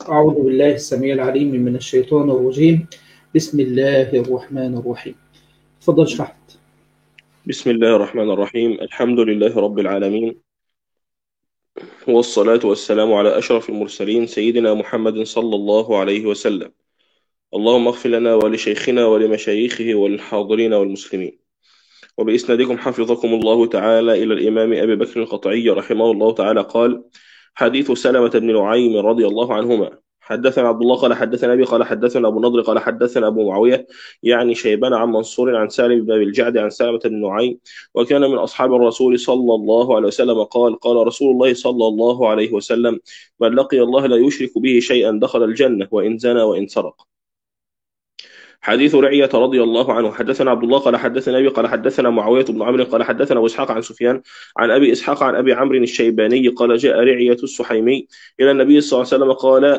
أعوذ بالله السميع العليم من الشيطان الرجيم. بسم الله الرحمن الرحيم. تفضل اشرح. بسم الله الرحمن الرحيم. الحمد لله رب العالمين، والصلاة والسلام على أشرف المرسلين سيدنا محمد صلى الله عليه وسلم. اللهم اغفر لنا ولشيخنا ولمشايخه وللحاضرين والمسلمين. وبإسنادكم حفظكم الله تعالى إلى الإمام أبي بكر القطعي رحمه الله تعالى قال: حديث سلمة بن نعيم رضي الله عنهما: حدثنا عبد الله قال حدثنا أبي قال حدثنا أبو نضر قال حدثنا أبو معاوية يعني شيبان عن منصور عن سالم بن أبي الجعد عن سلمة بن نعيم وكان من أصحاب الرسول صلى الله عليه وسلم قال: قال رسول الله صلى الله عليه وسلم: من لقي الله لا يشرك به شيئا دخل الجنة وإن زنى وإن سرق. حديث رعية رضي الله عنه: حدثنا عبد الله قال حدثنا أبي قال حدثنا معاوية بن عمرو قال حدثنا أبو إسحاق عن سفيان عن أبي إسحاق عن أبي عمرو الشيباني قال: جاء رعية السحيمي إلى النبي صلى الله عليه وسلم قال: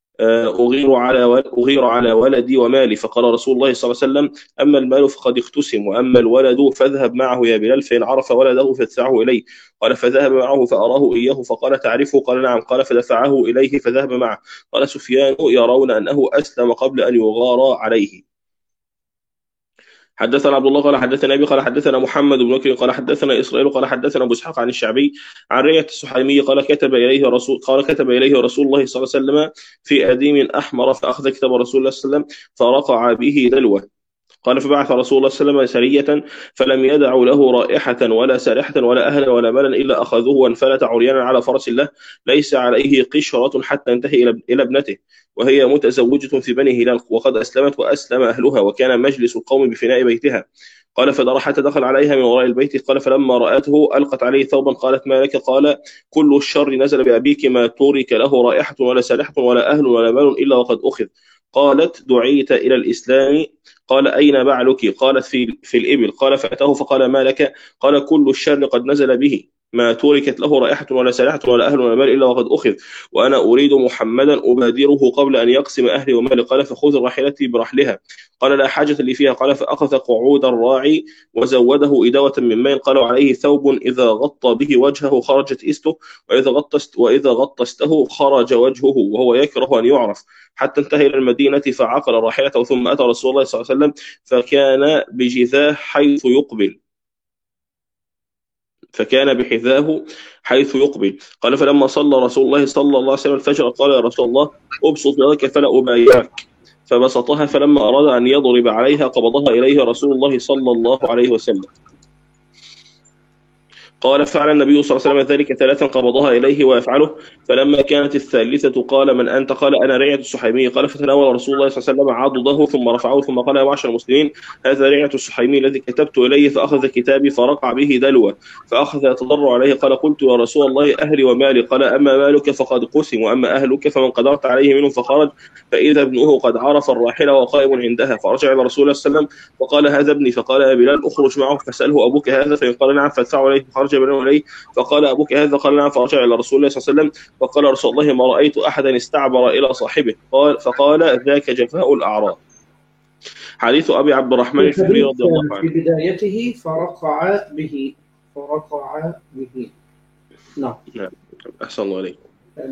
أغير على ولدي ومالي. فقال رسول الله صلى الله عليه وسلم: أما المال فقد اقتسم، وأما الولد فاذهب معه يا بلال، فإن عرف ولده فادفعه إليه. قال: فذهب معه فأراه إياه فقال: تعرفه؟ قال: نعم. قال: فدفعه إليه فذهب معه. قال سفيان: يرون أنه أسلم قبل أن يغار عليه. حدثنا عبد الله قال حدثنا ابي قال حدثنا محمد بن بكر قال حدثنا اسرائيل قال حدثنا ابو اسحاق عن الشعبي عن رية السحيمي قال: كتب اليه رسول الله صلى الله عليه وسلم في اديم احمر، فاخذ كتاب رسول الله صلى الله عليه وسلم فرقع به دلوه. قال: فبعث رسول الله صلى الله عليه وسلم سرية فلم يدعوا له رائحة ولا سارحة ولا أهلا ولا مالا إلا أخذوه وانفلت عريانا على فرس له ليس عليه قشرة حتى انتهي إلى ابنته، وهي متزوجة في بني هلال وقد أسلمت وأسلم أهلها، وكان مجلس القوم بفناء بيتها. قال: فدار حتى دخل عليها من وراء البيت. قال: فلما رأته ألقت عليه ثوبا. قالت: ما لك؟ قال: كل الشر نزل بأبيك، ما ترك له رائحة ولا سارحة ولا أهل ولا مال إلا وقد أخذ. قالت: دعيت إلى الإسلام. قال: أين بعلك؟ قالت: في الإبل. قال: فأتاه فقال: ما لك؟ قال: كل الشر قد نزل به، ما تركت له رائحة ولا سلاحة ولا أهل ولا مال إلا وقد أخذ، وأنا أريد محمدا أبادره قبل أن يقسم أهلي ومالي. قال: فخذ راحلتي برحلها. قال: لا حاجة لي فيها. قال: فأخذ قعود الراعي وزوده إداوة من ماء. قال: عليه ثوب إذا غطى به وجهه خرجت إسته، وإذا غطسته خرج وجهه، وهو يكره أن يعرف. حتى انتهى إلى المدينة فعقل راحلته، ثم أتى رسول الله صلى الله عليه وسلم فكان بجذاه حيث يقبل فكان بحذاه حيث يقبل. قال: فلما صلى رسول الله صلى الله عليه وسلم الفجر قال: يا رسول الله ابسط يدك فلا أبايعك. فبسطها، فلما أراد أن يضرب عليها قبضها إليه رسول الله صلى الله عليه وسلم. قال: فعل النبي صلى الله عليه وسلم ذلك ثلاثا قبضها إليه ويفعله. فلما كانت الثالثة قال: من أنت؟ قال: أنا رعية السحيمي. قال: فتناول رسول الله صلى الله عليه وسلم عضده ثم رفعه ثم قال: يا معشر المسلمين، هذا رعية السحيمي الذي كتبت إليه. فأخذ كتابي فرقع به دلوة فأخذ يتضرع عليه. قال: قلت: يا رسول الله، أهلي ومالي. قال: أما مالك فقد قسم، وأما أهلك فمن قدرت عليه منهم. فخرج فإذا ابنه قد عرف الراحلة وقائم عندها، فرجع إلى رسول الله صلى الله عليه وسلم وقال: هذا ابني. فقال: يا بلال، اخرج معه فاسأله أبوك هذا؟ فإن قال: نعم فادفعه إليه. فخرج بلال إليه فقال: أبوك هذا؟ قال: نعم. فرجع إلى رسول الله صلى الله عليه وسلم فقال: رسول الله، ما رأيت أحدا استعبر إلى صاحبه. فقال: ذاك جفاء الأعراب. حديث أبي عبد الرحمن الفهري الحديث رضي الله في عنه. بدايته فرقع به. نعم. نعم، أحسن الله عليك.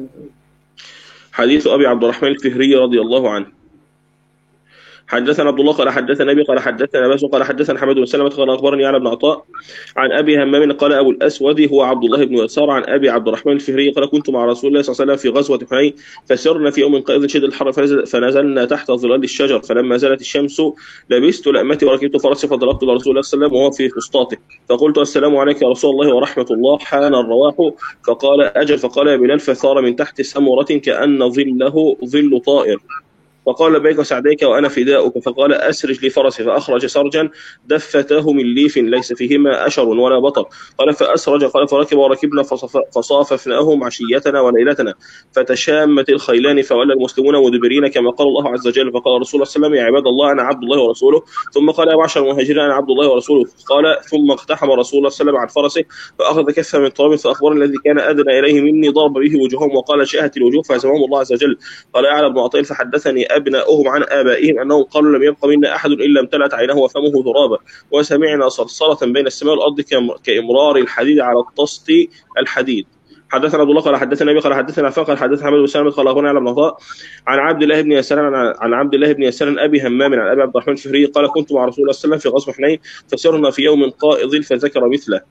حديث أبي عبد الرحمن الفهري رضي الله عنه: حدثنا عبد الله قال حدثنا ابي قال حدثنا باس قال حدثنا حماد بن سلمة قال اخبرني علي بن عطاء عن ابي همام قال: ابو الاسود هو عبد الله بن يسار عن ابي عبد الرحمن الفهري قال: كنت مع رسول الله صلى الله عليه وسلم في غزوه حنين، فسرنا في يوم قائض شديد الحر فنزلنا تحت ظلال الشجر، فلما زالت الشمس لبست لأمتي وركبت فرسي فضربت لرسول الله صلى الله عليه وسلم وهو في فسطاطه، فقلت: السلام عليك يا رسول الله ورحمه الله، حان الرواح. فقال: اجل. فقال: يا بلال. فثار من تحت سمره كأن ظله ظل طائر. فقال: لبيك وسعديك وأنا فداؤك. فقال: أسرج لي فرسي. فأخرج سرجا دفتاه من ليف ليس فيهما أشر ولا بطر. قال: فأسرج. قال: فركب وركبنا فصاففناهم عشيتنا وليلتنا، فتشامت الخيلان فولى المسلمون مدبرين كما قال الله عز وجل. فقال رسول الله صلى الله عليه وسلم: يا عباد الله، أنا عبد الله ورسوله. ثم قال: يا معشر المهاجرين، أنا عبد الله ورسوله. قال: ثم اقتحم رسول الله صلى الله عليه وسلم عن فرسه فأخذ كفا من تراب فأخبرني الذي كان أدنى إليه مني ضرب به وجوههم وقال: شاهت الوجوه فهزمهم الله عز وجل. قال يعلى بن عطيل: فحدثني أبناؤهم عن آبائهم أنهم قالوا: لم يبق منا أحد إلا امتلأت عينه وفمه ترابا، وسمعنا صرصرة بين السماء والأرض كإمرار الحديد على الطست الحديد. حدثنا عبد الله قال حدثنا ابي قال حدثنا عفان قال حدثنا حماد بن سلمة قال اخبرنا علي بن عطاء عن عبد الله بن يسار عن عبد الله بن يسار ابي همام عن ابي عبد الرحمن الفهري قال كنت مع رسول الله صلى الله عليه وسلم في غزوه حنين فسرنا في يوم قائض فذكر مثله.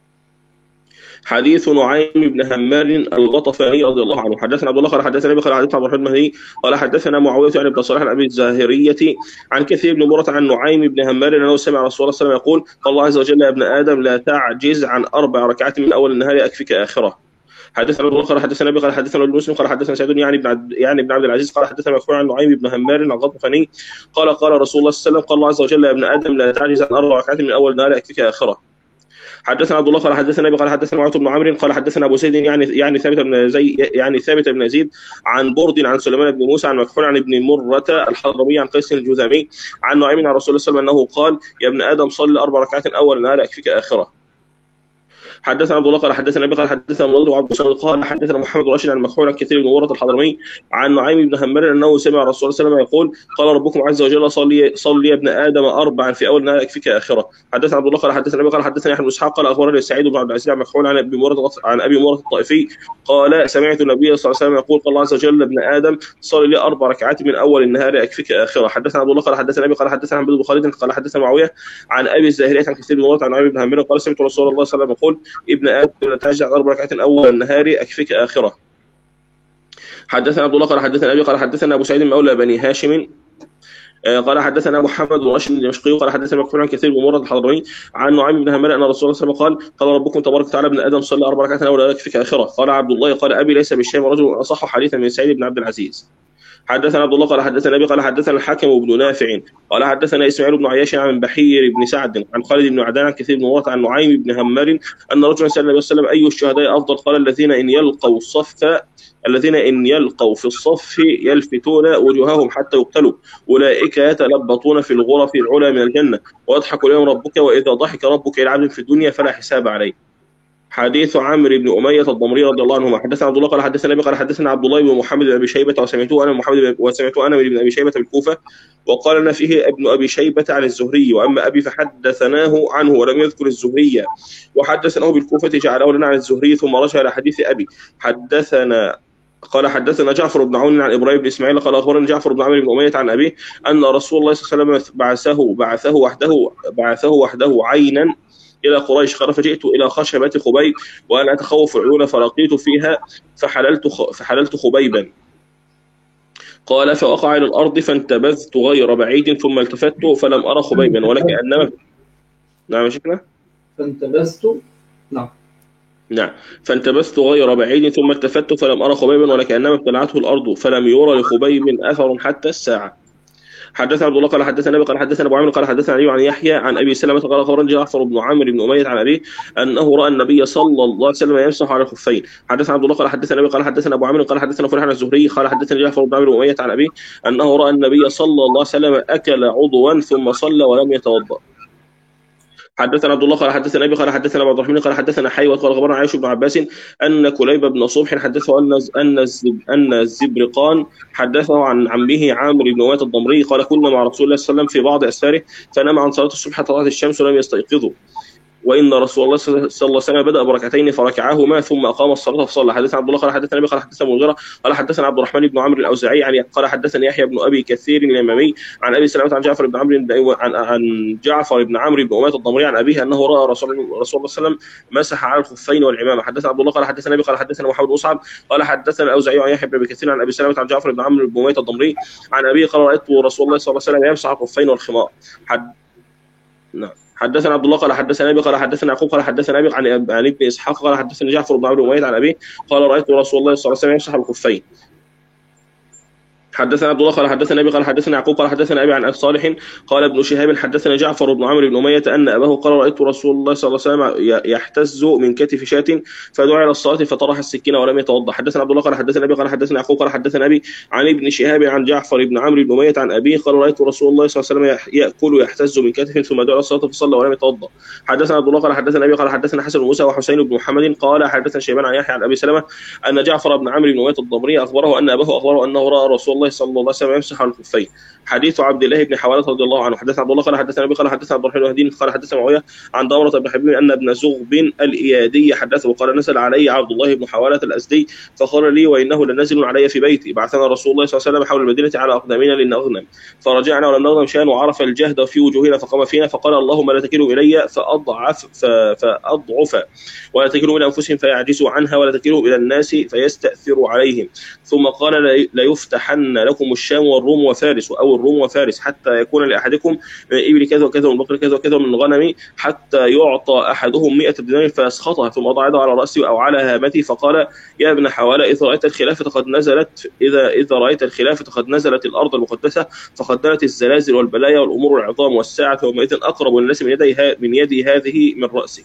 حديث نعيم بن همار الغطفاني رضي الله عنه. حدثنا عبد الله قال حدثنا ابي قال حدثنا عبد الرحمن المهدي قال حدثنا معاويه عن ابن صالح عن ابي الزاهريه عن كثير بن مرة عن نعيم بن همار انه سمع رسول الله صلى الله عليه وسلم يقول قال الله عز وجل يا ابن ادم لا تعجز عن 4 ركعات من اول النهار اكفك اخره. حدثنا عبد الله قال حدثنا ابي قال حدثنا ابن مسلم قال حدثنا سعيد يعني ابن عبد العزيز قال حدثنا مكحول عن نعيم بن همار الغطفاني قال قال رسول الله صلى الله عليه وسلم قال الله عز وجل يا ابن ادم لا تعجز عن 4 ركعات من اول النهار اكفك اخره. حدثنا عبد الله قال حدثنا ابي قال حدثنا معاذ بن عمرو قال حدثنا ابو سيد يعني ثابت بن يزيد عن برد عن سليمان بن موسى عن مكحول عن ابن مرة الحضرمي عن قيس الجذامي عن نعيم عن رسول الله صلى الله عليه وسلم انه قال يا ابن ادم صل 4 ركعات اول النهار اكفك اخره. حدثنا عبد الله قال حدثنا ابي قال حدثنا مضر وعبد الصمد قال حدثنا محمد راشد عن مكحول عن كثير بن مرة الحضرمي عن نعيم بن همار انه سمع رسول الله صلى الله عليه وسلم يقول قال ربكم عز وجل صلي يا ابن ادم 4 في اول النهار يكفيك اخره. حدثنا عبد الله قال حدثنا ابي قال حدثنا يحيى بن اسحاق قال اخبرني سعيد بن عبد العزيز عن مكحول عن ابي مرة الطائفي قال سمعت النبي صلى الله عليه وسلم يقول قال الله عز وجل ابن ادم صلي لي 4 ركعات من اول النهار يكفيك اخره. حدثنا عبد الله قال حدثنا ابي قال حدثنا عبد بن خالد قال حدثنا معاويه عن ابي الزاهريه عن كثير بن مرة عن نعيم بن همار قال سمعت رسول الله صلى الله عليه وسلم يقول ابن ادم تجعل 4 ركعات اول النهار اكفيك اخره. حدثنا عبد الله قال حدثنا ابي قال حدثنا ابو سعيد مولى بني هاشم قال حدثنا محمد بن راشد الدمشقي قال حدثنا مكحول عن كثير بن مرة الحضرمي عن نعيم بن همار ان رسول الله صلى الله عليه وسلم قال ربكم تبارك وتعالى ابن ادم صلى 4 ركعات اول يكفيك اخره. قال عبد الله قال ابي ليس بالشام رجل اصح حديثا من سعيد بن عبد العزيز. حدثنا عبد الله قال حدثنا ابي قال حدثنا الحكم بن نافع قال حدثنا اسماعيل بن عياش عن بحير بن سعد عن خالد بن عدنان عن كثير بن مرة عن نعيم بن همار ان رجلا سال النبي صلى الله عليه وسلم اي الشهداء افضل قال الذين ان يلقوا في الصف يلفتون وجوههم حتى يقتلوا اولئك يتلبطون في الغرف العلى من الجنه ويضحك لهم ربك واذا ضحك ربك الى عبد في الدنيا فلا حساب عليه. حديث عمرو بن أمية الضمري رضي الله عنهما. حدثنا عبد الله قال حدثنا ابي قال حدثنا عبد الله بن محمد بن ابي شيبه وسمعته انا من ابي شيبه بالكوفه وقال لنا فيه ابن ابي شيبه عن الزهري واما ابي فحدثناه عنه ولم يذكر الزهري وحدثناه بالكوفه جعله لنا عن الزهري ثم رجع الى حديث ابي. قال حدثنا جعفر بن عون عن ابراهيم بن اسماعيل قال اخبرنا جعفر بن عمرو بن اميه عن ابيه ان رسول الله صلى الله عليه وسلم بعثه وحده عينا إلى قريش قال فجئت إلى خشبة خبيب وأنا أتخوف العيون فلقيت فيها فحللت خبيبا قال فوقع إلى الأرض فانتبذت غير بعيد ثم التفت فلم أرى خبيبا ولكأنما نعم شكرا فانتبذت غير بعيد ثم التفت فلم أرى خبيبا ولكأنما ابتلعته الأرض فلم يرى لخبيب أثر حتى الساعة. حدثنا عبد الله قال حدثنا ابي قال حدثنا ابو عامر قال حدثنا علي عن يحيى عن ابي سلمة قال اخبرني جعفر بن عمرو بن اميه عن ابيه انه راى النبي صلى الله عليه وسلم يمسح على الخفين. حدثنا عبد الله قال حدثنا ابي قال حدثنا ابو عامر قال حدثنا فرح عن الزهري قال حدثني جعفر بن عمرو بن اميه عن ابيه انه راى النبي صلى الله عليه وسلم اكل عضوا ثم صلى ولم يتوضا. حدثنا عبد الله قال حدثنا ابي قال حدثنا عبد الرحمن قال حدثنا حيوة قال اخبرنا عائشة بن عباس ان كليب بن صبح حدثه ان الزبرقان حدثه عن عمه عامر بن اميه الضمري قال كنا مع رسول الله صلى الله عليه وسلم في بعض اسفاره فنام عن صلاه الصبح حتى طلعت الشمس ولم يستيقظوا وان رسول الله صلى الله عليه وسلم بدا بركعتين فركعهما ثم اقام الصلاه فصلى. حدثنا عبد الله قال حدثنا ابي قال حدثنا المغيرة قال حدثنا عبد الرحمن بن عمرو الاوزاعي يعني قال حدثني يحيى بن ابي كثير اليمامي عن ابي سلمة عن جعفر بن عمرو بن اميه الضمري عن ابيه انه راى رسول الله صلى الله عليه وسلم مسح على الخفين والعمامه. حدثنا عبد الله قال حدثنا ابي قال حدثنا محمد بن مصعب قال حدثنا الاوزاعي عن يحيى بن ابي كثير عن ابي سلمة عن جعفر بن عمرو بن اميه الضمري عن ابيه قال رايت رسول الله صلى الله عليه وسلم يمسح على الخفين والخمار. حدثنا عبد الله قال حدثنا ابي قال حدثنا يعقوب قال حدثنا ابي عن ابن اسحاق قال حدثني جعفر بن عمرو بن اميه عن ابيه قال رايت رسول الله صلى الله عليه وسلم يمسح على الخفين. حدثنا عبد الله قال حدثنا ابي قال حدثنا يعقوب قال حدثنا ابي عن ابي صالح قال ابن شهاب حدثنا جعفر بن عمرو بن اميه ان اباه قال رايت رسول الله صلى الله عليه وسلم يحتز من كتف شاة فدعا الى الصلاه فطرح السكين ولم يتوضا. حدثنا عبد الله قال حدثنا ابي قال حدثنا يعقوب قال حدثنا ابي عن ابن شهاب عن جعفر بن عمرو بن اميه عن ابيه قال رايت رسول الله صلى الله عليه وسلم ياكل يحتز من كتف ثم دعا الى الصلاه فصلى ولم يتوضا. حدثنا عبد الله قال حدثنا ابي قال حدثنا حسن بن موسى وحسين بن محمد قال حدثنا شيبان عن يحيى عن ابي سلمة ان جعفر بن عمرو بن اميه الضمري اخبره ان اباه اخبره انه راى رسول الله الله صلى الله عليه وسلم يمسح على الخفين. حديث عبد الله بن حوالة رضي الله عنه. حدثنا عبد الله قال حدثنا ابي قال حدثنا عبد الرحمن بن مهدي قال حدثنا معاويه عن ضمرة بن حبيب ان ابن زغب الايادي حدثه وقال نزل علي عبد الله بن حوالة الازدي فقال لي وانه لنزل علي في بيتي بعثنا رسول الله صلى الله عليه وسلم حول المدينه على اقدامنا لنغنم فرجعنا ولم نغنم شيئا وعرف الجهد في وجوهنا فقام فينا فقال اللهم لا تكلوا الي فاضعف ولا تكلوا الى انفسهم فيعجزوا عنها ولا تكلوا الى الناس فيستاثروا عليهم. ثم قال ليفتحن لكم الشام والروم وفارس او الروم وفارس حتى يكون لاحدكم من الابل كذا وكذا ومن البقر كذا وكذا ومن الغنم حتى يعطى احدهم 100 دينار فيسخطها ثم وضع يده على راسي او على هامتي فقال يا ابن حوالة اذا رايت الخلافه قد نزلت الارض المقدسه فقد نزلت الزلازل والبلايا والامور العظام والساعه يومئذ اقرب الناس من يدي هذه من راسك.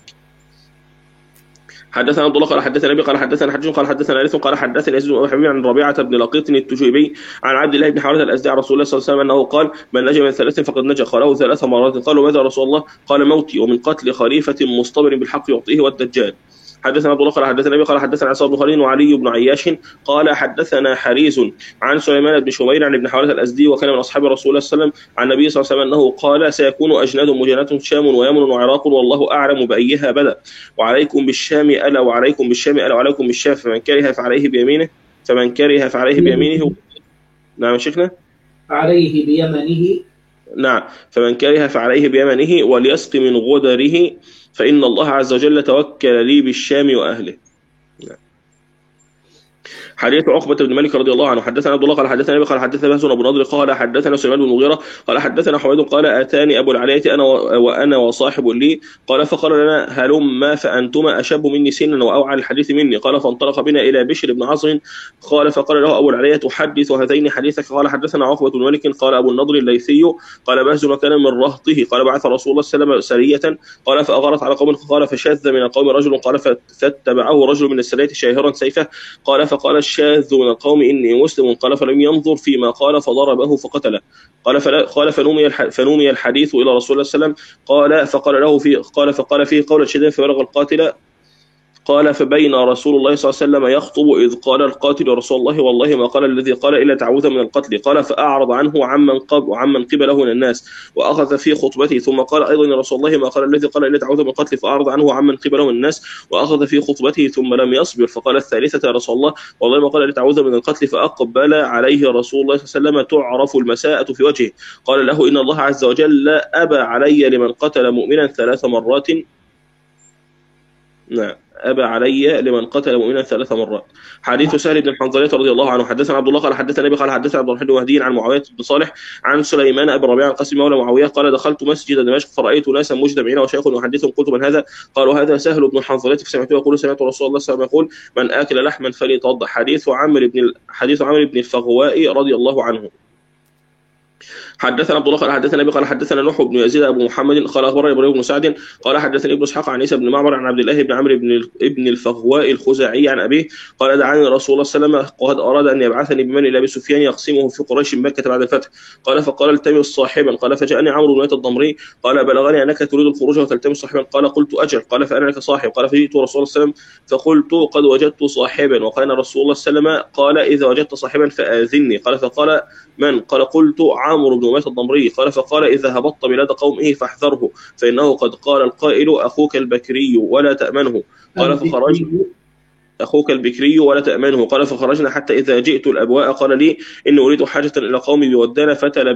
حدثنا عبد الله قال حدثنا ابي قال حدثنا حجاج قال حدثنا ليث قال حدثنا يزيد بن ابي حبيب عن ربيعه بن لقيط التجيبي عن عبد الله بن حوالة الازدي عن رسول الله صلى الله عليه وسلم انه قال من نجا من ثلاث فقد نجا. قاله 3 مرات. قالوا ماذا رسول الله؟ قال موتي ومن قتل خليفه مصطبر بالحق يعطيه والدجال. حدثنا عبد الله قال حدثنا ابي قال حدثنا عصام بن خليل وعلي بن عياش قال حدثنا حريز عن سليمان بن شمير عن ابن حوالة الازدي وكان من اصحاب رسول الله صلى الله عليه وسلم عن النبي صلى الله عليه وسلم انه قال سيكون اجناد مجانات شام ويمن وعراق والله اعلم بايها بدا وعليكم بالشام الا وعليكم بالشام الا وعليكم بالشام فمن كره فعليه بيمينه نعم شيخنا عليه بيمنه نعم فمن كره فعليه بيمنه وليسق من غدره فإن الله عز وجل توكل لي بالشام وأهله. حديث عقبة بن مالك رضي الله عنه. حدثنا عبد الله قال حدثنا ابي قال حدثنا بهز بن نضر قال حدثنا سليمان بن المغيرة قال حدثنا حميد قال اتاني ابو العالية انا وصاحب لي قال فقال لنا هلما فانتما اشب مني سنا واوعى الحديث مني. قال فانطلق بنا الى بشر بن عاصم قال فقال له ابو العالية تحدث هذين حديثك. قال حدثنا عقبة بن مالك قال ابو النضر الليثي قال بهز وكان من رهطه قال بعث رسول الله صلى الله عليه وسلم سرية قال فاغارت على قوم قال فشذ من القوم رجل قال فاتبعه رجل من السرية شاهرا سيفه قال فقال الشاذ من القوم إني مسلم قال فلم ينظر فيما قال فضربه فقتله. قال فنومي الحديث إلى رسول الله صلى الله عليه وسلم فقال فيه قولا شديدا فبلغ القاتل. قال فبين رسول الله صلى الله عليه وسلم يخطب إذ قال القاتل رسول الله والله ما قال الذي قال إلا تعوذا من القتل. قال فأعرض عنه عمن قبله من الناس وأخذ في خطبته ثم قال أيضا يا رسول الله ما قال الذي قال إلا تعوذا من القتل فأعرض عنه عمن قبله من الناس وأخذ في خطبته ثم لم يصبر. فقال الثالثة يا رسول الله والله ما قال إلا تعوذا من القتل فأقبل عليه رسول الله صلى الله عليه وسلم تعرف المساءة في وجهه. قال له إن الله عز وجل أبى علي لمن قتل مؤمنا 3 مرات. نعم أبى علي لمن قتل مؤمنا 3 مرات. حديث سهل بن حنظلة رضي الله عنه. حدثنا عبد الله قال حدثنا ابي قال حدثنا عبد الرحمن بن مهدي عن معاوية بن صالح عن سليمان ابي ربيعة القاسم مولى معاوية قال دخلت مسجد دمشق فرأيت ناسا مجتمعين وشيخ يحدثهم قلت من هذا؟ قالوا هذا سهل بن حنظلة فسمعته يقول سمعت رسول الله صلى الله عليه وسلم يقول من آكل لحما فليتوضأ. حديث عمرو بن الفغواء رضي الله عنه. حدثنا عبد الله قال حدثنا ابي قال حدثنا نوح بن يزيد ابو محمد قال اخبرني ابراهيم بن سعد قال حدثني ابن اسحاق عن عيسى بن معمر عن عبد الله بن عمرو بن الفغواء الخزاعي عن ابيه قال دعاني رسول الله صلى الله عليه وسلم وقد اراد ان يبعثني بمن الى ابي سفيان يقسمه في قريش مكه بعد الفتح. قال فقال التمس صاحبا. قال فجاءني عمرو بن الضمري قال بلغني انك تريد الخروج وتلتمس صاحبا. قال قلت اجل. قال فانا لك صاحب. قال فجئت رسول الله صلى الله عليه وسلم فقلت قد وجدت صاحبا. وقال رسول الله صلى الله عليه وسلم قال اذا وجدت صاحبا فاذني. قال فقال من؟ قال قلت عمرو بن الضمري. قال فقال إذا هبطت بلاد قومه فاحذره فإنه قد قال القائل أخوك البكري ولا تأمنه. قال فخرج أخوك البكري ولا تأمنه. قال فخرجنا حتى إذا جئت الأبواء قال لي إني أريد حاجة إلى قومي بودان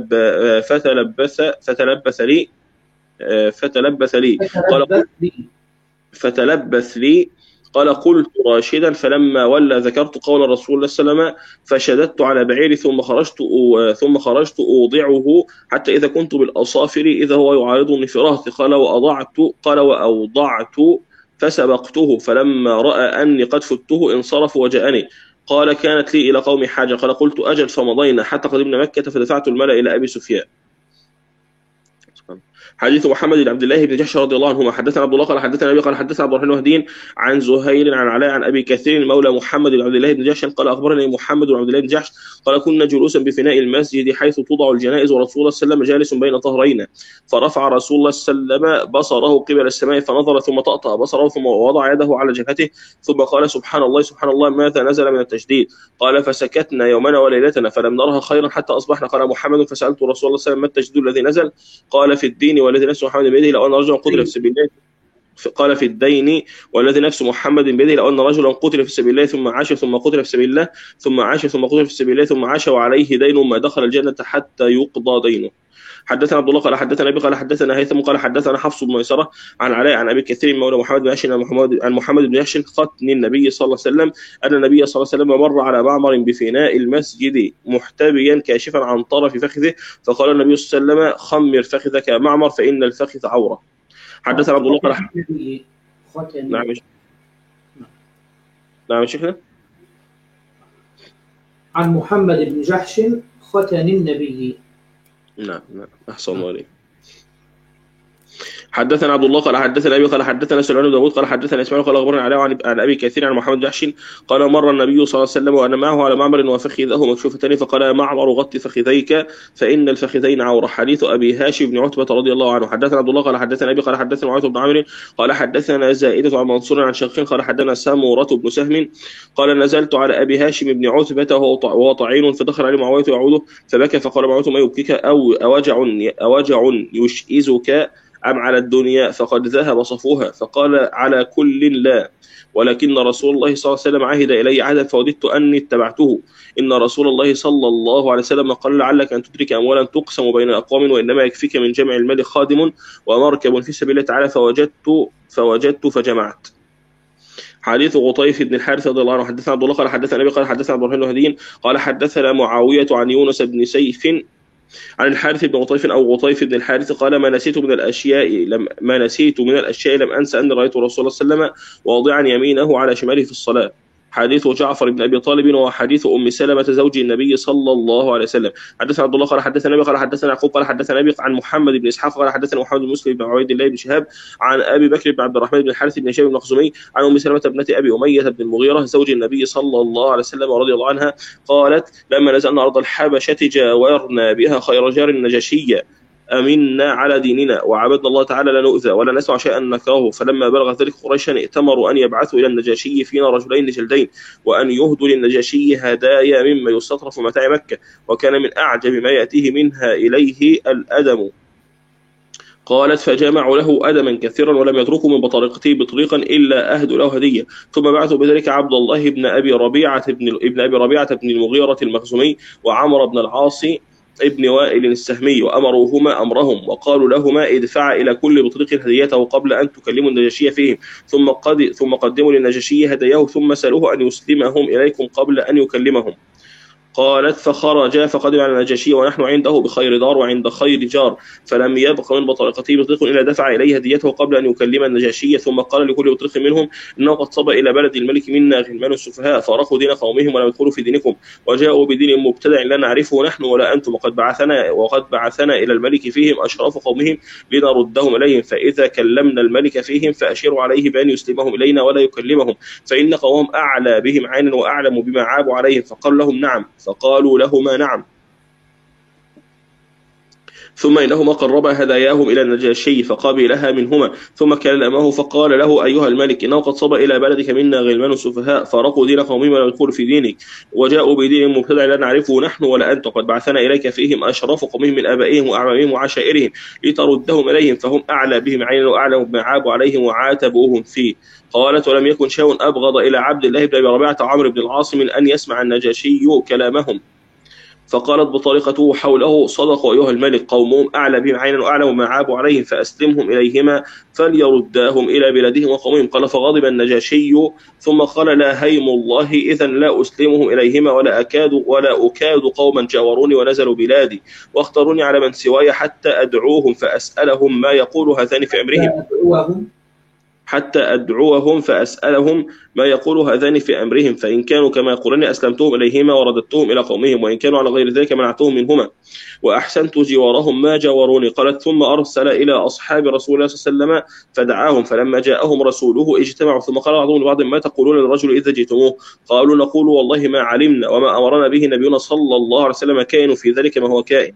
فتلبث لي قال قلت راشدا فلما ولى ذكرت قول رسول الله صلى الله عليه وسلم فشددت على بعيري ثم خرجت أوضعه حتى إذا كنت بالأصافر إذا هو يعارضني في رهط. قال وأوضعت فسبقته فلما رأى أني قد فتته انصرف وجاءني. قال كانت لي إلى قوم حاجة. قال قلت أجل فمضينا حتى قدمنا مكة فدفعت المال إلى أبي سفيان. حديث محمد بن عبد الله بن جحش رضي الله عنهما حدثنا عبد الله قال حدثنا ابي قال حدثنا عبد الرحمن الوهدين عن زهير عن علاء عن ابي كثير مولى محمد بن عبد الله بن جحش قال اخبرني محمد بن عبد الله بن جحش قال كنا جلوسا بفناء المسجد حيث توضع الجنائز ورسول الله صلى الله عليه وسلم جالس بين ظهرينا فرفع رسول الله صلى الله عليه وسلم بصره قبل السماء فنظر ثم طأطأ بصره ثم وضع يده على جبهته ثم قال سبحان الله سبحان الله ماذا نزل من التجديد قال فسكتنا يومنا وليلتنا فلم نرها خيرا حتى اصبحنا قال محمد فسألت رسول الله صلى الله عليه وسلم ما التجديد الذي نزل قال في الدين والذي نفس محمد بيده لو أن رجلا قتل في سبيل الله قال في الدين والذي نفس محمد بيده لو أن رجلا قتل في سبيل الله ثم عاش ثم قتل في سبيل الله ثم عاش ثم قتل في سبيل الله ثم عاش وعليه دين ما دخل الجنة حتى يقضى دينه. حدثنا عبد الله قال حدثنا ابي قال حدثنا هيثم قال حدثنا حفص بن ميسره عن علاء عن ابي كثير مولى محمد بن يحشن عن محمد بن يحشن ختن النبي صلى الله عليه وسلم ان النبي صلى الله عليه وسلم مر على معمر بفناء المسجد محتبيا كاشفا عن طرف فخذه فقال النبي صلى الله عليه وسلم خمر فخذك يا معمر فان الفخذ عوره. حدثنا عبد الله قال نعم نعم شيخنا عن محمد بن جحش ختن النبي. نعم أحسن الله عليك. حدثنا عبد الله قال حدثنا ابي قال حدثنا سليمان بن داوود قال حدثنا اسماعيل قال اخبرنا علاء عن ابي كثير عن محمد بن جحش قال مر النبي صلى الله عليه وسلم وانا معه على معمر وفخذه مكشوفتان فقال يا معمر غط فخذيك فان الفخذين عوره. حديث ابي هاشم بن عتبه رضي الله عنه. حدثنا عبد الله قال حدثنا ابي قال حدثنا معاذ بن عمرو قال حدثنا زائده عن منصور عن شقيق قال حدثنا سموره بن سهم قال نزلت على ابي هاشم بن عتبه وهو طعين فدخل عليه معاويه يعوده فبكى فقال معاويه ما يبكيك او اوجع يشئزك أم على الدنيا فقد ذهب صفوها فقال على كل لا ولكن رسول الله صلى الله عليه وسلم عهد إلي عهدا فوددت أني اتبعته إن رسول الله صلى الله عليه وسلم قال لعلك أن تدرك أموالا تقسم بين أقوام وإنما يكفيك من جمع المال خادم ومركب في سبيل الله تعالى فوجدت فجمعت. حديث غطيف بن الحارث رضي الله عنه. حدثنا عبد الله قال حدثنا أبي قال حدثنا عبد الرحمن الوهدين قال حدثنا معاوية عن يونس بن سيف عن الحارث بن غطيف أو غطيف بن الحارث قال ما نسيت من الأشياء لم أنسى أن رأيت رسول الله صلى الله عليه وسلم واضعا يمينه على شماله في الصلاة. حديث جعفر بن ابي طالب وحديث ام سلمة زوج النبي صلى الله عليه وسلم. حدثنا عبد الله قال حدثنا ابي قال حدثنا يعقوب قال حدثنا ابي عن محمد بن اسحاق قال حدثنا محمد بن مسلم بن عبيد الله بن شهاب عن ابي بكر بن عبد الرحمن بن الحارث بن هشام بن مخزومي عن ام سلمة ابنه ابي اميه بن المغيرة زوج النبي صلى الله عليه وسلم ورضي الله عنها قالت لما نزلنا ارض الحبشه جاورنا بها خير جار النجاشيه أمنا على ديننا وعبدنا الله تعالى لا نؤذى ولا نسمع شيئا نكرهه فلما بلغ ذلك قريشا ائتمروا أن يبعثوا إلى النجاشي فينا رجلين جلدين وأن يهدوا للنجاشي هدايا مما يستطرف متاع مكة وكان من أعجب ما يأتيه منها إليه الأدم. قالت فجمعوا له أدما كثيرا ولم يتركوا من بطريقته بطريقا إلا أهدوا له هدية ثم بعثوا بذلك عبد الله بن أبي ربيعة بن المغيرة المخزومي وعمر بن العاص ابن وائل السهمي وأمروهما أمرهم وقالوا لهما ادفعا إلى كل بطريق هديته قبل أن تكلموا النجاشي فيهم ثم قدموا للنجاشي هداياه ثم سألوه أن يسلمهم إليكم قبل أن يكلمهم. قالت فخرجا فقدم على النجاشي ونحن عنده بخير دار وعند خير جار فلم يبق من بطريقته بطريق إلا دفع إليه هديته قبل أن يكلم النجاشي ثم قال لكل بطريق منهم إنه قد صب إلى بلد الملك منا غلمان السفهاء فارقوا دين قومهم ولم يدخلوا في دينكم وجاءوا بدين مبتدع لا نعرفه نحن ولا أنتم وقد بعثنا إلى الملك فيهم أشراف قومهم لنردهم إليهم فإذا كلمنا الملك فيهم فأشيروا عليه بأن يسلمهم إلينا ولا يكلمهم فإن قومهم أعلى بهم عينا وأعلم بما عابوا عليهم فقال لهم نعم فقالوا لهما نعم ثم إنهما قربا هداياهم إلى النجاشي فقبلها منهما ثم كلمه فقال له أيها الملك إنه قد صب إلى بلدك منا غلمان سفهاء فارقوا دين قومهم ولا يدخلوا في دينك وجاءوا بدين مبتدع لا نعرفه نحن ولا أنت قد بعثنا إليك فيهم أشراف قومهم من آبائهم وأعمامهم وعشائرهم لتردهم إليهم فهم أعلى بهم عينا وأعلم بما عابوا عليهم وعاتبوهم فيه. قالت ولم يكن شيء أبغض إلى عبد الله بن أبي ربيعة عمرو بن العاص من أن يسمع النجاشي كلامهم فقالت بطريقته حوله صدقوا أيها الملك قومهم أعلى بهم عينا وأعلم ما عابوا عليهم فأسلمهم إليهما فليرداهم إلى بلادهم وقومهم. قال فغضب النجاشي ثم قال لا هيم الله إذا لا أسلمهم إليهما ولا أكاد قوما جاوروني ونزلوا بلادي واختاروني على من سواي حتى أدعوهم فأسألهم ما يقول هذان في أمرهم حتى أدعوهم فأسألهم ما يقول هذان في أمرهم، فإن كانوا كما يقولون أسلمتهم إليهما ورددتهم إلى قومهم، وإن كانوا على غير ذلك منعتهم منهما وأحسنت جوارهم ما جاوروني. قالت ثم أرسل إلى أصحاب رسول الله صلى الله عليه وسلم فدعاهم، فلما جاءهم رسوله اجتمعوا، ثم قال بعضهم لبعض ما تقولون للرجل إذا جئتموه؟ قالوا نقول والله ما علمنا وما أمرنا به نبينا صلى الله عليه وسلم كائن في ذلك ما هو كائن.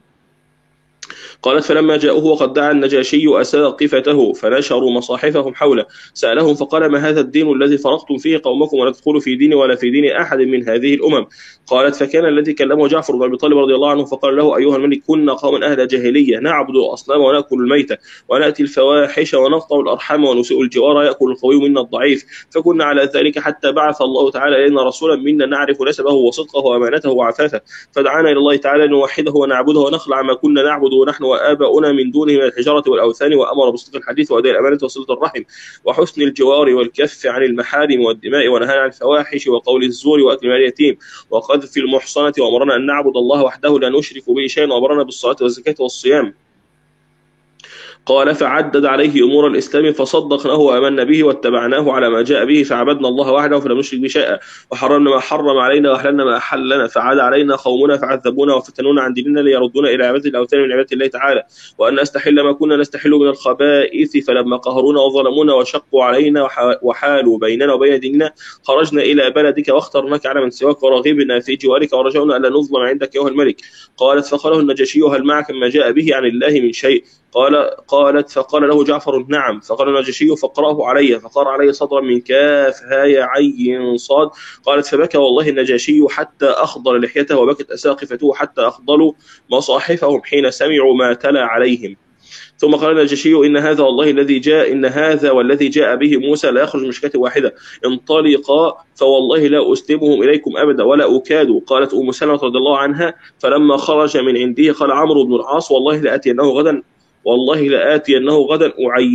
قالت فلما جاءوه وقد دعا النجاشي أساقفته فنشروا مصاحفهم حوله سألهم فقال ما هذا الدين الذي فرقتم فيه قومكم ولا تدخلوا في ديني ولا في دين أحد من هذه الأمم؟ قالت فكان الذي كلمه جعفر بن أبي طالب رضي الله عنه فقال له أيها الملك كنا قوما أهل جاهلية نعبد الأصنام ونأكل الميتة ونأتي الفواحش ونقطع الأرحام ونسيء الجوار يأكل القوي منا الضعيف، فكنا على ذلك حتى بعث الله تعالى إلينا رسولا منا نعرف نسبه وصدقه وأمانته وعفافه، فدعانا إلى الله تعالى نوحده ونعبده ونخلع ما كنا نعبد ونحن وآباؤنا من دونه من الحجارة والأوثان، وأمر بصدق الحديث وأداء الأمانة وصلة الرحم وحسن الجوار والكف عن المحارم والدماء ونهانا عن الفواحش وقول الزور وأكل مال اليتيم وقذف المحصنة، وأمرنا أن نعبد الله وحده لا نشرك به شيئا، وأمرنا بالصلاة والزكاة والصيام. قال فعدد عليه أمور الإسلام فصدقناه وآمنا به واتبعناه على ما جاء به فعبدنا الله وحده فلم نشرك به شيئا وحرمنا ما حرم علينا وأحللنا ما أحل لنا، فعاد علينا قومنا فعذبونا وفتنونا عن ديننا ليردونا إلى عبادة الأوثان من عبادة الله تعالى، وأن نستحل ما كنا نستحل من الخبائث، فلما قهرونا وظلمونا وشقوا علينا وحالوا بيننا وبين ديننا خرجنا إلى بلدك واخترناك على من سواك ورغبنا في جوارك ورجعنا ألا نظلم عندك أيها الملك. قالت فقاله النجاشي هل معك ما جاء به عن الله من شيء؟ قالت فقال له جعفر نعم، فقال النجاشي فقرأه علي، فقرأ علي صدرا من كاف هاء عين صاد. قالت فبكى والله النجاشي حتى أخضل لحيته وبكت أساقفته حتى أخضلوا مصاحفهم حين سمعوا ما تلا عليهم. ثم قال النجاشي إن هذا والذي جاء به موسى لا يخرج من مشكاة واحدة، انطلقا فوالله لا أسلمهم إليكم أبدا ولا أكادوا. قالت أم سلمة رضي الله عنها فلما خرج من عنده قال عمرو بن العاص والله لآتينه غدا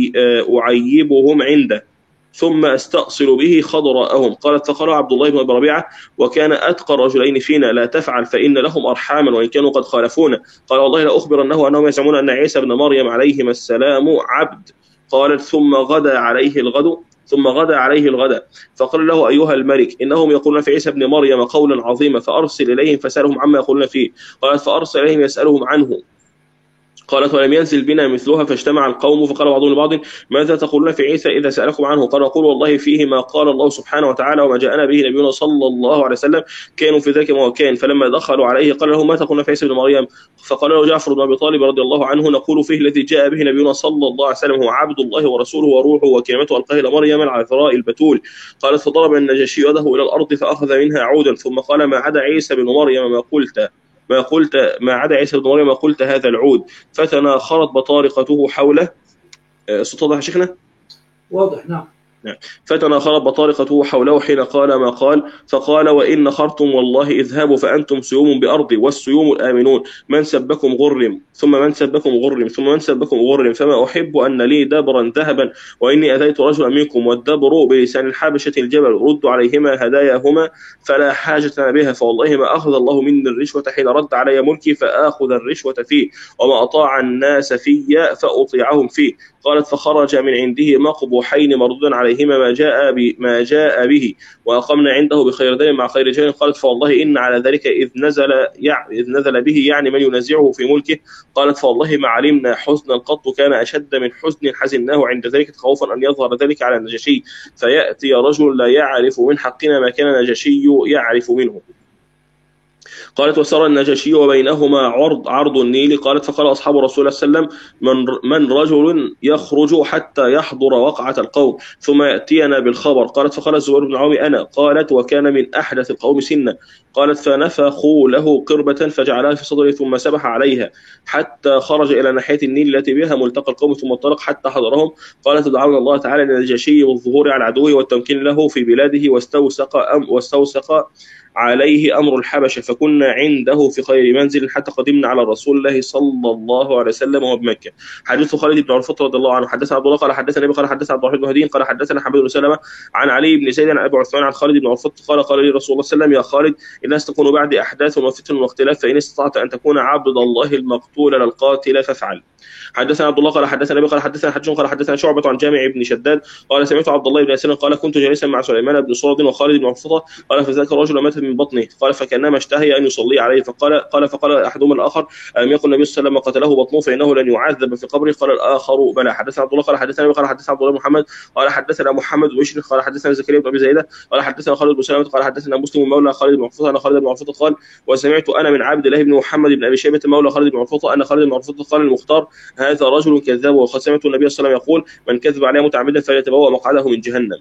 أعيبهم عنده ثم استأصل به خضراءهم. قالت فقال عبد الله بن أبي ربيعة وكان أتقى الرجلين فينا لا تفعل فإن لهم أرحاما وإن كانوا قد خالفونا. قال والله لا أخبرنه أنهم يزعمون أن عيسى بن مريم عليهما السلام عبد. قالت ثم غدا عليه الغد فقال له أيها الملك إنهم يقولون في عيسى بن مريم قولا عظيما فأرسل إليهم فسألهم عما يقولون فيه. قالت فأرسل إليهم يسألهم عنه. قالت ولم ينزل بنا مثلها فاجتمع القوم فقال بعضهم لبعض ماذا تقولون في عيسى إذا سألكم عنه؟ قال أقول والله فيه ما قال الله سبحانه وتعالى وما جاءنا به نبينا صلى الله عليه وسلم كانوا في ذلك ما هو كان. فلما دخلوا عليه قال له ما تقولون في عيسى بن مريم؟ فقال له جعفر بن أبي طالب رضي الله عنه نقول فيه الذي جاء به نبينا صلى الله عليه وسلم هو عبد الله ورسوله وروحه وكلمته ألقاه إلى مريم العذراء البتول. قالت فضرب النجاشي يده إلى الأرض فأخذ منها عودا ثم قال ما عدا عيسى بن مريم ما عدا عيسى بن مريم ما قلت هذا العود. فتناخرت بطارقته حوله. صوت واضح يا شيخنا؟ واضح نعم. فتناخرت بطارقته حوله حين قال ما قال فقال وإن نخرتم والله اذهبوا فأنتم سيوم بأرضي والسيوم الآمنون من سبكم غرم ثم من سبكم غرم فما أحب أن لي دبرا ذهبا وإني أتيت رجلا منكم والدبر بلسان الحبشة الجبل ردوا عليهما هداياهما فلا حاجة بها فوالله ما أخذ الله مني الرشوة حين رد علي ملكي فآخذ الرشوة فيه وما أطاع الناس في فأطيعهم فيه. قالت فخرج من عنده مقبوحين مردودا عليهما ما جاء به وأقمنا عنده بخير دين مع خير جان. قالت فوالله إن على ذلك إذ نزل به يعني من ينزعه في ملكه. قالت فوالله ما علمنا حزنا قط كان أشد من حزن حزناه عند ذلك خوفا أن يظهر ذلك على النجاشي فيأتي رجل لا يعرف من حقنا ما كان النجاشي يعرف منه. قالت وسار النجاشي وبينهما عرض النيل. قالت فقال أصحاب رسول الله صلى الله عليه وسلم من رجل يخرج حتى يحضر وقعة القوم ثم يأتينا بالخبر. قالت فقال الزبير بن عوام أنا. قالت وكان من أحدث القوم سنا. قالت فنفخوا له قربة فجعلها في صدره ثم سبح عليها حتى خرج إلى ناحية النيل التي بها ملتقى القوم ثم انطلق حتى حضرهم. قالت دعونا الله تعالى للنجاشي والظهور على عدوه والتمكين له في بلاده واستوثق عليه أمر الحبشة فكنا عنده في خير منزل حتى قدمنا على رسول الله صلى الله عليه وسلم وهو بمكة. حديث خالد بن عرفة رضي الله عنه حدثنا عبد الله قال حدثنا قال حدثنا عبد الرحمن بن هدين قال حدثنا حماد بن سلمة عن علي بن زيد عن أبي عثمان عن خالد بن عرفة قال لي رسول الله صلى الله عليه وسلم يا خالد الناس تكون بعد أحداث وفتن واختلاف فإن استطعت أن تكون عبد الله المقتول للقاتل فافعل. حدثنا عبد الله قال حدثنا ابي قال حدثنا حج قال حدثنا شعبة عن جامع بن شداد قال سمعت عبد الله بن ياسر قال كنت جالسا مع سليمان بن سرد وخالد بن عفطة قال فذاك الرجل مات من بطنه قال فكانما اشتهي ان يصلي عليه فقال احدهما الاخر الم يكن النبي صلى الله عليه وسلم قتله بطنه فانه لن يعذب في قبره قال الاخر بلى. حدثنا عبد الله قال حدثنا قال حدثنا عبد الله بن محمد قال حدثنا محمد بن بشر قال حدثنا زكريا بن ابي زايده قال حدثنا خالد بن سلمة قال حدثنا مسلم مولى خالد بن عفطة ان خالد بن عفطة قال وسمعت انا من عبد الله بن محمد بن ابي شيبه مولى خالد بن عفطة ان خالد بن عفطة قال المختار هذا رجل كذاب وقد سمعت النبي صلى الله عليه وسلم يقول من كذب عليه متعمدا فليتبوأ مقعده من جهنم.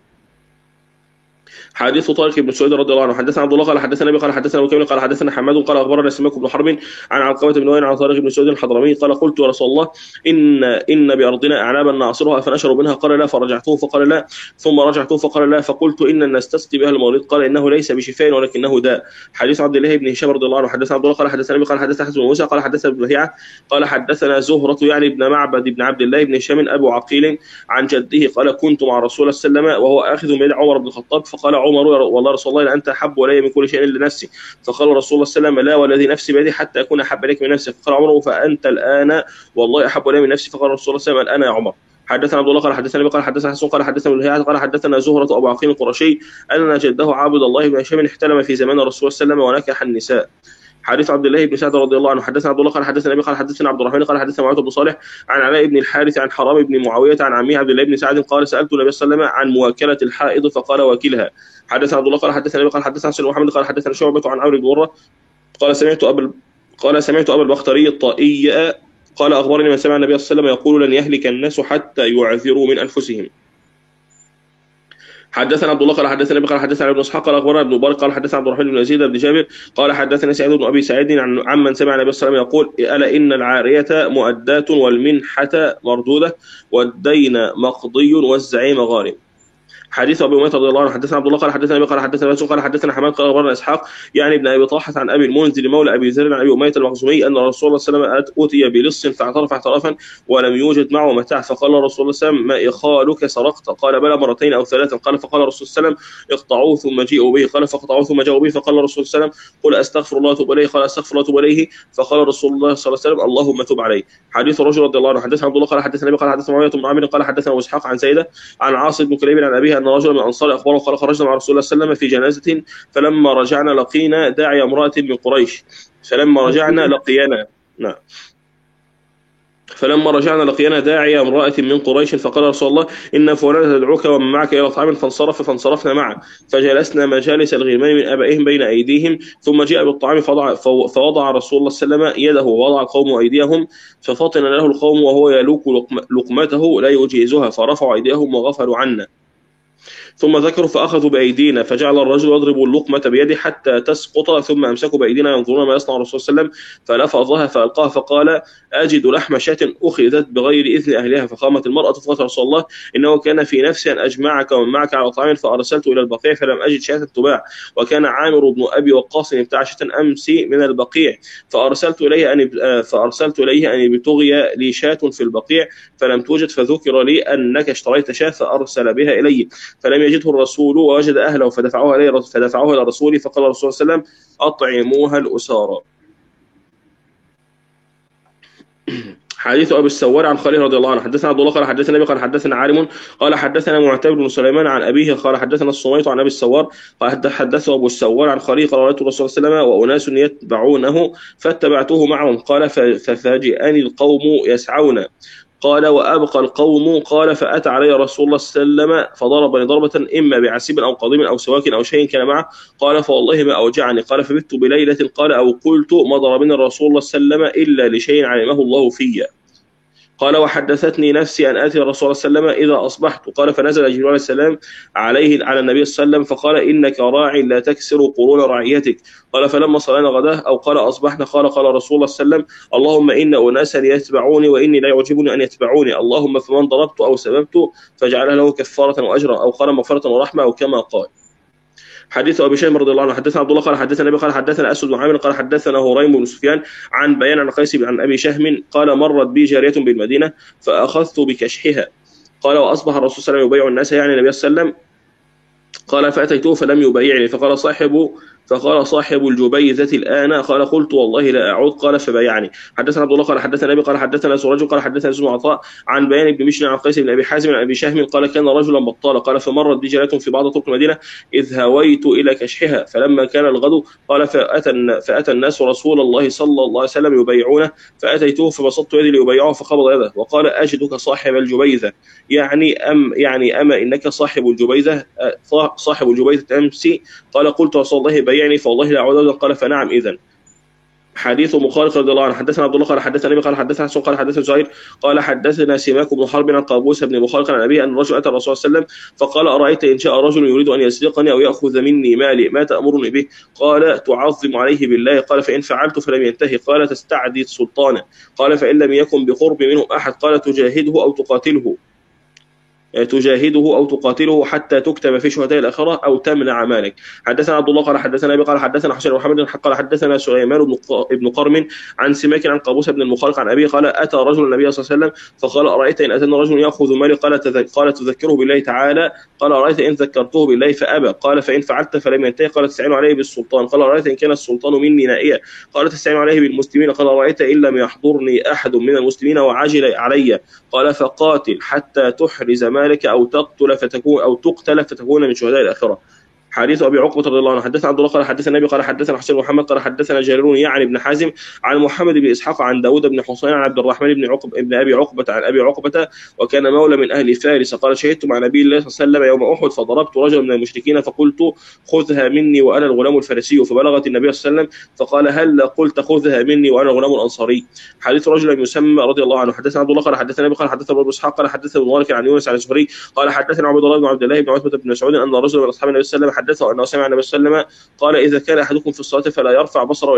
حديث طارق بن سعيد رضي الله عنه حدثنا عبد الله قال حدثنا ابي قال حدثنا وكيل قال حدثنا حماد قال اخبرنا سماك بن حرب عن علقمه بن وائل عن طارق بن سعيد الحضرمي قال قلت يا رسول الله ان بارضنا اعنابا نعصرها فنشرب منها قال لا فرجعته فقال لا ثم رجعته فقال لا فقلت ان نستسقي بها المريض قال انه ليس بشفاء ولكنه داء. حديث عبد الله بن هشام رضي الله عنه حدثنا عبد الله قال حدثنا ابي قال حدثنا حسن بن موسى قال حدثنا ابن لهيعة قال حدثنا زهرة يعني ابن معبد بن عبد الله بن هشام ابو عقيل عن جده قال كنت مع رسول الله صلى الله عليه وسلم وهو اخذ بيد عمر بن الخطاب فقال عمر والله رسول الله انت احب الي من كل شيء الا نفسي فقال رسول الله صلى الله عليه وسلم لا والذي نفسي بيدي حتى اكون احب اليك من نفسي فقال عمر فانت الان والله احب الي من نفسي فقال رسول الله صلى الله عليه وسلم الان يا عمر. حدثنا عبد الله قال حدثنا ابي قال حدثنا حسن قال حدثنا ابن لهيعة قال حدثنا زهرة ابو عقيل القرشي ان جده عبد الله بن هشام احتلم في زمان الرسول صلى الله عليه وسلم ونكح النساء. حديث عبد الله بن سعد رضي الله عنه حدثنا عبد الله قال حدثنا ابي قال حدثنا عبد الرحمن قال حدثنا معاذ بن صالح عن علاء بن الحارث عن حرام بن معاويه عن عمه عبد الله بن سعد قال سالت النبي صلى الله عليه وسلم عن موكله الحائض فقال واكلها. حدثنا عبد الله قال حدثنا ابي قال حدثنا حسن محمد قال حدثنا شعبة عن عمرو بن مرة قال سمعت ابا البختري الطائي قال اخبرني من سمع النبي صلى الله عليه وسلم يقول لن يهلك الناس حتى يعذروا من انفسهم. حدثنا عبد الله قال حدثنا ابي قال حدثنا ابن اسحاق قال اخبرنا ابن مبارك قال حدثنا عبد الرحمن بن يزيد بن جابر قال حدثنا سعيد بن ابي سعيد عمن سمع النبي صلى الله عليه وسلم يقول الا ان العاريه مؤداه والمنحه مردوده والدين مقضي والزعيم غارم. حديث ابي اميه رضي الله عنه حدثنا عبد الله قال حدثنا ابي قال حدثنا مسعود قال حدثنا حماد قال اخبرنا اسحاق يعني ابن ابي طلحه عن ابي المنذر مولى ابي ذر عن ابي اميه المخزومي ان رسول الله صلى الله عليه وسلم اوتي بلص فاعترف اعترافا ولم يوجد معه متاع فقال رسول الله صلى الله عليه وسلم ما اخالك سرقت قال بلى مرتين او ثلاثا قال فقال الرسول صلى الله عليه وسلم اقطعوه ثم جيئوا به قال فقطعوه ثم جاءوا به فقال الرسول صلى الله عليه وسلم قل استغفر الله واتوب اليه قال استغفر الله واتوب اليه فقال رسول الله صلى الله عليه وسلم اللهم تب عليه. حديث الرجل رضي الله عنه حدثنا عبد الله قال حدثنا ابي قال حدثنا معاويه بن عامر قال حدثنا ابو اسحاق عن زيده عن عاصم بن كليب عن ابيه ان رجلا من الانصار اخبره قال خرجنا مع رسول الله صلى الله عليه وسلم في جنازه فلما رجعنا لقينا داعي امراه من قريش فلما رجعنا لقينا داعي امرأة من قريش فقال رسول الله إن فلانة تدعوك ومن معك إلى طعام فانصرفنا معه فجلسنا مجالس الغلمان من آبائهم بين أيديهم ثم جاء بالطعام فوضع رسول الله صلى الله عليه وسلم يده ووضع القوم أيديهم ففطن له القوم وهو يلوك لقمته لا يجيزها فرفعوا أيديهم وغفلوا عنا ثم ذكروا فأخذوا بأيدينا فجعل الرجل يضرب اللقمة بيده حتى تسقط ثم أمسكوا بأيدينا ينظرون ما يصنع الرسول صلى الله عليه وسلم فلفظها فألقاها فقال أجد لحم شاة أخذت بغير إذن أهلها فقامت المرأة فقالت رسول الله إنه كان في نفسي أن أجمعك ومن معك على طعام فأرسلت إلى البقيع فلم أجد شاة تباع وكان عامر بن أبي وقاص ابتاع شاة أمسي من البقيع فأرسلت إليه أن يبتغي لي شاة في البقيع فلم توجد فذكر لي أنك اشتريت شاة فأرسل بها إلي فلم يجده الرسول ووجد أهله فدفعوها إلى الرسول فقال الرسول صلى الله عليه وسلم أطعموها الأسارى. حديث أبي السوار عن خالد رضي الله عنه حدثنا عبد الله قال حدثنا أبي قال حدثنا عالم قال حدثنا معتمر بن سليمان عن أبيه قال حدثنا الصميت عن أبي السوار قال حدثه أبو السوار عن خالد قال رأيت الرسول صلى الله عليه وسلم وأناس يتبعونه فاتبعته معهم قال ففاجئني القوم يسعون قال وأبقى القوم قال فأتى علي رسول الله صلى الله عليه وسلم فضربني ضربة إما بعسيب أو قضيب أو سواك أو شيء كان معه قال فوالله ما أوجعني قال فبت بليلة قال أو قلت ما ضربني الرسول الله صلى الله عليه وسلم إلا لشيء علمه الله في قال وحدثتني نفسي أن آتي الرسول صلى الله عليه وسلم إذا أصبحت قال فنزل جبريل عليه السلام على النبي صلى الله عليه وسلم فقال إنك راع لا تكسر قرون رعيتك قال فلما صلينا غداه أو قال أصبحنا قال رسول الله صلى الله عليه وسلم اللهم إن أناسا يتبعوني وإني لا يعجبني أن يتبعوني اللهم فمن ضربت أو سببت فاجعلها له كفارة وأجرا أو قال مغفرة ورحمة أو كما قال. حديث أبي شيبة رضي الله عنه حدثنا عبد الله قال حدثنا أبي قال حدثنا أسود بن عامر قال حدثنا هريم بن سفيان عن بيان عن قيس عن أبي شهم قال مرت بي جارية بالمدينة فأخذت بكشحها قال وأصبح الرسول صلى الله عليه وسلم يبايع الناس يعني النبي صلى الله عليه وسلم قال فأتيته فلم يبايعني فقال صاحب فقال صاحب الجبيذة الآن؟ قال قلت والله لا أعود. قال فبايعني. حدثنا عبد الله قال حدثنا أبي قال حدثنا سراج قال حدثنا زيد بن عطاء عن بيان بن مشن عن قيس بن أبي حازم عن أبي شهم قال كان رجلا بطالا قال فمرت بي جارية في بعض طرق المدينة إذ هويت إلى كشحها فلما كان الغد قال فأتى الناس رسول الله صلى الله عليه وسلم يبايعونه فأتيته فبسطت يدي ليبايعه فقبض يده وقال أجدك صاحب الجبيذة يعني أما إنك صاحب الجبيذة أمسي؟ قال قلت رسول الله بيعني فوالله لا أعود. قال فنعم إذن. حديث مخالف رضي الله عنه. حدثنا عبد الله قال حدثنا ابي قال حدثنا حسن قال حدثنا زهير قال حدثنا سماك بن حرب عن قابوس بن مخالف عن ابي ان الرجل اتى الرسول صلى الله عليه وسلم فقال ارايت ان شاء رجل يريد ان يسرقني او ياخذ مني مالي ما تامرني به؟ قال تعظم عليه بالله. قال فان فعلت فلم ينتهي. قال تستعدي سلطانه. قال فان لم يكن بقرب منهم احد قال تجاهده او تقاتله حتى تكتب في شهداء الاخره او تمنع مالك. حدثنا عبد الله قال حدثنا ابي قال حدثنا حسين بن محمد قال حدثنا سليمان بن قرم عن سماك عن قابوس بن المخالق عن ابي قال اتى رجل النبي صلى الله عليه وسلم فقال ارايت ان اتاني رجل ياخذ مالي؟ قال تذكره بالله تعالى. قال ارايت ان ذكرته بالله فابى؟ قال فان فعلت فلم ينتهي. قال تستعين عليه بالسلطان. قال ارايت ان كان السلطان مني نائيا؟ قال تستعين عليه بالمسلمين. قال ارايت ان لم يحضرني احد من المسلمين وعجل علي؟ قال فقاتل حتى تحرز مالك او تقتل فتكون من شهداء الاخره. حديث ابي عقبه رضي الله عنه. حدثنا عبد الله قال حدثنا ابي قال حدثنا حسين بن محمد قال حدثنا جرير يعني بن حازم عن محمد بن اسحاق عن داود بن حسين عن عبد الرحمن بن ابي عقبه عن ابي عقبه وكان مولى من اهل فارس قال شهدت مع نبي الله صلى الله عليه وسلم يوم احد فضربت رجلا من المشركين فقلت خذها مني وانا الغلام الفارسي فبلغت النبي صلى الله عليه وسلم فقال هل قلت خذها مني وانا الغلام الانصاري؟ حديث رجل يسمى رضي الله عنه. حدثنا عبد الله قال حدثنا ابي قال حدثنا ابو اسحاق قال حدثنا ابن مالك عن يونس عن الزهري قال حدثنا عبد الله بن عبد الله بن عتبه بن مسعود ان رجلا من اصحاب النبي صلى الله عليه وسلم حدثه انه سمع النبي صلى الله عليه وسلم قال إذا كان أحدكم في الصلاة فلا يرفع بصره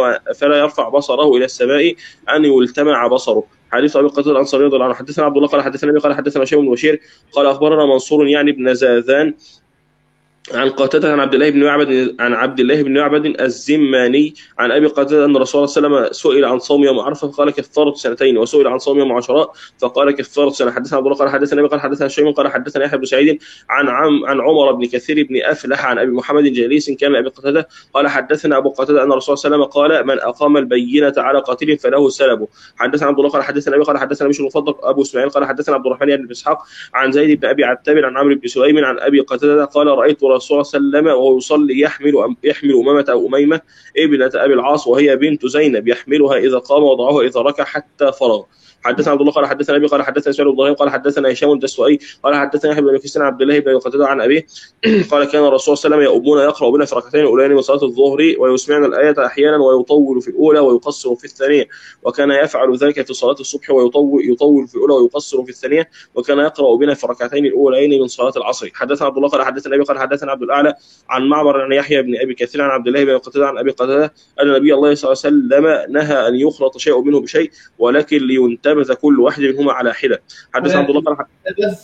إلى السماء أن يلتمع بصره. حديث أبي قتادة الأنصاري رضي الله عنه. حدثنا عبد الله قال حدثنا أبي قال حدثنا هشام بن بشير قال أخبرنا منصور يعني بن زاذان عن قتادة عن عبد الله بن معبد الزماني عن ابي قتادة ان الرسول صلى الله عليه وسلم سئل عن صوم يوم عرفه فقال كفاره سنتين وسئل عن صوم يوم عاشوراء فقال كفاره سنه. حدثنا عبد الله قال حدثنا ابي قال حدثنا هشام قال حدثنا يحيى بن سعيد عن عمر بن كثير بن افلح عن ابي محمد جليس كان ابي قتادة قال حدثنا ابو قتادة ان الرسول صلى الله عليه وسلم قال من اقام البينه على قاتل فله سلبه. حدثنا عبد الله قال حدثنا ابي قال حدثنا بشر المفضل ابو اسماعيل قال حدثنا عبد الرحمن بن اسحاق عن زيد بن ابي عتاب عن عمرو بن سليم عن ابي قتادة قال رايت رسول صلى الله عليه وسلم وهو يصلي يحمل أمامة أو أميمة ابنة أبي العاص وهي بنت زينب يحملها إذا قام وضعها إذا ركع حتى فرغ. حدثنا عبد الله قال حدثنا ابي قال حدثنا اسماعيل بن ابراهيم قال حدثنا هشام الدستوائي قال حدثنا يحيى بن كثير عبد الله بن قتادة عن ابيه قال كان الرسول صلى الله عليه وسلم يؤمنا يقرأ بنا في ركعتين الاولين من صلاه الظهر ويسمعنا الايه احيانا ويطول في الاولى ويقصر في الثانيه وكان يفعل ذلك في صلاه الصبح ويطول في الاولى ويقصر في الثانيه وكان يقرأ بنا في الركعتين الاولين من صلاه العصر. حدثنا عبد الله قال حدثنا ابي قال حدثنا عبد الاعلى عن معمر عن يحيى بن ابي كثير عن عبد الله بن قتادة عن ابي قتادة ان النبي الله صلى الله عليه وسلم نهى ان يخلط شيء منه بشيء ولكن لينتبذ كل واحد منهما على حده. حدث عبد الله قال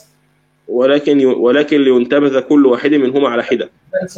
ولكن لينتبذ كل واحد منهما على حده.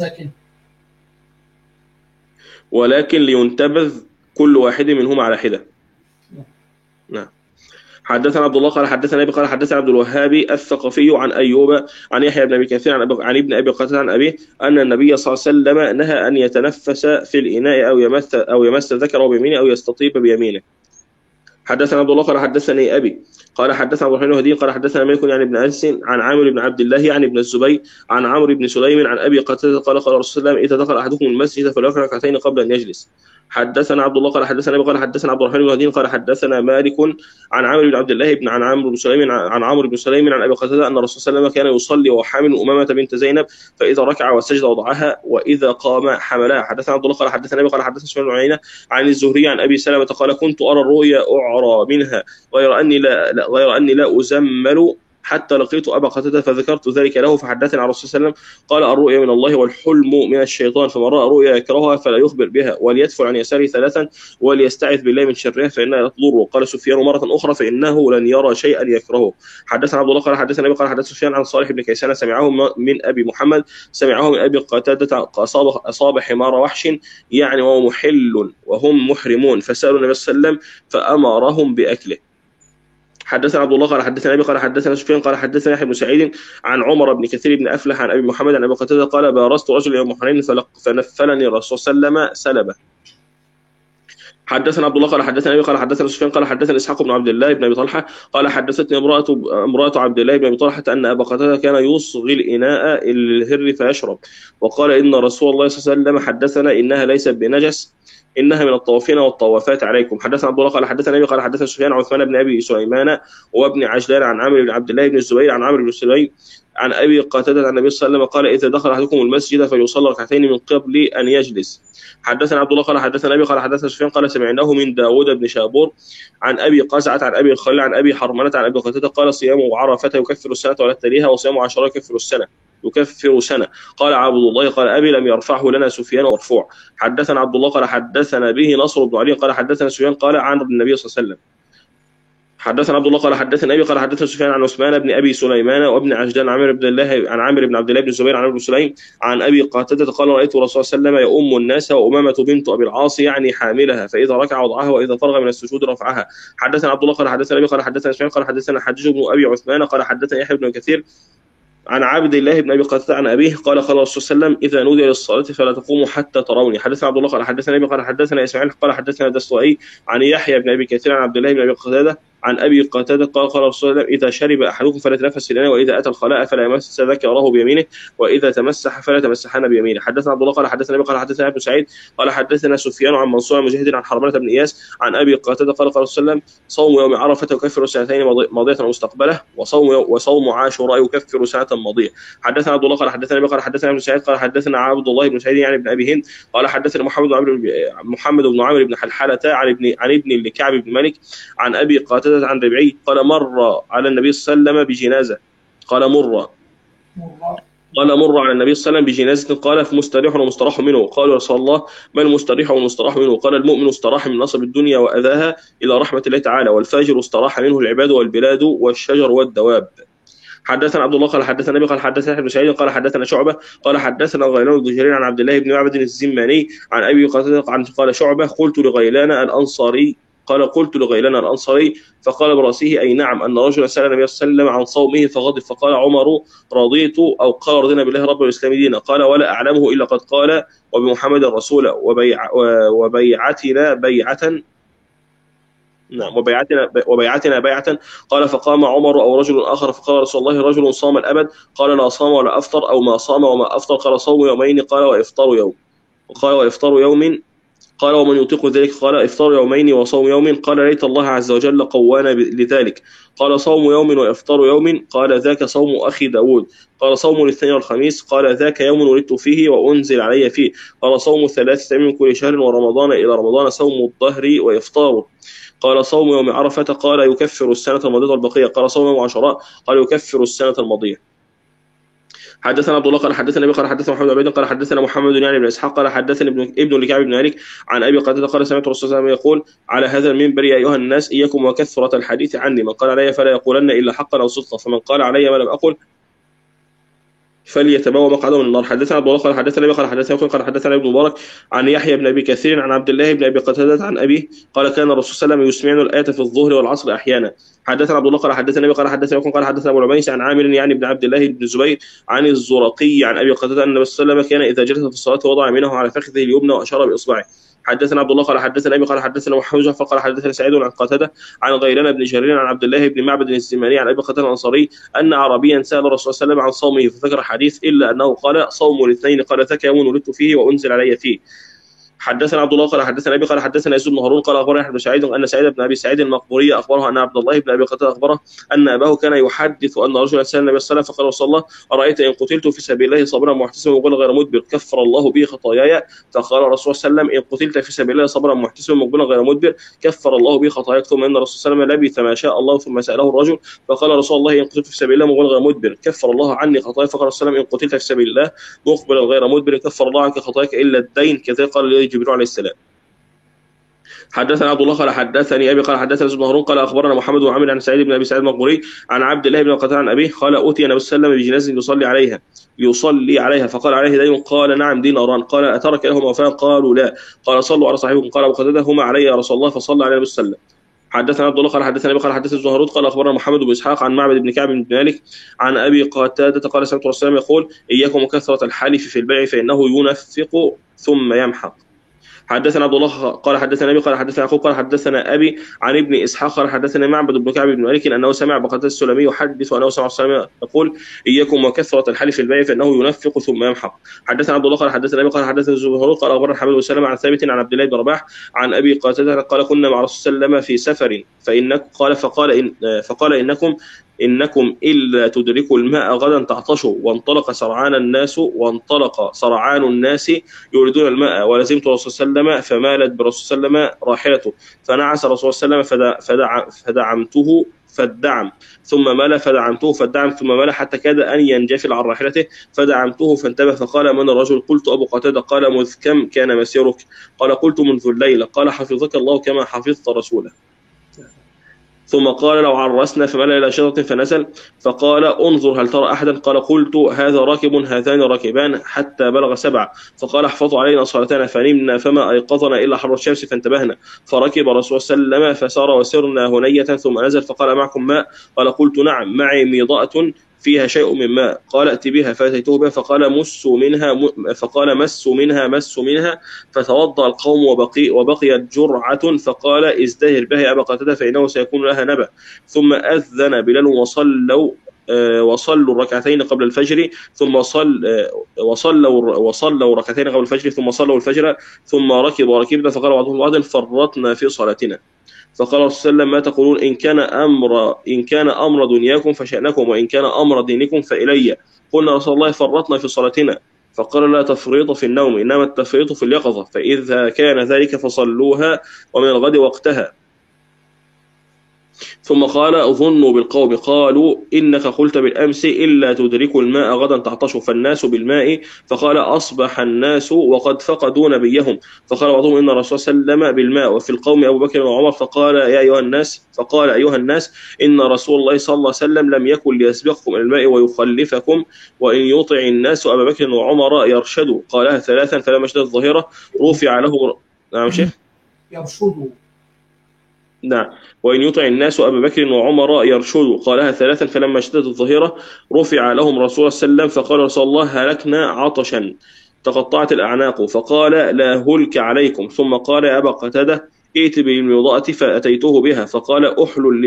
ولكن لينتبذ كل واحد منهما على حده. نعم. حدثنا عبد الله قال حدثنا ابي قال حدثنا عبد الوهاب الثقفي عن ايوب عن يحيى بن ابي كثير عن ابن ابي قتادة عن ابيه ان النبي صلى الله عليه وسلم نهى ان يتنفس في الاناء او يمس ذكره بيمينه او يستطيب بيمينه. حدثنا عبد الله قال حدثني ابي قال حدثنا ابو الرحمن الهدي قال حدثنا مالك يعني ابن انس عن عامر بن عبد الله يعني ابن الزبير عن عمرو بن سليم عن ابي قتادة قال قال رسول الله اذا دخل احدكم المسجد فليركع ركعتين قبل ان يجلس. حدثنا عبد الله قال حدثنا ابي قال حدثنا عبد الرحمن بن الهدي قال حدثنا مالك عن عامر بن عبد الله عن عمرو بن سليم عن عمرو بن سليم عن ابي قتادة ان الرسول صلى الله عليه وسلم كان يصلي وهو حامل امامه بنت زينب فاذا ركع وسجد وضعها واذا قام حملها. حدثنا عبد الله قال حدثنا ابي قال حدثنا سفيان بن عيينة عن الزهري عن ابي سلمة قال كنت ارى الرؤيا اعرى منها غير اني لا ازمل حتى لقيت ابا قتادة فذكرت ذلك له فحدثني عن الرسول صلى الله عليه وسلم قال الرؤيا من الله والحلم من الشيطان فمن راى رؤيا يكرهها فلا يخبر بها وليدفع عن يساره ثلاثا وليستعذ بالله من شرها فانها تضره. قال سفيان مره اخرى فانه لن يرى شيئا يكرهه. حدثنا عبد الله قال حدثنا ابي قال حدث سفيان عن صالح بن كيسان سمعه من ابي محمد سمعه من ابي قتادة اصاب حمار وحش يعني وهو محل وهم محرمون فسالوا النبي صلى الله عليه وسلم فامرهم باكله. حدثنا عبد الله قال حدثنا ابي قال حدثنا سفيان قال حدثنا يحيى بن سعيد عن عمر بن كثير بن افلح عن ابي محمد عن ابي قتاده قال بارزت رجل يوم حنين فنفلني الرسول صلى الله عليه وسلم سلبه. حدثنا عبد الله قال حدثنا ابي قال حدثنا سفيان قال حدثنا اسحاق بن عبد الله بن ابي طلحه قال حدثتني امراه عبد الله بن ابي طلحه ان ابا قتاده كان يصغي الاناء الهر فيشرب، وقال ان رسول الله صلى الله عليه وسلم حدثنا انها ليست بنجس انها من الطوافين والطوافات عليكم. حدثنا عبد الله قال حدثنا ابي قال حدثنا سفيان عن عثمان بن ابي سليمان وابن عجلان عن عامر بن عبد الله بن الزبير عن عمرو بن سليم عن ابي قتاده عن النبي صلى الله عليه وسلم قال اذا دخل احدكم المسجد فليصلي ركعتين من قبل ان يجلس. حدثنا عبد الله قال حدثنا ابي قال حدثنا سفيان قال سمعناه من داوود بن شابور عن ابي قزعه عن ابي الخليل عن ابي حرمله عن ابي قتاده قال صيام عرفه يكفر السنه ولا تليها وصيام عاشوراء يكفر سنه. قال عبد الله قال ابي لم يرفعه لنا سفيان مرفوع. حدثنا عبد الله قال حدثنا به نصر بن علي قال حدثنا سفيان قال عن النبي صلى الله عليه وسلم. حدثنا عبد الله قال حدثنا ابي قال حدثنا سفيان عن عثمان بن ابي سليمان وابن عجلان عن عامر بن عبد الله بن الزبير عن ابي سليم عن ابي قتاده قال رايت الرسول صلى الله عليه وسلم يؤم الناس وامامه بنت ابي العاص يعني حاملها فاذا ركع وضعها واذا فرغ من السجود رفعها. حدثنا عبد الله قال حدثنا ابي قال حدثنا سفيان قال حدثنا حجاج بن ابي عثمان قال حدثنا يحيى بن كثير عن عبد الله بن ابي قتاده عن ابيه قال قال الرسول صلى الله عليه وسلم اذا نودي للصلاه فلا تقوموا حتى تروني. حدثنا عبد الله قال حدثنا ابي قال حدثنا اسماعيل قال حدثنا دستوائي عن يحيى بن ابي كثير عن عبد الله بن ابي قتاده عن ابي قتاده قال قال الرسول صلى الله عليه وسلم اذا شرب احدكم فلا يتنفس في الاناء واذا اتى الخلاء فلا يمس ذكره بيمينه واذا تمسح فلا تمسحن بيمينه. حدثنا عبد الله قال حدثنا ابي قال حدثنا ابن سعيد قال حدثنا سفيان عن منصور مجاهد عن حرمله بن اياس عن ابي قتاده قال قال صلى الله عليه وسلم صوم يوم عرفه يكفر سنتين ماضيه ومستقبله وصوم عاشوراء يكفر سنه ماضيه. حدثنا عبد الله قال حدثنا ابي قال حدثنا ابن سعيد قال حدثنا عبد الله بن سعيد يعني ابن ابي هند قال حدثنا محمد بن عمرو بن حلحله عن ابن لكعب بن مالك عن ابي قتاده عن ربعي قال مر على النبي صلى الله عليه وسلم بجنازه قال مر على النبي صلى الله عليه وسلم بجنازه قال مستريح ومستراح منه قال يا رسول الله ما المستريح والمستراح منه؟ قال المؤمن استراح من نصب الدنيا واذاها الى رحمه الله تعالى والفاجر استراح منه العباد والبلاد والشجر والدواب. حدثنا عبد الله قال حدثنا ابي قال حدثنا ابن سعيد قال حدثنا شعبه قال حدثنا غيلان بن جرير عن عبد الله بن معبد الزماني عن ابي قتاده قال شعبه قلت لغيلان الانصاري فقال براسه اي نعم ان رجلا سال النبي صلى الله عليه وسلم عن صومه فغضب فقال عمر رضيت او قال رضينا بالله رب الاسلام دينا قال ولا اعلمه الا قد قال وبمحمد رسولا وبيعتنا بيعه نعم وبيعتنا بيعة. قال فقام عمر أو رجل آخر فقال رسول الله رجل صام الأبد قال لا صام ولا أفطر أو ما صام وما أفطر قال صوم يومين قال وإفطار يوم قال ومن يطيق ذلك قال إفطار يومين وصوم يوم قال ليت الله عز وجل قوانا لذلك قال صوم يوم وإفطار يوم قال ذاك صوم أخي داود قال صوم الاثنين والخميس قال ذاك يوم ولدت فيه وأنزل علي فيه قال صوم 3 من كل شهر ورمضان إلى رمضان صوم الظهر وإفطاره قال صوم يوم عرفة قال يكفر السنة الماضية والبقية قال صوم يوم عاشوراء قال يكفر السنة الماضية. حدثنا عبد الله قال حدثنا ابي قال حدثنا محمد بن عبيد قال حدثنا محمد يعني بن اسحاق قال حدثني ابن لكعب بن مالك عن ابي قتاده قال سمعت الرسول صلى الله عليه وسلم يقول على هذا المنبر يا ايها الناس اياكم وكثرة الحديث عني من قال علي فلا يقولن الا حقا او صدقا فمن قال علي ما لم اقل فليتبوأ مقعده من النار. حدثنا عبد الله قال حدثنا ابي قال حدثنا ابن مبارك عن يحيى بن ابي كثير عن عبد الله بن ابي قتاده عن ابيه قال كان الرسول صلى الله عليه وسلم يسمعنا الايه في الظهر والعصر احيانا. حدثنا عبد الله قال حدثنا ابي قال حدثنا ابو العبيس عن عامر يعني بن عبد الله بن الزبير عن الزرقي عن ابي قتاده ان النبي صلى الله عليه وسلم كان اذا جلس في الصلاه وضع يمينه على فخذه اليمنى واشار باصبعه. حدثنا عبد الله قال حدثنا ابي قال حدثنا محمد جعفر قال حدثنا سعيد عن قتاده عن غيلان بن جرير عن عبد الله بن معبد الزماني عن ابي قتاده الانصاري ان عربيا سال الرسول صلى الله عليه وسلم عن صومه فذكر حديث الا انه قال صوم الاثنين قال ذاك يوم ولدت فيه وانزل علي فيه. حدثنا عبد الله قال حدثنا ابي قال حدثنا يزيد بن هارون قال اخبرنا احمد بن سعيد ان سعيد بن ابي سعيد المقبوري اخبره ان عبد الله بن ابي قتاده اخبره ان اباه كان يحدث ان رجلا سال النبي صلى الله عليه وسلم فقال رسول الله ارايت ان قتلت في سبيل الله صبرا محتسبا مقبلا غير مدبر كفر الله به خطاياي فقال الرسول صلى الله عليه وسلم ان قتلت في سبيل الله صبرا محتسبا مقبلا غير مدبر كفر الله به خطاياك. ثم ان الرسول صلى الله عليه وسلم لبث ما شاء الله ثم ساله الرجل فقال رسول الله ان قتلت في سبيل الله مقبلا غير مدبر كفر الله عني خطاياي فقال الرسول صلى الله عليه وسلم ان قتلت في سبيل الله مقبلا غير مدبر كفر الله عنك خطاياك الا الدين كذلك قال لي جبريل عليه السلام. حدثنا عبد الله قال حدثني ابي قال حدثنا ابن هارون قال اخبرنا محمد بن عامر عن سعيد بن ابي سعيد المقبوري عن عبد الله بن قتاده عن ابيه قال اتي النبي صلى الله عليه وسلم بجنازه يصلي عليها فقال عليه دين قال نعم ديناران قال اترك لهم وفاء قالوا لا قال صلوا على صاحبكم قال ابو قتاده هما علي يا رسول الله فصلى عليه النبي صلى الله عليه وسلم. حدثنا عبد الله قال حدثنا ابي قال حدثنا الزهري قال اخبرنا محمد بن اسحاق عن معبد بن كعب بن مالك عن ابي قتاده قال سمعت رسول الله يقول اياكم وكثره الحلف في البيع فانه ينفق ثم يمحق. حدثنا عبد الله قال حدثنا ابي قال حدثنا يعقوب قال حدثنا ابي عن ابن اسحاق قال حدثنا معبد بن كعب بن مالك انه سمع ابا قتاده السلمي يحدث انه سمع السلمي يقول اياكم وكثره الحلف في البيع فانه ينفق ثم يمحق. حدثنا عبد الله قال حدثنا ابي قال حدثنا الزهري قال اخبرنا حماد بن سلمة عن ثابت عن عبد الله بن رباح عن ابي قتاده قال كنا مع رسول الله صلى الله عليه وسلم في سفر فقال إنكم إلا تدركوا الماء غدا تعطشوا وانطلق سرعان الناس يريدون الماء ولزمت الرسول صلى الله عليه وسلم فمالت برسول صلى الله عليه وسلم راحلته فنعس الرسول صلى الله عليه وسلم فدعمته فالدعم ثم مال فدعمته فالدعم ثم مال حتى كاد أن ينجفل عن راحلته فدعمته فانتبه فقال من الرجل؟ قلت أبو قتادة. قال منذ كم كان مسيرك؟ قال قلت منذ الليلة. قال حفظك الله كما حفظت رسوله. ثم قال لو عرسنا فمال إلى شجرة فنزل فقال انظر هل ترى أحدا؟ قال قلت هذا راكب هذان راكبان حتى بلغ 7 فقال احفظوا علينا صلاتنا فنمنا فما أيقظنا إلا حر الشمس فانتبهنا فركب الرسول صلى الله عليه وسلم فسار وسرنا هنية ثم نزل فقال معكم ماء؟ قال قلت نعم معي ميضاءة فيها شيء من ماء. قال ائت بها فاتيته بها فقال مسوا منها فتوضأ القوم وبقيت جرعة فقال ازدهر بها يا أبا قتادة فإنه سيكون لها نبأ. ثم أذن بلال وصلوا الركعتين قبل الفجر ثم وصلوا ركعتين قبل الفجر ثم صلوا الفجر ثم ركبنا فقال بعضهم بعض فرطنا في صلاتنا. فقال رسول الله صلى الله عليه وسلم ما تقولون إن كان أمر دنياكم فشأنكم وإن كان أمر دينكم فإلي. قلنا رسول الله فرطنا في صلاتنا. فقال لا تفريط في النوم إنما التفريط في اليقظة فإذا كان ذلك فصلوها ومن الغد وقتها. ثم قال أظنوا بالقوم قالوا إنك قلت بالأمس إلا تدركوا الماء غدا تعطشوا فالناس بالماء. فقال أصبح الناس وقد فقدوا نبيهم. فقال بعضهم إن الرسول صلى الله عليه وسلم بالماء وفي القوم أبو بكر وعمر. فقال أيها الناس إن رسول الله صلى الله عليه وسلم لم يكن ليسبقكم إلى الماء ويخلفكم وإن يطع الناس أبا بكر وعمر يرشدوا. قالها 3 فلما اشتدت الظهيرة رفع له. نعم شيخ يرشدوا. نعم وإن يطع الناس أبا بكر وعمر يرشدوا. قالها 3 فلما اشتدت الظهيرة رفع لهم رسول صلى الله عليه وسلم فقال رسول الله هلكنا عطشا تقطعت الأعناق. فقال لا هلك عليكم. ثم قال يا أبا قتادة ائت بالموضأة فأتيته بها فقال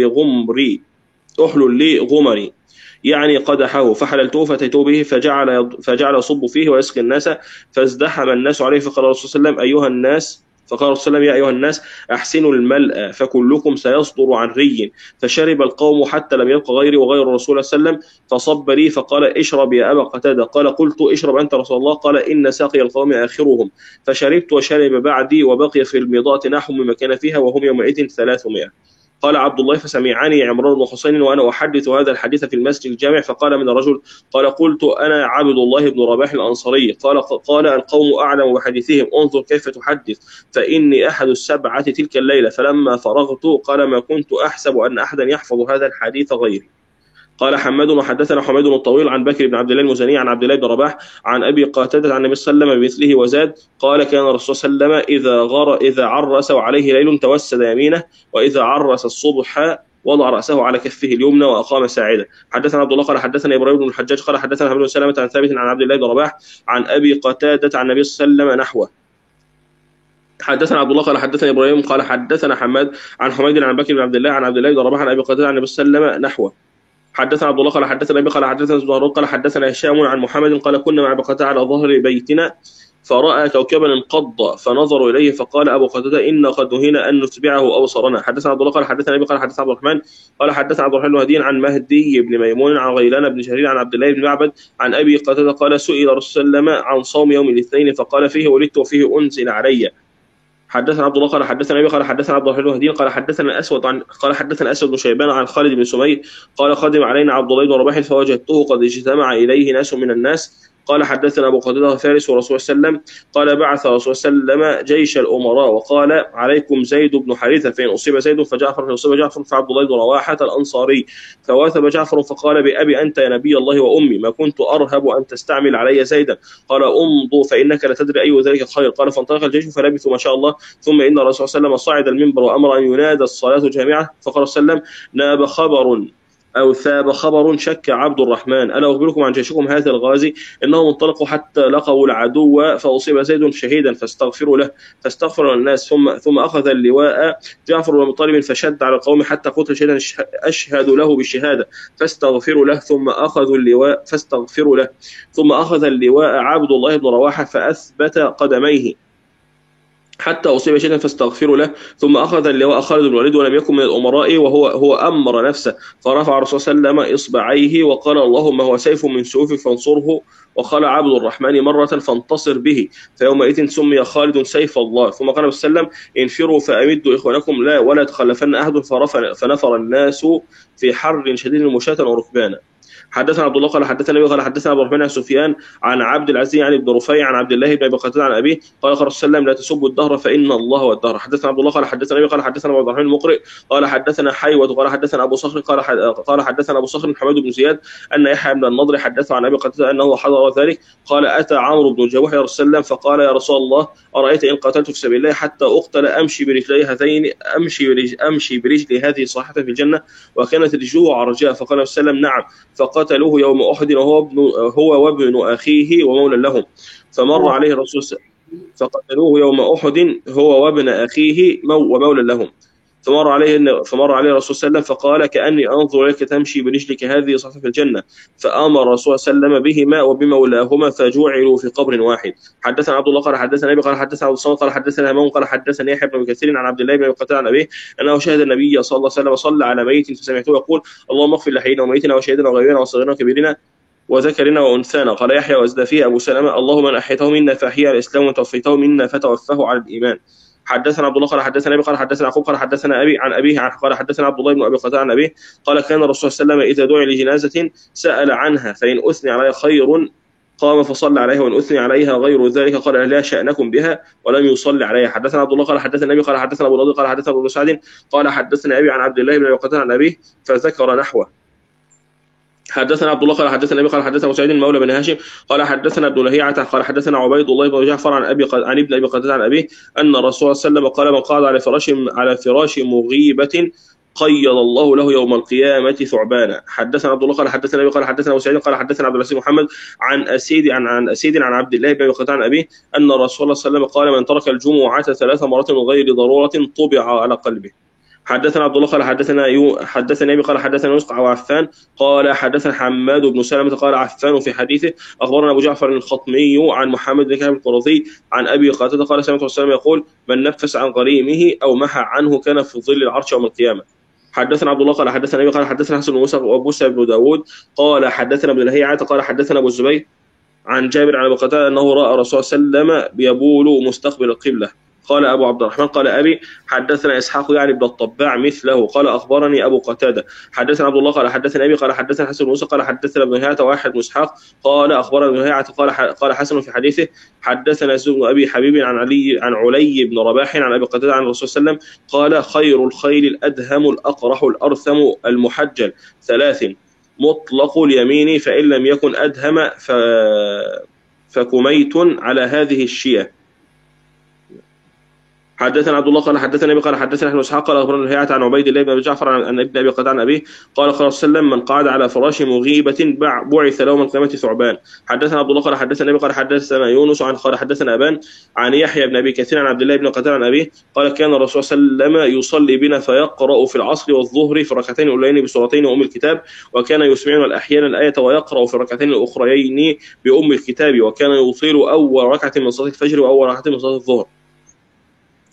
أحلل لي غمري يعني قدحه فحللته فأتيته به فجعل يصب فيه ويسقي الناس فازدحم الناس عليه. فقال الرسول صلى الله عليه وسلم فقال الرسول يا أيها الناس أحسنوا الملأ فكلكم سيصدر عن ري. فشرب القوم حتى لم يبق غيري وغير الرسول صلى الله عليه وسلم فصب لي فقال اشرب يا أبا قتادة. قال قلت اشرب أنت رسول الله. قال إن ساقي القوم آخرهم. فشربت وشرب بعدي وبقي في الميضاة نحو مما كان فيها وهم يومئذ 300. قال عبد الله فسمعني عمران بن حسين وأنا أحدث هذا الحديث في المسجد الجامع. فقال من الرجل؟ قال قلت أنا عبد الله بن رباح الأنصاري. قال القوم أعلم بحديثهم انظر كيف تحدث فإني أحد السبعة تلك الليلة. فلما فرغت قال ما كنت أحسب أن أحدا يحفظ هذا الحديث غيري. قال حماد وحدثنا حميد الطويل عن بكر بن عبد الله المزني عن عبد الله بن رباح عن أبي قتادة عن النبي صلى الله عليه وسلم بمثله وزاد. قال كان الرسول صلى الله عليه وسلم إذا عرس وعليه ليل توسد يمينه وإذا عرس الصبح وضع رأسه على كفه اليمنى وأقام ساعدا. حدثنا عبد الله قال حدثنا إبراهيم بن الحجاج قال حدثنا حماد بن سلمة عن ثابت عن عبد الله بن رباح عن أبي قتادة عن النبي صلى الله عليه وسلم نحوه. حدثنا عبد الله قال حدثنا إبراهيم قال حدثنا حماد عن حميد عن بكر بن عبد الله عن عبد الله بن رباح عن أبي قتادة عن النبي صلى الله عليه وسلم نحوه. حدثنا عبد الله قال حدثنا ابي قال حدثنا الزهري قال حدثنا هشام عن محمد قال كنا مع ابي قتادة على ظهر بيتنا فرأى كوكبا انقض فنظروا اليه فقال ابو قتادة ان قد نهينا ان نتبعه ابصارنا. حدثنا عبد الله قال حدثنا ابي قال حدثنا عبد الرحمن قال حدثنا عبد الرحمن بن هدي عن مهدي بن ميمون عن غيلان بن جرير عن عبد الله بن معبد عن ابي قتادة قال سئل رسول الله عن صوم يوم الاثنين فقال فيه ولدت وفيه انزل علي. حدثنا عبد الله قال حدثنا ابي قال حدثنا عبد الرحمن بن هدي قال حدثنا اسود بن شيبان عن خالد بن سمير قال قدم علينا عبد الله بن رباح فوجدته قد اجتمع اليه ناس من الناس قال حدثنا أبو قتادة فارس ورسول الله صلى الله عليه وسلم قال بعث رسول الله صلى الله عليه وسلم جيش الأمراء وقال عليكم زيد بن حارثة فإن أصيب زيد فجعفر، فإن أصيب جعفر فعبد الله بن رواحة الأنصاري. فواثب جعفر فقال بأبي أنت يا نبي الله وأمي ما كنت أرهب أن تستعمل علي زيدا. قال أمضوا فإنك لتدري أي ذلك خير. قال فانطلق الجيش فلبثوا ما شاء الله. ثم إن الرسول صلى الله عليه وسلم صعد المنبر وأمر أن ينادى الصلاة جامعة. فقال صلى الله عليه وسلم ناب خبر أو ثاب خبر شك عبد الرحمن ألا أخبركم عن جيشكم هذا الغازي إنهم انطلقوا حتى لقوا العدو فأصيب زيد شهيدا فاستغفروا له فاستغفر الناس ثم أخذ اللواء جعفر بن أبي طالب فشد على القوم حتى قتل شهيدا أشهد له بالشهادة فاستغفروا له ثم أخذوا اللواء فاستغفروا له ثم أخذ اللواء عبد الله بن رواحة فأثبت قدميه حتى أصيب شيئا فاستغفروا له ثم أخذ اللواء خالد بن الوليد ولم يكن من الأمراء وهو أمر نفسه فرفع الرسول صلى الله عليه وسلم إصبعيه وقال اللهم هو سيف من سيوفك فانصره. وقال عبد الرحمن مرة فانتصر به فيومئذ سمي خالد سيف الله. ثم قال صلى الله عليه وسلم انفروا فأمدوا إخوانكم لا ولا يتخلفن أحد فنفر الناس في حر شديد مشاة وركبانا. حدثنا عبد الله قال حدثنا ابي قال حدثنا عبد الرحمن بن سفيان عن عبد العزيز عن ابن رفيع عن عبد الله بن ابي قتاده عن ابيه قال قال صلى الله عليه وسلم لا تسبوا الدهر فان الله هو الدهر. حدثنا عبد الله قال حدثنا ابي قال حدثنا عبد الرحمن المقرئ قال حدثنا حيوة قال حدثنا ابو صخر قال حدثنا ابو صخر حماد بن زياد ان يحيى بن النضر حدثه عن ابي قتاده انه حضر ذلك قال اتى عمرو بن الجموح يا رسول الله فقال يا رسول الله ارايت ان قتلت في سبيل الله حتى اقتل امشي برجلي هذين امشي برجلي هذه صاحة في الجنه وكانت رجله عرجاء. فقال صلى الله عليه وسلم نعم فقتلوه يوم احد هو وابن اخيه ومولى لهم. فمر عليه الرسول فقتلوه يوم احد هو وابن اخيه ومولى لهم. فمر عليه الرسول صلى الله عليه وسلم فقال كأني أنظر إليك تمشي برجلك هذه صحفة في الجنة. فأمر الرسول صلى الله عليه وسلم بهما وبمولاهما فجعلوا في قبر واحد. حدثنا عبد الله قال حدثنا أبي قال حدثنا عبد الصمد قال حدثنا همام قال حدثنا يحيى بن كثير عن عبد الله بن أبي قتادة عن أبيه أنه شهد النبي صلى الله عليه وسلم صلى على ميت فسمعته يقول اللهم اغفر لحينا وميتنا وشهيدنا وغيرنا وصغيرنا وكبيرنا وذكرنا وأنثانا. قال يحيى وازداد فيه أبو سلمة اللهم من أحيته منا فأحيا على الإسلام وتوفيته منا فتوفاه على الإيمان. حدثنا عبد الله قال حدثنا ابي قال حدثنا يعقوب قال حدثنا ابي عن ابيه قال حدثنا عبد الله بن ابي قتاده عن ابيه قال كان الرسول صلى الله عليه وسلم اذا دعي لجنازه سال عنها فان اثني عليها خير قام فصلى عليها وان اثني عليها غير ذلك قال لا شانكم بها ولم يصلي عليها. حدثنا عبد الله قال حدثنا ابي قال حدثنا ابو نضر قال حدثنا ابو سعد قال حدثنا ابي عن عبد الله بن ابي قتاده عن ابيه فذكر نحوه. حدثنا عبد الله قال حدثنا ابي قال حدثنا سعيد مولى بن هاشم قال حدثنا ابن لهيعة قال حدثنا عبيد الله بن جعفر عن ابن ابي قتاده عن ابيه ان الرسول صلى الله عليه وسلم قال من قعد على فراش مغيبة قيض الله له يوم القيامة ثعبانا. حدثنا عبد الله قال حدثنا ابي قال حدثنا سعيد قال حدثنا عبد العزيز محمد عن اسيد عن عبد الله بن ابي قتاده عن ابيه ان الرسول صلى الله عليه وسلم قال من ترك الجمعة 3 مرات من غير ضرورة طبع على قلبه. حدثنا عبد الله قال حدثنا ابي قال حدثنا يسقع وعفان قال حدثنا حماد بن سلمة قال عفان في حديثه اخبرنا ابو جعفر الخطمي عن محمد بن كعب القرظي عن ابي قتاده قال سمعت الرسول يقول من نفس عن غريمه او محى عنه كان في ظل العرش يوم القيامه. حدثنا عبد الله قال حدثنا ابي قال حدثنا حسن بن موسى وابوسى بن داود قال حدثنا ابن لهيعة قال حدثنا ابو الزبير عن جابر عن ابي قتاده انه راى الرسول صلى الله عليه وسلم بيبول مستقبل القبله. قال أبو عبد الرحمن قال أبي حدثنا إسحاق يعني ابن الطباع مثله قال أخبرني أبو قتادة. حدثنا عبد الله قال حدثنا أبي قال حدثنا حسن بن موسى قال حدثنا ابن لهيعة واحد بن إسحاق قال أخبرنا ابن لهيعة قال حسن في حديثه حدثنا يزيد بن أبي حبيب عن علي بن رباح عن أبي قتادة عن الرسول صلى الله عليه وسلم قال خير الخيل الأدهم الأقرح الأرثم المحجل 3 مطلق اليمين فإن لم يكن أدهم فكميت على هذه الشية. حدثنا عبد الله قال حدثنا ابي قال حدثنا ابن اسحاق قال اخبرنا الهيعة عن عبيد الله بن ابي جعفر عن ابن ابي قتادة عن ابيه قال قال صلى الله عليه وسلم من قعد على فراش مغيبة بعث له يوم القيامة ثعبان. حدثنا عبد الله قال حدثنا ابي قال حدثنا يونس قال حدثنا ابان عن يحيى بن ابي كثير عن عبد الله بن قتادة عن ابيه قال كان الرسول صلى الله عليه وسلم يصلي بنا فيقرأ في العصر والظهر في الركعتين الاوليين بسورتين وام الكتاب وكان يسمعنا احيانا الايه ويقرأ في الركعتين الاخريين بام الكتاب وكان يطيل اول ركعه من صلاه الفجر واول ركعه من صلاه الظهر.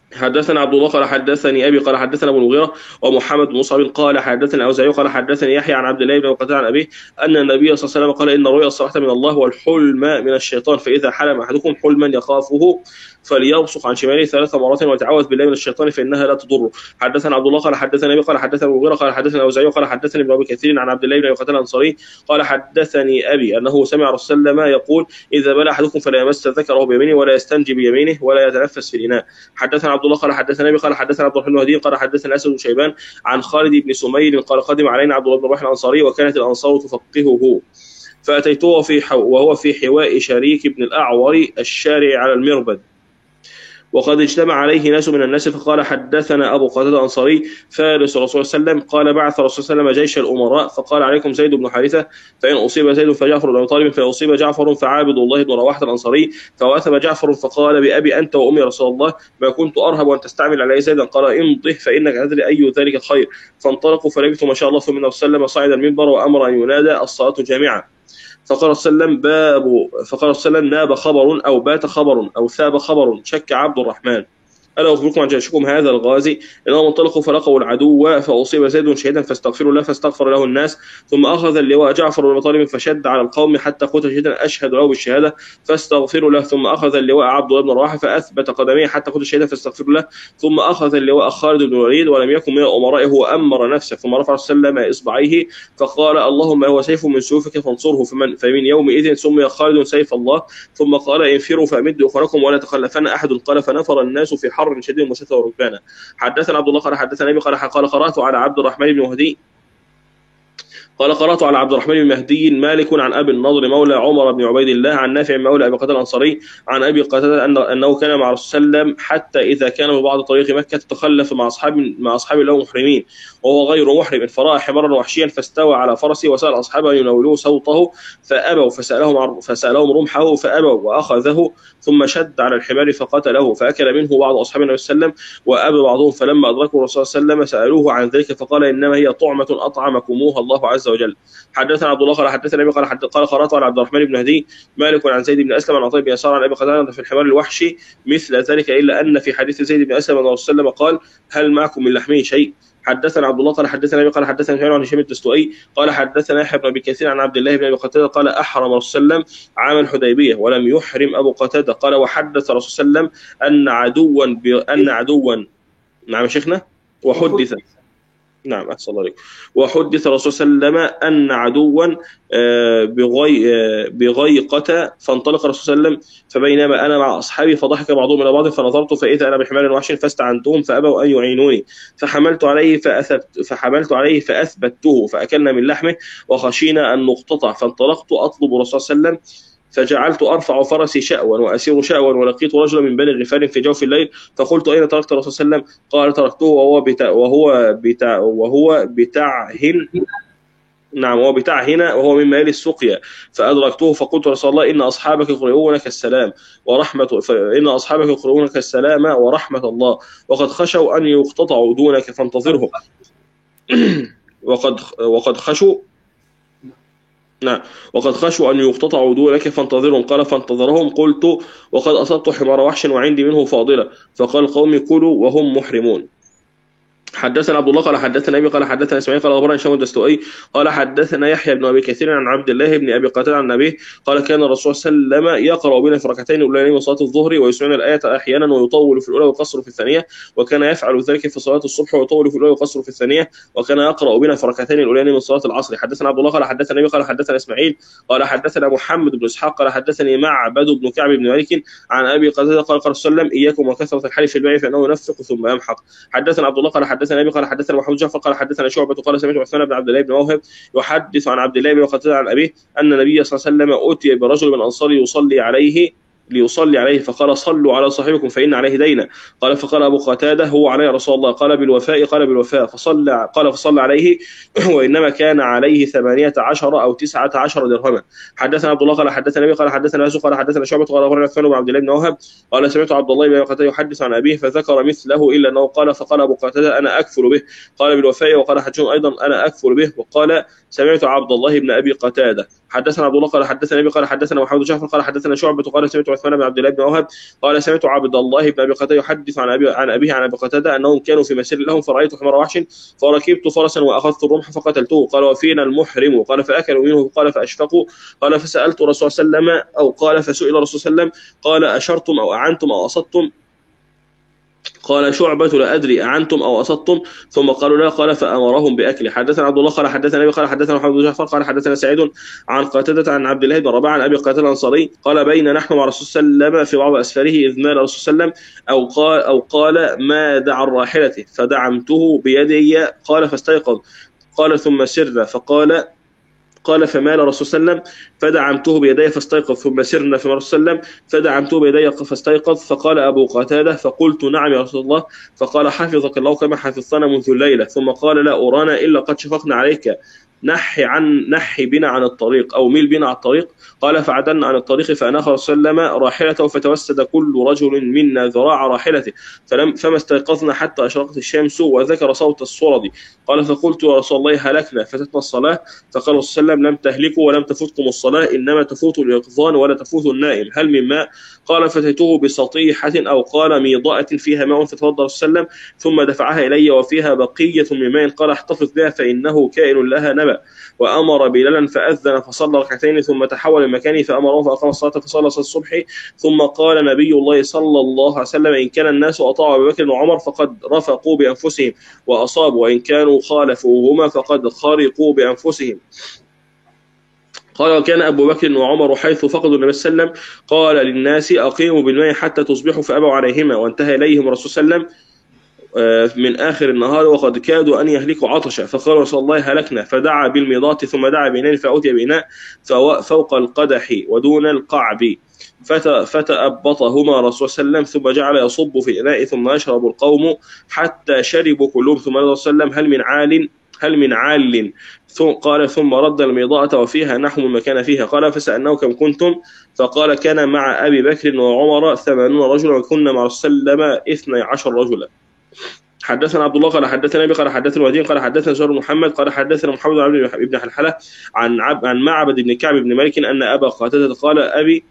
حدثنا عبد الله قال حدثني ابي قال حدثنا ابو المغيرة ومحمد بن مصعب قال حدثنا الاوزاعي قال حدثني يحيى عن عبد الله بن قتادة عن ابيه ان النبي صلى الله عليه وسلم قال ان الرؤيا الصالحة من الله والحلم من الشيطان، فاذا حلم احدكم حلما يخافه فليبصق عن شماله 3 مرات ويتعوذ بالله من الشيطان فانها لا تضره. حدثنا عبد الله قال حدثنا ابي قال حدثنا ابو المغيرة قال حدثنا الاوزاعي قال حدثني ابن ابي كثير عن عبد الله بن قتادة الانصاري قال حدثني ابي انه سمع رسول الله صلى الله عليه وسلم يقول اذا بلى احدكم فلا يمس ذكره بيمينه ولا يستنجي بيمينه ولا يتنفس في الاناء. حدثنا عبد الله قال حدثنا ابي قال حدثنا عبد الرحمن الهدي قال حدثنا اسد بن شيبان عن خالد بن سمير قال قدم علينا عبد الله بن رواحه الانصاري وكانت الانصار تفقهه فاتيته وهو في حواء شريك بن الاعور الشارع على المربد وقد اجتمع عليه ناس من الناس، فقال حدثنا ابو قتادة الانصاري فارس رسول الله صلى الله عليه وسلم قال بعث رسول الله صلى الله عليه وسلم جيش الامراء فقال عليكم زيد بن حارثه فان اصيب زيد فجعفر بن ابي طالب فان اصيب جعفر فعابد الله بن رواحه الانصاري فوثب جعفر فقال بابي انت وامي رسول الله ما كنت ارهب ان تستعمل علي زيدا قال امضه فانك تدري اي ذلك خير. فانطلقوا فلبثوا ما شاء الله ثم النبي صلى الله عليه وسلم صعد المنبر وامر ان ينادى الصلاه جامعه فقال صلى الله عليه وسلم ناب خبر او بات خبر او ثاب خبر شك عبد الرحمن ألا أخبركم عن جيشكم هذا الغازي إنهم انطلقوا فلقوا العدو فأصيب زيد شهيدا فاستغفروا له فاستغفر له الناس ثم أخذ اللواء جعفر بن أبي طالب فشد على القوم حتى قتل شهيدا أشهد له بالشهادة فاستغفروا له ثم أخذ اللواء عبد الله بن رواحة فأثبت قدميه حتى قتل شهيدا فاستغفروا له ثم أخذ اللواء خالد بن الوليد ولم يكن من أمرائه وأمر نفسه ثم رفع سلم إصبعيه فقال اللهم هو سيف من سيوفك فانصره فمن يومئذ سمي خالد سيف الله ثم قال انفروا فأمدوا أخركم ولا تخلفن أحد قال فنفر الناس في حر شديد وشتى وركبانا. حدثنا عبد الله قال حدثنا ابي قال قرات على عبد الرحمن بن مهدي قال قرات على عبد الرحمن بن مهدي مالك عن ابي النضر مولى عمر بن عبيد الله عن نافع مولى ابي قتادة الانصاري عن ابي قتادة انه كان مع رسول الله صلى الله عليه وسلم حتى اذا كان ببعض طريق مكه تخلف مع اصحاب له محرمين وهو غير محرم فراى حمارا وحشيا فاستوى على فرسه وسال اصحابه ان يناولوه سوطه فابوا فسالهم رمحه فابوا واخذه ثم شد على الحمار فقتله فاكل منه بعض اصحاب النبي صلى الله عليه وسلم وابى بعضهم فلما ادركوا الرسول صلى الله عليه وسلم سالوه عن ذلك فقال انما هي طعمه اطعمكموها الله عز وجل. حدثنا عبد الله قال حدثنا ابي قال قرات على عبد الرحمن بن هدي مالك عن زيد بن اسلم عن عطاء بن يسار عن ابي قتادة في الحمار الوحشي مثل ذلك الا ان في حديث زيد بن اسلم ان الرسول صلى الله عليه وسلم قال هل معكم من لحمه شيء. حدثنا عبد الله قال حدثنا ابي قال حدثنا شعيب عن هشام الدستوائي قال حدثنا يحيى بن ابي كثير عن عبد الله بن ابي قتادة قال احرم الرسول صلى الله عليه وسلم عام الحديبيه ولم يحرم ابو قتادة قال وحدث الرسول صلى الله عليه وسلم ان عدوا نعم شيخنا وحدث نعم أحسن الله عليك وحدث الرسول صلى الله عليه وسلم أن عدوا بغيقة فانطلق الرسول صلى الله عليه وسلم فبينما أنا مع أصحابي فضحك بعضهم إلى بعض فنظرت فإذا أنا بحمار وحش فاستعنتهم فأبوا أن يعينوني فحملت عليه فأثبته فأكلنا من لحمه وخشينا أن نقتطع فانطلقت أطلب الرسول صلى الله عليه وسلم فجعلت أرفع فرسي شأوا وأسير شأوا ولقيت رجلا من بني غفار في جوف الليل فقلت أين تركت الرسول صلى الله عليه وسلم قال تركته وهو بتعهن نعم وهو بتعهن وهو من مال السقيا فأدركته فقلت رسول الله إن أصحابك يقرؤونك السلام ورحمة الله وقد خشوا أن يقتطعوا دونك فانتظرهم وقد خشوا أن يقتطعوا دونك فانتظرهم قال فانتظرهم قلت وقد أصبت حمار وحش وعندي منه فاضلة فقال قومي كلوا وهم محرمون. حدثنا عبد الله قال حدثنا ابي قال حدثنا اسماعيل قال اخبرنا هشام الدستوائي قال حدثنا يحيى بن ابي كثير عن عبد الله بن ابي قتادة عن النبي قال كان الرسول صلى الله عليه وسلم يقرأ بنا في ركعتين الاولانيين من صلاه الظهر ويسمعنا الايه احيانا ويطول في الاولى ويقصر في الثانيه وكان يفعل ذلك في صلاه الصبح ويطول في الاولى ويقصر في الثانيه وكان يقرأ بنا في ركعتين الاولانيين من صلاه العصر. حدثنا عبد الله قال حدثنا ابي قال حدثنا اسماعيل قال حدثنا محمد بن اسحاق قال حدثني معبد بن كعب بن مالك عن ابي قتادة قال قال صلى الله عليه وسلم اياكم وكثره الحلف في البيع فانه ينفق ثم يمحق. حدثنا عبد الله قال حدثنا ابي قال حدثنا محمد جعفر قال حدثنا شعبة قال سمعت عثمان بن عبد الله بن موهب يحدث عن عبد الله بن قتادة عن أبيه أن النبي صلى الله عليه وسلم أتي برجل من الأنصار ليصلي عليه فقال صلوا على صاحبكم فإن عليه دينا قال فقال أبو قتادة هو عليه يا رسول الله قال بالوفاء فصلى عليه وإنما كان عليه 18 أو 19 درهما. حدثنا عبد الله قال حدثنا أبي قال حدثنا يوسف قال حدثنا شعبة قال أخبرنا عثمان بن عبد الله بن موهب قال سمعت عبد الله بن قتادة يحدث عن أبيه فذكر مثله إلا أنه قال فقال أبو قتادة أنا أكفر به قال بالوفاء وقال حجون أيضا أنا أكفر به وقال سمعت عبد الله بن أبي قتادة حدثنا عبد الله قال حدثنا ابي قال حدثنا محمد بن جعفر قال حدثنا شعبة قال سمعت عثمان بن عبد الله بن وهب قال سمعت عبد الله بن ابي قتاده يحدث عن ابيه عن ابي قتاده انهم كانوا في مسير لهم فرأيت حمار وحش فركبت فرسا واخذت الرمح فقتلته قال وفينا المحرم قال فاكلوا منه قال فاشفقوا قال فسالت الرسول صلى الله عليه وسلم او قال فسئل الرسول صلى الله عليه وسلم قال اشرتم او اعنتم او اصدتم قال شعبة لا أدري أعنتم أو أصدتم ثم قالوا لا قال فأمرهم بأكله. حدثنا عبد الله قال حدثنا أبي قال حدثنا محمد بن جعفر قال حدثنا سعيد عن قتادة عن عبد الله بن رباح عن أبي قتادة الأنصاري قال بين نحن مع الرسول صلى الله عليه وسلم في بعض أسفاره إذ مال الرسول صلى الله عليه وسلم أو قال ما دعا الراحلة فدعمته بيدي قال فاستيقظ قال ثم سر قال فمال الرسول صلى الله عليه وسلم فدعمته بيدي فاستيقظ ثم سرنا في الرسول صلى الله عليه وسلم فدعمته بيدي فاستيقظ فقال أبو قتادة فقلت نعم يا رسول الله فقال حفظك الله كما حفظتنا منذ الليلة ثم قال لا أرانا إلا قد شفقنا عليك نحي بنا عن الطريق أو ميل بنا عن الطريق قال فعدلنا عن الطريق فأناخ رسول الله وسلم راحلته فتوسد كل رجل منا ذراع راحلته فما استيقظنا حتى أشرقت الشمس وذكر صوت الصرد قال فقلت يا رسول الله هلكنا فاتتنا الصلاة فقال صلى الله عليه وسلم لم تهلكوا ولم تفوتكم الصلاة إنما تفوت اليقظان ولا تفوت النائم هل من ماء قال فتيته بسطيحة أو قال ميضاءة فيها ماء فتوضأ صلى الله عليه وسلم ثم دفعها إلي وفيها بقية من ماء قال احتفظ بها فإنه كائن لها نبأ وأمر بلالا فأذن فصلى ركعتين ثم تحول من مكانه فأمره فأقام الصلاة فصلى صلاة الصبح ثم قال نبي الله صلى الله عليه وسلم إن كان الناس أطاعوا أبي بكر وعمر فقد رفقوا بأنفسهم وأصابوا وإن كانوا خالفوهما فقد خرقوا بأنفسهم قال وكان أبو بكر وعمر حيث فقدوا النبي صلى الله عليه وسلم قال للناس أقيموا بالماء حتى تصبحوا فأبوا عليهما وانتهى إليهم الرسول صلى الله عليه وسلم من آخر النهار وقد كادوا أن يهلكوا عطشا فقال رسول الله هلكنا فدعا بالميضات ثم دعا بإناء فأتي بإناء فوق القدح ودون القعب فتأبطهما رسول صلى الله عليه وسلم ثم جعل يصب في الإناء ثم يشرب القوم حتى شربوا كلهم ثم قال صلى الله عليه وسلم هل من عال قال ثم رد الميضاءة وفيها نحو ما كان فيها قال فسألناه كم كنتم فقال كان مع أبي بكر وعمر 80 رجلا وكنا مع رسول الله 12 رجلا. حدثنا عبد الله قال حدثنا ابي قال حدثنا الودين قال حدثنا زهير بن محمد قال حدثنا محمد بن حلحلة عن معبد بن كعب بن مالك ان ابا قتادة قال ابي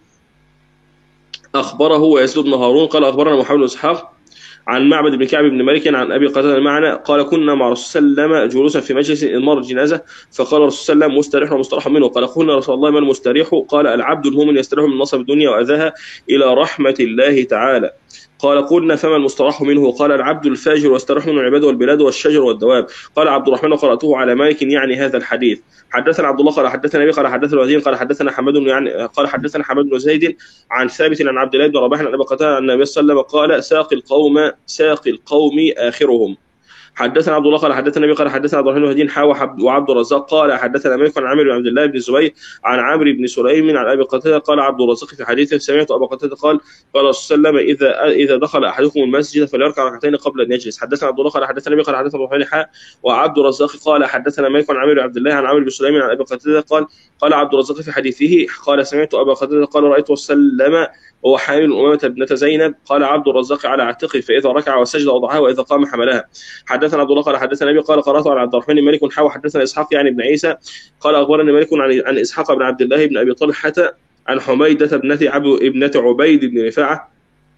اخبره ويزيد بن هارون قال اخبرنا محمد بن اسحاق عن معبد بن كعب بن مالك عن ابي قتادة معنا قال كنا مع رسول الله صلى الله عليه وسلم جلوسا في مجلس مر الجنازه فقال رسول الله صلى الله عليه وسلم مستريح ومستراح منه قال قلنا رسول الله ما المستريح قال العبد المؤمن يستريح من نصب الدنيا واذاها الى رحمه الله تعالى قال قلنا فما المستراح منه قال العبد الفاجر واستراح منه العباد والبلاد والشجر والدواب قال عبد الرحمن وقرأته على مالك يعني هذا الحديث. حدثنا عبد الله قال حدثنا ابي قال حدثنا الوزير قال حدثنا حماد قال حدثنا حماد بن زيد عن ثابت عن عبد الله بن رباح عن ابي قتادة عن النبي صلى الله عليه وسلم قال ساق القوم اخرهم. حدثنا عبد الله قال حدثنا ابي قال حدثنا عبد الرحمن بن هدين وعبد الرزاق قال حدثنا مالك عن عامر بن عبد الله بن الزبير عن عمرو بن سليم عن ابي قتادة قال عبد الرزاق في حديثه سمعت ابا قتادة قال رسول الله صلى الله عليه وسلم اذا دخل احدكم المسجد فليركع ركعتين قبل ان يجلس. حدثنا عبد الله قال حدثنا ابي قال حدثنا ابو الرحمن وعبد الرزاق قال حدثنا مالك عن عامر بن عبد الله عن عمرو بن سليم عن ابي قتادة قال عبد الرزاق في حديثه قال سمعت ابا قتادة قال رايت وسلم وهو حامل أمامة ابنة زينب قال عبد الرزاق على عاتقه فإذا ركع وسجد وضعها وإذا قام حملها. حدثنا عبد الله قال حدثنا أبي قال قرأت على عبد الرحمن بن مالك حدثنا إسحاق يعني ابن عيسى قال أخبرني مالك عن إسحاق بن عبد الله بن أبي طلحة عن حميدة ابنة عبيد بن رفاعة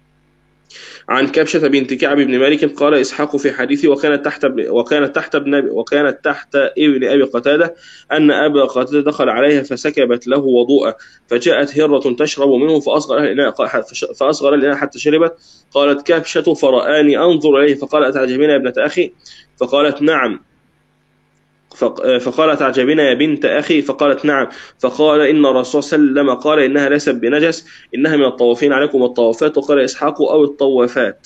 عن كبشة بنت كعب بن مالك قال إسحاق في حديثه وكانت تحت ابن أبي قتادة أن أبا قتادة دخل عليها فسكبت له وضوءه فجاءت هرة تشرب منه فأصغر الإناء حتى شربت قالت كبشة فرآني أنظر إليه فقال أتعجبين يا ابنة أخي فقالت نعم فقالت تعجبين يا بنت أخي فقالت نعم فقال إن الرسول صلى الله عليه وسلم قال إنها ليست بنجس إنها من الطوافين عليكم الطوافات وقال إسحاق أو الطوافات.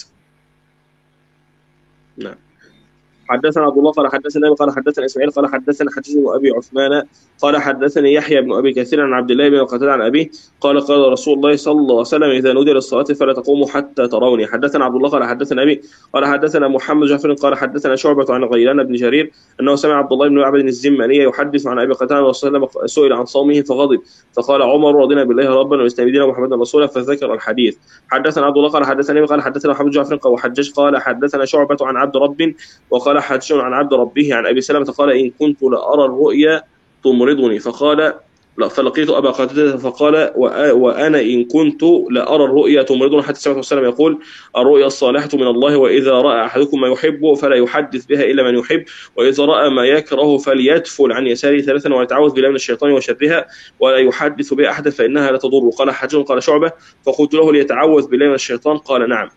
نعم. حدثنا عبد الله قال حدثنا قال حدثنا اسماعيل قال حدثنا حجاج بن ابي عثمان قال حدثني يحيى بن ابي كثير عن عبد الله بن قتادة عن ابيه قال رسول الله صلى الله عليه وسلم اذا نودي للصلاه فلا تقوموا حتى تروني. حدثنا عبد الله قال حدثنا ابي قال حدثنا محمد جعفر قال حدثنا شعبة عن غيلان بن جرير انه سمع عبد الله بن معبد الزماني يحدث عن ابي قتادة صلى الله عليه وسلم سئل عن صومه فغضب فقال عمر رضينا بالله ربا واستنبينا محمدا رسولا فذكر الحديث. حدثنا عبد الله قال حدثنا ابي قال حدثنا محمد جعفر وحجاج قال حدثنا شعبة عن عبد رب وقال حجاج عن عبد ربه عن أبي سلمة قال إن كنت لأرى الرؤيا تمرضني فلقيت أبا قتادة فقال وأنا إن كنت لأرى الرؤيا تمرضنا، حتى سمعت السلام يقول الرؤيا الصالحة من الله، وإذا رأى أحدكم ما يحب فلا يحدث بها إلا من يحب، وإذا رأى ما يكره فليتفل عن يساره ثلاثا ويتعوذ بالله من الشيطان وشرها ولا يحدث بها أحدا فإنها لا تضر. قال حجاج قال شعبة فقلت له ليتعوذ بالله من الشيطان قال نعم.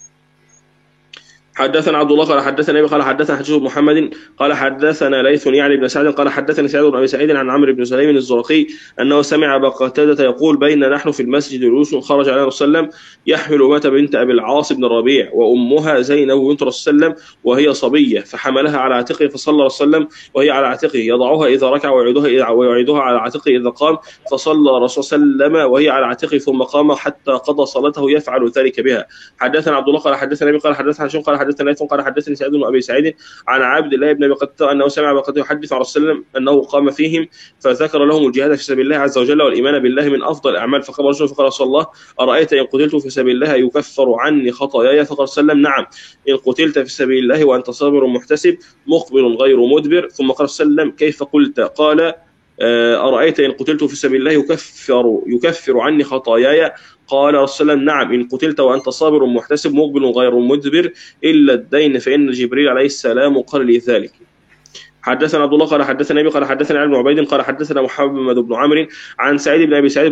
حدثنا عبد الله قال حدثنا ابي قال حدثنا حجاج بن محمد قال حدثنا ليث يعني بن سعد قال حدثني سعيد بن ابي سعيد عن عمرو بن سليم الزرقي انه سمع ابا قتاده يقول بين نحن في المسجد جلوس خرج عليه الرسول صلى الله عليه وسلم يحمل امه بنت ابي العاص بن الربيع وامها زينب بنت الرسول صلى الله عليه وسلم وهي صبيه، فحملها على عاتقه فصلى الرسول صلى الله عليه وسلم وهي على عاتقه يضعها اذا ركع ويعيدها على عاتقه اذا قام، فصلى الرسول صلى الله عليه وسلم وهي على عاتقه ثم قام حتى قضى صلاته يفعل ذلك بها. حدثنا عبد الله قال حدثنا ابي قال حدثنا حجاج قال حدثنا ليث قال حدثني سعيد بن ابي سعيد عن عبد الله بن ابي قتاده انه سمع ابا قتاده يحدث عن رسول الله انه قام فيهم فذكر لهم الجهاد في سبيل الله عز وجل والايمان بالله من افضل الاعمال، فقام رجل فقال رسول الله ارايت ان قتلت في سبيل الله يكفر عني خطاياي؟ فقال صلى الله عليه وسلم نعم ان قتلت في سبيل الله وانت صابر محتسب مقبل غير مدبر. ثم قال صلى الله عليه وسلم كيف قلت؟ قال أرأيت إن قتلت في سبيل الله يكفر عني خطاياي؟ قال رسول الله نعم إن قتلت وأنت صابر محتسب مقبل غير مدبر إلا الدين فإن جبريل عليه السلام قال لي ذلك. حدثنا عبد الله قال حدثنا ابي قال حدثنا علي بن عبيد قال حدثنا محمد بن عمرو عن سعيد بن ابي سعيد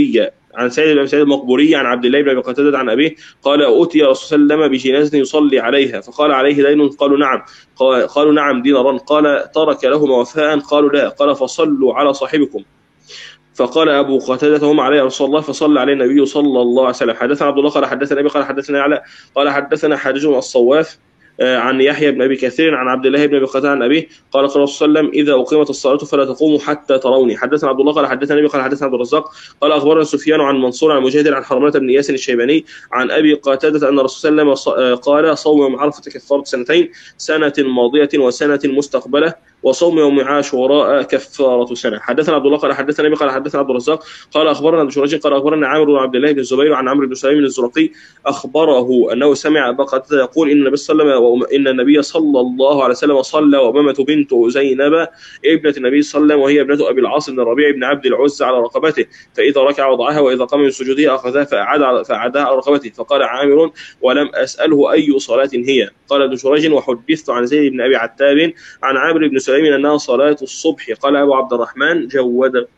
المقبوري عن عبد الله بن ابي قتاده عن ابيه قال اتي رسول الله صلى الله عليه وسلم بجنازه يصلي عليها فقال عليه دين؟ قالوا نعم دينارا. قال ترك لهما وفاء؟ قالوا لا. قال فصلوا على صاحبكم. فقال ابو قتاده هم عليه رسول الله فصلى عليه النبي صلى الله عليه وسلم. حدثنا عبد الله قال حدثنا ابي قال حدثنا علي قال حدثنا حاجج الصواف عن يحيى بن ابي كثير عن عبد الله بن ابي قتاده عن ابيه قال قال رسول الله اذا اقيمت الصلاه فلا تقوموا حتى تروني. حدثنا عبد الله قال حدثنا ابي قال حدثنا عبد الرزاق قال اخبرنا سفيان عن منصور عن مجاهد عن حرمله بن اياس الشيباني عن ابي قتاده ان الرسول صلى الله عليه وسلم قال صوم يوم عرفه كفاره سنتين، سنه ماضيه وسنه مستقبله، وصوم يوم عاشوراء كفاره سنه. حدثنا عبد الله قال حدثنا ابي قال حدثنا عبد الرزاق قال اخبرنا ابن جريج قال اخبرنا عامر بن عبد الله بن الزبير عن عمرو بن سليم الزرقي اخبره انه سمع ابا قتاده يقول ان النبي صلى الله عليه وسلم ان النبي صلى الله عليه وسلم صلى وامامه بنت زينب ابنه النبي صلى الله عليه وسلم وهي ابنه ابي العاص بن الربيع بن عبد العزى على رقبته، فاذا ركع وضعها واذا قام من سجوده اخذها فاعادها على رقبته. فقال عامر ولم اساله اي صلاه هي. قال ابن جريج وحدثت عن زيد بن ابي عتاب عن عامر بن سليم انها صلاه الصبح. قال ابو عبد الرحمن جوده.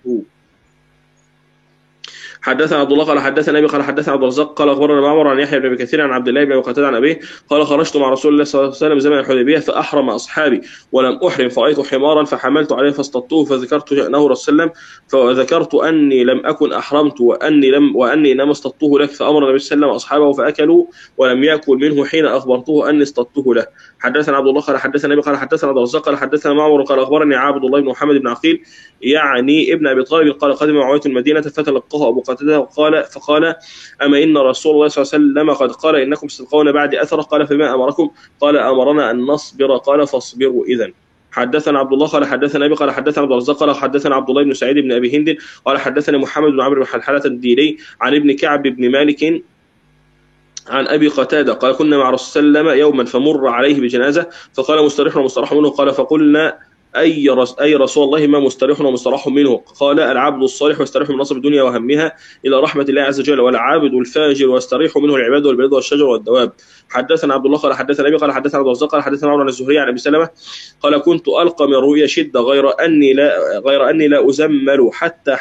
حدثنا عبد الله قال حدثنا ابي قال حدثنا عبد الرزاق قال اخبرنا معمر عن يحيى بن ابي كثير عن عبد الله بن ابي قتاده عن ابيه قال خرجت مع رسول الله صلى الله عليه وسلم زمن الحديبيه فاحرم اصحابي ولم احرم فرايت حمارا فحملت عليه فاصطدته فذكرت شانه رسول الله فذكرت اني لم اكن احرمت واني انما اصطدته لك، فامر النبي صلى الله عليه وسلم اصحابه فاكلوا ولم ياكل منه حين اخبرته اني اصطدته له. حدثنا عبد الله قال حدثنا ابي قال حدثنا عبد الرزاق قال حدثنا معمر قال اخبرني عبد الله بن محمد بن عقيل يعني ابن ابي طالب قال قدم معاويه المدينه فتلقاه ابو قتاده فقال اما ان رسول الله صلى الله عليه وسلم قد قال انكم ستلقون بعد اثره. قال فما امركم؟ قال امرنا ان نصبر. قال فاصبروا اذا. حدثنا عبد الله قال حدثنا ابي قال حدثنا عبد الرزاق قال حدثنا عبد الله بن سعيد بن ابي هند قال حدثنا محمد بن عمرو بن حلحله الديلي عن ابن كعب بن مالك عن ابي قتاده قال كنا مع رسول الله صلى الله عليه وسلم يوما فمر عليه بجنازه فقال مستريح ومستراح منه. قال فقلنا اي رسول الله ما مستريح ومستراح منه؟ قال العبد الصالح يستريح من نصب الدنيا وهمها الى رحمه الله عز وجل، والعابد الفاجر يستريح منه العباد والبلاد والشجر والدواب. حدثنا عبد الله قال حدثنا ابي قال حدثنا عبد الرزاق قال حدثنا عمرو بن الزهري عن ابي سلمه قال كنت القى من الرؤيا شده غير اني لا ازمل حتى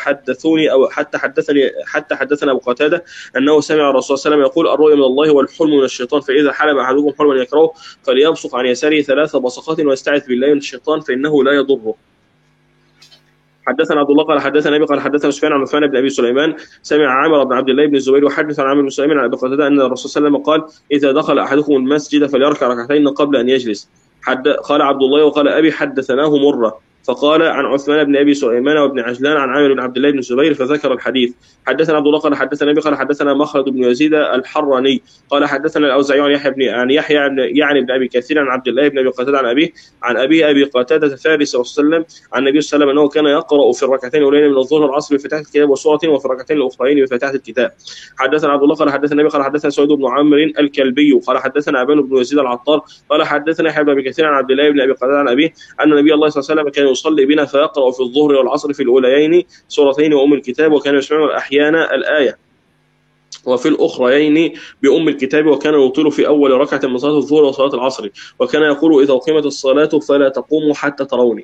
حدثنا ابو قتاده انه سمع الرسول صلى الله عليه وسلم يقول الرؤيا من الله والحلم من الشيطان، فاذا حلم احدكم حلما يكرهه فليبصق عن يساره 3 بصقات ويستعذ بالله من الشيطان فانه لا يضره. حدثنا عبد الله قال حدثنا ابي قال حدثنا سفيان عن عثمان بن ابي سليمان سمع عامر بن عبد الله بن الزبير وحدث عن عامر بن سليمان عن ابي قتاده ان الرسول صلى الله عليه وسلم قال اذا دخل احدكم المسجد فليركع ركعتين قبل ان يجلس. قال عبد الله وقال ابي حدثناه مره فقال عن عثمان بن ابي سليمان وابن عجلان عن عامر بن عبد الله بن الزبير فذكر الحديث. حدثنا عبد الله قال حدثنا ابي قال حدثنا مخلد بن يزيد الحراني قال حدثنا الاوزاعي عن يحيى يعني بن ابي كثير عن عبد الله بن ابي قتاده عن ابي قتاده فارس صلى الله عليه وسلم عن النبي صلى الله عليه وسلم انه كان يقرا في الركعتين الاولين من الظهر والعصر بفتحه الكتاب وسوره وفي الركعتين الاخرين بفتحه الكتاب. حدثنا عبد الله قال حدثنا ابي قال حدثنا سعيد بن عمرو الكلبي قال حدثنا ابان بن يزيد العطار قال حدثنا يحيى بن ابي كثير عن عبد الله بن ابي قتاده عن ابيه ان النبي الله صلى الله عليه وسلم كان يصلي بنا فيقرأ في الظهر والعصر في الأوليين سورتين وأم الكتاب، وكان يسمعنا أحيانا الآية وفي الأخريين بأم الكتاب، وكان يطيل في أول ركعة من صلاة الظهر وصلاة العصر، وكان يقول إذا أقيمت الصلاة فلا تقوموا حتى تروني.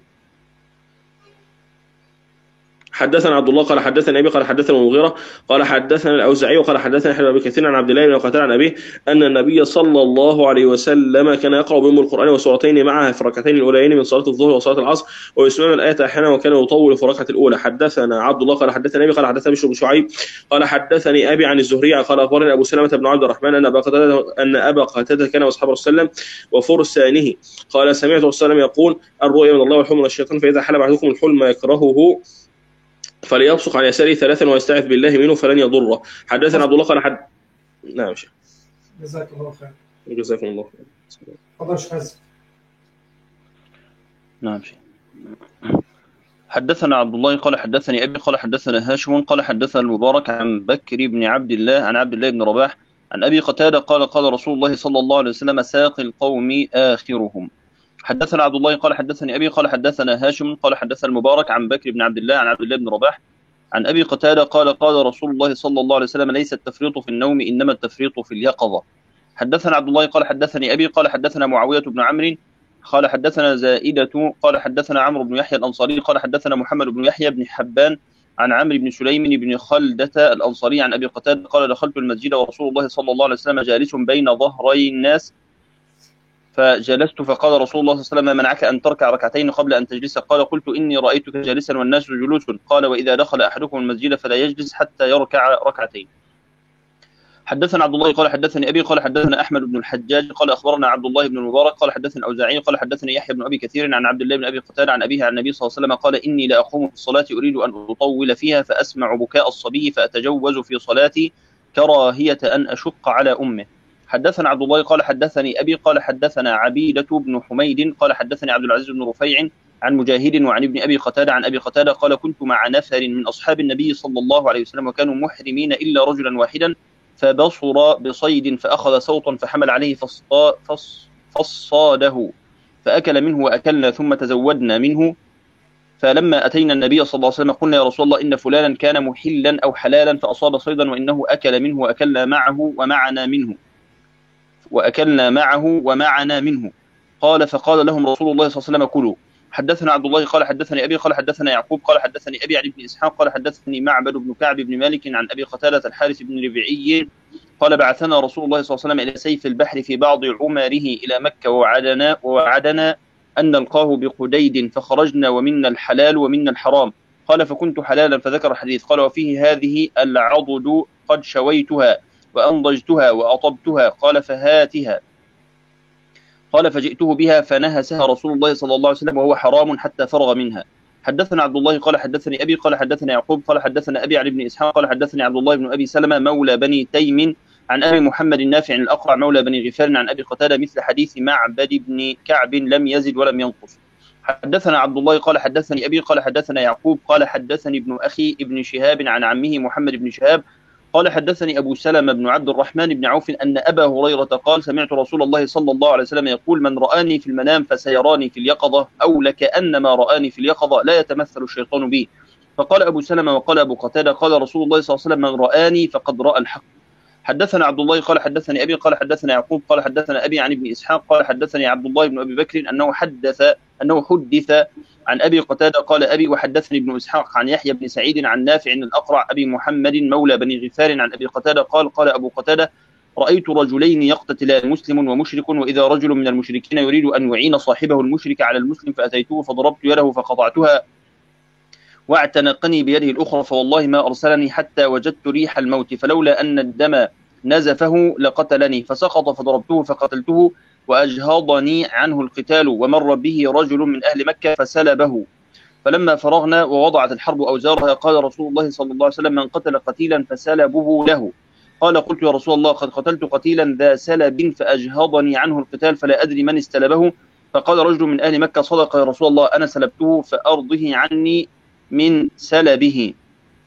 حدثنا عبد الله قال حدثنا ابي قال حدثنا المغيرة قال حدثنا الاوزاعي وقال حدثنا يحيى بن كثير عن عبد الله بن قتادة عن ابيه ان النبي صلى الله عليه وسلم كان يقرأ بأم القرآن وسورتين معها في الركعتين الاوليين من صلاة الظهر وصلاة العصر، ويسمعون الآية احيانا، وكان يطول في الركعة الاولى. حدثنا عبد الله قال حدثنا ابي قال حدثنا بشر بن شعيب قال حدثني ابي عن الزهري قال اخبرني ابو سلمة بن عبد الرحمن ان ابا قتادة كان واصحاب رسول الله وفرسانه قال سمعت رسول الله يقول الرؤيا من الله والحلم من الشيطان، فاذا حلم احدكم الحلم يكرهه فليبصق عن يساره ثلاثا ويستعذ بالله منه فلن يضره. حدثنا عبد الله قال نعم شيخ. جزاك الله خير. جزاكم الله خير. تفضل شيخ حازم. نعم شيخ. حدثنا عبد الله قال حدثني ابي قال حدثنا هاشم قال حدثنا المبارك عن بكر بن عبد الله عن عبد الله بن رباح عن ابي قتادة قال قال رسول الله صلى الله عليه وسلم ساقي القوم آخرهم. حدثنا عبد الله قال حدثني ابي قال حدثنا هاشم قال حدثنا المبارك عن بكر بن عبد الله عن عبد الله بن رباح عن ابي قتادة قال قال رسول الله صلى الله عليه وسلم ليس التفريط في النوم انما التفريط في اليقظة. حدثنا عبد الله قال حدثني ابي قال حدثنا معاوية بن عمرو قال حدثنا زائدة قال حدثنا عمرو بن يحيى الأنصاري قال حدثنا محمد بن يحيى بن حبان عن عمرو بن سليم بن خلدة الأنصاري عن أبي قتادة قال دخلت المسجد ورسول الله صلى الله عليه وسلم جالس بين ظهري الناس فجلست فقال رسول الله صلى الله عليه وسلم ما منعك أن تركع ركعتين قبل أن تجلس؟ قال قلت إني رأيتك جالسا والناس جلوس. قال وإذا دخل أحدكم المسجد فلا يجلس حتى يركع ركعتين. حدثنا عبد الله قال حدثني ابي قال حدثنا احمد بن الحجاج قال اخبرنا عبد الله بن المبارك قال حدثنا الاوزاعي قال حدثني يحيى بن ابي كثير عن عبد الله بن ابي قتادة عن ابيه عن النبي صلى الله عليه وسلم قال اني لا اقوم في الصلاه اريد ان اطول فيها فاسمع بكاء الصبي فاتجوز في صلاتي كراهيه ان اشق على امه. حدثنا عبد الله قال حدثني ابي قال حدثنا عبيدة بن حميد قال حدثني عبد العزيز بن رفيع عن مجاهد وعن ابن ابي قتادة عن ابي قتادة قال كنت مع نفر من اصحاب النبي صلى الله عليه وسلم وكانوا محرمين الا رجلا واحدا فبصر بصيد فأخذ سوطا فحمل عليه فصاده فأكل منه وأكلنا ثم تزودنا منه، فلما أتينا النبي صلى الله عليه وسلم قلنا يا رسول الله إن فلانا كان محلا أو حلالا فأصاب صيدا وإنه أكل منه وأكلنا معه ومعنا منه. قال فقال لهم رسول الله صلى الله عليه وسلم كلوا. حدثنا عبد الله قال حدثني ابي قال حدثنا يعقوب قال حدثني ابي عن ابن اسحاق قال حدثني معبد بن كعب بن مالك عن ابي قتادة الحارث بن ربيعي قال بعثنا رسول الله صلى الله عليه وسلم الى سيف البحر في بعض عمره الى مكة ووعدنا ان نلقاه بقديد فخرجنا ومنا الحلال ومنا الحرام. قال فكنت حلالا فذكر الحديث قال وفيه هذه العضد قد شويتها وانضجتها واطبتها قال فهاتها. قال فجئته بها فنهسها رسول الله صلى الله عليه وسلم وهو حرام حتى فرغ منها. حدثنا عبد الله قال حدثني ابي قال حدثنا يعقوب قال حدثنا ابي عن ابن اسحاق قال حدثني عبد الله بن ابي سلمة مولى بني تيم عن ابي محمد النافع الاقرع مولى بني غفار عن ابي قتادة مثل حديث معبد بن كعب لم يزد ولم ينقص. حدثنا عبد الله قال حدثني ابي قال حدثنا يعقوب قال حدثني ابن اخي ابن شهاب عن عمه محمد بن شهاب قال حدثني أبو سلمة بن عبد الرحمن بن عوف أن أبا هريرة قال سمعت رسول الله صلى الله عليه وسلم يقول من رآني في المنام فسيراني في اليقظة أو لكأنما رآني في اليقظة لا يتمثل الشيطان بي. فقال أبو سلمة وقال أبو قتادة قال رسول الله صلى الله عليه وسلم من رآني فقد رأى الحق. حدثنا عبد الله قال حدثني أبي قال حدثنا يعقوب قال حدثنا أبي عن ابن إسحاق قال حدثني عبد الله بن أبي بكر أنه حدث عن أبي قتادة قال أبي وحدثني ابن إسحاق عن يحيى بن سعيد عن نافع الأقرع أبي محمد مولى بني غفار عن أبي قتادة قال أبو قتادة رأيت رجلين يقتتلان مسلم ومشرك وإذا رجل من المشركين يريد أن يعين صاحبه المشرك على المسلم فأتيته فضربت يده فقطعتها واعتنقني بيده الأخرى فوالله ما أرسلني حتى وجدت ريح الموت فلولا أن الدم نزفه لقتلني فسقط فضربته فقتلته وأجهضني عنه القتال ومر به رجل من أهل مكة فسلبه. فلما فرغنا ووضعت الحرب أوزارها قال رسول الله صلى الله عليه وسلم من قتل قتيلا فسلبه له. قال قلت يا رسول الله قد قتلت قتيلا ذا سلب فأجهضني عنه القتال فلا أدري من استلبه. فقال رجل من أهل مكة صدق يا رسول الله أنا سلبته فأرضه عني من سلبه.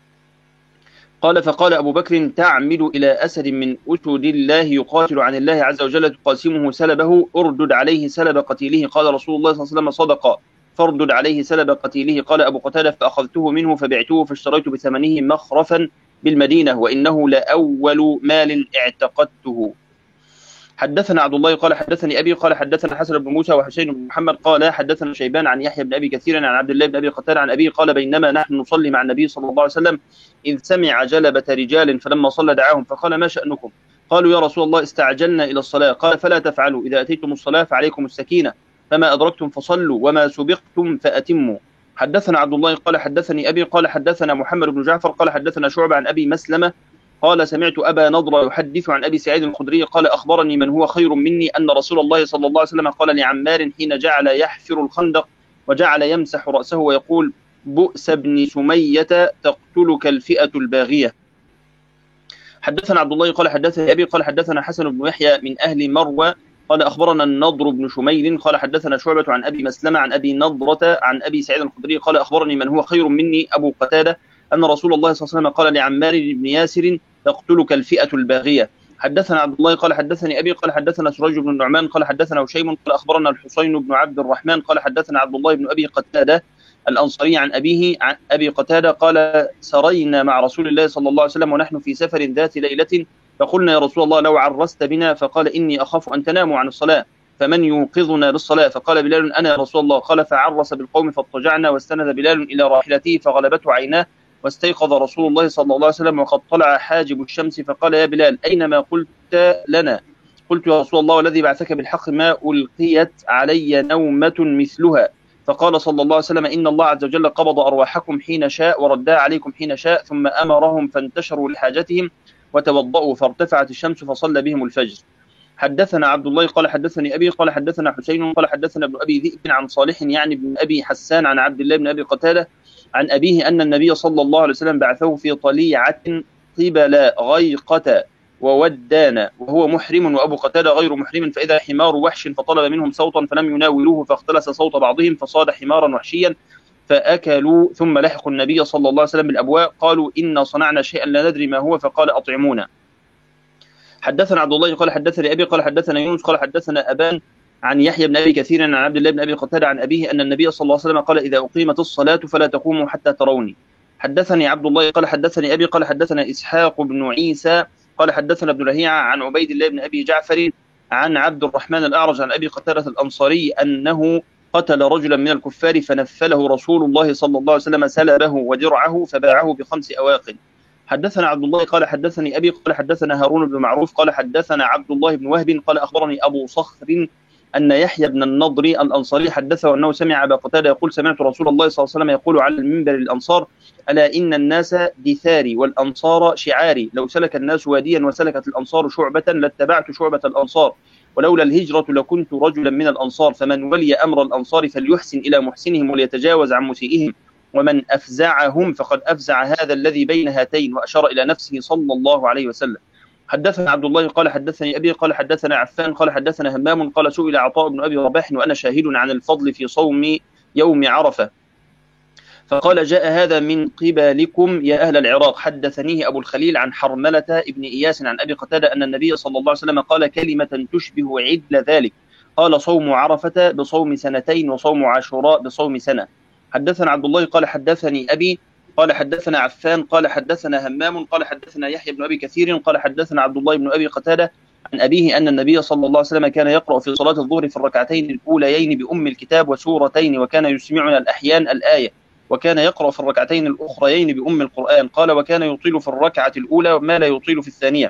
قال فقال أبو بكر تعمد إلى أسد من أسد الله يقاتل عن الله عز وجل تقاسمه سلبه أردد عليه سلب قتيله. قال رسول الله صلى الله عليه وسلم صدق. فاردد عليه سلب قتيله. قال أبو قتادة فأخذته منه فبعته فاشتريت بثمنه مخرفا بالمدينة وإنه لأول مال اعتقدته. حدثنا عبد الله قال حدثني أبي قال حدثنا حسن بن موسى وحسين بن محمد قال حدثنا شيبان عن يحيى بن أبي كثير عن عبد الله بن أبي قتادة عن أبي قال بينما نحن نصلي مع النبي صلى الله عليه وسلم إذ سمع جلبة رجال فلما صلى دعاهم فقال ما شأنكم؟ قالوا يا رسول الله استعجلنا إلى الصلاة. قال فلا تفعلوا، إذا أتيتم الصلاة فعليكم السكينة، فما أدركتم فصلوا وما سبقتم فأتموا. حدثنا عبد الله قال حدثني أبي قال حدثنا محمد بن جعفر قال حدثنا شعبة عن أبي مسلمة قال سمعت أبا نضرة يحدث عن أبي سعيد الخدري قال أخبرني من هو خير مني أن رسول الله صلى الله عليه وسلم قال لعمار حين جعل يحفر الخندق وجعل يمسح رأسه ويقول بؤس بن سمية تقتلك الفئة الباغية. حدثنا عبد الله قال حدثني أبي قال حدثنا حسن بن يحيى من أهل مروى قال أخبرنا النضر بن شميل قال حدثنا شعبة عن أبي مسلمة عن أبي نضرة عن أبي سعيد الخدري قال أخبرني من هو خير مني أبو قتادة أن رسول الله صلى الله عليه وسلم قال لعمار بن ياسر تقتلك الفئة الباغية. حدثنا عبد الله قال حدثني أبي قال حدثنا سراج بن النعمان قال حدثنا هشيم قال أخبرنا الحسين بن عبد الرحمن قال حدثنا عبد الله بن أبي قتادة الأنصاري عن أبيه عن أبي قتادة قال سرينا مع رسول الله صلى الله عليه وسلم ونحن في سفر ذات ليلة فقلنا يا رسول الله لو عرست بنا فقال إني أخاف أن تناموا عن الصلاة فمن يوقظنا للصلاة؟ فقال بلال أنا يا رسول الله. قال فعرس بالقوم فاضطجعنا واستند بلال إلى راحلته فغلبته عيناه واستيقظ رسول الله صلى الله عليه وسلم وقد طلع حاجب الشمس فقال يا بلال أينما قلت لنا؟ قلت يا رسول الله والذي بعثك بالحق ما ألقيت علي نومة مثلها. فقال صلى الله عليه وسلم إن الله عز وجل قبض أرواحكم حين شاء وردها عليكم حين شاء ثم أمرهم فانتشروا لحاجتهم وتوضأوا فارتفعت الشمس فصلى بهم الفجر. حدثنا عبد الله قال حدثني أبي قال حدثنا حسين قال حدثنا ابن أبي ذئب عن صالح يعني ابن أبي حسان عن عبد الله بن أبي قتادة عن أبيه أن النبي صلى الله عليه وسلم بعثه في طليعة قبل غيقة وودان وهو محرم وأبو قتادة غير محرم فإذا حمار وحش فطلب منهم صوتا فلم يناولوه فاختلس صوت بعضهم فصاد حمارا وحشيا فأكلوا ثم لحقوا النبي صلى الله عليه وسلم بالأبواء قالوا إنا صنعنا شيئا لا ندري ما هو فقال أطعمونا. حدثنا عبد الله قال حدثني أبي قال حدثنا يونس قال حدثنا أبان عن يحيى بن أبي كثير عن عبد الله بن أبي قتادة عن أبيه أن النبي صلى الله عليه وسلم قال إذا أقيمت الصلاة فلا تقوموا حتى تروني. حدثني عبد الله قال حدثني أبي قال حدثنا إسحاق بن عيسى قال حدثنا ابن لهيعة عن عبيد الله بن أبي جعفر عن عبد الرحمن الأعرج عن أبي قتادة الأنصاري أنه قتل رجلا من الكفار فنفله رسول الله صلى الله عليه وسلم سلبه ودرعه فباعه ب5 أواق. حدثنا عبد الله قال حدثني أبي قال حدثنا هارون بن معروف قال حدثنا عبد الله بن وهب قال أخبرني أبو صخر أن يحيى بن النضر الأنصاري حدثه أنه سمع أبا قتادة يقول سمعت رسول الله صلى الله عليه وسلم يقول على المنبر للأنصار ألا إن الناس دثاري والأنصار شعاري لو سلك الناس واديا وسلكت الأنصار شعبة لاتبعت شعبة الأنصار ولولا الهجرة لكنت رجلا من الأنصار فمن ولي أمر الأنصار فليحسن إلى محسنهم وليتجاوز عن مسيئهم ومن أفزعهم فقد أفزع هذا الذي بين هاتين وأشار إلى نفسه صلى الله عليه وسلم. حدثنا عبد الله قال حدثني أبي قال حدثنا عفان قال حدثنا همام قال سئل عطاء بن أبي رباح وأنا شاهد عن الفضل في صوم يوم عرفة فقال جاء هذا من قبلكم يا أهل العراق. حدثنيه أبو الخليل عن حرملة ابن إياس عن أبي قتادة أن النبي صلى الله عليه وسلم قال كلمة تشبه عدل ذلك قال صوم عرفة بصوم 2 وصوم عاشوراء بصوم سنة. حدثنا عبد الله قال حدثني أبي قال حدثنا عفان قال حدثنا همام قال حدثنا يحيى بن أبي كثير قال حدثنا عبد الله بن أبي قتادة عن أبيه أن النبي صلى الله عليه وسلم كان يقرأ في صلاة الظهر في الركعتين الأوليين بأم الكتاب وسورتين وكان يسمعنا الأحيان الآية وكان يقرأ في الركعتين الأخريين بأم القرآن قال وكان يطيل في الركعة الأولى ما لا يطيل في الثانية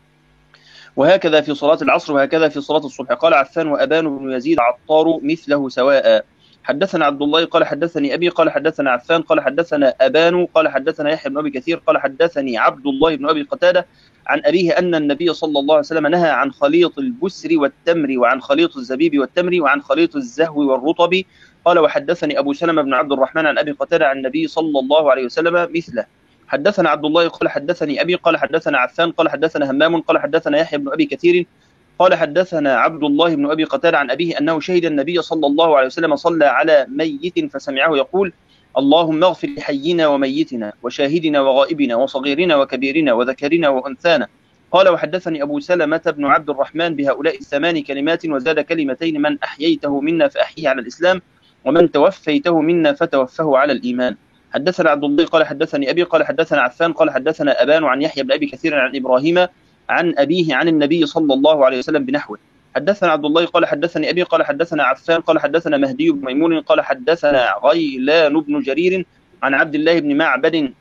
وهكذا في صلاة العصر وهكذا في صلاة الصبح. قال عفان وأبان بن يزيد عطار مثله سواء. حدثنا عبد الله قال حدثني أبي قال حدثنا عفان قال حدثنا أبان قال حدثنا يحيى بن أبي كثير قال حدثني عبد الله بن أبي قتادة عن أبيه أن النبي صلى الله عليه وسلم نهى عن خليط البسر والتمر وعن خليط الزبيب والتمر وعن خليط الزهو والرطب. قال وحدثني أبو سلمة بن عبد الرحمن عن أبي قتادة عن النبي صلى الله عليه وسلم مثله. حدثنا عبد الله قال حدثني أبي قال حدثنا عفان قال حدثنا همام قال حدثنا يحيى بن أبي كثير قال حدثنا عبد الله بن أبي قتادة عن أبيه أنه شهد النبي صلى الله عليه وسلم صلى على ميت فسمعه يقول اللهم اغفر لحينا وميتنا وشاهدنا وغائبنا وصغيرنا وكبيرنا وذكرنا وأنثانا. قال وحدثني أبو سلمة بن عبد الرحمن بهؤلاء 8 كلمات وزاد كلمتين من أحييته منا فأحيه على الإسلام ومن توفيته منا فتوفه على الإيمان. حدثنا عبد الله قال حدثني أبي قال حدثنا عفان قال حدثنا أبان عن يحيى بن أبي كثير عن إبراهيم عن أبيه عن النبي صلى الله عليه وسلم بنحوه. حدثنا عبد الله قال حدثني أبي قال حدثنا عفان قال حدثنا مهدي بن ميمون قال حدثنا غيلان بن جرير عن عبد الله بن معبد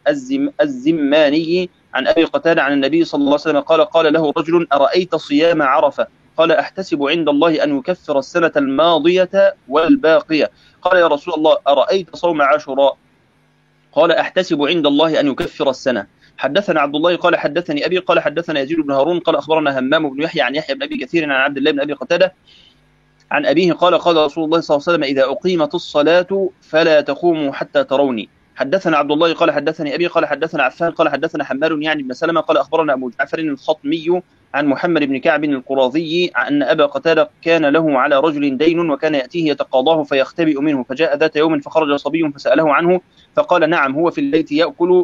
الزماني عن أبي قتادة عن النبي صلى الله عليه وسلم قال له رجل: أرأيت صيام عرفة؟ قال: أحتسب عند الله أن يكفر السنة الماضية والباقية. قال: يا رسول الله أرأيت صوم عاشوراء؟ قال: أحتسب عند الله أن يكفر السنة. حدثنا عبد الله قال حدثني أبي قال حدثنا يزيد بن هارون قال أخبرنا همام بن يحيى عن يحيى بن أبي كثير عن عبد الله بن أبي قتادة عن أبيه قال: قال رسول الله صلى الله عليه وسلم: إذا أقيمت الصلاة فلا تقوموا حتى تروني. حدثنا عبد الله قال حدثني أبي قال حدثنا عفان قال حدثنا حمال يعني بن سلمة قال أخبرنا أبو جعفر الخطمي عن محمد بن كعب القراظي أن أبا قتادة كان له على رجل دين وكان يأتيه يتقاضاه فيختبئ منه، فجاء ذات يوم فخرج صبي فسأله عنه فقال: نعم، هو في البيت يأكل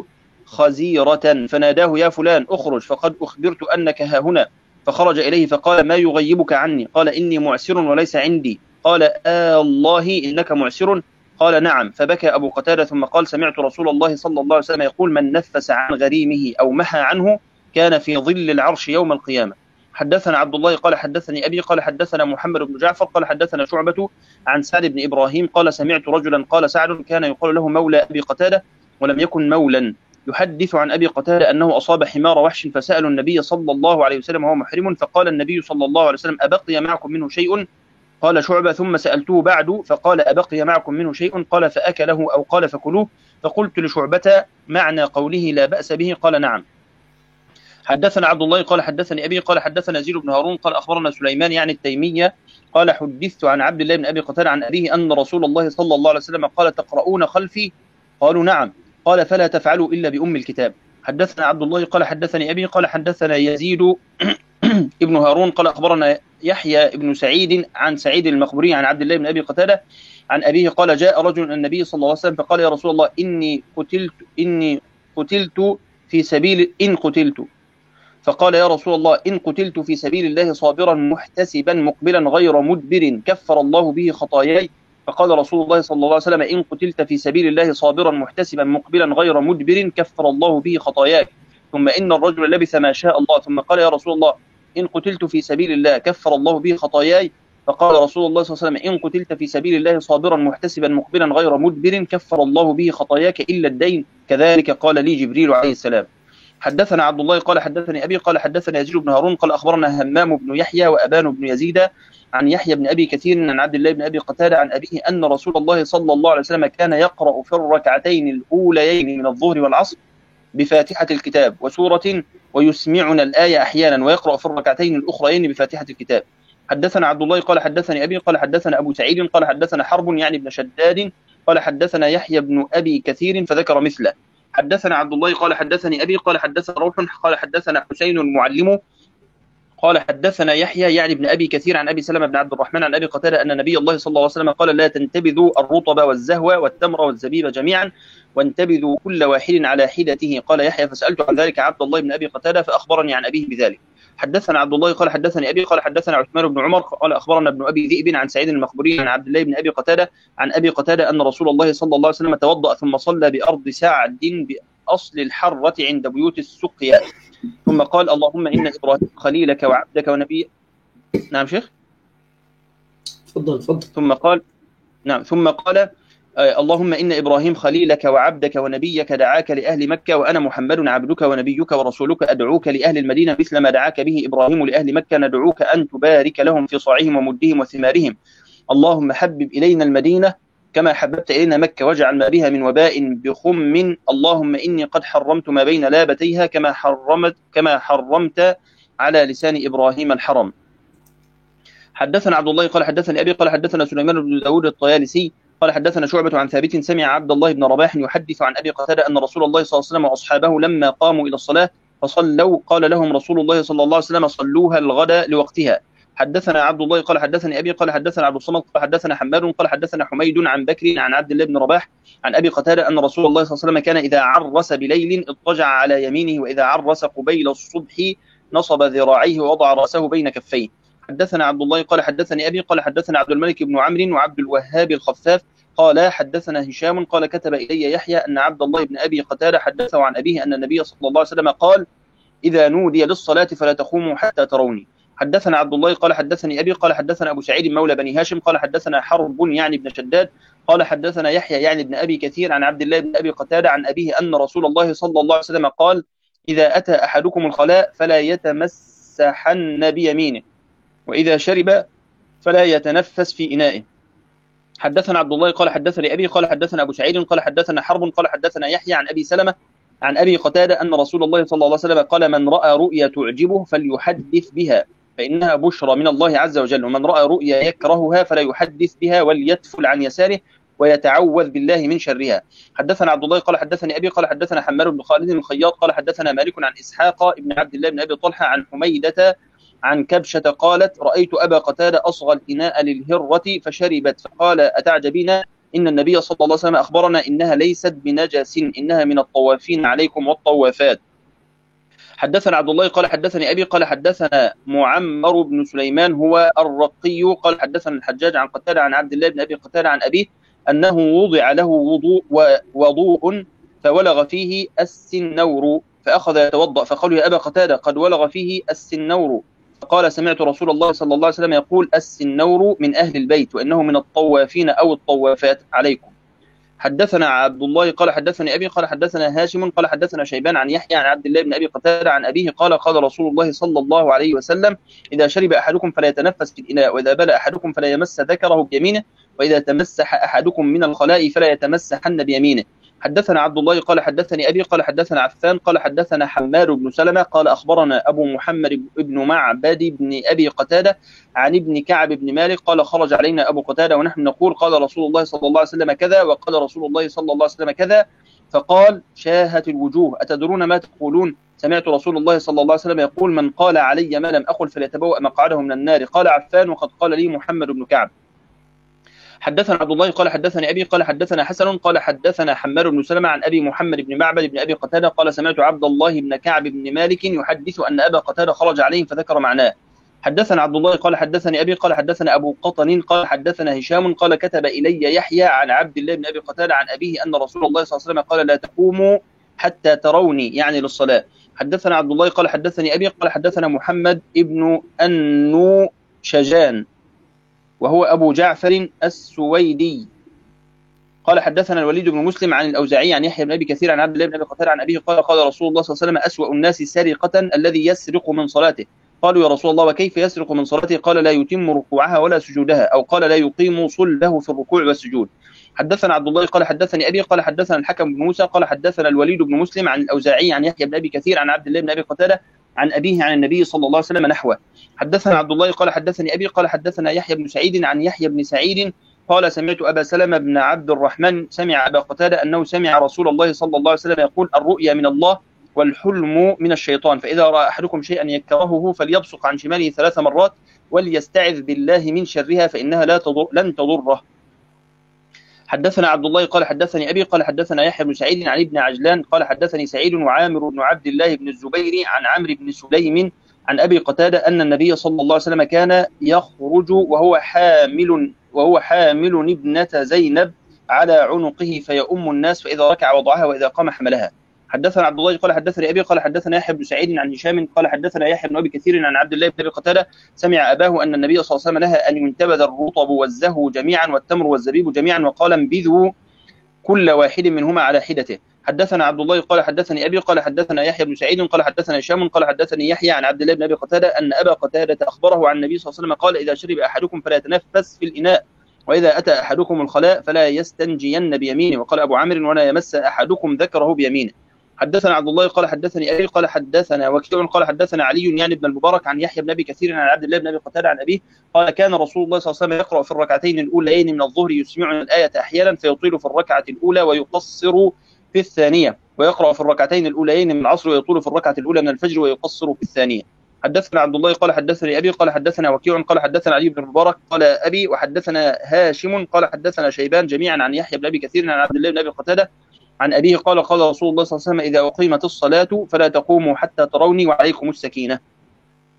خزيرة. فناداه: يا فلان اخرج فقد أخبرت أنك ها هنا. فخرج إليه فقال: ما يغيبك عني؟ قال: إني معسر وليس عندي. قال: الله إنك معسر؟ قال: نعم. فبكى أبو قتادة ثم قال: سمعت رسول الله صلى الله عليه وسلم يقول: من نفس عن غريمه أو محى عنه كان في ظل العرش يوم القيامة. حدثنا عبد الله قال حدثني أبي قال حدثنا محمد بن جعفر قال حدثنا شعبة عن سعد بن إبراهيم قال: سمعت رجلا قال سعد كان يقال له مولى أبي قتادة ولم يكن مولا، يحدث عن أبي قتادة أنه أصاب حمار وحش فسألوا النبي صلى الله عليه وسلم وهو محرم، فقال النبي صلى الله عليه وسلم: أبقي معكم منه شيء؟ قال شعبة: ثم سألته بعد فقال: أبقي معكم منه شيء؟ قال: فأكله أو قال فكلوه. فقلت لشعبة: معنى قوله لا بأس به؟ قال: نعم. حدثنا عبد الله قال حدثني أبي قال حدثنا يزيد بن هارون قال أخبرنا سليمان يعني التيمية قال: حدثت عن عبد الله بن أبي قتادة عن أبيه أن رسول الله صلى الله عليه وسلم قال: تقرؤون خلفي؟ قالوا: نعم. قال: فلا تفعلوا إلا بأم الكتاب. حدثنا عبد الله قال حدثني أبي قال حدثنا يزيد ابن هارون قال أخبرنا يحيى بن سعيد عن سعيد المقبري عن عبد الله بن أبي قتادة عن أبيه قال: جاء رجل النبي صلى الله عليه وسلم فقال: يا رسول الله إني قتلت في سبيل فقال: يا رسول الله إن قتلت في سبيل الله صابرا محتسبا مقبلا غير مدبر كفر الله به خطاياي. فقال رسول الله صلى الله عليه وسلم: إن قتلت في سبيل الله صابرا محتسبا مقبلا غير مدبر كفر الله به خطاياك. ثم إن الرجل لبث ما شاء الله ثم قال: يا رسول الله إن قتلت في سبيل الله كفر الله به خطاياي. فقال رسول الله صلى الله عليه وسلم: إن قتلت في سبيل الله صابرا محتسبا مقبلا غير مدبر كفر الله به خطاياك إلا الدين، كذلك قال لي جبريل عليه السلام. حدثنا عبد الله قال حدثني أبي قال حدثنا يزيد بن هارون قال أخبرنا همام بن يحيى وأبان بن يزيد عن يحيى بن أبي كثير عن عبد الله بن أبي قتادة عن أبيه أن رسول الله صلى الله عليه وسلم كان يقرأ في الركعتين الأوليين من الظهر والعصر بفاتحة الكتاب وسورة ويسمعنا الآية أحيانا، ويقرأ في الركعتين الأخرين بفاتحة الكتاب. حدثنا عبد الله قال حدثني أبي قال حدثنا أبو سعيد قال حدثنا حرب يعني بن شداد قال حدثنا يحيى بن أبي كثير فذكر مثله. حدثنا عبد الله قال حدثني أبي قال حدثنا روح قال حدثنا حسين المعلم قال حدثنا يحيى يعني بن أبي كثير عن أبي سلمة بن عبد الرحمن عن أبي قتادة أن نبي الله صلى الله عليه وسلم قال: لا تنتبذوا الرطب والزهو والتمر والزبيب جميعا وانتبذوا كل واحد على حدته. قال يحيى: فسألت عن ذلك عبد الله بن أبي قتادة فأخبرني عن أبيه بذلك. حدثنا عبد الله قال حدثني أبي قال حدثنا عثمان بن عمر قال أخبرنا ابن أبي ذئب عن سعيد المقبري عن عبد الله بن أبي قتادة عن أبي قتادة أن رسول الله صلى الله عليه وسلم توضأ ثم صلى بأرض سعد بأصل الحرة عند بيوت السقيا ثم قال: اللهم إن إبراهيم خليلك وعبدك ونبيك. نعم شيخ. تفضل. ثم قال اللهم إن إبراهيم خليلك وعبدك ونبيك دعاك لأهل مكة، وأنا محمد عبدك ونبيك ورسولك أدعوك لأهل المدينة مثل ما دعاك به إبراهيم لأهل مكة، ندعوك أن تبارك لهم في صاعهم ومدهم وثمارهم. اللهم حبب إلينا المدينة كما حببت إلينا مكة، واجعل ما بها من وباء بخم. اللهم إني قد حرمت ما بين لابتيها كما حرمت على لسان إبراهيم الحرم. حدثنا عبد الله قال حدثني أبي قال حدثنا سليمان بن داود الطيالسي قال حدثنا شعبة عن ثابت سمع عبد الله بن رباح يحدث عن أبي قتادة أن رسول الله صلى الله عليه وسلم وأصحابه لما قاموا إلى الصلاة فصلوا قال لهم رسول الله صلى الله عليه وسلم: صلوها الغد لوقتها. حدثنا عبد الله قال حدثني أبي قال حدثنا عبد الصمد قال حدثنا حماد قال حدثنا حميد عن بكر عن عبد الله بن رباح عن أبي قتادة أن رسول الله صلى الله عليه وسلم كان إذا عرس بليل اضطجع على يمينه، وإذا عرس قبيل الصبح نصب ذراعيه ووضع رأسه بين كفيه. حدثنا عبد الله قال حدثني أبي قال حدثنا عبد الملك بن عمرو وعبد الوهاب الخفاف قال حدثنا هشام قال كتب إلي يحيى أن عبد الله بن أبي قتادة حدثه عن أبيه أن النبي صلى الله عليه وسلم قال إذا نودي للصلاة فلا تقوموا حتى تروني. حدثنا عبد الله قال حدثني أبي قال حدثنا أبو سعيد مولى بني هاشم قال حدثنا حرب يعني بن شداد قال حدثنا يحيى يعني بن أبي كثير عن عبد الله بن أبي قتادة عن أبيه أن رسول الله صلى الله عليه وسلم قال إذا أتى أحدكم الخلاء فلا يتمسحن بيمينه وإذا شرب فلا يتنفس في إنائه. حدثنا عبد الله قال حدثني أبي قال حدثنا أبو سعيد قال حدثنا حرب قال حدثنا يحيى عن أبي سلمة عن أبي قتادة أن رسول الله صلى الله عليه وسلم قال من رأى رؤيا تعجبه فليحدث بها فإنها بشرى من الله عز وجل ومن رأى رؤيا يكرهها فلا يحدث بها وليتفل عن يساره ويتعوذ بالله من شرها. حدثنا عبد الله قال حدثني أبي قال حدثنا حماد بن خالد الخياط قال حدثنا مالك عن إسحاق بن عبد الله بن أبي طلحة عن حميدة عن كبشة قالت رأيت أبا قتادة أصغى الإناء للهرة فشربت فقال أتعجبين إن النبي صلى الله عليه وسلم أخبرنا إنها ليست بنجس إنها من الطوافين عليكم والطوافات. حدثنا عبد الله قال حدثني أبي قال حدثنا معمر بن سليمان هو الرقي قال حدثنا الحجاج عن قتادة عن عبد الله بن أبي قتادة عن أبيه أنه وضع له وضوء فولغ فيه السنور فأخذ يتوضأ فقالوا يا أبا قتادة قد ولغ فيه السنور فقال سمعت رسول الله صلى الله عليه وسلم يقول السنور من أهل البيت وإنه من الطوافين أو الطوافات عليكم. حدثنا عبد الله قال حدثني أبي قال حدثنا هاشم قال حدثنا شيبان عن يحيى عن عبد الله بن أبي قتادة عن أبيه قال قال رسول الله صلى الله عليه وسلم إذا شرب أحدكم فلا يتنفس في الإناء وإذا بلى أحدكم فلا يمس ذكره بيمينه وإذا تمسح أحدكم من الخلاء فلا يتمسحن بيمينه. حدثنا عبد الله قال حدثني أبي قال حدثنا عفان قال حدثنا حماد بن سلمة قال أخبرنا أبو محمد بن معبد بن أبي قتادة عن ابن كعب بن مالك قال خرج علينا أبو قتادة ونحن نقول قال رسول الله صلى الله عليه وسلم كذا وقال رسول الله صلى الله عليه وسلم كذا فقال شاهت الوجوه أتدرون ما تقولون سمعت رسول الله صلى الله عليه وسلم يقول من قال علي ما لم أقل فليتبوأ مقعده من النار قال عفان وقد قال لي محمد بن كعب. حدثنا عبد الله قال حدثني أبي قال حدثنا حسن قال حدثنا حماد بن سلمة عن أبي محمد بن معبد بن أبي قتادة قال سمعت عبد الله بن كعب بن مالك يحدث أن أبا قتادة خرج عليهم فذكر معناه. حدثنا عبد الله قال حدثني أبي قال حدثنا أبو قطن قال حدثنا هشام قال كتب إلي يحيى عن عبد الله بن أبي قتادة عن أبيه أن رسول الله صلى الله عليه وسلم قال لا تقوموا حتى تروني يعني للصلاة. حدثنا عبد الله قال حدثني أبي قال حدثنا محمد ابن أنو شجان وهو أبو جعفر السويدي قال حدثنا الوليد بن مسلم عن الأوزاعي عن يحيى بن أبي كثير عن عبد الله بن أبي قتادة عن أبيه قال قال رسول الله صلى الله عليه وسلم أسوأ الناس سرقة الذي يسرق من صلاته قالوا يا رسول الله وكيف يسرق من صلاته قال لا يتم ركوعها ولا سجودها أو قال لا يقيم صلبه في الركوع والسجود. حدثنا عبد الله قال حدثني أبي قال حدثنا الحكم بن موسى قال حدثنا الوليد بن مسلم عن الأوزاعي عن يحيى بن أبي كثير عن عبد الله بن أبي قتادة عن أبيه عن النبي صلى الله عليه وسلم نحوه. حدثنا عبد الله قال حدثني أبي قال حدثنا يحيى بن سعيد عن يحيى بن سعيد قال سمعت أبا سلمة بن عبد الرحمن سمع أبا قتادة أنه سمع رسول الله صلى الله عليه وسلم يقول الرؤيا من الله والحلم من الشيطان فإذا رأى أحدكم شيئا يكرهه فليبصق عن شماله 3 مرات وليستعذ بالله من شرها فإنها لن تضره. حدثنا عبد الله قال حدثني أبي قال حدثنا يحيى بن سعيد عن ابن عجلان قال حدثني سعيد وعامر بن عبد الله بن الزبير عن عمرو بن سليم عن أبي قتادة أن النبي صلى الله عليه وسلم كان يخرج وهو حامل ابنة زينب على عنقه فيؤم الناس فإذا ركع وضعها وإذا قام حملها. حدثنا عبد الله قال حدثني أبي قال حدثنا يحيى بن سعيد عن هشام قال حدثنا يحيى بن أبي كثير عن عبد الله بن أبي قتادة سمع أباه أن النبي صلى الله عليه وسلم نهى أن ينتبذ الرطب والزهو جميعا والتمر والزبيب جميعا وقال انبذوا كل واحد منهما على حدته. حدثنا عبد الله قال حدثني أبي قال حدثنا يحيى بن سعيد قال حدثنا هشام قال حدثني يحيى عن عبد الله بن أبي قتادة أن أبا قتادة أخبره عن النبي صلى الله عليه وسلم قال إذا شرب أحدكم فلا يتنفس في الإناء وإذا أتى أحدكم الخلاء فلا يستنجين بيمينه وقال أبو عامر ولا يمس أحدكم ذكره بيمينه. حدثنا عبد الله قال حدثني أبي قال حدثنا وكيع قال حدثنا علي يعني بن المبارك عن يحيى بن أبي كثير عن عبد الله بن أبي قتادة عن أبيه قال كان رسول الله صلى الله عليه وسلم يقرأ في الركعتين الأوليين من الظهر يسمعنا الآية أحيانا فيطيل في الركعة الأولى ويقصر في الثانية ويقرأ في الركعتين الأوليين من العصر ويطول في الركعة الأولى من الفجر ويقصر في الثانية. حدثنا عبد الله قال حدثني أبي قال حدثنا وكيع قال حدثنا علي بن المبارك قال أبي وحدثنا هاشم قال حدثنا شيبان جميعا عن يحيى بن أبي كثير عن عبد الله بن أبي قتادة عن أبيه قال قال رسول الله صلى الله عليه وسلم إذا أقيمت الصلاة فلا تقوموا حتى تروني وعليكم السكينة.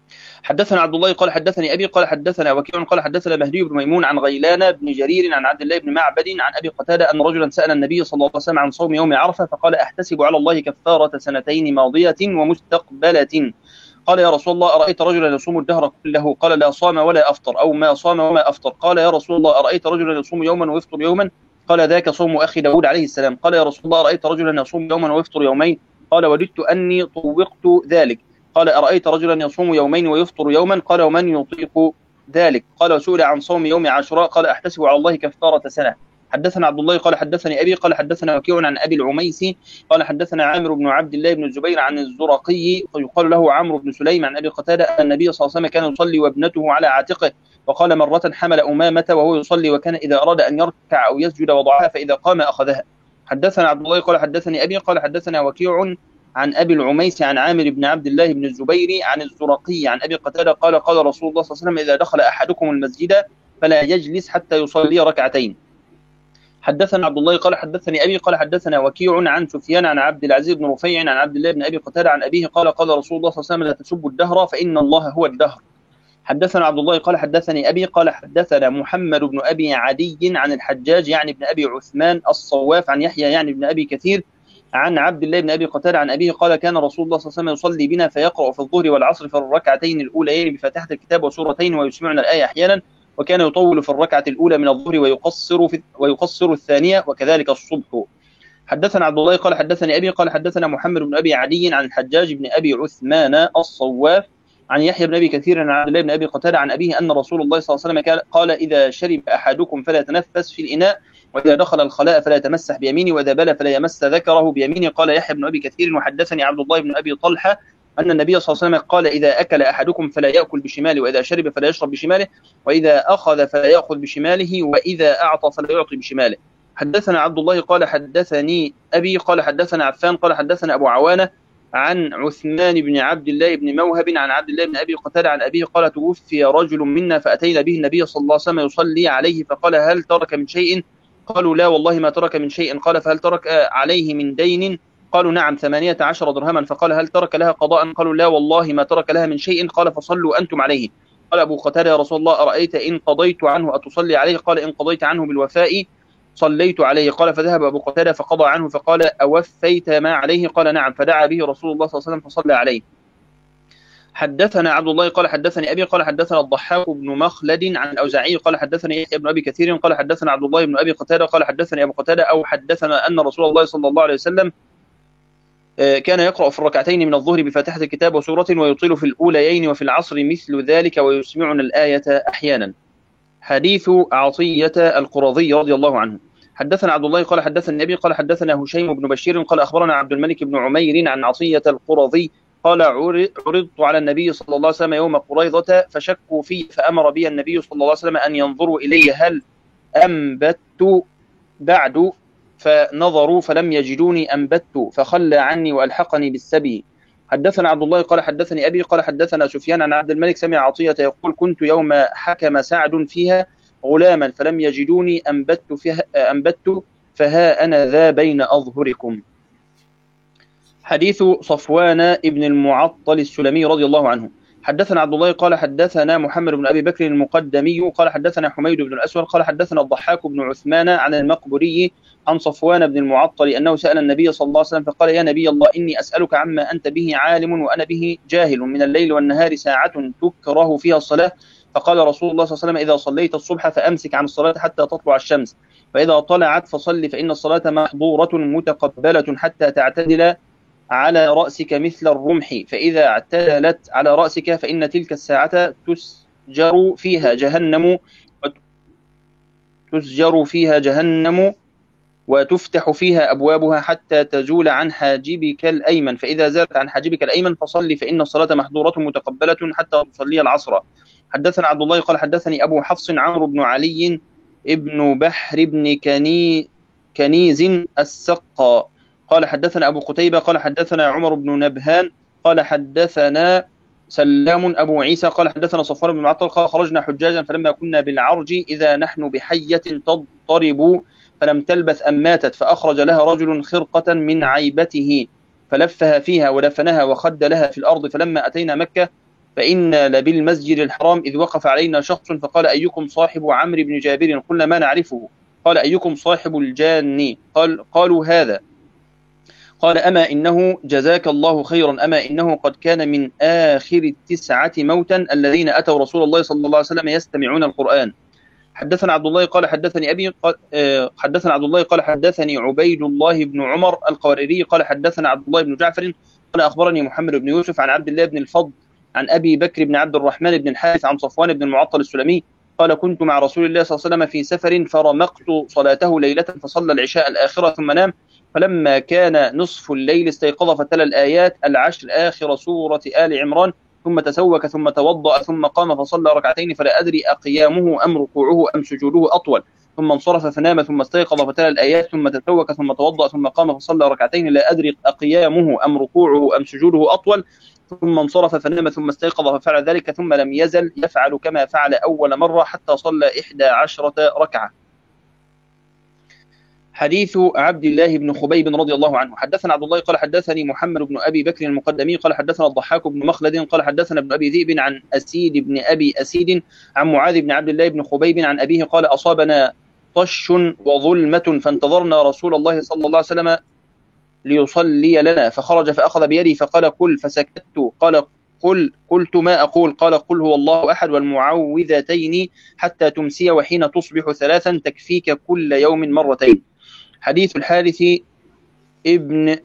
حدثنا عبد الله قال حدثني أبي قال حدثنا وكيع قال حدثنا مهدي بن ميمون عن غيلان بن جرير عن عبد الله بن معبد عن أبي قتادة أن رجلا سأل النبي صلى الله عليه وسلم عن صوم يوم عرفة فقال أحتسب على الله كفارة سنتين ماضية ومستقبلة. قال يا رسول الله أرأيت رجلا يصوم الدهر كله؟ قال لا صام ولا أفطر، أو ما صام وما أفطر. قال يا رسول الله أرأيت رجلا يصوم يوما ويفطر يوما؟ قال ذاك صوم أخي داود عليه السلام. قال يا رسول الله أرأيت رجلا يصوم يوما ويفطر يومين؟ قال وددت أني طوقت ذلك. قال أرأيت رجلا يصوم يومين ويفطر يوما؟ قال ومن يطيق ذلك؟ قال وسئل عن صوم يوم عاشوراء قال أحتسب على الله كفارة سنة. حدثنا عبد الله قال حدثني أبي قال حدثنا وكيع عن أبي العميسي قال حدثنا عامر بن عبد الله بن الزبير عن الزرقي يقال له عمرو بن سليم عن أبي قتادة أن النبي صلى الله عليه وسلم كان يصلي وابنته على عاتقه، وقال مرة حمل أمامة وهو يصلي وكان إذا أراد أن يركع أو يسجد وضعها فإذا قام أخذها. حدثنا عبد الله قال حدثني أبي قال حدثنا وكيع عن أبي العميس عن عامر بن عبد الله بن الزبير عن الزرقي عن أبي قتادة قال قال رسول الله صلى الله عليه وسلم إذا دخل أحدكم المسجد فلا يجلس حتى يصلي ركعتين. حدثنا عبد الله قال حدثني أبي قال حدثنا وكيع عن سفيان عن عبد العزيز بن رفيع عن عبد الله بن أبي قتادة عن أبيه قال قال رسول الله صلى الله عليه وسلم لا تسبوا الدهر فإن الله هو الدهر. حدثنا عبد الله قال حدثني أبي قال حدثنا محمد بن أبي عدي عن الحجاج يعني بن أبي عثمان الصواف عن يحيى يعني بن أبي كثير عن عبد الله بن أبي قتادة عن أبيه قال كان رسول الله صلى الله عليه وسلم يصلي بنا فيقرأ في الظهر والعصر في الركعتين الأوليين بفاتحة الكتاب وسورتين ويسمعنا الآية أحيانا، وكان يطول في الركعة الأولى من الظهر ويقصر الثانية وكذلك الصبح. حدثنا عبد الله قال حدثني أبي قال حدثنا محمد بن أبي عدي عن الحجاج بن أبي عثمان الصواف عن يحيى بن أبي كثير عن عبد الله بن أبي قتادة عن أبيه أن رسول الله صلى الله عليه وسلم قال إذا شرب أحدكم فلا يتنفس في الإناء، وإذا دخل الخلاء فلا يتمسح بيمينه، وإذا بال فلا يمس ذكره بيمينه. قال يحيى بن أبي كثير وحدثني عبد الله بن أبي طلحة أن النبي صلى الله عليه وسلم قال إذا أكل أحدكم فلا يأكل بشماله، وإذا شرب فلا يشرب بشماله، وإذا أخذ فلا يأخذ بشماله، وإذا أعطى فلا يعطي بشماله. حدثنا عبد الله قال حدثني أبي قال حدثنا عفان قال حدثنا أبو عوانة عن عثمان بن عبد الله بن موهب عن عبد الله بن أبي قتادة عن أبيه قال توفي رجل منا فأتينا به النبي صلى الله عليه وسلم يصلي عليه فقال هل ترك من شيء؟ قالوا لا والله ما ترك من شيء. قال فهل ترك عليه من دين؟ قالوا نعم 18 درهما. فقال هل ترك لها قضاء؟ قالوا لا والله ما ترك لها من شيء. قال فصلوا أنتم عليه. قال أبو قتادة يا رسول الله أرأيت إن قضيت عنه أتصلي عليه؟ قال إن قضيت عنه بالوفاء صليت عليه. قال فذهب أبو قتادة فقضى عنه فقال أوفيت ما عليه؟ قال نعم. فدعا به رسول الله صلى الله عليه وسلم فصلى عليه. حدثنا عبد الله قال حدثني أبي قال حدثنا الضحاك بن مخلد عن الأوزاعي قال حدثني يحيى بن أبي كثير قال حدثنا عبد الله بن أبي قتادة قال حدثني أبو قتادة أو حدثنا أن رسول الله صلى الله عليه وسلم كان يقرأ في الركعتين من الظهر بفاتحة الكتاب وسورة ويطيل في الأوليين وفي العصر مثل ذلك ويسمعنا الآية أحيانا. حديث عطية القرظي رضي الله عنه. حدثنا عبد الله قال حدثنا النبي قال حدثنا هشيم بن بشير قال أخبرنا عبد الملك بن عمير عن عطية القرظي قال عرضت على النبي صلى الله عليه وسلم يوم قريظة فشكوا فيه فأمر بي النبي صلى الله عليه وسلم أن ينظروا إلي هل أنبت بعد، فنظروا فلم يجدوني أنبت فخلى عني وألحقني بالسبي. حدثنا عبد الله قال حدثني أبي قال حدثنا سفيان عن عبد الملك سمع عطية يقول كنت يوم حكم سعد فيها غلاما فلم يجدوني أنبت فها أنا ذا بين أظهركم. حديث صفوان ابن المعطل السلمي رضي الله عنه. حدثنا عبد الله قال حدثنا محمد بن أبي بكر المقدمي قال حدثنا حميد بن الأسود قال حدثنا الضحاك بن عثمان عن المقبري عن صفوان بن المعطل أنه سأل النبي صلى الله عليه وسلم فقال يا نبي الله إني أسألك عما أنت به عالم وأنا به جاهل من الليل والنهار ساعة تكره فيها الصلاة. فقال رسول الله صلى الله عليه وسلم إذا صليت الصبح فأمسك عن الصلاة حتى تطلع الشمس، فإذا طلعت فصل فإن الصلاة محظورة متقبلة حتى تعتدل على رأسك مثل الرمح، فإذا اعتدلت على رأسك فإن تلك الساعة تسجر فيها جهنم وتفتح فيها أبوابها حتى تزول عن حاجبك الأيمن، فإذا زالت عن حاجبك الأيمن فصل فإن الصلاة محظورة متقبلة حتى تصلي العصر. حدثنا عبد الله قال حدثني أبو حفص عمرو بن علي ابن بحر بن كنيز السقا قال حدثنا أبو قتيبة قال حدثنا عمر بن نبهان قال حدثنا سلام أبو عيسى قال حدثنا صفوان بن معطل قال خرجنا حجاجا فلما كنا بالعرج إذا نحن بحية تضطرب فلم تلبث أن ماتت، فأخرج لها رجل خرقة من عيبته فلفها فيها ودفنها وخد لها في الأرض، فلما أتينا مكة فإنا لبالمسجد الحرام إذ وقف علينا شخص فقال أيكم صاحب عمرو بن جابر؟ قلنا ما نعرفه. قال أيكم صاحب الجاني؟ قالوا هذا. قال أما إنه جزاك الله خيرا، أما إنه قد كان من آخر 9 موتا الذين أتوا رسول الله صلى الله عليه وسلم يستمعون القرآن. حدثنا عبد الله قال حدثني أبي حدثنا عبد الله قال حدثني عبيد الله بن عمر القواريري قال حدثنا عبد الله بن جعفر قال أخبرني محمد بن يوسف عن عبد الله بن الفضل عن أبي بكر بن عبد الرحمن بن الحارث عن صفوان بن المعطل السلمي قال كنت مع رسول الله صلى الله عليه وسلم في سفر فرمقت صلاته ليلة فصلى العشاء الآخرة ثم نام، فلما كان نصف الليل استيقظ فتلا الآيات 10 آخر سورة آل عمران ثم تسوك ثم توضأ ثم قام فصلى ركعتين فلا أدري أقيامه أم ركوعه أم سجوده أطول، ثم انصرف فنام ثم استيقظ فتلا الآيات ثم تسوك ثم توضأ ثم قام فصلى ركعتين لا أدري أقيامه أم ركوعه أم سجوده أطول، ثم انصرف فنام ثم استيقظ ففعل ذلك ثم لم يزل يفعل كما فعل أول مرة حتى صلى 11 ركعة. حديث عبد الله بن خبيب رضي الله عنه. حدثنا عبد الله قال حدثني محمد بن أبي بكر المقدمي قال حدثنا الضحاك بن مخلد قال حدثنا ابن أبي ذئب عن أسيد بن أبي أسيد عن معاذ بن عبد الله بن خبيب عن أبيه قال أصابنا طش وظلمة فانتظرنا رسول الله صلى الله عليه وسلم ليصلي لنا فخرج فأخذ بيدي فقال قل فسكت قال قلت ما أقول قال قل هو الله أحد والمعوذتين حتى تمسي وحين تصبح 3 تكفيك كل يوم مرتين. حديث الحارث ابن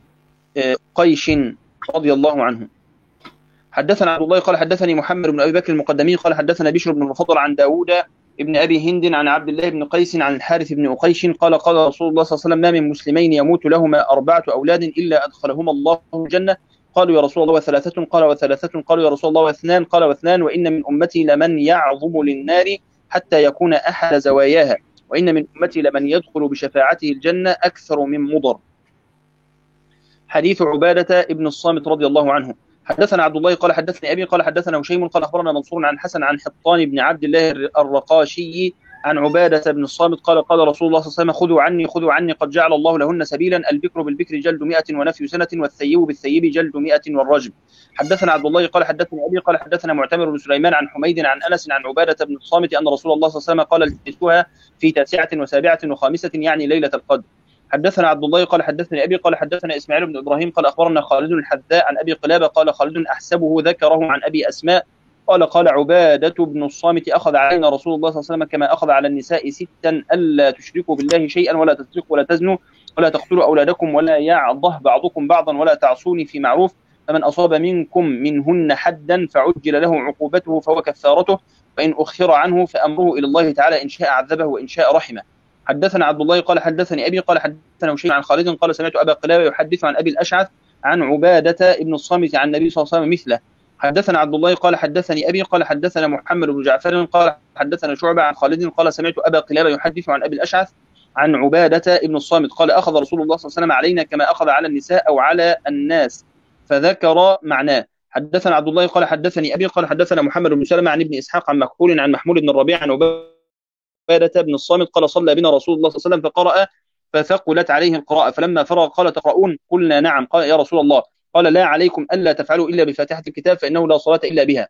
قيش رضي الله عنه. حدثنا عبد الله قال حدثني محمد بن أبي بكر المقدمي قال حدثنا بشر بن المفضل عن داود ابن أبي هند عن عبد الله بن قيس عن الحارث بن أقيش قال قال رسول الله صلى الله عليه وسلم ما من مسلمين يموت لهما 4 أولاد إلا أدخلهما الله الجنة. قالوا يا رسول الله و3 قال و3 قالوا يا رسول الله و2 قال و2 وإن من أمتي لمن يعظم للنار حتى يكون أحد زواياها وإن من أمتي لمن يدخل بشفاعته الجنة أكثر من مضر. حديث عبادة ابن الصامت رضي الله عنه. حدثنا عبد الله قال حدثني أبي قال حدثنا هشيم قال أخبرنا منصور عن حسن عن حطان بن عبد الله الرقاشي عن عبادة بن الصامت قال قال رسول الله صلى الله عليه وسلم خذوا عني قد جعل الله لهن سبيلا البكر بالبكر جلد 100 ونفي سنة والثيب بالثيب جلد 100 والرجم. حدثنا عبد الله قال حدثني أبي قال حدثنا معتمر بن سليمان عن حميد عن أنس عن عبادة بن الصامت أن رسول الله صلى الله عليه وسلم قال التمسوها في 9 و7 و5 يعني ليلة القدر. حدثنا عبد الله قال حدثني أبي قال حدثنا إسماعيل بن إبراهيم قال أخبرنا خالد الحذاء عن أبي قلابة قال خالد أحسبه ذكره عن أبي أسماء قال عبادة بن الصامت أخذ علينا رسول الله صلى الله عليه وسلم كما أخذ على النساء 6 ألا تشركوا بالله شيئا ولا تسرقوا ولا تزنوا ولا تقتلوا أولادكم ولا يعضه بعضكم بعضا ولا تعصوني في معروف فمن أصاب منكم منهن حدا فعجل له عقوبته فهو كفارته وإن أخر عنه فأمره إلى الله تعالى إن شاء عذبه وإن شاء رحمه. حدثنا عبد الله قال حدثني أبي قال حدثنا هشيم عن خالد قال سمعت أبا قلابة يحدث عن أبي الأشعث عن عبادة ابن الصامت عن النبي صلى الله عليه وسلم مثله. حدثنا عبد الله قال حدثني أبي قال حدثنا محمد بن جعفر قال حدثنا شعبة عن خالد قال سمعت أبا قلابة يحدث عن أبي الأشعث عن عبادة ابن الصامت قال أخذ رسول الله صلى الله عليه وسلم علينا كما أخذ على النساء أو على الناس فذكر معناه. حدثنا عبد الله قال حدثني أبي قال حدثنا محمد بن سلمة عن ابن إسحاق عن مكحول عن محمود بن الربيع عن عبادة بن الصامت قال صلى بنا رسول الله صلى الله عليه وسلم فقرأ فثقلت عليه القراءة فلما فرغ قال تقرؤون؟ قلنا نعم. قال يا رسول الله قال لا عليكم ألا تفعلوا إلا بفاتحة الكتاب فإنه لا صلاة إلا بها.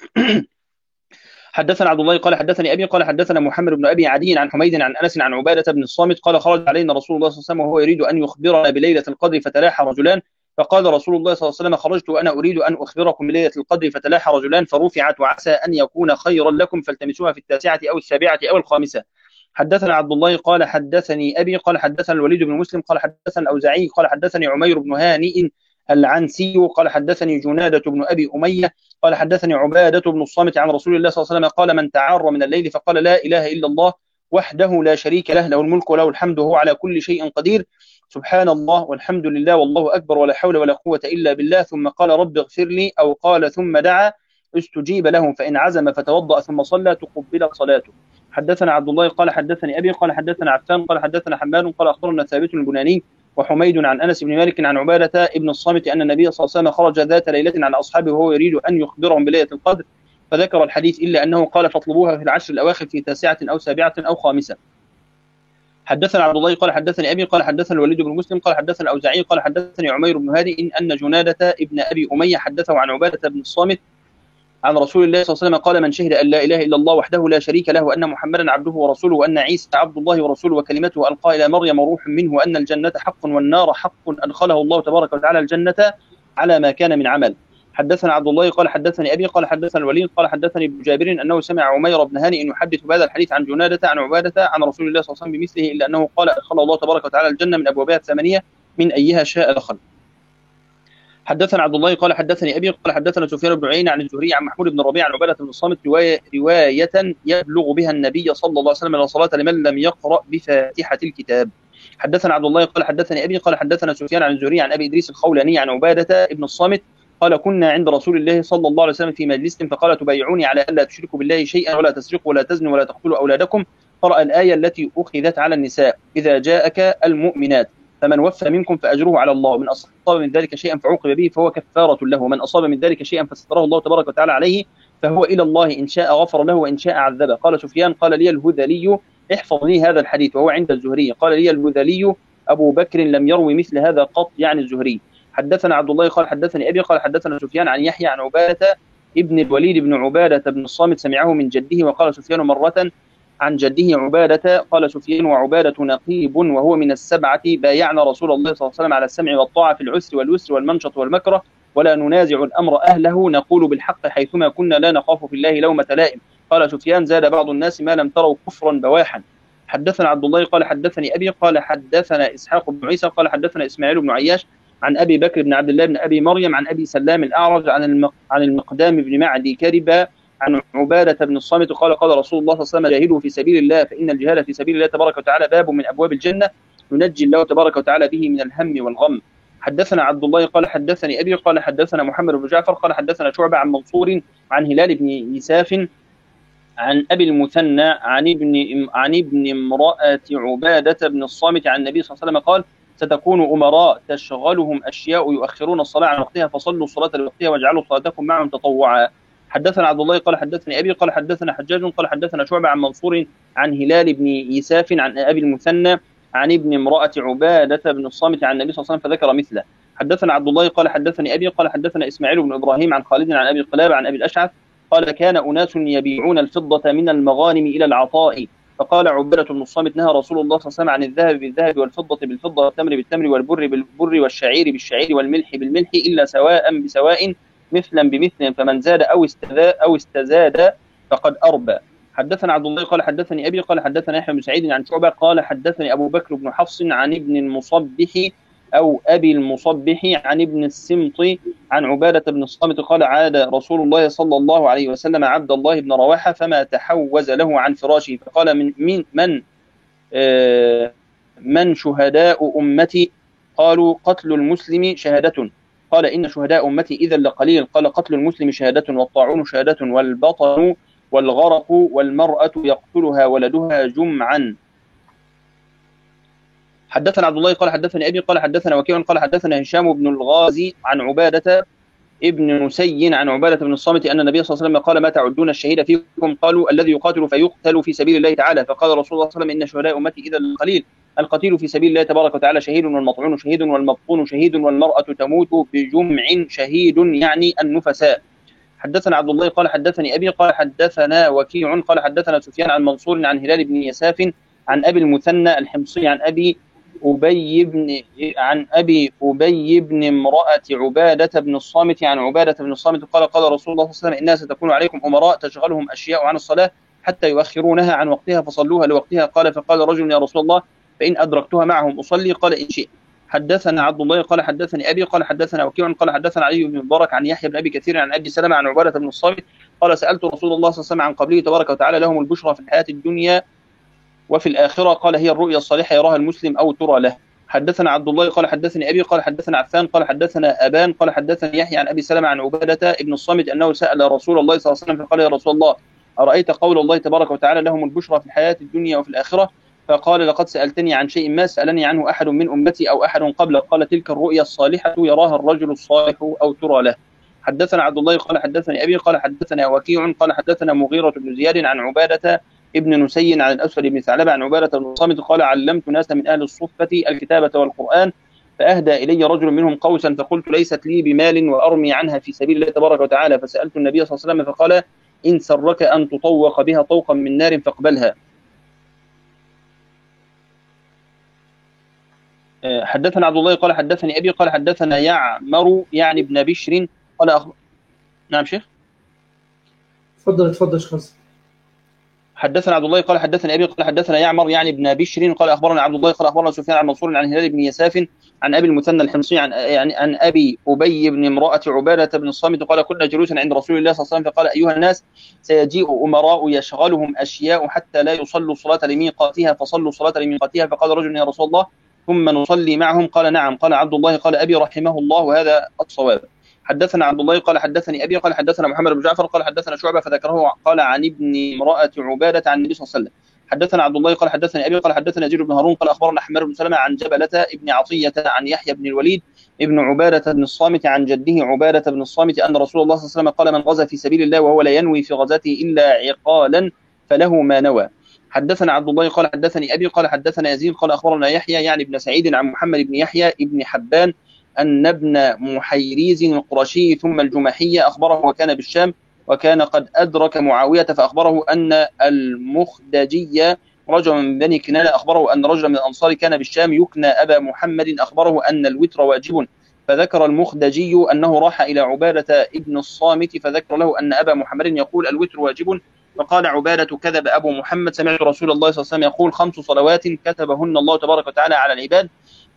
حدثنا عبد الله قال حدثني أبي قال حدثنا محمد بن أبي عدي عن حميد عن أنس عن عبادة بن الصامت قال خرج علينا رسول الله صلى الله عليه وسلم وهو يريد أن يخبرنا بليلة القدر فتلاحى رجلان فقال رسول الله صلى الله عليه وسلم خرجت وأنا أريد أن أخبركم بليلة القدر فتلاحى رجلان فرفعت وعسى أن يكون خيرا لكم فالتمسوها في 9 أو 7 أو 5. حدثنا عبد الله قال حدثني أبي قال حدثنا الوليد بن مسلم قال حدثنا الأوزاعي قال حدثني عمير بن هانئ العنسي قال حدثني جنادة بن أبي أمية قال حدثني عبادة بن الصامت عن رسول الله صلى الله عليه وسلم قال من تعار من الليل فقال لا إله إلا الله وحده لا شريك له له الملك وله الحمد وهو على كل شيء قدير سبحان الله والحمد لله والله أكبر ولا حول ولا قوة إلا بالله ثم قال رب اغفر لي أو قال ثم دعا استجيب له فإن عزم فتوضأ ثم صلى تقبل صلاته. حدثنا عبد الله قال حدثني أبي قال حدثنا عفان قال حدثنا حماد قال أخبرنا ثابت البناني وحميد عن أنس بن مالك عن عبادة ابن الصامت أن النبي صلى الله عليه وسلم خرج ذات ليلة على أصحابه وهو يريد أن يخبرهم بليلة القدر فذكر الحديث إلا أنه قال فاطلبوها في العشر الأواخر في 9 أو 7 أو 5. حدثنا عبد الله قال حدثني أبي قال حدثنا الوليد بن مسلم قال حدثنا الأوزاعي قال حدثني عمير بن هادئ أن جنادة ابن أبي أمية حدثه عن عبادة بن الصامت عن رسول الله صلى الله عليه وسلم قال: من شهد أن لا إله إلا الله وحده لا شريك له وأن محمدا عبده ورسوله وأن عيسى عبد الله ورسوله وكلمته ألقى إلى مريم وروح منه وأن الجنة حق والنار حق أدخله الله تبارك وتعالى الجنة على ما كان من عمل. حدثنا عبد الله قال حدثني أبي قال حدثنا الوليد قال حدثني ابن جابر أنه سمع عمير بن هانئ يحدث بهذا الحديث عن جنادة عن عبادة عن رسول الله صلى الله عليه وسلم بمثله، إلا أنه قال: أدخل الله تبارك وتعالى الجنة من أبوابها 8 من أيها شاء دخل. حدثنا عبد الله قال حدثني أبي قال حدثنا سفيان بن عيينة عن الزهري عن محمود بن ربيع عن عبادة بن الصامت رواية يبلغ بها النبي صلى الله عليه وسلم: لا صلاة لمن لم يقرأ بفاتحة الكتاب. حدثنا عبد الله قال حدثني أبي قال حدثنا سفيان عن الزهري عن أبي إدريس الخولاني عن عبادة بن الصامت قال: كنا عند رسول الله صلى الله عليه وسلم في مجلس فقال: تبايعوني على ألا تشركوا بالله شيئا ولا تسرقوا ولا تزنوا ولا تقتلوا أولادكم. قرأ الآية التي أخذت على النساء: إذا جاءك المؤمنات فمن وفى منكم فأجره على الله، من أصاب من ذلك شيئا فعوقب به فهو كفارة له، ومن أصاب من ذلك شيئا فستره الله تبارك وتعالى عليه فهو إلى الله إن شاء غفر له وإن شاء عذبه. قال سفيان: قال لي الهذلي: احفظ لي هذا الحديث، وهو عند الزهري. قال لي الهذلي: أبو بكر لم يروي مثل هذا قط، يعني الزهري. حدثنا عبد الله قال حدثني أبي قال حدثنا سفيان عن يحيى عن عبادة ابن الوليد بن عبادة بن الصامت سمعه من جده. وقال سفيان مرة عن جده عبادة قال سفيان: وعبادة نقيب وهو من السبعة بايعنا رسول الله صلى الله عليه وسلم على السمع والطاعة في العسر واليسر والمنشط والمكره ولا ننازع الأمر أهله، نقول بالحق حيثما كنا لا نخاف في الله لومة لائم. قال سفيان: زاد بعض الناس ما لم تروا كفرا بواحا. حدثنا عبد الله قال حدثني أبي قال حدثنا إسحاق بن عيسى قال حدثنا إسماعيل بن عياش عن أبي بكر بن عبد الله بن أبي مريم عن أبي سلام الأعرج عن المقدام بن معدي كربة عن عبادة بن الصامت قال: قال رسول الله صلى الله عليه وسلم: جاهدوا في سبيل الله فإن الجهاد في سبيل الله تبارك وتعالى باب من أبواب الجنة ينجي الله تبارك وتعالى به من الهم والغم. حدثنا عبد الله قال حدثني أبي قال حدثنا محمد بن جعفر قال حدثنا شعبة عن منصور عن هلال بن يساف عن أبي المثنى عن ابن امرأة عبادة بن الصامت عن النبي صلى الله عليه وسلم قال: ستكون أمراء تشغلهم أشياء يؤخرون الصلاة عن وقتها فصلوا الصلاة لوقتها واجعلوا صلاتكم معهم تطوعا. حدثنا عبد الله قال حدثني أبي قال حدثنا حجاج قال حدثنا شعبة عن منصور عن هلال بن يساف عن أبي المثنى عن ابن امرأة عبادة بن الصامت عن النبي صلى الله عليه وسلم فذكر مثله. حدثنا عبد الله قال حدثني أبي قال حدثنا إسماعيل بن إبراهيم عن خالد عن أبي قلابة عن أبي الأشعث قال: كان أناس يبيعون الفضة من المغانم إلى العطاء، فقال عبادة بن الصامت: نهى رسول الله صلى الله عليه وسلم عن الذهب بالذهب والفضة بالفضة والتمر بالتمر والبر بالبر والشعير بالشعير والملح بالملح إلا سواء بسواء مثلا بمثل، فمن زاد أو استزاد فقد أربى. حدثنا عبد الله قال حدثني أبي قال حدثنا يحيى بن سعيد عن شعبة قال حدثني أبو بكر بن حفص عن ابن المصبح أو أبي المصبح عن ابن السمط عن عبادة بن الصامت قال: عاد رسول الله صلى الله عليه وسلم عبد الله بن رواحة فما تحوز له عن فراشه، فقال: من شهداء أمتي؟ قالوا: قتل المسلم شهادة. قال: إن شهداء أمتي إذا لقليل. قال: قتل المسلم شهادة والطاعون شهادة والبطن والغرق والمرأة يقتلها ولدها جمعا. حدثنا عبد الله قال حدثني أبي قال حدثنا وكيع قال حدثنا هشام بن الغازي عن عبادة ابن نسي عن عبادة بن الصامت أن النبي صلى الله عليه وسلم قال: ما تعدون الشهيد فيكم؟ قالوا: الذي يقاتل فيقتل في سبيل الله تعالى. فقال رسول الله صلى الله عليه وسلم: إن شهداء أمتي إذا القليل، القتيل في سبيل الله تبارك وتعالى شهيد والمطعون شهيد والمبطون شهيد والمرأة تموت بجمع شهيد، يعني النفساء. حدثنا عبد الله قال حدثني أبي قال حدثنا وكيع قال حدثنا سفيان عن منصور عن هلال بن يساف عن أبي المثنى الحمصي عن أبي أبي بن امرأة عبادة بن الصامت عن عبادة بن الصامت قال: قال رسول الله صلى الله عليه وسلم: إنها ستكون عليكم أمراء تشغلهم أشياء عن الصلاة حتى يؤخرونها عن وقتها فصلوها لوقتها. قال: فقال رجل: يا رسول الله فإن أدركتها معهم أصلي؟ قال: إن شئت. حدثنا عبد الله قال حدثني أبي قال حدثنا وكيع قال حدثنا علي بن مبارك عن يحيى بن أبي كثير عن أبي سلمة عن عبادة بن الصامت قال: سألت رسول الله صلى الله عليه وسلم عن قبله تبارك وتعالى لهم البشرى في الحياة الدنيا وفي الآخرة. قال: هي الرؤيا الصالحة يراها المسلم أو ترى له. حدثنا عبد الله قال حدثني أبي قال حدثنا عفان قال حدثنا أبان قال حدثني يحيى عن أبي سلمة عن عبادة ابن الصامت أنه سأل رسول الله صلى الله عليه وسلم فقال: يا رسول الله أرأيت قول الله تبارك وتعالى لهم البشرى في الحياة الدنيا وفي الآخرة؟ فقال: لقد سألتني عن شيء ما سألني عنه أحد من أمتي أو أحد قبل. قال: تلك الرؤيا الصالحة يراها الرجل الصالح أو ترى له. حدثنا عبد الله قال حدثني أبي قال حدثنا وكيع قال حدثنا مغيرة بن زياد عن عبادة ابن نسي عن الأسود بن ثعلبة عن عبادة بن الصامت قال: علمت ناسا من أهل الصفة الكتابة والقرآن فأهدى إلي رجل منهم قوسا فقلت ليست لي بمال وأرمي عنها في سبيل الله تبارك وتعالى، فسألت النبي صلى الله عليه وسلم فقال إن سرك أن تطوق بها طوقا من نار فاقبلها. حدثنا عبد الله قال حدثني أبي قال حدثنا يعمر يعني ابن بشر قال نعم شيخ. اتفضل شيخ. حدثنا عبد الله قال حدثني أبي قال حدثنا يعمر يعني ابن بشر قال أخبرنا عبد الله قال أخبرنا سفيان عن منصور عن هلال بن يساف عن أبي المثنى الحمصي عن أبي أبي بن امرأة عبادة بن الصامت قال كنا جلوسا عند رسول الله صلى الله عليه وسلم فقال أيها الناس سيجيء أمراء يشغلهم أشياء حتى لا يصلوا صلاة لميقاتها فصلوا صلاة لميقاتها، فقال رجل يا رسول الله ثم نصلي معهم؟ قال نعم. قال عبد الله قال أبي رحمه الله وهذا الصواب. حدثنا عبد الله قال حدثني أبي قال حدثنا محمد بن جعفر قال حدثنا شعبة فذكره قال عن ابن امرأة عبادة عن النبي صلى الله عليه وسلم. حدثنا عبد الله قال حدثني أبي قال حدثنا يزيد بن هارون قال أخبرنا حمار بن سلمة عن جبلة ابن عطية عن يحيى بن الوليد ابن عبادة بن الصامت عن جده عبادة بن الصامت أن رسول الله صلى الله عليه وسلم قال من غزا في سبيل الله وهو لا ينوي في غزاته إلا عقالا فله ما نوى. حدثنا عبد الله قال حدثني أبي قال حدثنا يزيد قال أخبرنا يحيى يعني ابن سعيد عن محمد بن يحيى ابن حبان أن ابن محيريز القرشي ثم الجمحي أخبره وكان بالشام وكان قد أدرك معاوية فأخبره أن المخدجي رجل من بني كنانة أخبره أن رجلا من الأنصار كان بالشام يكنى أبا محمد أخبره أن الوتر واجب، فذكر المخدجي أنه راح إلى عبادة ابن الصامت فذكر له أن أبا محمد يقول الوتر واجب، فقال عبادة كذب أبو محمد سمعت رسول الله صلى الله عليه وسلم يقول 5 صلوات كتبهن الله تبارك وتعالى على العباد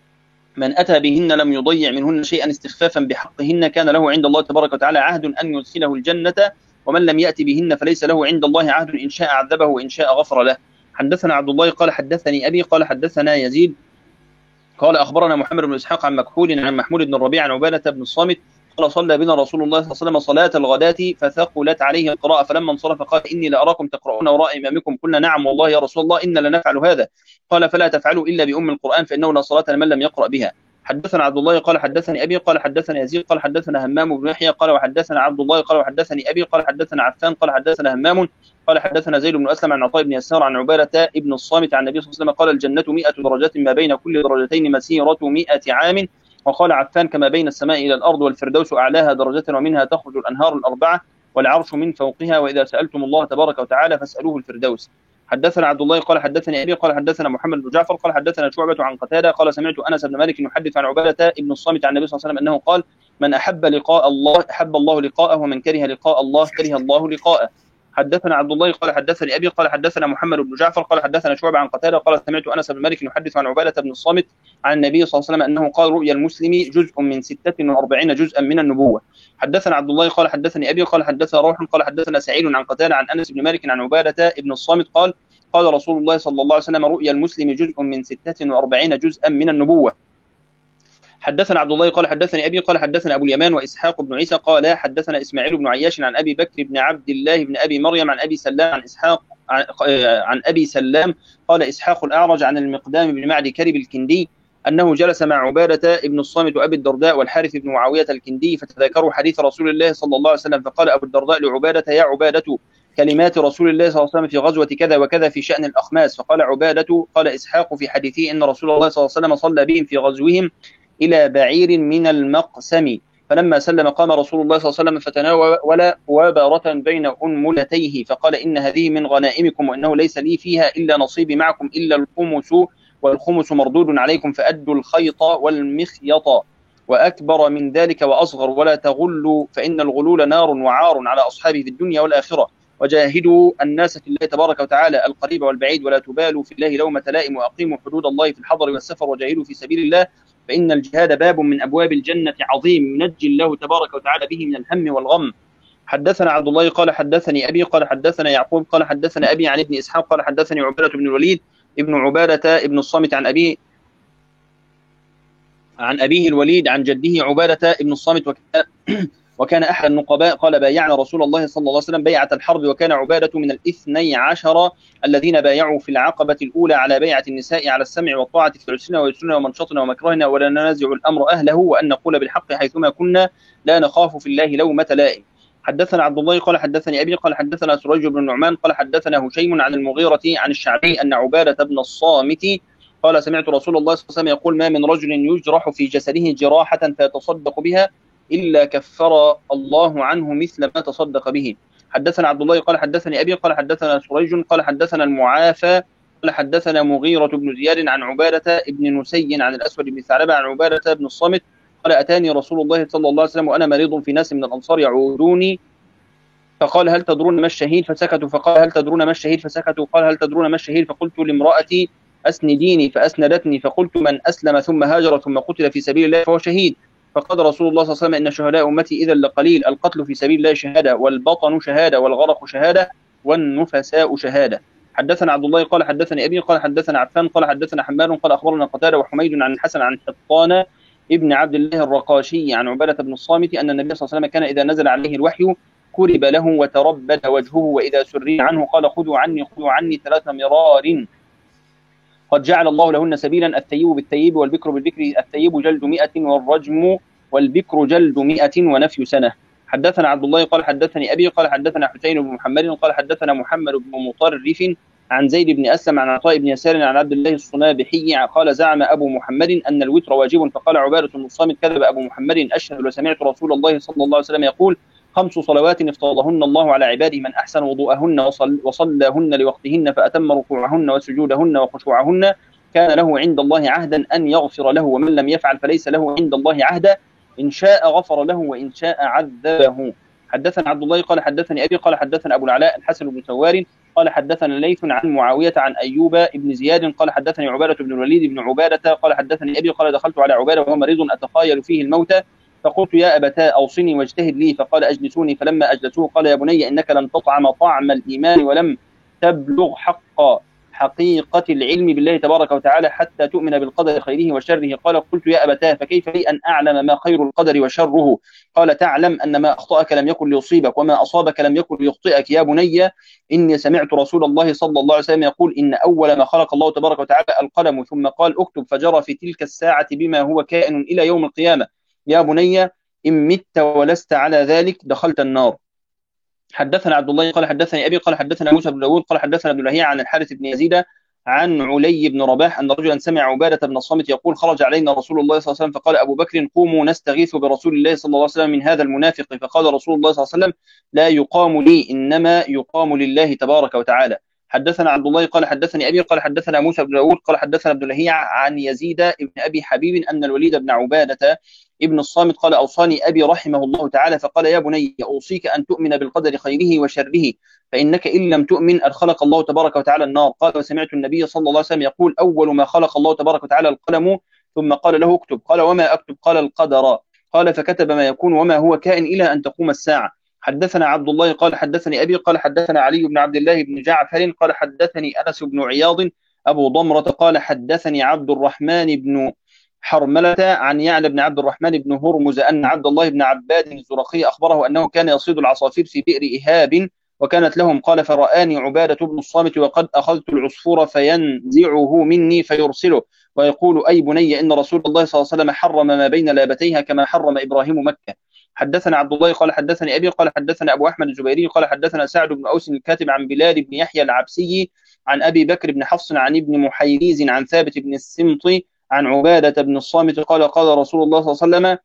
من أتى بهن لم يضيع منهن شيئا استخفافا بحقهن كان له عند الله تبارك وتعالى عهد أن يدخله الجنة، ومن لم يأتي بهن فليس له عند الله عهد إن شاء عذبه وإن شاء غفر له. حدثنا عبد الله قال حدثني أبي قال حدثنا يزيد قال أخبرنا محمد بن إسحاق عن مكحول عن محمود بن الربيع عن عبادة بن الصامت قال صلى بنا رسول الله صلى الله عليه وسلم صلاة الغداة فثقلت عليه القراءة فلما انصرف قال إني لأراكم تقرؤون وراء إمامكم. قلنا نعم والله يا رسول الله إنا لنفعل هذا. قال فلا تفعلوا إلا بأم القرآن فإنه لا صلاة لمن لم يقرأ بها. حدثنا عبد الله قال حدثني أبي قال حدثنا يزيد قال حدثنا همام بن يحيى قال وحدثنا عبد الله قال وحدثني أبي قال حدثنا عفان قال حدثنا همام قال حدثنا زيد بن أسلم عن عطاء بن يسار عن عبادة ابن الصامت عن النبي صلى الله عليه وسلم قال الجنة 100 درجة ما بين كل درجتين مسيرة 100 عام. وقال عفان كما بين السماء إلى الأرض والفردوس أعلاها درجة ومنها تخرج الأنهار الأربعة والعرش من فوقها وإذا سألتم الله تبارك وتعالى فاسألوه الفردوس. حدثنا عبد الله قال حدثني أبي قال حدثنا محمد بن جعفر قال حدثنا شعبة عن قتادة قال سمعت أنس بن مالك يحدث عن عبادة ابن الصامت عن النبي صلى الله عليه وسلم أنه قال من أحب لقاء الله أحب الله لقاءه ومن كره لقاء الله كره الله لقاءه. حدثنا عبد الله قال حدثني أبي قال حدثنا محمد بن جعفر قال حدثنا شعبة عن قتادة قال سمعت أنس بن مالك يحدث عن عبادة بن الصامت عن النبي صلى الله عليه وسلم أنه قال رؤيا المسلم جزء من 46 جزءا من النبوة. حدثنا عبد الله قال حدثني أبي قال حدثنا روح قال حدثنا سعيد عن قتادة عن أنس بن مالك عن عبادة ابن الصامت قال قال رسول الله صلى الله عليه وسلم رؤيا المسلم جزء من 46 جزءا من النبوة. حدثنا عبد الله قال حدثني أبي قال حدثنا أبو اليمان وإسحاق بن عيسى قال حدثنا إسماعيل بن عياش عن أبي بكر بن عبد الله بن أبي مريم عن أبي سلام عن إسحاق عن أبي سلام قال إسحاق الأعرج عن المقدام بن معد كرب الكندي أنه جلس مع عبادة ابن الصامت وأبي الدرداء والحارث بن معاوية الكندي فتذكروا حديث رسول الله صلى الله عليه وسلم فقال أبو الدرداء لعبادة يا عبادة كلمات رسول الله صلى الله عليه وسلم في غزوة كذا وكذا في شأن الأخماس. فقال عبادة قال إسحاق في حديثه إن رسول الله صلى الله عليه وسلم صلى بهم في غزوهم إلى بعير من المقسم فلما سلم قام رسول الله صلى الله عليه وسلم فتناول وبارة بين أنملتيه فقال إن هذه من غنائمكم وإنه ليس لي فيها إلا نصيبي معكم إلا الخمس والخمس مردود عليكم فأدوا الخيط والمخيط وأكبر من ذلك وأصغر ولا تغلوا فإن الغلول نار وعار على أصحابه في الدنيا والآخرة وجاهدوا الناس في الله تبارك وتعالى القريب والبعيد ولا تبالوا في الله لومة لائم وأقيموا حدود الله في الحضر والسفر وجاهدوا في سبيل الله فإن الجهاد باب من أبواب الجنة عظيم ينجي الله تبارك وتعالى به من الهم والغم. حدثنا عبد الله قال حدثني أبي قال حدثنا يعقوب قال حدثنا أبي عن ابن إسحاق قال حدثني عبادة بن الوليد ابن عبادة ابن الصامت عن أبيه الوليد عن جده عبادة ابن الصامت وكان أحد النقباء قال بايعنا رسول الله صلى الله عليه وسلم بيعة الحرب وكان عبادة من 12 الذين بايعوا في العقبة الأولى على بيعة النساء على السمع والطاعة في عسرنا ويسرنا ومنشطنا ومكرهنا ولا ننازع الأمر أهله وأن نقول بالحق حيثما كنا لا نخاف في الله لومة لائم. حدثنا عبد الله قال حدثني أبي قال حدثنا سريج بن النعمان قال حدثنا هشيم عن المغيرة عن الشعبي أن عبادة بن الصامت قال سمعت رسول الله صلى الله عليه وسلم يقول ما من رجل يجرح في جسده جراحة فيتصدق بها إلا كفر الله عنه مثل ما تصدق به. حدثنا عبد الله قال حدثني أبي قال حدثنا سريج قال حدثنا المعافى قال حدثنا مغيرة بن زياد عن عبادة بن نسي عن الأسود بن ثعلبة عن عبادة بن الصامت قال أتاني رسول الله صلى الله عليه وسلم وأنا مريض في ناس من الأنصار يعودوني فقال هل تدرون ما الشهيد فسكتوا فقال هل تدرون ما الشهيد فسكتوا قال هل تدرون ما الشهيد فقلت لامرأتي أسنديني فأسندتني فقلت من أسلم ثم هاجر ثم قتل في سبيل الله فهو شهيد. فقال رسول الله صلى الله عليه وسلم إن شهداء أمتي إذا لقليل القتل في سبيل الله شهادة والبطن شهادة والغرق شهادة والنفساء شهادة. حدثنا عبد الله قال حدثني أبي قال حدثنا عفان قال حدثنا حماد قال أخبرنا قتادة وحميد عن الحسن عن حطان ابن عبد الله الرقاشي عن عبادة بن الصامت أن النبي صلى الله عليه وسلم كان إذا نزل عليه الوحي كرب له وتربد وجهه وإذا سري عنه قال خذوا عني 3 مرار قد جعل الله لهن سبيلا الثيب بالثيب والبكر بالبكر الثيب جلد 100 والرجم والبكر جلد 100 ونفي سنة. حدثنا عبد الله قال حدثني أبي قال حدثنا حسين بن محمد قال حدثنا محمد بن مطرف عن زيد بن أسلم عن عطاء بن يسار عن عبد الله الصنابحي قال زعم أبو محمد أن الوتر واجب فقال عبادة بن الصامت كذب أبو محمد أشهد وسمعت رسول الله صلى الله عليه وسلم يقول 5 صلوات افترضهن الله على عباده من أحسن وضوءهن وصلىهن لوقتهن فأتم ركوعهن وسجودهن وخشوعهن كان له عند الله عهدا أن يغفر له ومن لم يفعل فليس له عند الله عهدا إن شاء غفر له وإن شاء عذبه. حدثنا عبد الله قال حدثني أبي قال حدثنا أبو العلاء الحسن بن سوار قال حدثنا ليث عن معاوية عن أيوب بن زياد قال حدثني عبادة بن الوليد بن عبادة قال حدثني أبي قال دخلت على عبادة وهو مريض أتخايل فيه الموت فقلت يا أبتاه أوصني واجتهد لي فقال أجلسوني فلما أجلسوه قال يا بني إنك لم تطعم طعم الإيمان ولم تبلغ حقيقة العلم بالله تبارك وتعالى حتى تؤمن بالقدر خيره وشره. قال قلت يا أبتاه فكيف لي أن أعلم ما خير القدر وشره قال تعلم أن ما أخطأك لم يكن ليصيبك وما أصابك لم يكن ليخطئك يا بني إني سمعت رسول الله صلى الله عليه وسلم يقول إن أول ما خلق الله تبارك وتعالى القلم ثم قال اكتب فجرى في تلك الساعة بما هو كائن إلى يوم القيامة يا بني إن مت ولست على ذلك دخلت النار. حدثنا عبد الله قال حدثني أبي قال حدثنا موسى بن داود قال حدثنا ابن لهيعة عن الحارث بن يزيد عن علي بن رباح أن رجلا سمع عبادة بن الصامت يقول خرج علينا رسول الله صلى الله عليه وسلم فقال أبو بكر قوموا نستغيث برسول الله صلى الله عليه وسلم من هذا المنافق فقال رسول الله صلى الله عليه وسلم لا يقام لي إنما يقام لله تبارك وتعالى. حدثنا عبد الله قال حدثني أبي قال حدثنا موسى بن داود قال حدثنا ابن لهيعة عن يزيد بن أبي حبيب أن الوليد بن عبادة ابن الصامت قال أوصاني أبي رحمه الله تعالى فقال يا بني أوصيك أن تؤمن بالقدر خيره وشره فإنك إن لم تؤمن أدخلك الله تبارك وتعالى النار. قال وسمعت النبي صلى الله عليه وسلم يقول أول ما خلق الله تبارك وتعالى القلم ثم قال له اكتب قال وما أكتب قال القدر قال فكتب ما يكون وما هو كائن إلى أن تقوم الساعة. حدثنا عبد الله قال حدثني أبي قال حدثنا علي بن عبد الله بن جعفر قال حدثني أنس بن عياض أبو ضمرة قال حدثني عبد الرحمن بن حرملة عن يعلى بن عبد الرحمن بن هرمز أن عبد الله بن عباد الزرقي أخبره أنه كان يصيد العصافير في بئر إهاب وكانت لهم قال فرآني عبادة بن الصامت وقد أخذت العصفور فينزعه مني فيرسله ويقول أي بني إن رسول الله صلى الله عليه وسلم حرم ما بين لابتيها كما حرم إبراهيم مكة. حدثنا عبد الله قال حدثني أبي قال حدثنا أبو أحمد الزبيري قال حدثنا سعد بن أوس الكاتب عن بلال بن يحيى العبسي عن أبي بكر بن حفص عن ابن محيريز عن ثابت بن السمط عن عبادة بن الصامت قال قال رسول الله صلى الله عليه وسلم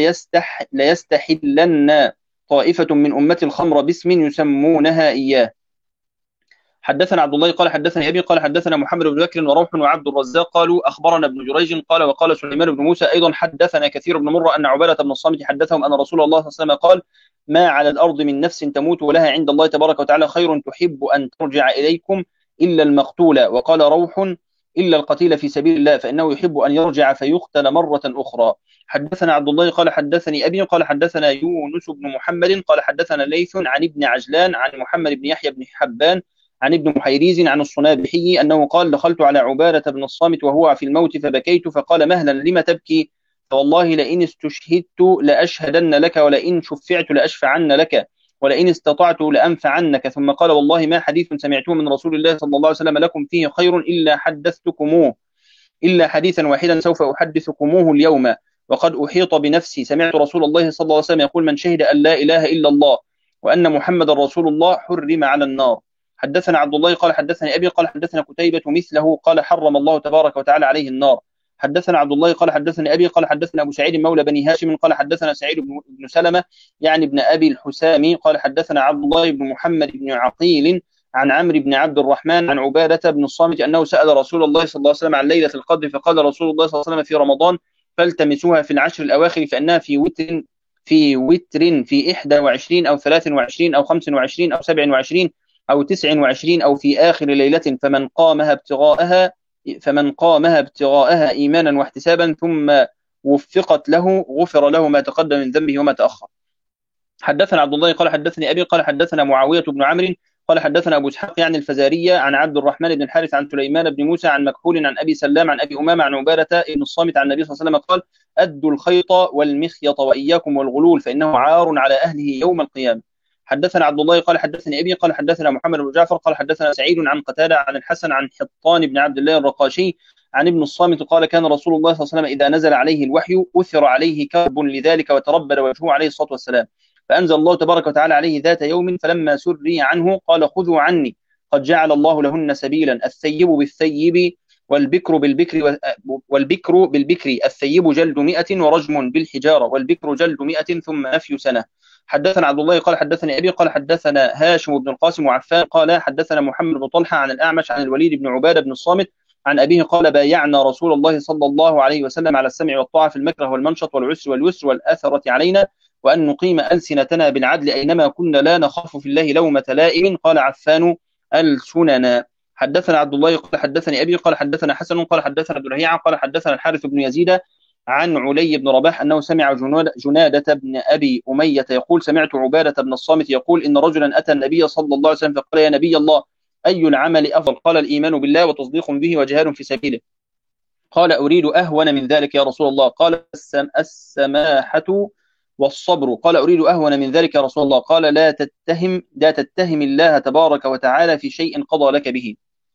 ليستحلن طائفة من أمة الخمر باسم يسمونها إياه. حدثنا عبد الله قال حدثني أبي قال حدثنا محمد بن بكر وروح وعبد الرزاق قالوا أخبرنا ابن جريج قال وقال سليمان بن موسى أيضا حدثنا كثير بن مرة أن عبادة بن الصامت حدثهم أن رسول الله صلى الله عليه وسلم قال ما على الأرض من نفس تموت ولها عند الله تبارك وتعالى خير تحب أن ترجع إليكم إلا المقتول وقال روح إلا القتيل في سبيل الله فإنه يحب أن يرجع فيقتل مرة أخرى. حدثنا عبد الله قال حدثني أبي قال حدثنا يونس بن محمد قال حدثنا ليث عن ابن عجلان عن محمد بن يحيى بن حبان عن ابن محيريز عن الصنابحي أنه قال دخلت على عبادة بن الصامت وهو في الموت فبكيت فقال مهلا لم تبكي فوالله لئن استشهدت لأشهدن لك ولئن شفعت لأشفعن لك ولئن استطعت لأنفعنك ثم قال والله ما حديث سمعتوه من رسول الله صلى الله عليه وسلم لكم فيه خير إلا حدثتكموه إلا حديثا واحدا سوف أحدثكموه اليوم وقد أحيط بنفسي سمعت رسول الله صلى الله عليه وسلم يقول من شهد أن لا إله إلا الله وأن محمد رسول الله حرم على النار. حدثنا عبد الله قال حدثني أبي قال حدثنا قتيبة مثله قال حرم الله تبارك وتعالى عليه النار. حدثنا عبد الله قال حدثني أبي قال حدثنا أبو سعيد مولى بني هاشم قال حدثنا سعيد بن سلمة يعني ابن أبي الحسام قال حدثنا عبد الله بن محمد بن عقيل عن عمرو بن عبد الرحمن عن عبادة بن الصامت أنه سأل رسول الله صلى الله عليه وسلم عن ليلة القدر فقال رسول الله صلى الله عليه وسلم في رمضان فالتمسوها في العشر الأواخر فإنها في وتر في 21 أو 23 أو 25 أو 27 أو 29 أو في آخر ليلة فمن قامها ابتغاءها إيمانا واحتسابا ثم وفقت له غفر له ما تقدم من ذنبه وما تأخر. حدثنا عبد الله قال حدثني أبي قال حدثنا معاوية بن عمرو قال حدثنا أبو إسحاق يعني الفزارية عن عبد الرحمن بن الحارث عن سليمان بن موسى عن مكحول عن أبي سلام عن أبي أمامة عن عبادة بن الصامت عن النبي صلى الله عليه وسلم قال أدوا الخيط والمخيط وإياكم والغلول فإنه عار على أهله يوم القيامة. حدثنا عبد الله قال حدثني أبي قال حدثنا محمد بن جعفر قال حدثنا سعيد عن قتادة عن الحسن عن حطان بن عبد الله الرقاشي عن ابن الصامت قال كان رسول الله صلى الله عليه وسلم إذا نزل عليه الوحي أثر عليه كرب لذلك وتربد وجهه عليه الصلاة والسلام فأنزل الله تبارك وتعالى عليه ذات يوم فلما سري عنه قال خذوا عني قد جعل الله لهن سبيلا الثيب بالثيب والبكر بالبكر الثيب جلد 100 ورجم بالحجارة والبكر جلد 100 ثم نفي سنة. حدثنا عبد الله قال حدثني أبي قال حدثنا هاشم بن القاسم وعفان قال حدثنا محمد بن طلحة عن الأعمش عن الوليد بن عبادة بن الصامت عن أبيه قال بايعنا رسول الله صلى الله عليه وسلم على السمع والطاعة في المكره والمنشط والعسر واليسر والأثرة علينا وأن نقيم ألسنتنا بالعدل أينما كنا لا نخاف في الله لومة لائم. قال عفان ألسننا. حدثنا عبد الله قال حدثني أبي قال حدثنا حسن قال حدثنا ابن رهيعة قال حدثنا الحارث بن يزيد عن علي بن رباح أنه سمع جنادة بن أبي أمية يقول سمعت عبادة بن الصامت يقول إن رجلا أتى النبي صلى الله عليه وسلم فقال يا نبي الله أي العمل أفضل؟ قال الإيمان بالله وتصديق به وجهاد في سبيله. قال أريد أهون من ذلك يا رسول الله. قال السماحة والصبر. قال أريد أهون من ذلك يا رسول الله. قال لا تتهم الله تبارك وتعالى في شيء قضى لك به.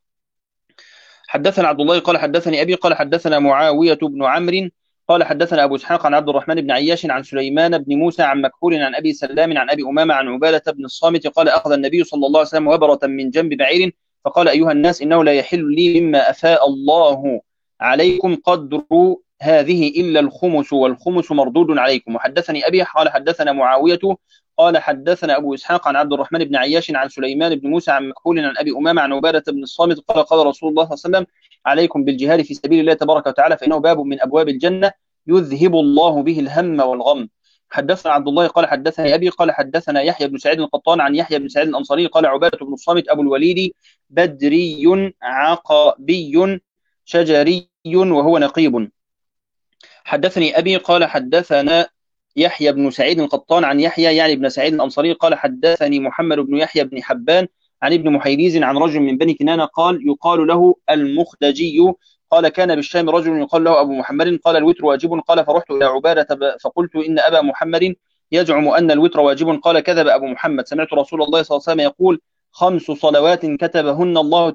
حدثنا عبد الله قال حدثني أبي قال حدثنا معاوية بن عمرو قال حدثنا أبو إسحاق عن عبد الرحمن بن عياش عن سليمان بن موسى عن مكحول عن أبي سلام عن أبي أمامة عن عبادة بن الصامت قال أخذ النبي صلى الله عليه وسلم وبرة من جنب بعير فقال أيها الناس إنه لا يحل لي مما أفاء الله عليكم قدر هذه إلا الخمس والخمس مردود عليكم. وحدثني أبي قال حدثنا معاوية قال حدثنا أبو إسحاق عن عبد الرحمن بن عياش عن سليمان بن موسى عن مكحول عن أبي أمامة عن عبادة بن الصامت قال قال رسول الله صلى الله عليه وسلم عليكم بالجهاد في سبيل الله تبارك وتعالى فإنه باب من أبواب الجنة يذهب الله به الهم والغم. حدثنا عبد الله قال حدثني أبي قال حدثنا يحيى بن سعيد القطان عن يحيى بن سعيد الأنصاري قال عبادة بن الصامت أبو الوليد بدري عقبي شجري وهو نقيب. حدثني أبي قال حدثنا يحيى بن سعيد القطان عن يحيى يعني بن سعيد الأنصاري قال حدثني محمد بن يحيى بن حبان عن ابن محيريز عن رجل من بني كنانة قال يقال له المخدجي قال كان بالشام رجل يقال له أبو محمد قال الوتر واجب قال فرحت إلى عبادة فقلت إن أبا محمد يزعم أن الوتر واجب قال كذب أبو محمد سمعت رسول الله صلى الله عليه وسلم يقول 5 صلوات كتبهن الله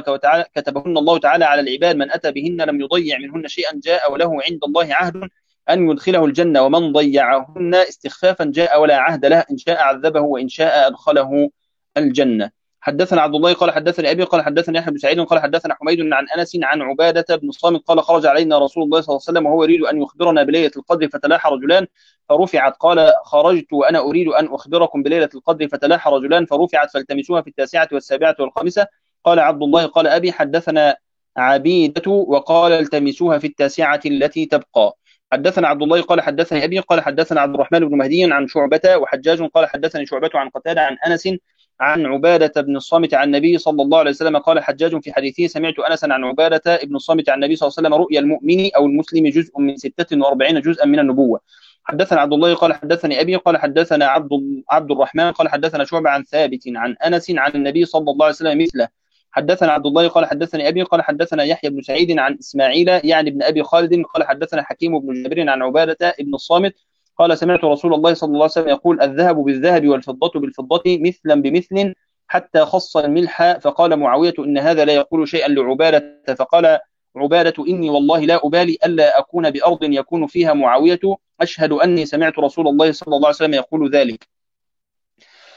تعالى على العباد من أتى بهن لم يضيع منهن شيئا جاء وله عند الله عهد أن يدخله الجنة ومن ضيعهن استخفافا جاء ولا عهد له إن شاء عذبه وإن شاء أدخله الجنة. حدثنا عبد الله قال حدثني أبي قال حدثني يحيى بن سعيد قال حدثنا حميد عن أنس عن عبادة بن الصامت قال خرج علينا رسول الله صلى الله عليه وسلم وهو يريد أن يخبرنا بليلة القدر فتلاحى رجلان فرفعت قال خرجت وأنا أريد أن أخبركم بليلة القدر فتلاحى رجلان فرفعت فالتمسوها في 9 و7 و5. قال عبد الله قال أبي حدثنا عبيدة وقال التمسوها في 9 التي تبقى. حدثنا عبد الله قال حدثني أبي قال حدثنا عبد الرحمن بن مهدي عن شعبة وحجاج قال حدثني شعبة عن قتادة عن أنس عن عبادة بن الصامت عن النبي صلى الله عليه وسلم قال حجاج في حديثه سمعت أنسا عن عبادة بن الصامت عن النبي صلى الله عليه وسلم رؤيا المؤمن أو المسلم جزء من 46 جزءا من النبوة. حدثنا عبد الله قال حدثني أبي قال حدثنا عبد الرحمن قال حدثنا شعبة عن ثابت عن أنس عن النبي صلى الله عليه وسلم مثله. حدثنا عبد الله قال حدثني أبي قال حدثنا يحيى بن سعيد عن إسماعيل يعني ابن أبي خالد قال حدثنا حكيم بن جابر عن عبادة بن الصامت قال سمعت رسول الله صلى الله عليه وسلم يقول الذهب بالذهب والفضة بالفضة مثلا بمثل حتى خص الملح فقال معاوية إن هذا لا يقول شيئا لعبادة فقال عبادة إني والله لا أبالي ألا أكون بأرض يكون فيها معاوية أشهد أني سمعت رسول الله صلى الله عليه وسلم يقول ذلك.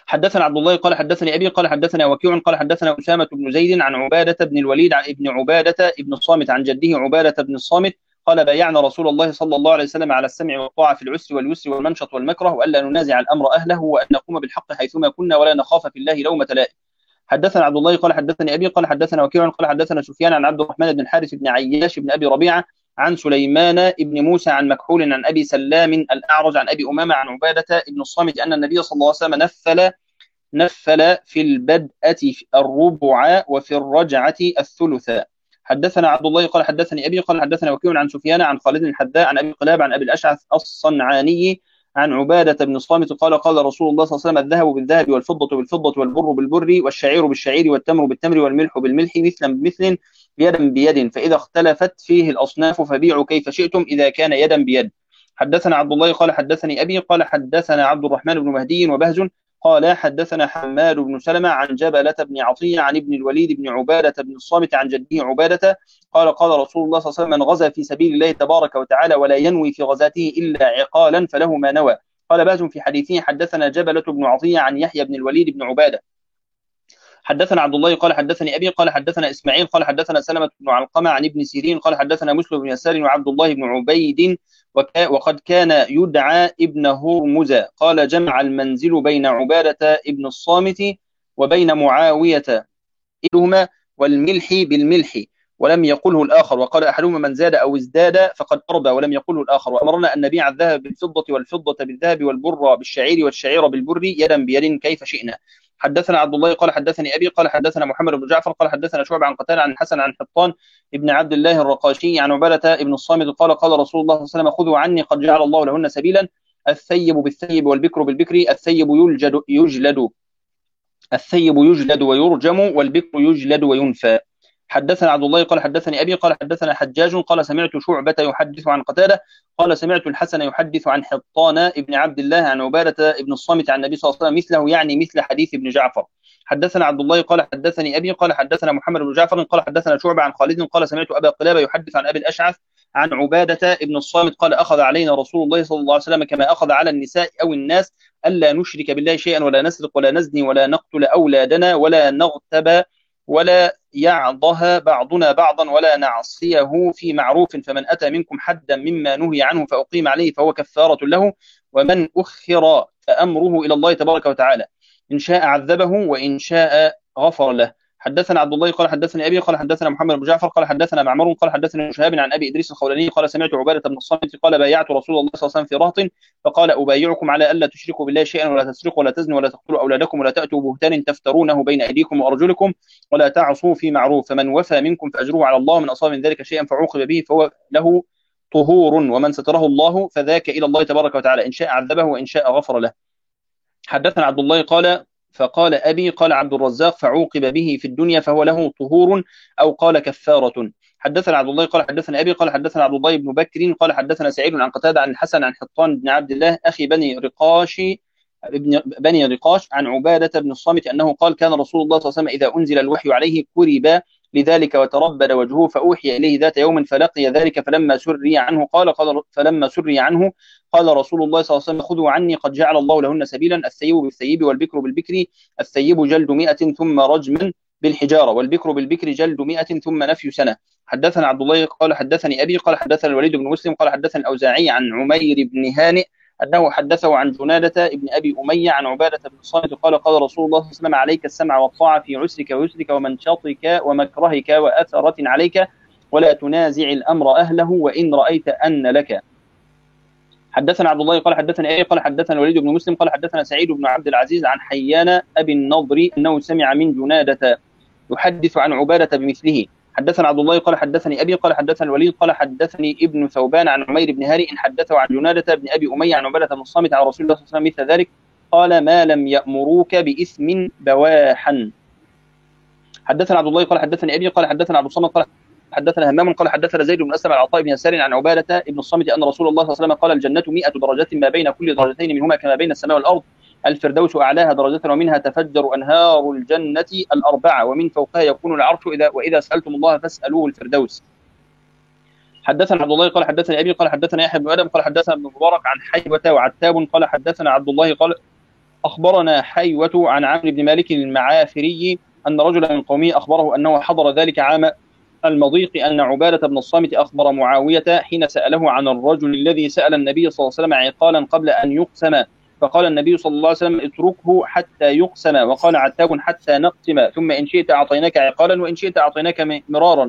حدثنا عبد الله قال حدثني أبي قال حدثنا وكيع قال حدثنا أسامة بن زيد عن عبادة بن الوليد ابن عبادة بن الصامت عن جده عبادة بن الصامت قال بايعنا رسول الله صلى الله عليه وسلم على السمع والطاعة في العسر واليسر والمنشط والمكره، وألا ننازع الأمر أهله، وأن نقوم بالحق حيثما كنا، ولا نخاف في الله لومة لائم. حدثنا عبد الله قال حدثني أبي قال حدثنا وكيع قال حدثنا سفيان عن عبد الرحمن بن الحارث بن عياش بن أبي ربيعة عن سليمان بن موسى عن مكحول عن أبي سلام الأعرج عن أبي أمامة عن عبادة بن الصامت أن النبي صلى الله عليه وسلم نفل في البدءة الربع وفي الرجعة الثلث. حدثنا عبد الله قال حدثني أبي قال حدثنا وكيع عن سفيان عن خالد الحذاء عن أبي قلاب عن أبي الأشعث الصنعاني عن عبادة بن الصامت قال قال رسول الله صلى الله عليه وسلم الذهب بالذهب والفضة بالفضة والبر بالبر والشعير بالشعير والتمر بالتمر والملح بالملح مثلا بمثل يدا بيد، فإذا اختلفت فيه الأصناف فبيعوا كيف شئتم إذا كان يدا بيد. حدثنا عبد الله قال حدثني أبي قال حدثنا عبد الرحمن بن مهدي وبهز قال حدثنا حماد بن سلمة عن جبلة بن عطية عن ابن الوليد بن عبادة بن الصامت عن جده عبادة قال قال رسول الله صلى الله عليه وسلم من غزا في سبيل الله تبارك وتعالى ولا ينوي في غزاته إلا عقالا فله ما نوى. قال باز في حديثه حدثنا جبلة بن عطية عن يحيى بن الوليد بن عبادة. حدثنا عبد الله قال حدثني أبي قال حدثنا إسماعيل قال حدثنا سلمة بن علقمة عن ابن سيرين قال حدثنا مسلم بن يسار وعبد الله بن عبيد وقد كان يدعى ابن هرمز قال جمع المنزل بين عبادة ابن الصامت وبين معاوية إلهما والملح بالملح ولم يقله الآخر، وقال أحدهما من زاد أو ازداد فقد أربى ولم يقله الآخر، وأمرنا أن نبيع الذهب بالفضة والفضة بالذهب والبر بالشعير والشعير بالبر يدا بيد كيف شئنا. حدثنا عبد الله قال حدثني أبي قال حدثنا محمد بن جعفر قال حدثنا شعبة عن قتادة عن الحسن عن حطان ابن عبد الله الرقاشي عن عبادة ابن الصامت قال قال رسول الله صلى الله عليه وسلم خذوا عني قد جعل الله لهن سبيلا الثيب بالثيب والبكر بالبكر الثيب يجلد ويرجم والبكر يجلد وينفى. حدثنا عبد الله قال حدثني أبي قال حدثنا حجاج قال سمعت شعبة يحدث عن قتادة قال سمعت الحسن يحدث عن حطان ابن عبد الله عن عبادة ابن الصامت عن النبي صلى الله عليه وسلم مثله يعني مثل حديث ابن جعفر. حدثنا عبد الله قال حدثني أبي قال حدثنا محمد بن جعفر قال حدثنا شعبة عن خالد قال سمعت أبا قلابة يحدث عن أبي الأشعث عن عبادة ابن الصامت قال أخذ علينا رسول الله صلى الله عليه وسلم كما أخذ على النساء أو الناس ألا نشرك بالله شيئا ولا نسرق ولا نزني ولا نقتل أولادنا ولا نغتب ولا يعضها بعضنا بعضا ولا نعصيه في معروف، فمن أتى منكم حدا مما نهي عنه فأقيم عليه فهو كفارة له، ومن أخر فأمره إلى الله تبارك وتعالى إن شاء عذبه وإن شاء غفر له. حدثنا عبد الله قال حدثني أبي قال حدثنا محمد بن جعفر قال حدثنا معمر قال حدثنا شهاب عن أبي إدريس الخولاني قال سمعت عبادة بن الصامت قال بايعت رسول الله صلى الله عليه وسلم في رهط فقال أبايعكم على ألا تشركوا بالله شيئا ولا تسرقوا ولا تزنوا ولا تقتلوا أولادكم ولا تأتوا بهتان تفترونه بين أيديكم وأرجلكم ولا تعصوا في معروف، فمن وفى منكم فأجره على الله من أصاب من ذلك شيئا فعوقب به فهو له طهور، ومن ستره الله فذاك إلى الله تبارك وتعالى إن شاء عذبه وإن شاء غفر له. حدثنا عبد الله قال فقال أبي قال عبد الرزاق فعوقب به في الدنيا فهو له طهور أو قال كفارة. حدثنا عبد الله قال حدثنا أبي قال حدثنا عبد الله بن بكر قال حدثنا سعيد عن قتادة عن الحسن عن حطان بن عبد الله أخي بني رقاش عن عبادة بن الصامت أنه قال كان رسول الله صلى الله عليه وسلم إذا أنزل الوحي عليه كرب لذلك وتربد وجهه فأوحي إليه ذات يوم فلقي ذلك فلما سري عنه قال رسول الله صلى الله عليه وسلم خذوا عني قد جعل الله لهن سبيلا الثيب بالثيب والبكر بالبكر الثيب جلد 100 ثم رجما بالحجارة والبكر بالبكر جلد 100 ثم نفي سنة. حدثنا عبد الله قال حدثني أبي قال حدثنا الوليد بن مسلم قال حدثنا الأوزاعي عن عمير بن هانئ أنه حدثه عن جنادة ابن أبي أمية عن عبادة بن الصامت قال قال رسول الله صلى الله عليه وسلم عليك السمع والطاعة في عسرك ويسرك ومنشطك ومكرهك وأثرة عليك ولا تنازع الأمر أهله وإن رأيت أن لك. حدثنا عبد الله قال حدثنا أبي قال حدثنا الوليد بن مسلم قال حدثنا سعيد بن عبد العزيز عن حيان أبي النضر أنه سمع من جنادة يحدث عن عبادة بمثله. حدثنا عبد الله قال حدثني أبي قال حدثنا الوليد قال حدثني ابن ثوبان عن عمير بن هانئ حدثه عن جنادة بن أبي أمية عن عبادة بن الصامت عن رسول الله صلى الله عليه وسلم مثل ذلك قال ما لم يأمروك بإثم بواحا. حدثنا عبد الله قال حدثني أبي قال حدثنا عبد الصمد قال حدثنا همام قال حدثنا زيد بن أسلم عن عطاء بن يسار عن عبادة بن الصامت أن رسول الله صلى الله عليه وسلم قال الجنة 100 درجة ما بين كل درجتين منهما كما بين السماء والأرض الفردوس أعلاها درجة ومنها تفجر أنهار الجنة الأربعة ومن فوقها يكون العرش وإذا سألتم الله فاسألوه الفردوس. حدثنا عبد الله قال حدثنا أبي قال حدثنا يحيى بن آدم قال حدثنا ابن مبارك عن حيبة وعتاب قال حدثنا عبد الله أخبرنا حيوة عن عمرو بن مالك المعافري أن رجلا من قومه أخبره أنه حضر ذلك عام المضيق أن عبادة بن الصامت أخبر معاوية حين سأله عن الرجل الذي سأل النبي صلى الله عليه وسلم عقالا قبل أن يقسم، فقال النبي صلى الله عليه وسلم اتركه حتى يقسم، وقال عتاب حتى نقسم، ثم إن شئت أعطيناك عقالا وإن شئت أعطيناك مرارا.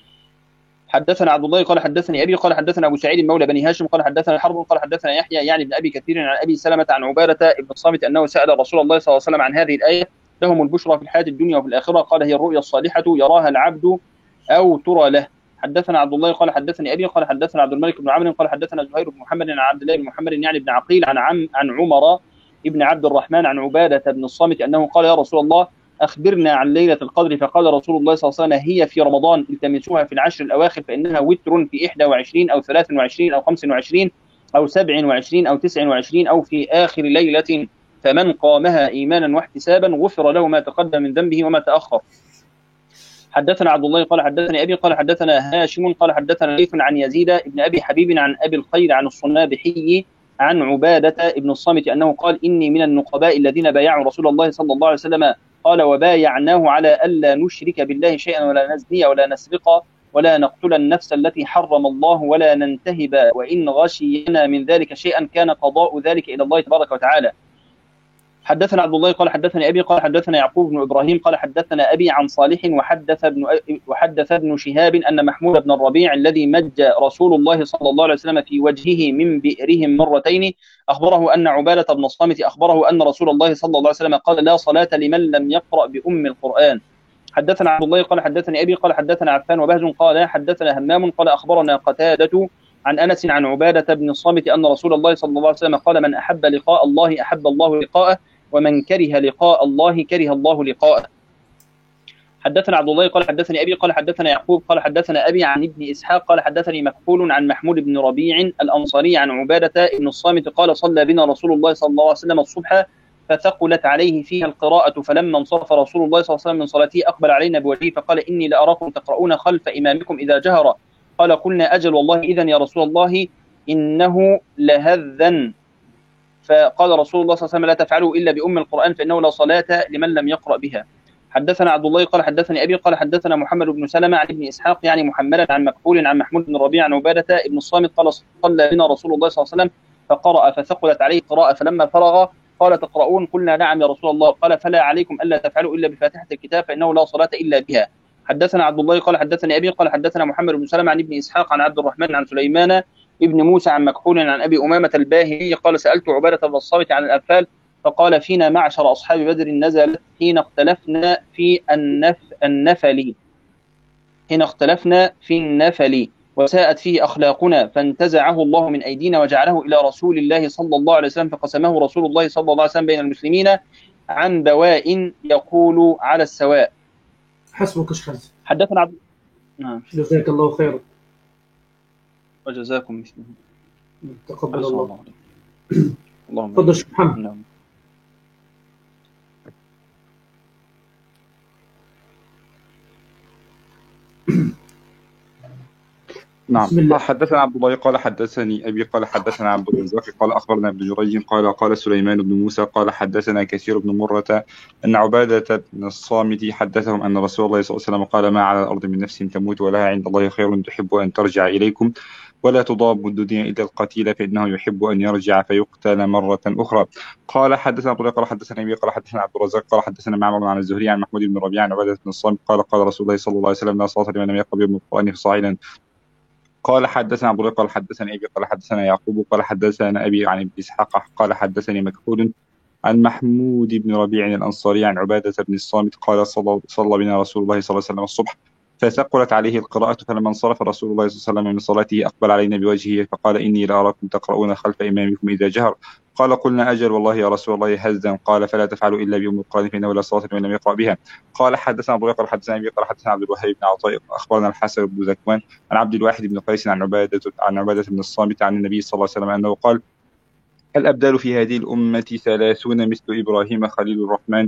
حدثنا عبد الله قال حدثني أبي قال حدثنا أبو سعيد مولى بني هاشم قال حدثنا حرب قال حدثنا يحيى يعني ابن أبي كثير عن أبي سلمة عن عبادة بن الصامت أنه سأل رسول الله صلى الله عليه وسلم عن هذه الآية: لهم البشرى في الحياة الدنيا وفي الآخرة. قال: هي الرؤيا الصالحة يراها العبد أو ترى له. حدثنا عبد الله قال حدثني أبي قال حدثنا عبد الملك بن عمرو قال حدثنا زهير بن محمد عن عبد الله بن محمد يعني بن عقيل عن عمر ابن عبد الرحمن عن عبادة بن الصامت أنه قال: يا رسول الله أخبرنا عن ليلة القدر. فقال رسول الله صلى الله عليه وسلم: هي في رمضان، التمسوها في العشر الأواخر فإنها وتر في 21 أو 23 أو 25 أو 27 أو 29 أو في آخر ليلة، فمن قامها إيمانا واحتسابا غفر له ما تقدم من ذنبه وما تأخر. حدثنا عبد الله قال حدثني أبي قال حدثنا هاشم قال حدثنا ليث عن يزيد بن أبي حبيب عن أبي الخير عن الصنابحي عن عبادة بن الصامت أنه قال: إني من النقباء الذين بايعوا رسول الله صلى الله عليه وسلم. قال: وبايعناه على ألا نشرك بالله شيئا ولا نزني ولا نسرق ولا نقتل النفس التي حرم الله ولا ننتهب، وإن غشينا من ذلك شيئا كان قضاء ذلك إلى الله تبارك وتعالى. حدثنا عبد الله قال حدثنا أبي قال حدثنا يعقوب بن إبراهيم قال حدثنا أبي عن صالح وحدث ابن شهاب أن محمود بن الربيع الذي مج رسول الله صلى الله عليه وسلم في وجهه من بئرهم مرتين أخبره أن عبادة بن الصامت أخبره أن رسول الله صلى الله عليه وسلم قال: لا صلاة لمن لم يقرأ بأم القرآن. حدثنا عبد الله قال حدثني أبي قال حدثنا عفان وبهز قال حدثنا همام قال أخبرنا قتادة عن أنس عن عبادة بن الصامت أن رسول الله صلى الله عليه وسلم قال: من أحب لقاء الله أحب الله لقاءه، ومن كره لقاء الله كره الله لقاءه. حدثنا عبد الله قال حدثني أبي قال حدثنا يعقوب قال حدثنا أبي عن ابن إسحاق قال حدثني مكحول عن محمود بن ربيع الأنصاري عن عبادة بن الصامت قال: صلى بنا رسول الله صلى الله عليه وسلم الصبح فثقلت عليه فيها القراءة، فلما انصرف رسول الله صلى الله عليه وسلم من صلاته أقبل علينا بوجهه فقال: إني لأراكم تقرؤون خلف إمامكم إذا جهر. قال: قلنا: أجل والله إذن يا رسول الله إنه لهذا. فقال رسول الله صلى الله عليه وسلم: لا تفعلوا إلا بأم القرآن فإنه لا صلاة لمن لم يقرأ بها. حدثنا عبد الله قال حدثني أبي قال حدثنا محمد بن سلمة عن ابن إسحاق يعني محمدا عن مكحول عن محمود بن ربيع عن عبادة بن الصامت قال: صلى بنا رسول الله صلى الله عليه وسلم فقرأ فثقلت عليه قراءة، فلما فرغ قال: تقرؤون؟ قلنا: نعم يا رسول الله. قال: فلا عليكم ألا تفعلوا إلا بفاتحة الكتاب فإنه لا صلاة إلا بها. حدثنا عبد الله قال حدثني أبي قال حدثنا محمد بن سلمة عن ابن إسحاق عن عبد الرحمن عن سليمان ابن موسى عن مكحول عن أبي أمامة الباهلي قال: سألت عبادة بن الصامت عن الأنفال فقال: فينا معشر أصحاب بدر نزلت حين اختلفنا في النفل وساءت فيه أخلاقنا، فانتزعه الله من أيدينا وجعله إلى رسول الله صلى الله عليه وسلم، فقسمه رسول الله صلى الله عليه وسلم بين المسلمين عن بواء يقول على السواء. حسبك شخص. حدثنا عبد نعم. جزاك الله خيرا وجزاكم مثله. تقبل الله. اللهم تفضل شيخ محمد. نعم. نعم. حدثنا عبد الله قال حدثني أبي قال حدثنا عبد الرزاق قال أخبرنا ابن جريج قال سليمان بن موسى قال حدثنا كثير بن مرة أن عبادة بن الصامت حدثهم أن رسول الله صلى الله عليه وسلم قال: ما على الأرض من نفس تموت ولها عند الله خير تحب أن ترجع إليكم، ولا تضاب الدنيا إلا القتيل فإنه يحب أن يرجع فيقتل مرة أخرى. قال حدثنا أبو قال حدثنا أبي قال حدثنا عبد الرزاق قال حدثنا معمر عن الزهري عن محمود بن ربيع عن عبادة بن الصامت قال: قال رسول الله صلى الله عليه وسلم: لا صلاة لمن لم يقرأ بأم القرآن فصاعدا. قال حدثنا أبو قال حدثنا أبي قال حدثنا يعقوب قال حدثنا أبي عن ابن إسحاق قال حدثني مكحول عن محمود بن ربيع الأنصاري عن عبادة بن الصامت قال: صلى بنا رسول الله صلى الله عليه وسلم الصبح فثقلت عليه القراءة، فلما انصرف رسول الله صلى الله عليه وسلم من صلاته أقبل علينا بوجهه فقال: إني لأراكم تقرؤون خلف إمامكم إذا جهر. قال: قلنا: أجل والله يا رسول الله هزا. قال: فلا تفعلوا إلا بأم القرآن فإنه لا صلاة لمن لم يقرأ بها. قال حدثنا أبو قال حدثنا أبي قال حدثنا عبد الوهاب بن عطاء أخبرنا الحسن بن زكوان عن عبد الواحد بن قيس عن عبادة بن الصامت عن النبي صلى الله عليه وسلم أنه قال: الأبدال في هذه الأمة 30 مثل إبراهيم خليل الرحمن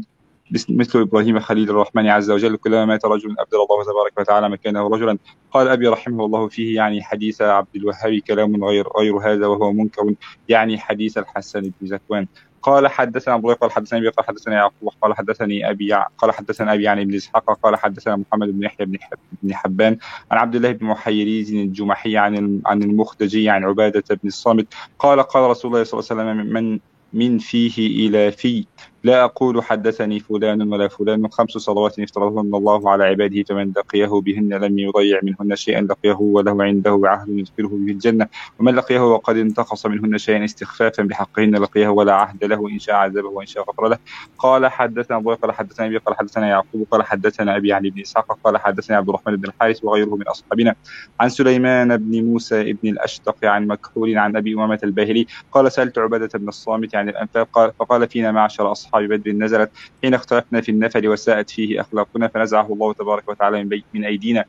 مثل إبراهيم خليل الرحمن عز وجل، كلما مات رجل أبدل الله تبارك وتعالى مكانه رجلا. قال أبي رحمه الله فيه يعني حديث عبد الوهاب كلام غير هذا وهو منكر، يعني حديث الحسن بن زكوان. قال حدثنا أبو قال حدثنا أبي قال حدثنا يعقوب قال حدثني أبي قال حدثنا أبي يعني بن إسحاق قال حدثنا محمد بن يحيى بن حبان عن عبد الله بن محيريز الجمحي عن المخدجي عن عبادة بن الصامت قال قال رسول الله صلى الله عليه وسلم من فيه إلى في لا أقول حدثني فلان ولا فلان، 5 صلوات افترضهن الله على عباده، فمن لقيه بهن لم يضيع منهن شيئا لقيه وله عنده عهد يدخله به الجنة، ومن لقيه وقد انتقص منهن شيئا استخفافا بحقهن لقيه ولا عهد له، إن شاء عذبه وإن شاء غفر له. قال حدثنا أبو قال حدثنا أبي قال حدثنا يعقوب قال حدثنا أبي يعني بن إسحاق قال حدثنا عبد الرحمن بن الحارث وغيره من أصحابنا عن سليمان بن موسى بن الأشتق عن مكحول عن أبي أمامة الباهلي قال سألت عبادة بن الصامت عن الأنفال فقال فينا معشر أصحاب بدر نزلت حين اختلفنا في النفل وساءت فيه أخلاقنا، فنزعه الله تبارك وتعالى من أيدينا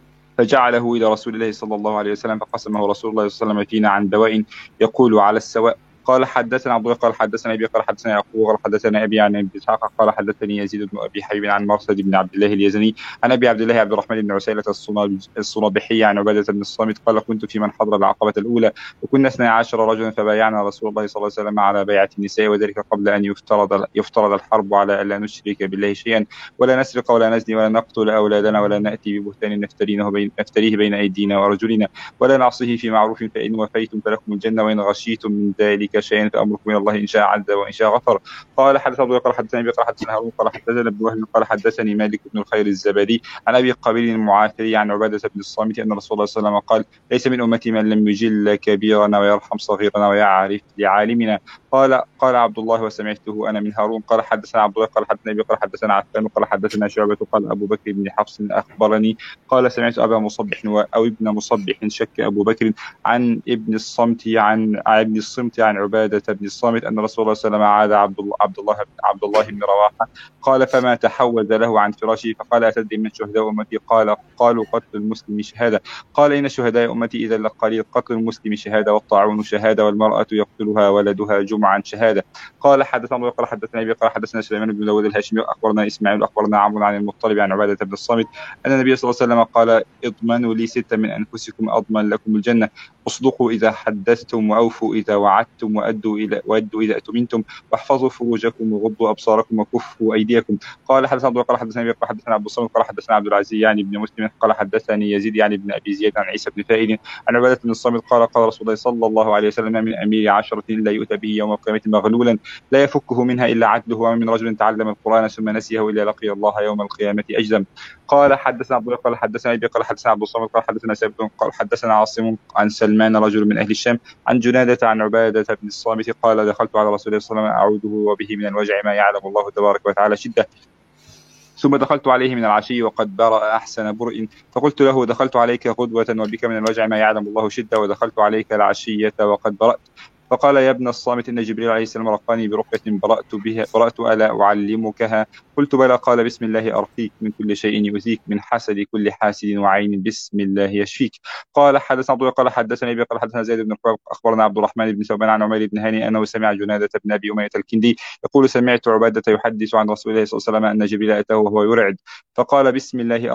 فجعله إلى رسول الله صلى الله عليه وسلم، فقسمه رسول الله صلى الله عليه وسلم فينا عن دواء يقول على السواء. قال حدثنا عبد الله قال حدثنا أبي قال حدثنا يعقوب قال حدثنا أبي عن ابن إسحاق قال حدثني يزيد بن أبي حبيب عن مرثد بن عبد الله اليزني عن أبي عبد الله عبد الرحمن بن عسيلة الصنابحي عن عبادة بن الصامت قال كنت في من حضر العقبة الأولى وكنا 12 رجلا فبايعنا رسول الله صلى الله عليه وسلم على بيعة النساء، وذلك قبل أن يفترض الحرب على ألا نشرك بالله شيئا ولا نسرق ولا نزني ولا نقتل أولادنا ولا نأتي ببهتان نفتريه بين أيدينا ورجلنا ولا نعصيه في معروف، فإن وفيتم فلكم الجنة وإن غشيتم من ذلك شيئا فأمركم الله إن شاء عز وإن شاء غفر. قال حدثنا أبو قال حدثني أبي قال حدثنا هارون قال حدثنا ابن وهب قال حدثني مالك بن الخير الزبدي عن أبي قبيل المعافري عن عبادة بن الصامت أن رسول الله صلى الله عليه وسلم قال ليس من أمتي من لم يجل كبيرنا ويرحم صغيرنا ويعرف لعالمنا. قال عبد الله وسمعته أنا من هارون. قال حدثنا عبد الله قال حدثنا أبي قال حدثنا عفان قال حدثنا شعبة قال أبو بكر بن حفص أخبرني قال سمعت أبا مصبح أو ابن مصبح شك أبو بكر عن ابن الصمت عن عبادة بن الصامت أن رسول الله صلى الله عليه وسلم عاد عبد الله بن رواحة قال فما تحوز له عن فراشه فقال أتدري من شهداء أمتي؟ قالوا قتل المسلم شهادة. قال إن شهداء أمتي إذا لقليل، قتل المسلم شهادة والطاعون شهادة والمرأة يقتلها ولدها جمعا شهادة. قال حدثنا قال حدثنا أبي قال حدثنا سليمان بن داود الهاشمي أخبرنا إسماعيل أخبرنا عمرو عن المطلب عن عبادة بن الصامت أن النبي صلى الله عليه وسلم قال اضمنوا لي 6 من أنفسكم أضمن لكم الجنة، اصدقوا إذا حدثتم وأوفوا إذا وعدتم وأدوا إذا أتمنتم واحفظوا فروجكم وغضوا أبصاركم وكفوا أيديكم. قال حدثنا عبد قال حدثنا أبي قال حدثنا عبد الصمد قال حدثنا عبد العزيز يعني بن مسلم قال حدثني يزيد يعني بن أبي زياد عن عيسى بن فائد عن عبادة بن الصامت قال رسول الله صلى الله عليه وسلم من أمير 10 لا يؤتى به يوم القيامة مغلولا لا يفكه منها إلا عدله، ومن رجل تعلم القرآن ثم نسيه إلا لقي الله يوم القيامة أجزم. قال حدثنا عبد الله قال حدثنا أبي قال حدثنا عبد الصمد قال حدثنا ثابت قال حدثنا عاصم عن سلمان رجل من أهل الشام عن جنادة عن عبادة بن الصامت قال دخلت على رسول الله صلى الله عليه وسلم أعوده وبه من الوجع ما يعلم الله تبارك وتعالى شدة، ثم دخلت عليه من العشي وقد برأ أحسن برء فقلت له دخلت عليك غدوة وبك من الوجع ما يعلم الله شدة ودخلت عليك العشية وقد برأت. فقال يا ابن الصامت إن جبريل عليه السلام رقاني برقية برأت ألا أعلمكها؟ قلت بلى. قال بسم الله أرقيك من كل شيء يؤذيك من حسد كل حاسد وعين بسم الله يشفيك. قال حدثنا عبد الله قال حدثني أبي قال حدثنا زيد بن قرب أخبرنا عبد الرحمن بن ثوبان عن عمير بن هاني أنه سمع جنادة بن أبي أمية الكندي يقول سمعت عبادة يحدث عن رسول الله صلى الله عليه وسلم أن جبريل أتاه وهو يرعد فقال بسم الله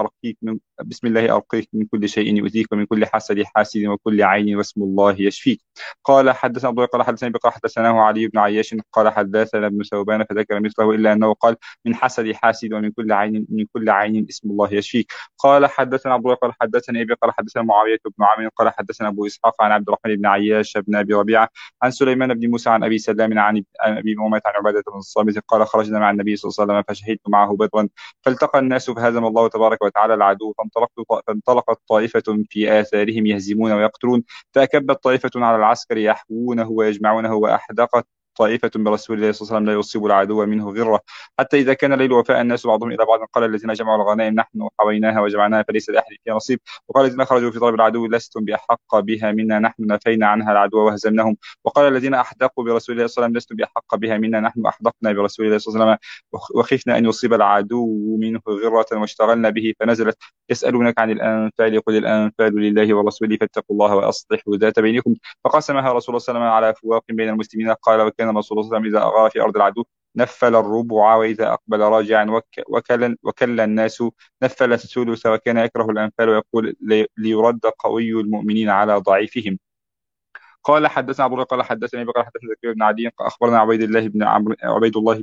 أرقيك من كل شيء يؤذيك ومن كل حسد حاسد وكل عين واسم الله يشفيك. قال حدثنا عبد الله قال حدثني أبي قال حدثناه علي بن عياش قال حدثنا ابن ثوبان فذكر مثله إلا أنه قال من حسد حاسد ومن كل عين اسم الله يشفيك. قال حدثنا عبد الله قال حدثني أبي قال حدثنا معاوية بن عامر قال حدثنا أبو إسحاق عن عبد الرحمن بن عياش بن أبي ربيعة عن سليمان بن موسى عن أبي سلام عن أبي أمية عن عبادة بن الصامت قال خرجنا مع النبي صلى الله عليه وسلم فشهدت معه بدرا فالتقى الناس فهزم الله تبارك وتعالى العدو فانطلقت طائفة في آثارهم يهزمون ويقتلون فأكبت طائفة على العسكر يحوونه ويجمعونه وأحدقت طائفة برسول الله صلى الله عليه وسلم لا يصيب العدو منه غرة حتى إذا كان الليل وفاء الناس بعضهم إلى بعض قال الذين جمعوا الغنائم نحن حويناها وجمعناها فليس لأحد فيها نصيب، وقال الذين خرجوا في طلب العدو لستم بأحق بها منا نحن نفينا عنها العدو وهزمناهم، وقال الذين أحدقوا برسول الله صلى الله عليه وسلم لستم بأحق بها منا نحن أحدقنا برسول الله صلى الله عليه وسلم وخفنا أن يصيب العدو منه غرة واشتغلنا به فنزلت يسألونك عن الأنفال قل الأنفال لله ورسوله فاتقوا الله وأصلحوا ذات بينكم، فقسمها رسول الله صلى الله عليه وسلم على فواق بين المسلمين. قال وكان رسول الله صلى الله عليه وسلم إذا أغار في أرض العدو نفل الربع، وإذا أقبل راجعا وكل الناس نفل الثلث، وكان يكره الأنفال ويقول ليرد قوي المؤمنين على ضعيفهم. قال حدثنا ابو قال حدثني ابي قال حدثنا زكريا بن عدي اخبرنا عبيد الله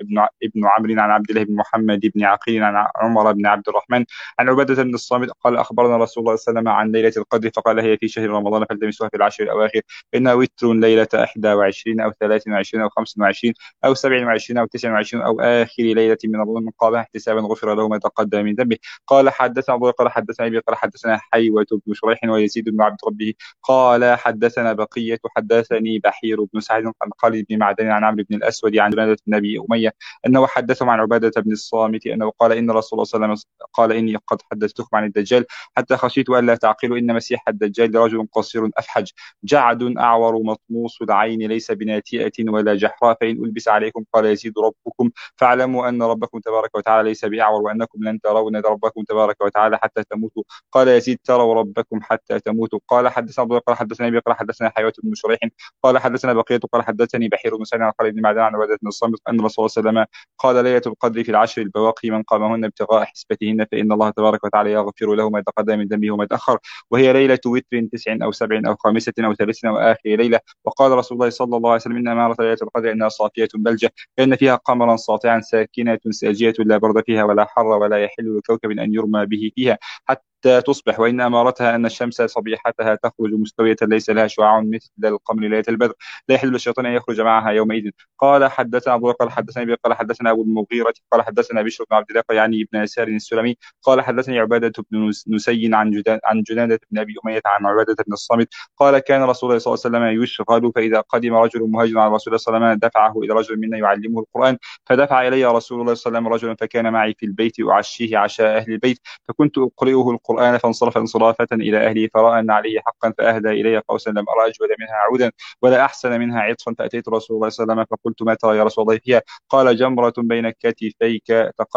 بن عمرو عن عبد الله بن محمد بن عقيل عن عمر بن عبد الرحمن عن عبادة بن الصامت قال اخبرنا رسول الله صلى الله عليه وسلم عن ليلة القدر فقال هي في شهر رمضان فالتمسوها في العشر الاواخر انها وتر ليلة 21 او 23 او 25 او 27 او 29 او اخر ليلة من رمضان من قامها احتسابا غفر له ما تقدم من ذنبه. قال حدثنا ابو قال حدثنا ابي قال حدثنا حيوة بن شريح ويزيد بن عبد ربه قال حدثنا بقية حدثني بحير بن سعد عن خالد بن معدان عن عمرو بن الأسود عن جنادة بن أبي أمية أنه حدثهم عن عبادة بن الصامت أنه قال إن رسول الله صلى الله عليه وسلم قال إني قد حدثتكم عن الدجال حتى خشيت أن لا تعقلوا إن مسيح الدجال رجل قصير أفحج جعد أعور مطموس العين ليس بناتئة ولا جحراء فإن ألبس عليكم قال يزيد ربكم فاعلموا أن ربكم تبارك وتعالى ليس بأعور وأنكم لن ترون ربكم تبارك وتعالى حتى تموتوا قال يزيد تروا ربكم حتى تموتوا. قال حدثنا أبو قال حدثنا أبي قال حدثنا حيوة بن شريح قال حدثنا بقية قال حدثني بحير بن سعد عن خالد بن معدان عن عبادة بن الصامت أن رسول الله صلى الله عليه وسلم قال ليلة القدر في العشر البواقي من قامهن ابتغاء حسبتهن فإن الله تبارك وتعالى يغفر له ما تقدم من ذنبه وما تأخر وهي ليلة وتر 9 أو 7 أو 5 أو 3 أو آخر ليلة. وقال رسول الله صلى الله عليه وسلم إن أمارة ليلة القدر إنها صافية بلجة كأن فيها قمرا ساطعا ساكنة ساجية لا برد فيها ولا حر ولا يحل لكوكب أن يرمى به فيها حتى تصبح وإن أمارتها أن الشمس صبيحتها تخرج مستوية ليس لها شعاع مثل القمر ليلة البدر لا يحل الشيطان أن يخرج معها يومئذ. قال حدثنا أبو قال حدثنا أبي قال حدثنا أبو المغيرة قال حدثنا بشر بن عبد الله يعني ابن يسار السلمي قال حدثني عبادة بن نسي عن جنادة بن أبي أمية عن عبادة بن الصامت قال كان رسول الله صلى الله عليه وسلم يشغل فإذا قدم رجل مهاجر على رسول الله صلى الله عليه وسلم دفعه إلى رجل منا يعلمه القرآن فدفع إلي رسول الله صلى الله عليه وسلم رجلا فكان معي في البيت أعشيه عشاء أهل البيت فكنت أقرئه القرآن فانصرف انصرافة إلى أهله فرأى أن عليه حقا فأهدى إلي قوسا لم أرى أجود منها عودا ولا أحسن منها عطفا فأتيت رسول الله صلى الله عليه وسلم فقلت ما ترى يا رسول الله فيها قال جمرة بين كتفيك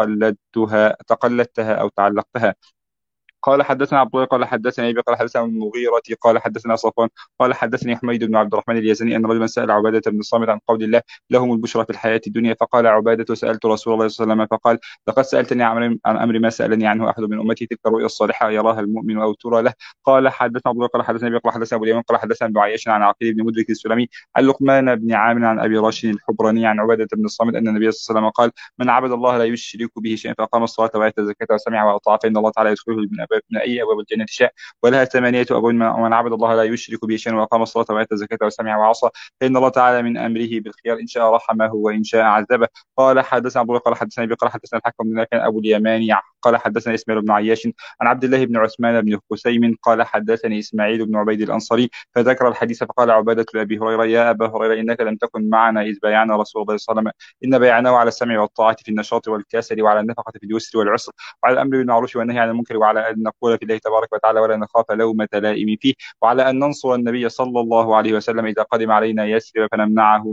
تقلدتها أو تعلقتها. قال حدثنا عبد الله قال حدثني ابي قال حدثنا المغيرة قال حدثنا صفوان قال حدثني حميد بن عبد الرحمن اليزني ان رجلا سال عبادة بن الصامت عن قول الله لهم البشرى في الحياة الدنيا فقال عبادة سالت رسول الله صلى الله عليه وسلم فقال لقد سالتني عن امر ما سالني عنه احد من امتي تلك الرؤيا الصالحة يراها المؤمن او ترى له. قال حدثنا عبد الله قال حدثني ابي قال حدثنا ابو اليمن قال حدثنا ابن عياش عن عقيل بن مدرك السلمي عن لقمان بن عامر عن ابي راشد الحبراني عن عبادة بن الصامت ان النبي صلى الله عليه وسلم قال من عبد الله لا يشرك به شيئا فاقام الصلاة واتى الزكاة وسمع واطاع فان الله تعالى يدخله من اي ابواب الجنة شاء ولها 8 أبواب ومن عبد الله لا يشرك به شيئا وأقام الصلاة وآتى الزكاة وسمع وعصى فإن الله تعالى من أمره بالخيار إن شاء رحمه وإن شاء عذبه. قال حدثنا أبو قال حدثنا أبي قال حدثنا الحكم بن كان أبو اليماني قال حدثنا إسماعيل بن عياش عن عبد الله بن عثمان بن خسيم قال حدثني إسماعيل بن عبيد الأنصاري فذكر الحديث فقال عبادة لأبي هريرة يا أبا هريرة إنك لم تكن معنا إذ بايعنا رسول الله صلى الله عليه وسلم إن بايعناه على السمع والطاعة في النشاط والكسل وعلى النفقة في اليسر والعسر وعلى الأمر بالمعروف والنهي عن المنكر وعلى أن نقول في الله تبارك وتعالى ولا نخاف لومة لائم فيه وعلى أن ننصر النبي صلى الله عليه وسلم إذا قدم علينا يسرب فنمنعه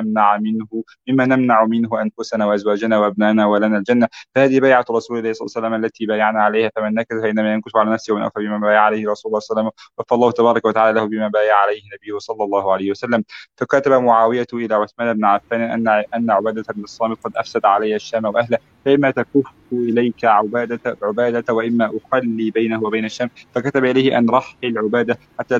مما نمنع منه أنفسنا وأزواجنا وأبنائنا ولنا الجنة. فهذه بيعة رسول الله صلى الله عليه وسلم التي بايعنا عليها فمن نكث فإنما ينكث على نفسه ومن أوفى بما بايع عليه رسول الله صلى الله عليه وسلم وفى الله تبارك وتعالى له بما بايع عليه نبيه صلى الله عليه وسلم. فكتب معاوية إلى عثمان بن عفان أن عبادة بن الصامت قد أفسد علي الشام وأهله فإما تكف إليك عبادة وإما أخلي بينه وبين الشام فكتب إليه أن رحل عبادة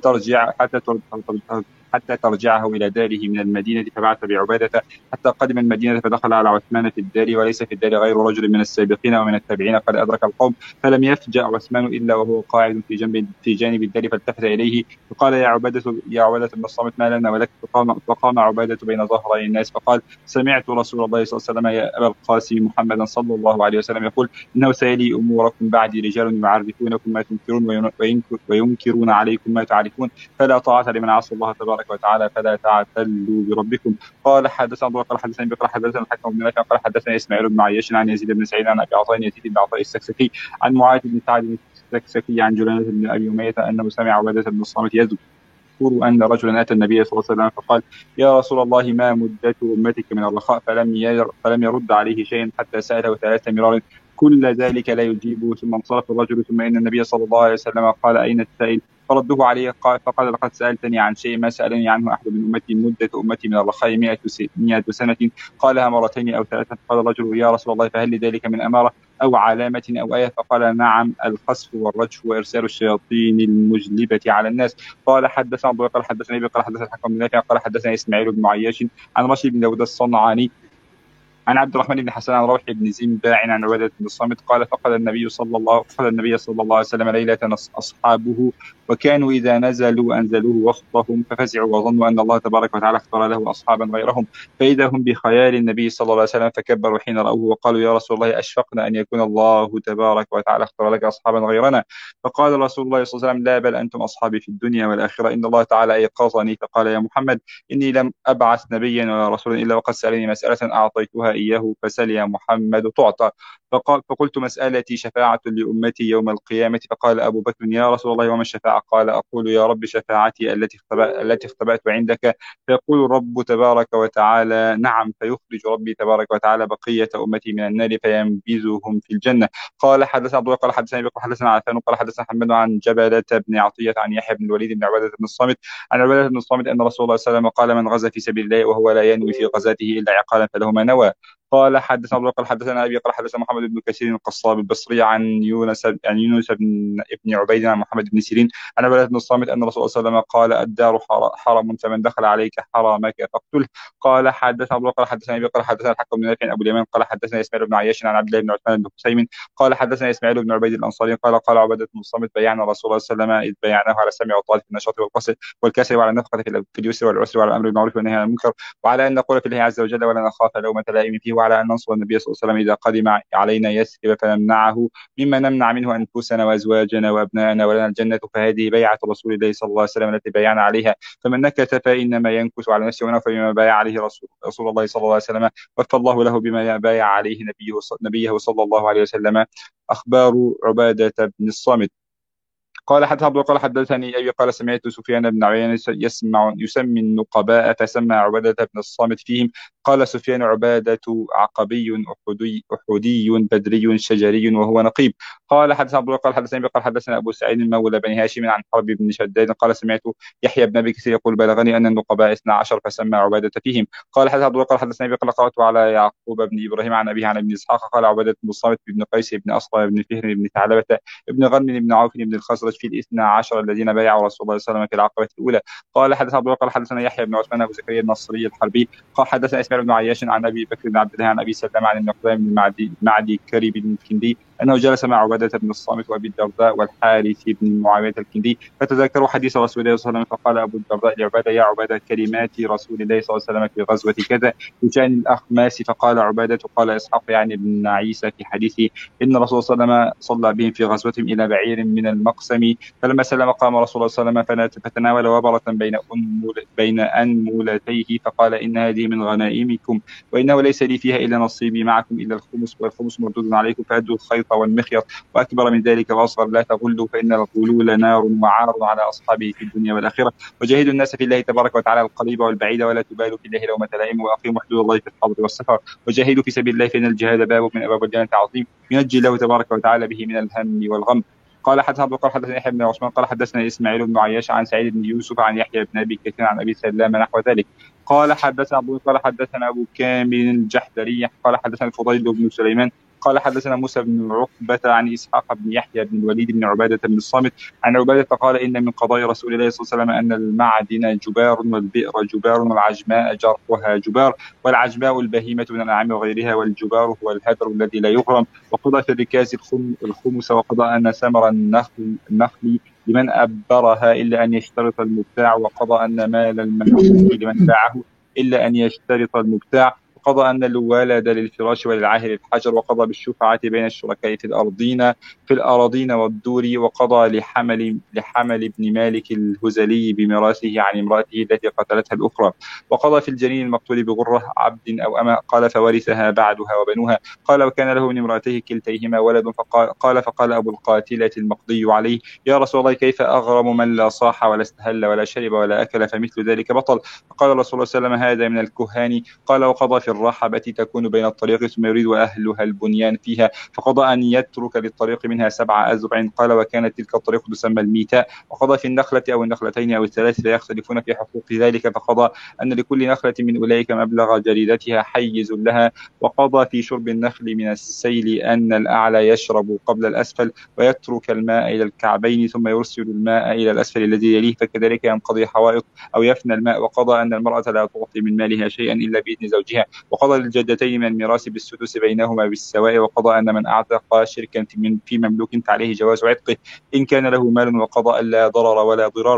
حتى ترجعه إلى داره من المدينة فبعث بعبادة حتى قدم المدينة فدخل على عثمان في الدار وليس في الدار غير رجل من السابقين ومن التابعين قد أدرك القوم فلم يفجأ عثمان إلا وهو قاعد في جانب الدار فالتفت إليه فقال يا عبادة بن الصامت ما لنا ولك فقام عبادة بين ظهري الناس فقال سمعت رسول الله صلى الله عليه وسلم يا أبا القاسم محمدا صلى الله عليه وسلم يقول إنه سيلي أموركم بعد رجال يعرفونكم ما تنكرون وينكرون عليكم ما تعرفون فلا طاعة لمن عصى الله تبارك وتعالى فلا تعتلوا بربكم. قال حدثنا عبد الله قال حدثنا بقال حدثنا الحكم بن نافع قال حدثنا إسماعيل بن عياش عن يزيد بن سعيد عن أبي عطاء يزيد بن عطاء السكسكي عن معاذ بن سعد السكسكي عن جلالة بن أبي أمية أنه سمع عبادة بن الصامت يذكر أن رجلا أتى النبي صلى الله عليه وسلم فقال يا رسول الله ما مدة أمتك من الرخاء فلم يرد عليه شيئا حتى سأله 3 مرار كل ذلك لا يجيبه ثم انصرف الرجل ثم إن النبي صلى الله عليه وسلم قال أين السائل فردوه عليه فقال لقد سألتني عن شيء ما سألني عنه أحد من أمتي مدة أمتي من الرخاء 100 سنة قالها مرتين أو ثلاثة. قال الرجل يا رسول الله فهل لذلك من أمارة أو علامة أو آية؟ فقال نعم القذف والرجف وإرسال الشياطين المجلبة على الناس. قال حدثنا عبد الله قال حدثنا أبي قال حدثنا الحكم بن نافع قال حدثنا إسماعيل بن عياش عن رشيد بن داود الصنعاني عن عبد الرحمن بن حسن عن روح بن زنباع عن عبادة بن الصامت قال فقال النبي صلى الله عليه وسلم ليلة أصحابه وكانوا إذا نزلوا أنزلوه وسطهم ففزعوا وظنوا أن الله تبارك وتعالى اختار له أصحابا غيرهم فإذا هم بخيال النبي صلى الله عليه وسلم فكبروا حين رأوه وقالوا يا رسول الله أشفقنا أن يكون الله تبارك وتعالى اختار لك أصحابا غيرنا. فقال رسول الله صلى الله عليه وسلم لا بل أنتم أصحابي في الدنيا والآخرة إن الله تعالى أيقظني فقال يا محمد إني لم أبعث نبيا ولا رسولا إلا وقد سألني مسألة أعطيتها إياه فسل يا محمد تعطى. فقلت مسألتي شفاعة لأمتي يوم القيامة. فقال أبو بكر يا رسول الله وما الشفاعة؟ قال أقول يا رب شفاعتي التي اختبأت عندك فيقول الرب تبارك وتعالى نعم فيخرج ربي تبارك وتعالى بقية أمتي من النار فينبذهم في الجنة. قال حدثنا عبد الله قال حدثنا أبي قال حدثنا عفان قال حدثنا محمد عن جبلة بن عطية عن يحيى بن الوليد بن عبادة بن الصامت عن عبادة بن الصامت أن رسول الله صلى الله عليه وسلم قال من غزا في سبيل الله وهو لا ينوي في غزاته إلا عقالا فله ما نوى. قال حدثنا عبد الله قال حدثنا أبي قال حدثنا محمد بن كثير القصاب البصري عن يونس بن عبيد عن محمد بن سيرين عن عبادة بن الصامت أن رسول الله صلى الله عليه وسلم قال الدار حرم فمن دخل عليك حرمك فاقتله. قال حدثنا عبد الله قال حدثنا أبي قال حدثنا الحكم بن نافع أبو اليمان قال حدثنا إسماعيل بن عياش عن عبد الله بن عثمان بن حسين قال حدثنا إسماعيل بن عبيد الأنصاري قال عبادة بن الصامت بيعنا رسول الله صلى الله عليه وسلم إذ بيعناه على السمع والطاعة في النشاط والكسل وعلى النفقة في اليسر والعسر وعلى الأمر بالمعروف والنهي عن المنكر وعلى أن نقول في الله عز وجل ولا نخاف لومة لائم فيه وعلى أن ننصر النبي صلى الله عليه وسلم إذا قدم علينا يثرب فنمنعه مما نمنع منه أنفسنا وأزواجنا وأبناءنا ولنا الجنة. فهذه بيعة رسول الله صلى الله عليه وسلم التي بيعنا عليها فمن نكث فإنما ينكث على نفسه ونوفى بما بايع عليه رسول الله صلى الله عليه وسلم وفى الله له بما بايع عليه نبيه صلى الله عليه وسلم. أخبار عبادة بن الصامت. قال حدثنا عبد الله قال حدثني أبي قال سمعت سفيان بن عيينة يسمي النقباء فسمى عبادة بن الصامت فيهم. قال سفيان عبادة عقبي أحدي بدري شجري وهو نقيب. قال حدثنا عبد الله قال حدثني أبي قال حدثنا أبو سعيد مولى بني هاشم عن حرب بن شداد قال سمعت يحيى بن أبي كثير يقول بلغني أن النقباء 12 فسمى عبادة فيهم. قال حدثنا عبد الله قال حدثني أبي قال قرأت على يعقوب بن إبراهيم عن أبيه عن ابن إسحاق قال عبادة بن الصامت بن قيس بن أصفى بن فهر بن ثعلبة ابن غنم بن عوف بن الخزرج في الاثنى عشر الذين بايعوا رسول الله صلى الله عليه وسلم في العقبة الأولى. قال حدثنا عبد الله قال حدثنا يحيى بن عثمان أبو زكريا النصري الحربي قال حدثنا إسماعيل بن عياش عن أبي بكر بن عبد الله عن أبي سلمة عن النقدام بن معدي كريب الكندي أنه جلس مع عبادة بن الصامت وأبي الدرداء والحارث بن معاوية الكندي فتذكروا حديث رسول الله صلى الله عليه وسلم فقال أبو الدرداء لعبادة يا عبادة كلمات رسول الله صلى الله عليه وسلم في غزوة كذا بشأن الأخماس. فقال عبادة قال إسحاق يعني ابن عيسى في حديثه إن رسول الله صلى الله عليه وسلم صلى بهم في غزوتهم إلى بعير من المقسم فلما سلم قام رسول الله صلى الله عليه وسلم فتناول وبرة بين أنملتيه فقال إن هذه من غنائمكم وإنه ليس لي فيها إلا نصيبي معكم إلا الخمس والخمس مردود عليكم فأدوا الخيط والمخيط وأكبر من ذلك وأصغر لا تغلوا فإن الغلول نار وعار على أصحابه في الدنيا والآخرة وجاهدوا الناس في الله تبارك وتعالى القريب والبعيد ولا تبالوا في الله لومة لائم وأقيموا حدود الله في الحضر والسفر وجاهدوا في سبيل الله فإن الجهاد باب من أبواب الجنة عظيم ينجي الله تبارك وتعالى به من الهم والغم. قال حدثنا عبد الله قال حدثنا يحيى بن عثمان قال حدثنا إسماعيل بن عياش عن سعيد بن يوسف عن يحيى بن أبي كثير عن أبي سلام نحو ذلك. قال حدثنا عبد الله قال حدثنا أبو كامل الجحدري قال حدثنا الفضيل بن سليمان قال حدثنا موسى بن عقبة عن إسحاق بن يحيى بن الوليد بن عبادة بن الصامت عن عبادة قال إن من قضاء رسول الله صلى الله عليه وسلم أن المعدن جبار والبئر جبار والعجماء جرحها جبار والعجماء البهيمة من الأنعام وغيرها والجبار هو الهدر الذي لا يغرم وقضى في الركاز الخمس وقضى أن ثمر النخل لمن أبرها إلا أن يشترط المبتاع وقضى أن مال المملوك لمن باعه إلا أن يشترط المبتاع وقضى أن الولد للفراش وللعاهر الحجر وقضى بالشفعة بين الشركاء في الأراضين والدور وقضى لحمل ابن مالك الهزلي بميراثه عن امرأته التي قتلتها الأخرى وقضى في الجنين المقتول بغرة عبد أو أمة قال فورثها بعدها وبنوها قال وكان له من امرأته كلتيهما ولد فقال أبو القاتلة المقضي عليه يا رسول الله كيف أغرم من لا صاح ولا استهل ولا شرب ولا أكل فمثل ذلك بطل. فقال رسول الله صلى الله عليه وسلم هذا من الكهان. قال وقضى في الراحة التي تكون بين الطريق ثم يريد أهلها البنيان فيها، فقضى أن يترك للطريق منها 7 أذرع. قال وكانت تلك الطريق تسمى الميتاء. وقضى في النخلة أو النخلتين أو الثلاث لا يختلفون في حقوق ذلك، فقضى أن لكل نخلة من أولئك مبلغ جريدتها حيز لها. وقضى في شرب النخل من السيل أن الأعلى يشرب قبل الأسفل ويترك الماء إلى الكعبين ثم يرسل الماء إلى الأسفل الذي يليه، فكذلك ينقضي حوائط أو يفنى الماء. وقضى أن المرأة لا تعطي من مالها شيئا إلا بإذن زوجها. وقضى للجدتين من الميراث بالسدس بينهما بالسواء. وقضى أن من أعتق شركا في مملوك فعليه جواز عتقه إن كان له مال. وقضى ألا ضرر ولا ضرار.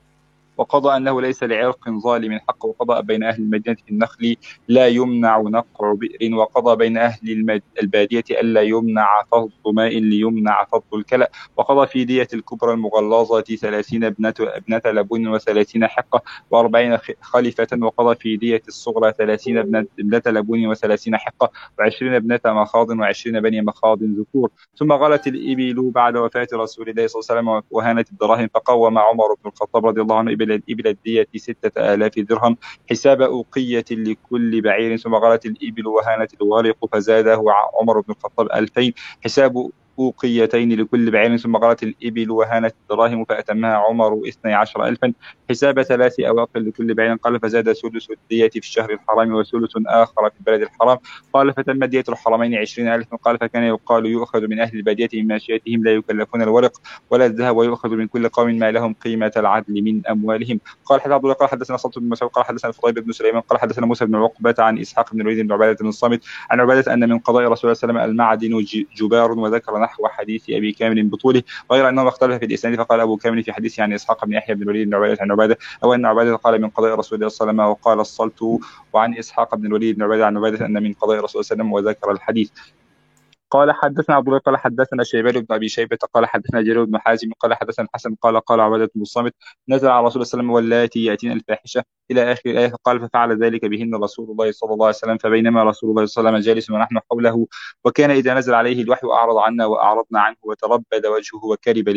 وقضى أنه ليس لعرق ظالم حق. وقضى بين أهل المدينة في النخل لا يمنع نقع بئر. وقضى بين أهل البادية ألا يمنع فض ماء ليمنع فض الكلأ. وقضى في دية الكبرى المغلظة 30 ابنة لبون و30 حقة و40 خليفة. وقضى في دية الصغرى 30 ابنة لبون و30 حقة و20 ابنة مخاض و20 بني مخاض ذكور. ثم غلت الإبل بعد وفاة رسول الله صلى الله عليه وسلم وهانت الدراهم، فقوم عمر بن الخطاب رضي الله عنه إبل الدية 6000 درهم حساب أوقية لكل بعير. ثم غلت الإبل وهانت الورق فزاده عمر بن الخطاب 2000 حساب أوقيتين لكل بعير. ثم غلت الإبل وهانت الدراهم فأتمها عمر 12,000 حساب 3 أواق لكل بعير. قال فزاد ثلث الدية في الشهر الحرام وثلث آخر في البلد الحرام. قال فتم دية الحرمين 20,000. قال فكان يقال يؤخذ من أهل البادية من ماشيتهم لا يكلفون الورق ولا الذهب، ويؤخذ من كل قوم ما لهم قيمة العدل من أموالهم. قال حدثنا عبد الله قال حدثنا صلت بن مسعود قال حدثنا فضيل بن سليمان قال حدثنا موسى بن عقبة عن إسحاق بن الوليد بن عبادة بن الصامت عن عبادة أن من قضاء رسول الله صلى الله عليه وسلم المعدن جبار، وذكر نحو حديث أبي كامل بطوله غير أنه اختلف في الإسناد. فقال أبو كامل في حديثه عن إسحاق بن يحيى بن الوليد بن عبادة عن عبادة أو أن عبادة قال من قضاء رسول الله صلى الله عليه وسلم وقال الصلت، وعن إسحاق بن الوليد بن عبادة عن عبادة أن من قضاء رسول الله صلى الله عليه وسلم وذكر الحديث. قال حدثنا عبد الله قال حدثنا شيبان بن ابي شيبه قال حدثنا جرير بن حازم قال حدثنا الحسن قال عباده بن الصامت نزل على رسول الله صلى الله عليه وسلم واللاتي ياتين الفاحشه الى اخر الايه. قال ففعل ذلك بهن رسول الله صلى الله عليه وسلم. فبينما رسول الله صلى الله عليه وسلم جالس ونحن حوله، وكان اذا نزل عليه الوحي اعرض عنا واعرضنا عنه وتربد وجهه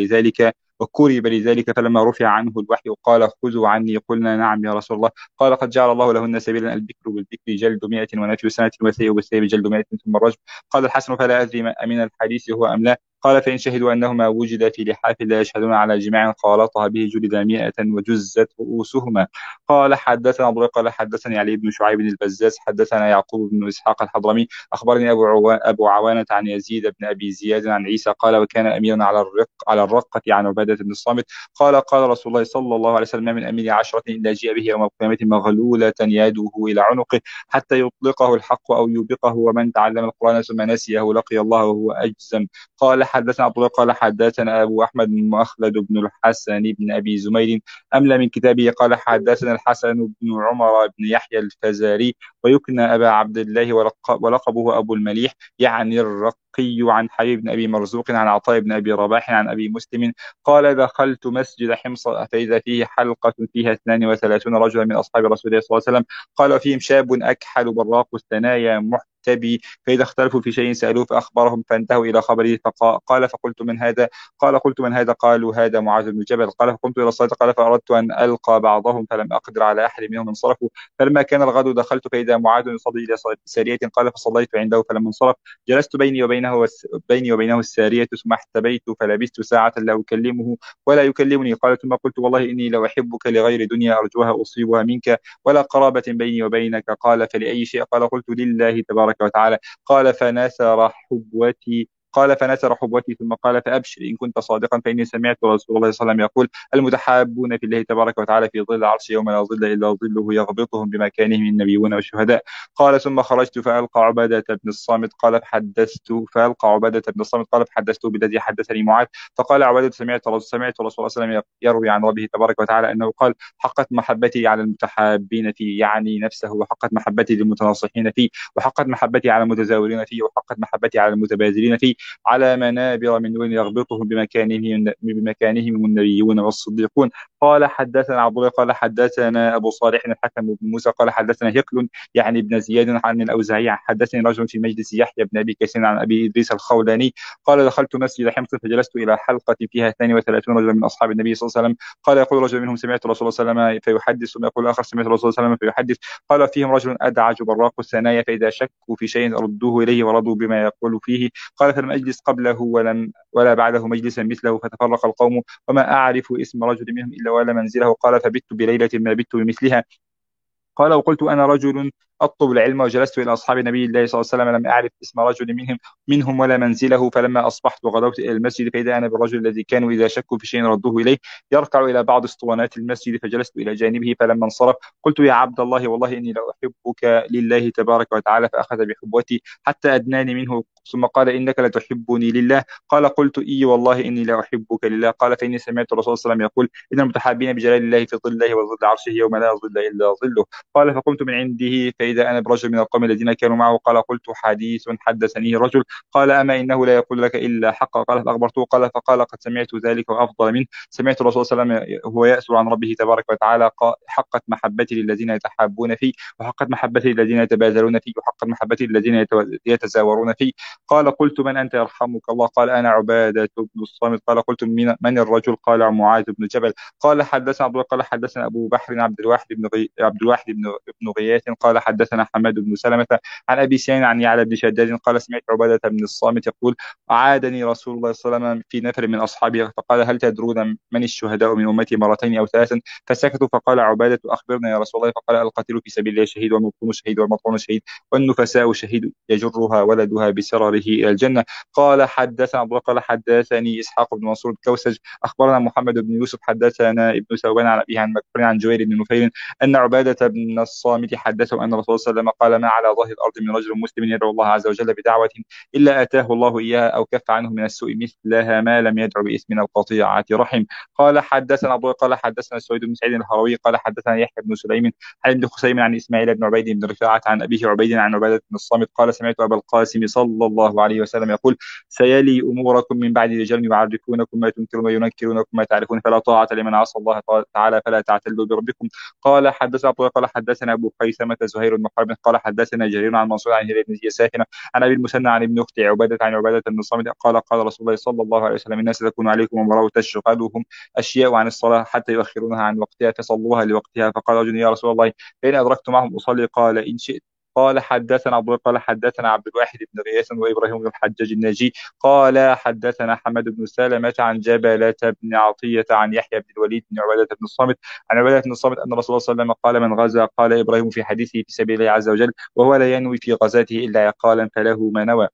وكرب لذلك فلما رفع عنه الوحي قال خذوا عني. قلنا نعم يا رسول الله. قال قد جعل الله لهن سبيلا البكر بالبكر جلد 100 ونفي سنة والثيب بالثيب جلد 100 ثم الرجم. قال الحسن فلا أدري من الحديث هو أم لا. قال فإن شهدوا أنهما وجد في لحاف لا يشهدون على جماع خالطها به جلد 100 وجزت رؤوسهما. قال حدثنا أبو قال حدثني علي بن شعيب البزاز حدثنا يعقوب بن إسحاق الحضرمي أخبرني أبو عوانة عن يزيد بن أبي زياد عن عيسى قال وكان أميرا على الرقة عن عبادة بن الصامت قال رسول الله صلى الله عليه وسلم من أمير 10 إلا جاء به يوم القيامة مغلولة يده إلى عنقه حتى يطلقه الحق أو يوبقه، ومن تعلم القرآن ثم نسيه لقي الله وهو أجزم. قال حدثنا عبد الله قال حدثنا أبو أحمد مخلد بن الحسن بن أبي زمير أملى من كتابه قال حدثنا الحسن بن عمر بن يحيى الفزاري ويكنى أبا عبد الله ولقبه أبو المليح يعني الرقي عن حبيب بن أبي مرزوق عن عطاء بن أبي رباح عن أبي مسلم قال دخلت مسجد حمص فإذا فيه حلقة فيها 32 رجلا من أصحاب رسول الله صلى الله عليه وسلم قال فيهم شاب أكحل براق الثنايا محتبي، فإذا اختلفوا في شيء سألوه فأخبرهم فانتهوا إلى خبره فقال فقلت من هذا؟ قلت من هذا؟ قالوا هذا معاذ بن جبل. قال فقمت إلى الصلاة قال فأردت أن ألقى بعضهم فلم أقدر على أحد منهم انصرفوا، فلما كان الغد دخلت فإذا معاذ يصلي إلى سارية قال فصليت عنده فلما انصرف جلست بيني وبينه السارية ثم احتبيت فلبثت ساعة لا أكلمه ولا يكلمني. قال ثم قلت والله إني لو أحبك لغير دنيا أرجوها أصيبها منك ولا قرابة بيني وبينك. قال فلأي شيء؟ قلت لله تبارك وتعالى. قال فنثر حبوتي ثم قال فأبشر إن كنت صادقا فإني سمعت رسول الله صلى الله عليه وسلم يقول المتحابون في الله تبارك وتعالى في ظل عرش يوم لا ظل إلا ظله يغبطهم بمكانهم النبيون والشهداء. قال ثم خرجت فألقى عبادة بن الصامت قال فحدثته بالذي حدثني معاذ. فقال عبادة سمعت رسول الله صلى الله عليه وسلم يروي عن ربه تبارك وتعالى أنه قال حقت محبتي على المتحابين فيه يعني نفسه، وحقت محبتي للمتناصحين فيه، وحقت محبتي على المتزاورين فيه، وحقت محبتي على المتبادلين فيه على منابر من نور يغبطهم بمكانهم النبيون والصديقون. قال حدثنا عبد الله قال حدثنا أبو صالح الحكم بن موسى قال حدثنا هقل يعني ابن زياد عن الأوزاعي حدثني رجل في مجلس يحيى بن أبي كثير عن أبي إدريس الخولاني قال دخلت مسجد حمص فجلست إلى حلقة فيها 32 رجلا من أصحاب النبي صلى الله عليه وسلم. قال يقول رجل منهم سمعت رسول الله صلى الله عليه وسلم فيحدث، ثم يقول الآخر سمعت رسول الله صلى الله عليه وسلم فيحدث. قال فيهم رجل أدعج براق الثنايا فإذا شكوا في شيء ردوه إليه ورضوا بما يقول فيه. قال فلم أجلس قبله ولا بعده مجلسا مثله فتفرق القوم وما أعرف اسم رجل منهم إلا ولا منزله. قال فبت بليلة ما بت بمثلها. قال وقلت أنا رجل أطلب العلم وجلست إلى أصحاب النبي الله صلى الله عليه وسلم لم أعرف اسم رجل منهم ولا منزله. فلما أصبحت وغدوت إلى المسجد فإذا أنا بالرجل الذي كانوا إذا شكوا في شيء ردوه إليه يركع إلى بعض اسطوانات المسجد فجلست إلى جانبه. فلما انصرف قلت يا عبد الله والله إني لأحبك لله تبارك وتعالى. فأخذ بحبوتي حتى أدناني منه ثم قال إنك لتحبني لله. قال قلت إي والله إني لأحبك لله. قال فإني سمعت الرسول صلى الله عليه وسلم يقول إن المتحابين بجلال الله في ظل الله وظل عرشه يوم لا ظل إلا ظله. قال فقمت من عنده فإذا أنا برجل من القوم الذين كانوا معه. قال قلت حديث حدثني رجل. قال أما إنه لا يقول لك إلا حقا. قال فأخبرته. قال فقال قد سمعت ذلك وأفضل منه. سمعت الرسول صلى الله عليه وسلم هو يأسر عن ربه تبارك وتعالى حقت محبتي للذين يتحابون فيه وحقت محبتي للذين يتبادلون فيه وحقت محبتي للذين يتزاورون فيه. قال قلت من أنت يرحمك الله؟ قال أنا عبادة بن الصامت. قال قلت من الرجل؟ قال معاذ بن جبل. قال حدثنا عبد الله قال حدثنا أبو بحر عبد الواحد بن غياث قال حدثنا حماد بن سلمة عن أبي سعيد عن يعلى بن شداد قال سمعت عبادة بن الصامت يقول عادني رسول الله صلى الله عليه وسلم في نفر من أصحابه فقال هل تدرون من الشهداء من أمتي مرتين أو ثلاثا؟ فسكتوا. فقال عبادة أخبرنا يا رسول الله. فقال القتيل في سبيل الله شهيد والمبطون شهيد والمطعون شهيد والنفساء شهيد يجرها ولدها بسرره إلى الجنة. قال حدثنا عبد الله قال حدثني إسحاق بن منصور الكوسج أخبرنا محمد بن يوسف حدثنا ابن ثوبان عن أبيه عن مكحول عن جوير بن نفير أن عبادة بن الصامت حدثه أن الرسول صلى الله عليه وسلم قال ما على ظهر الأرض من رجل مسلم يدعو الله عز وجل بدعوة إلا آتاه الله إياها أو كف عنه من السوء مثلها ما لم يدعو باسم القطيعة رحم. قال حدثنا أبو قال حدثنا سويد بن سعيد الهروي قال حدثنا يحيى بن سليم عن ابن خثيم عن إسماعيل بن عبيد بن رفاعة عن أبيه عبيد عن عبادة بن الصامت قال سمعت أبا القاسم صلى الله عليه وسلم يقول سيلي أموركم من بعد رجال يعرفونكم ما تنكرون وينكرونكم ما تعرفون فلا طاعة لمن عصى الله تعالى فلا تعتلوا بربكم. قال حدثنا أبو قال حدثنا أبو خيثمة زهير بن حرب قال حدثنا جرير عن منصور عن هلال بن ساكنة عن أبي المثنى عن ابن أختي عبادة عن عبادة بن الصامت قال قال رسول الله صلى الله عليه وسلم الناس تكون عليكم أمراء تشغلهم أشياء عن الصلاة حتى يؤخرونها عن وقتها فصلوها لوقتها. فقال رجل يا رسول الله فإن أدركت معهم أصلي قال إن شئت. قال حدثنا عبد قال حدثنا عبد الواحد بن غياث وابراهيم بن الحجاج الناجي قال حدثنا حمد بن سلمة عن جبلة بن عطية عن يحيى بن الوليد بن عبادة بن الصامت عن عبادة بن الصامت أن رسول الله صلى الله عليه وسلم قال من غزا قال إبراهيم في حديثه في سبيل الله عز وجل وهو لا ينوي في غزاته إلا عقالا فله ما نوى.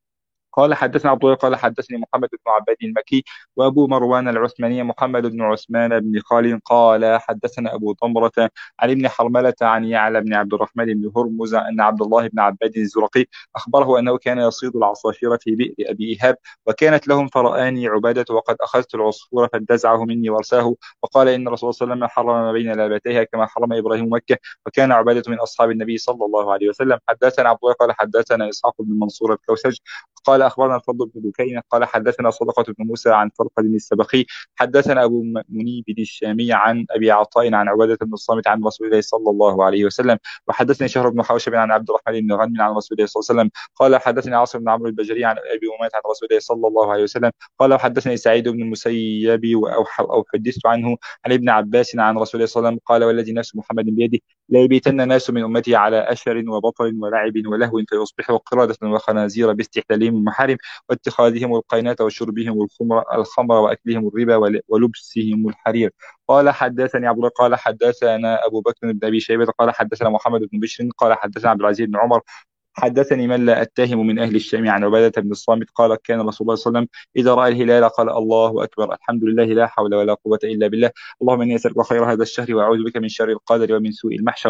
قال حدثنا عبد الله قال حدثني محمد بن عباد المكي وابو مروان العثماني محمد بن عثمان بن خالد قال حدثنا ابو ضمرة عن ابن حرملة عن يعلى بن عبد الرحمن بن هرمز ان عبد الله بن عباد الزرقي اخبره انه كان يصيد العصافير في بئر ابي ايهاب وكانت لهم فرآني عبادة وقد اخذت العصفور فانتزعه مني ورساه وقال ان الرسول صلى الله عليه وسلم حرم ما بين لابتيها كما حرم ابراهيم مكة وكان عبادة من اصحاب النبي صلى الله عليه وسلم. حدثنا عبد الله قال حدثنا اسحاق بن منصور الكوسج قال أخبرنا الفضل بن دكين قال حدثنا صدقة بن موسى عن فرقد السبخي حدثنا أبو منيب الشامي عن أبي عطاء عن عبادة بن الصامت عن رسول الله صلى الله عليه وسلم وحدثني شهر بن حوشب عن عبد الرحمن بن غنم عن رسول الله صلى الله عليه وسلم قال حدثني عاصم بن عمرو البجري عن أبي أمامة عن رسول الله صلى الله عليه وسلم قال وحدثني سعيد بن المسيب أو حدثت عنه عن ابن عباس عن رسول الله صلى الله عليه وسلم قال والذي نفس محمد بيده لا يبيتن ناس من أمتي على أشر وبطر ولعب ولهو فيصبحوا قردة وخنازير باستحلالهم المحارم واتخاذهم القينات وشربهم الخمر وأكلهم الربا ولبسهم الحرير. قال حدثني عبد الله قال حدثنا أبو بكر بن أبي شيبة قال حدثنا محمد بن بشر قال حدثنا عبد العزيز بن عمر حدثني من لا أتهم من أهل الشام عن عبادة بن الصامت قال كان رسول الله صلى الله عليه وسلم إذا رأى الهلال قال الله أكبر الحمد لله لا حول ولا قوة إلا بالله اللهم إني أسألك خير هذا الشهر وأعوذ بك من شر القدر ومن سوء المحشر.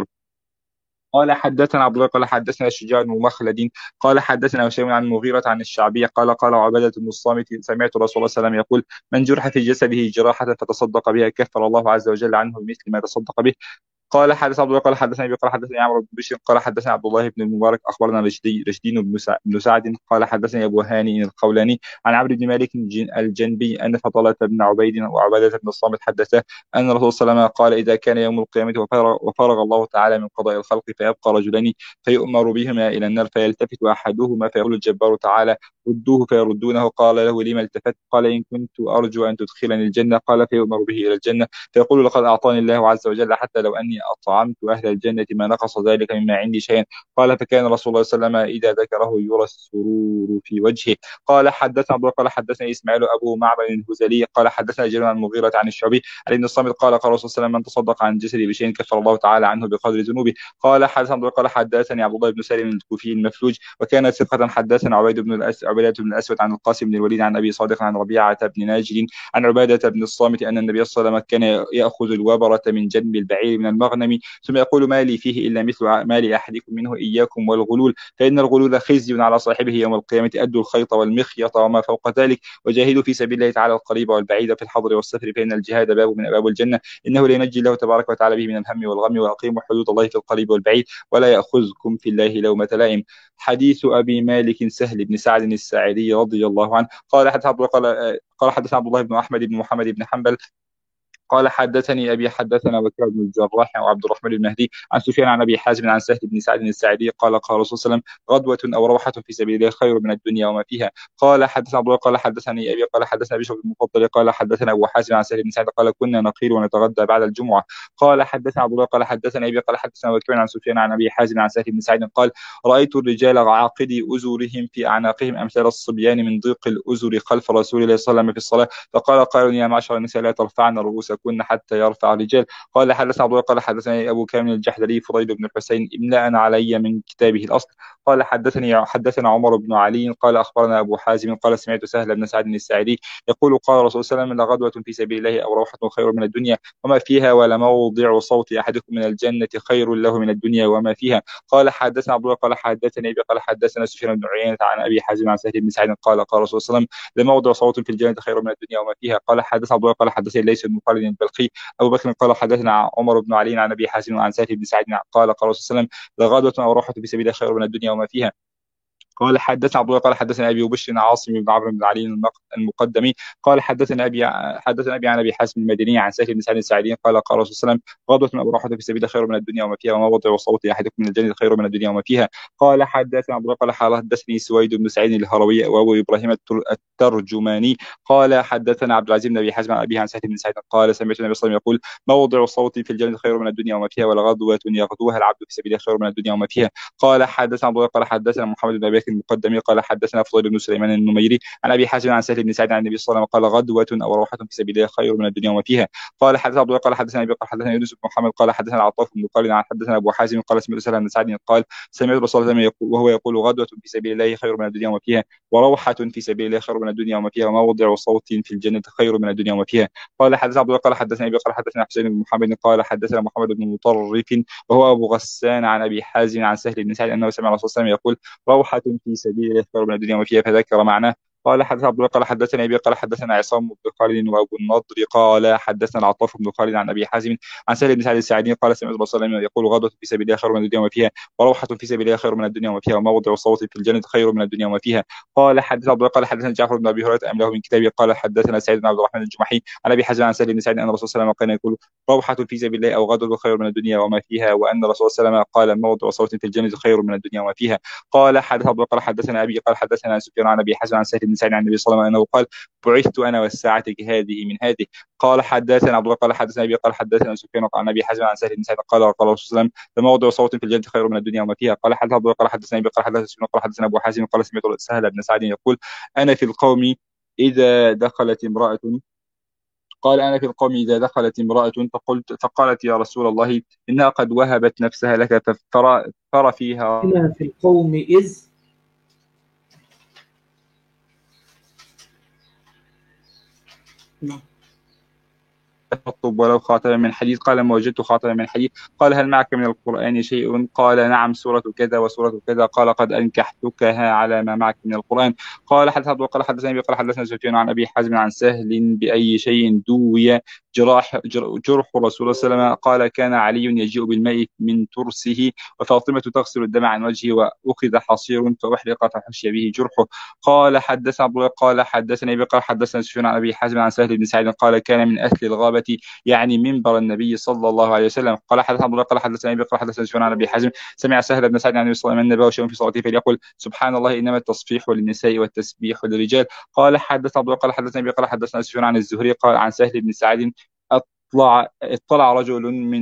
قال حدثنا عبد الله قال حدثنا الشجاع بن مخلد قال حدثنا هشام عن المغيرة عن الشعبية قال عبادة بن الصامت سمعت رسول الله صلى الله عليه وسلم يقول من جرح في جسده جراحة فتصدق بها كفر الله عز وجل عنه بمثل ما تصدق به قال حدثنا عبد الله قال حدثنا ابي قال حدثني عمرو بن بشر قال حدثنا عبد الله بن المبارك اخبرنا رشدين بن سعد قال حدثني ابو هاني القولاني عن عمرو بن مالك الجنبي ان فضلة بن عبيد وعبادة بن الصامت حدثه ان الرسول صلى الله عليه وسلم قال اذا كان يوم القيامة وفرغ الله تعالى من قضاء الخلق فيبقى رجلان فيؤمر بهما الى النار فيلتفت احدهما فيقول الجبار تعالى ردوه فيردونه قال له لما التفت قال ان كنت ارجو ان تدخلني الجنة قال فيؤمر به الى الجنة فيقول لقد أعطاني الله عز وجل حتى لو أني أطعمت أهل الجنة ما نقص ذلك مما عندي شيئا قال فكان رسول الله صلى الله عليه وسلم إذا ذكره يرى السرور في وجهه قال حدثنا عبد الله قال حدثنا إسماعيل أبو معبد الهذلي قال حدثنا جرير عن المغيرة عن الشعبي عن ابن الصامت قال قال رسول الله صلى الله عليه وسلم من تصدق عن جسده بشيء كفر الله تعالى عنه بقدر ذنوبه قال حدثنا عبد الله قال حدثني عبد الله بن سالم الكوفي المفلوج وكان ثقة حدثنا عبيدة بن الأسود عن القاسم بن الوليد عن أبي صادق عن ربيعة بن ناجل عن عبادة بن الصامت أن النبي صلى الله عليه وسلم كان يأخذ الوبرة من جنب البعير من المغنم ثم يقول ما لي فيه إلا مثل ما لأحدكم منه إياكم والغلول فإن الغلول خزي على صاحبه يوم القيامة أدوا الخيط والمخيط وما فوق ذلك وجاهدوا في سبيل الله تعالى القريب والبعيد في الحضر والسفر فإن الجهاد باب من أبواب الجنة إنه لينجي الله تبارك وتعالى به من الهم والغم وأقيموا حدود الله في القريب والبعيد ولا يأخذكم في الله لومة لائم. حديث أبي مالك سهل بن سعد الساعدي رضي الله عنه قال حدثنا عبد الله بن أحمد بن محمد بن حنبل قال حدثني أبي حدثنا بكر بن الجراح وعبد الرحمن بن مهدي عن سفيان عن أبي حازم عن سهل بن سعد الساعدي قال قال الرسول صلى الله عليه وسلم غدوة أو روحة في سبيل الله خير من الدنيا وما فيها قال حدثنا عبد الله قال حدثني أبي قال حدثنا بشر بن المفضل قال حدثنا أبو حازم عن سهل بن سعد قال كنا نقيل ونتغدى بعد الجمعة قال حدثنا عبد الله قال حدثنا أبي قال حدثنا بكر عن سفيان عن أبي حازم عن سهل بن سعد قال رأيت الرجال عاقدي أزورهم في أعناقهم أمثال الصبيان من ضيق الأزر خلف رسول الله صلى الله عليه وسلم في الصلاة فقال قائل يا معشر النساء لا ترفعن رؤوسكن حتى يرفع الرجال قال حدثنا عبد الله قال حدثني ابو كامل الجحدري فضيل بن الحسين املاء علي من كتابه الاصل قال حدثنا عمر بن علي قال اخبرنا ابو حازم قال سمعت سهل بن سعد الساعدي يقول قال رسول الله صلى الله عليه وسلم لغدوة في سبيل الله او روحة خير من الدنيا وما فيها ولموضع صوت احدكم من الجنة خير له من الدنيا وما فيها قال حدثنا عبد الله قال حدثني ابي قال حدثنا سفيان بن عيينة عن ابي حازم عن سهل بن سعد قال قال رسول الله صلى الله عليه وسلم لموضع صوت في الجنة خير من الدنيا وما فيها قال حدثنا عبد الله قال حدثني ليس بن خالد البلخي أبو بكر قال حدثنا عمر بن علي عن أبي حازم عن سهل بن سعد قال قال رسول الله صلى الله عليه وسلم لغدوة أو روحة في سبيل خير من الدنيا وما فيها قال حدثنا عبد الله قال حدثنا ابي بشر عاصم بن عمرو بن علي المقدمي قال حدثنا ابي عن ابي حازم المدني عن سهل بن سعد الساعدي قال قال رسول الله صلى الله عليه وسلم غدوة او راحة في سبيل خير من الدنيا وما فيها وما وضع صوت احدكم من الجنة خير من الدنيا وما فيها قال حدثنا عبد الله قال حدثني سويد بن سعيد الهروي وابو ابراهيم الترجماني قال حدثنا عبد العزيز بن ابي حازم عن ابي عن سهل بن سعد قال سمعت النبي صلى الله عليه وسلم يقول موضع صوت في الجنة خير من الدنيا وما فيها ولغدوة يغدوها العبد في سبيل خير من الدنيا وما فيها قال حدثنا عبد الله قال حدثنا محمد بن ابي بكر المقدمي قال حدثنا فضيل بن سليمان النميري عن ابي حازم عن سهل بن سعد عن النبي صلى الله عليه وسلم قال غدوة او روحة في سبيل الله خير من الدنيا وما فيها قال حدثنا عبد الله قال حدثنا ابي قال حدثنا يونس بن محمد قال حدثنا عطاف بن قال عن حدثنا ابو حازم قال سمعت سهل بن سعد قال سمعت رسول الله يقول وهو يقول غدوة في سبيل الله خير من الدنيا وما فيها وروحة في سبيل الله خير من الدنيا وما فيها وموضع صوت في الجنة خير من الدنيا وما فيها قال حدثنا عبد الله قال حدثنا ابي قال حدثنا حسين بن محمد قال حدثنا محمد بن مطرف وهو ابو غسان عن ابي حازم عن سهل بن سعد انه سمع الرسول صلى الله عليه وسلم يقول روحة في سبيل الله خير من الدنيا وما فيها فذكر معناه قال حدثنا عبد الله قال حدثنا ابي قال حدثنا عصام بن خالد وابو النضر قال حدثنا العطاف بن خالد عن ابي حازم عن سهل بن سعد الساعدي قال سمعت الرسول صلى الله عليه وسلم يقول غدوة في سبيل الله خير من الدنيا وما فيها وروحة في سبيل الله خير من الدنيا وما فيها وموضع صوت في الجنة خير من الدنيا وما فيها قال حدثنا عبد الله قال حدثنا جعفر بن ابي هريرة امله من كتابه قال حدثنا سعيد بن عبد الرحمن الجمحي عن ابي حازم عن سهل بن سعد ان الرسول صلى الله عليه وسلم كان يقول روحة في سبيل الله او غدوة خير من الدنيا وما فيها وان الرسول صلى الله عليه وسلم قال موضع صوت في الجنة خير من الدنيا وما فيها قال حدثنا عبد الله قال حدثنا ابي قال حدثنا سفيان عن ابي حازم عن سهل بن سعد عن النبي صلى الله عليه وسلم انه قال بعثت انا والساعة كهذه من هذه قال حدثنا عبد الله قال حدثنا ابي قال حدثنا سفيان عن ابي حازم عن سهل بن سعد قال قال الرسول صلى الله عليه وسلم لموضع صوت في الجنة خير من الدنيا وما فيها قال حدثنا عبد الله قال حدثنا ابي قال حدثنا سفيان قال حدثنا ابو حازم قال سمعت سهل بن سعد يقول انا في القوم اذا دخلت امرأة قال أنا في القوم إذا دخلت امرأة فقالت يا رسول الله إنها قد وهبت نفسها لك فر فيها أنا في القوم إذ تخطب ولو خاتما من حديد. قال ما وجدت خاتما من حديد. قال هل معك من القرآن شيء؟ قال نعم سورة كذا وسورة كذا. قال قد أنكحتكها على ما معك من القرآن. قال حدثنا عبد الله قال حدثنا أبي قال حدثنا سفيان عن أبي حازم عن سهل بأي شيء دوي جرح رسول الله صلى الله عليه وسلم. قال كان علي يجيء بالماء من ترسه وفاطمة تغسل الدم عن وجهه وأخذ حصير فأحرق فحشي به جرحه. قال حدثنا عبد الله قال حدثنا أبي قال حدثنا سفيان عن أبي حازم عن سهل بن سعيد قال كان من أهل الغابة يعني منبر النبي صلى الله عليه وسلم. قال حدثنا عبد الله قال حدثنا أبي قال حدثنا سفيان عن أبي حازم سمع سهل بن سعيد عن النبي صلى الله عليه وسلم شيء في صلاته فليقل سبحان الله إنما التصفيح للنساء والتسبيح للرجال. قال حدثنا عبد الله قال حدثنا أبي قال حدثنا سفيان عن الزهري قال عن سهل بن سعيد اطلع رجل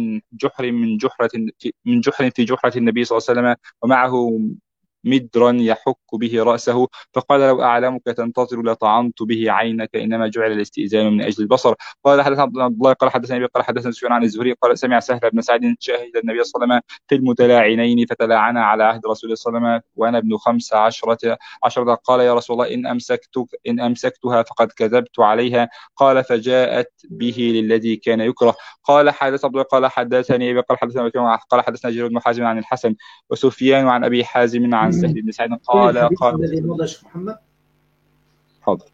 من جحر في جحرة النبي صلى الله عليه وسلم ومعه مدرا يحك به رأسه فقال لو أعلمك تنتظر لطعنت به عينك إنما جعل الاستئذان من أجل البصر. قال حدثنا عبد الله قال حدثنا أبي قال حدثنا سفيان عن الزهري قال سمع سهل بن سعد شاهد النبي صلى الله عليه وسلم في المتلاعنين فتلاعنا على عهد رسول الله صلى الله عليه وسلم وأنا ابن 15 قال يا رسول الله إن أمسكتها فقد كذبت عليها. قال فجاءت به للذي كان يكره. قال حدث عبد الله قال حدثني أبي قال حدثنا قال حدثنا جرير بن حازم عن الحسن وسفيان عن أبي حازم عن سهل بن سعد قال الذي مضى شيخ محمد حاضر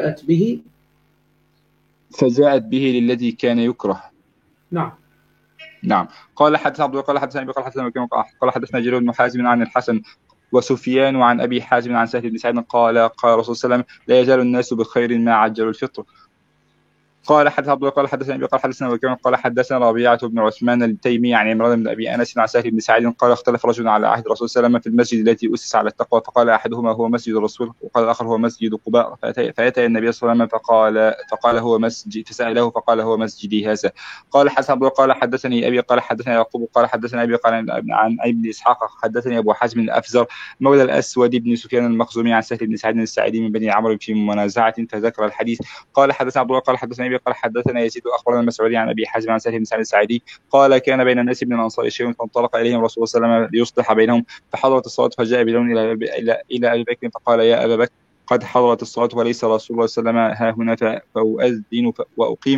فجاءت به للذي كان يكره. نعم. قال حدثنا عبد الله قال حدثنا أبي قال حدثنا قال حدثنا جرير بن حازم عن الحسن وسفيان وعن أبي حازم عن سهل بن سعد قال قال رسول الله صلى الله عليه وسلم لا يزال الناس بخير ما عجلوا الفطر. قال حدثنا عبد الله قال حدثنا أبي قال حدثنا وكيع قال حدثنا ربيعة بن عثمان التيمي عن عمران بن أبي أنس عن سهل بن سعيد قال اختلف رجل على عهد الرسول صلى الله عليه وسلم في المسجد التي أسس على التقوى فقال أحدهما هو مسجد الرسول وقال الآخر هو مسجد قباء فأتى النبي صلى الله عليه وسلم فقال هو مسجد فسأله فقال هو مسجدي هذا. قال حدثنا عبد الله قال حدثني أبي قال حدثنا يعقوب قال حدثنا أبي قال عن ابن إسحاق حدثني أبو حازم الأفزر مولى الأسود بن سفيان المخزومي عن سهل بن سعيد الساعدي من بني عمرو في منازعة فذكر الحديث. قال حدثنا عبد الله قال حدثنا أبي قال حدثنا يزيد أخبرنا المسعودي عن أبي حازم عن سهل بن سعيد الساعدي قال كان بين الناس من الأنصار شيء فانطلق إليهم رسول الله صلى الله عليه وسلم ليصلح بينهم فحضرت الصلاة فجاء بلون إلى أبي بكر فقال يا أبا بكر قد حضرت الصلاة وليس رسول الله صلى الله عليه وسلم ها هنا فأؤذن وأقيم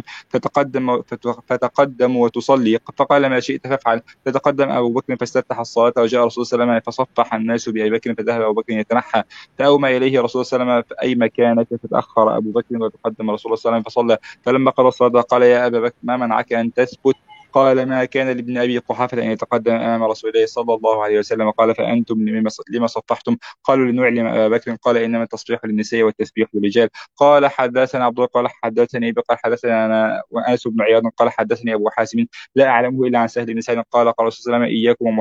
فتقدم وتصلي فقال ما شئت فافعل. فتقدم أبو بكر فاستفتح الصلاة وجاء رسول الله صلى الله عليه وسلم فصفح الناس بأبي بكر فذهب أبو بكر يتنحى فأومى إليه رسول الله صلى الله عليه وسلم أي مكانك فتأخر أبو بكر وتقدم رسول الله صلى الله عليه وسلم فصلى فلما قضى الصلاة قال يا أبا بكر ما منعك أن تثبت؟ قال ما كان لابن أبي قحافة أن يتقدم أمام رسول الله صلى الله عليه وسلم. قال فأنتم لما صفحتم؟ قالوا لنعلم أبا بكر. قال إنما التصفيح للنساء والتسبيح للرجال. قال حدثنا عبد الله قال حدثني قال حدثنا وأنس بن عياض قال حدثني أبو حازم لا أعلمه إلا عن سهل بن سعيد قال قال رسول الله إياكم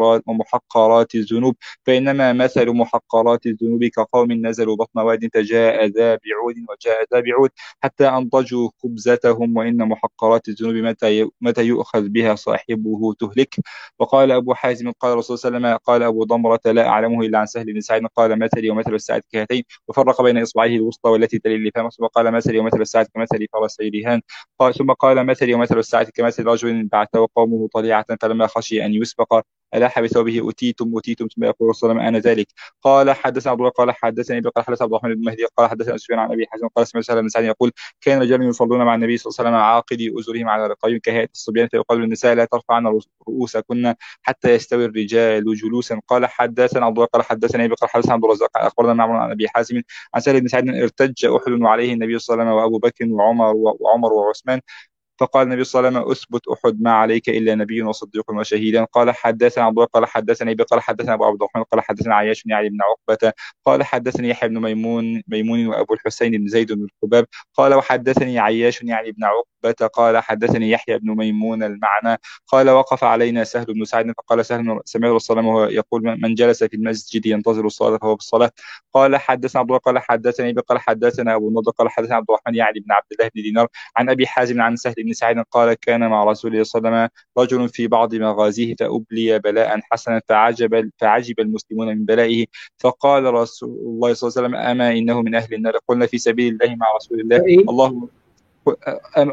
ومحقرات الذنوب فإنما مثل محقرات الذنوب كقوم نزلوا بطن واد فجاء ذا بعود وجاء ذا بعود حتى أنضجوا خبزتهم وإن محقرات الذنوب متى يؤخذ بها صاحبه تهلك. وقال أبو حازم قال رسول الله صلى الله عليه وسلم قال أبو ضمرة لا أعلمه إلا عن سهل بن سعيد قال مثلي ومثل الساعة كهاتين وفرق بين إصبعيه الوسطى والتي تلي اللفام وقال مثلي ومثل الساعة كمثل فرسي رهان ثم قال مثلي ومثل الساعة كمثل رجل بعثه قومه طليعة فلما خشي أن يسبق ألاح بثوبه أتيتم ثم يقول رسول الله أنا ذلك. قال حدثنا عبد الله قال حدثني قال حدث عبد الرحمن بن مهدي قال حدثنا سفيان عن أبي حازم قال سمعت سهل بن سعيد يقول كان رجال يصلون مع النبي صلى الله عليه وسلم عاقدي أزرهم على رقابهم كهيئة الصبيان فيقال للنساء لا ترفعن رؤوسكن حتى يستوي الرجال جلوسا. قال حدثنا عبد الله قال حدثني قال حدثنا عبد الرزاق أخبرنا معمر عن أبي حازم عن سهل بن سعيد ارتج أحد وعليه النبي صلى الله عليه وسلم وأبو بكر وعمر وعثمان فقال النبي صلى الله عليه وسلم أثبت أحد ما عليك إلا نبي وصديق وشهيدا. قال حدثنا عبد الله قال حدثني قال حدثنا أبو عبد الرحمن قال حدثنا عياش يعني بن عقبة قال حدثني يحيى بن ميمون وأبو الحسين بن زيد بن الخباب قال وحدثني عياش يعني بن عقبة قال حدثني يحيى بن ميمون المعنى قال وقف علينا سهل بن سعد فقال سهل سمعت رسول الله وهو يقول من جلس في المسجد ينتظر الصلاة فهو في الصلاة. قال حدثنا عبد الله قال حدثني قال حدثنا أبو النضر قال حدثنا عبد الرحمن يعني بن عبد الله بن دينار عن أبي حازم عن سهل بن سعد قال كان مع رسول الله صلى الله عليه وسلم رجل في بعض مغازيه فأبلي بلاء حسنا فعجب المسلمون من بلائه فقال رسول الله صلى الله عليه وسلم أما إنه من أهل النار قلنا في سبيل الله مع رسول الله الله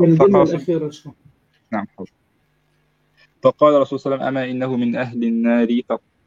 نعم فقال رسول الله صلى الله عليه وسلم أما إنه من أهل النار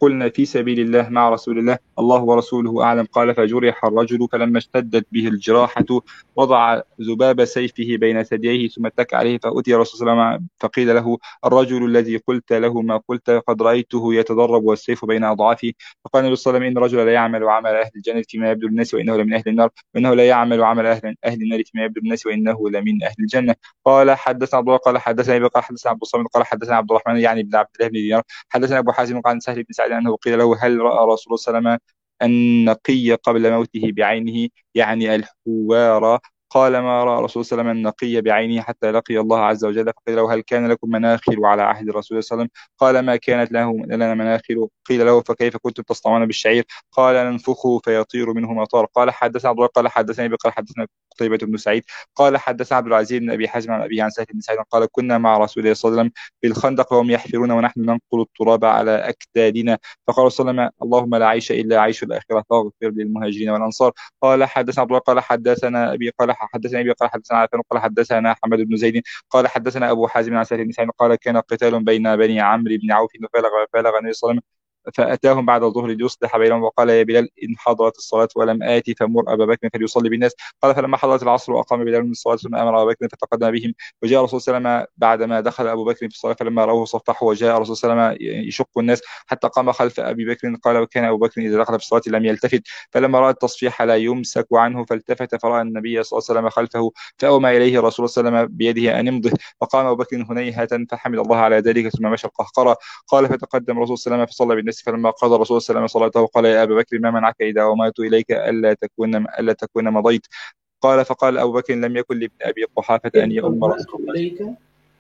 قلنا في سبيل الله مع رسول الله، الله ورسوله أعلم. قال فجرح الرجل، فلما اشتدت به الجراحة وضع ذباب سيفه بين ثدييه ثم اتكى عليه، فأتي رسول الله صلى الله عليه وسلم فقيل له الرجل الذي قلت له ما قلت قد رأيته يتضرب والسيف بين أضعافه. فقال النبي صلى الله عليه وسلم إن الرجل لا يعمل عمل أهل الجنة فيما يبدو للناس وإنه لمن أهل النار، وإنه لا يعمل عمل أهل النار فيما يبدو للناس وإنه لمن أهل الجنة. قال حدثنا عبد الله قال حدثنا أبي قال حدثنا عبد الصمد قال حدثنا عبد الرحمن يعني بن عبد الله بن دينار حدثنا أبو حازم عن سهل بن سعد أنه قيل له هل رأى رسول الله صلى الله عليه وسلم النقي قبل موته بعينه، يعني الحوار؟ قال ما رأى رسول الله صلى الله عليه وسلم النقي بعينه حتى لقي الله عز وجل. فقيل له هل كان لكم مناخر على عهد الرسول صلى الله عليه وسلم؟ قال ما كانت لنا مناخر. قيل له فكيف كنتم تصنعون بالشعير؟ قال ننفخه فيطير منه مطار. قال حدثنا عبد الله قال حدثني أبي قال حدثنا قتيبة بن سعيد قال حدثنا عبد العزيز بن أبي حازم عن أبيه عن سهل بن سعيد قال كنا مع رسول الله صلى الله عليه وسلم في الخندق وهم يحفرون ونحن ننقل التراب على أكتادنا. فقال صلى الله عليه وسلم اللهم لا عيش إلا عيش الآخرة فاغفر للمهاجرين والأنصار. قال حدثنا عبد الله قال حدثنا أبي قال حدثنا أبي قال حدثنا عفان قال حدثنا حمد بن زيد قال حدثنا أبو حازم عن سهل بن سعيد قال كان قتال بين بني عمرو بن عوف فبلغ النبي صلى الله عليه وسلم فأتاهم بعد الظهر ليصلح بينهم وقال يا بلال إن حضرت الصلاة ولم آتي فمر أبا بكر فليصلي بالناس. قال فلما حضرت العصر وأقام بلال من الصلاة ثم أمر أبا بكر فتقدم بهم وجاء الرسول صلى الله عليه وسلم بعدما دخل أبو بكر في الصلاة فلما رأوه صفحه وجاء الرسول صلى الله عليه وسلم يشق الناس حتى قام خلف أبي بكر. قال وكان أبو بكر إذا دخل في الصلاة لم يلتفت فلما رأى التصفيح لا يمسك عنه فالتفت فرأى النبي صلى الله عليه وسلم خلفه فأومى إليه الرسول صلى الله عليه وسلم بيده أن امضه فقام أبو بكر هنيهة فحمد الله على ذلك ثم مشى القهقرة. قال فتقدم الرسول صلى الله عليه وسلم فصلى بالناس فلما قضى الرسول صلى الله عليه وسلم صلاته قال يا أبا بكر ما منعك إذا أومأت إليك ألا تكون مضيت؟ قال فقال أبو بكر لم يكن لابن أبي قحافة أن يؤم رسول الله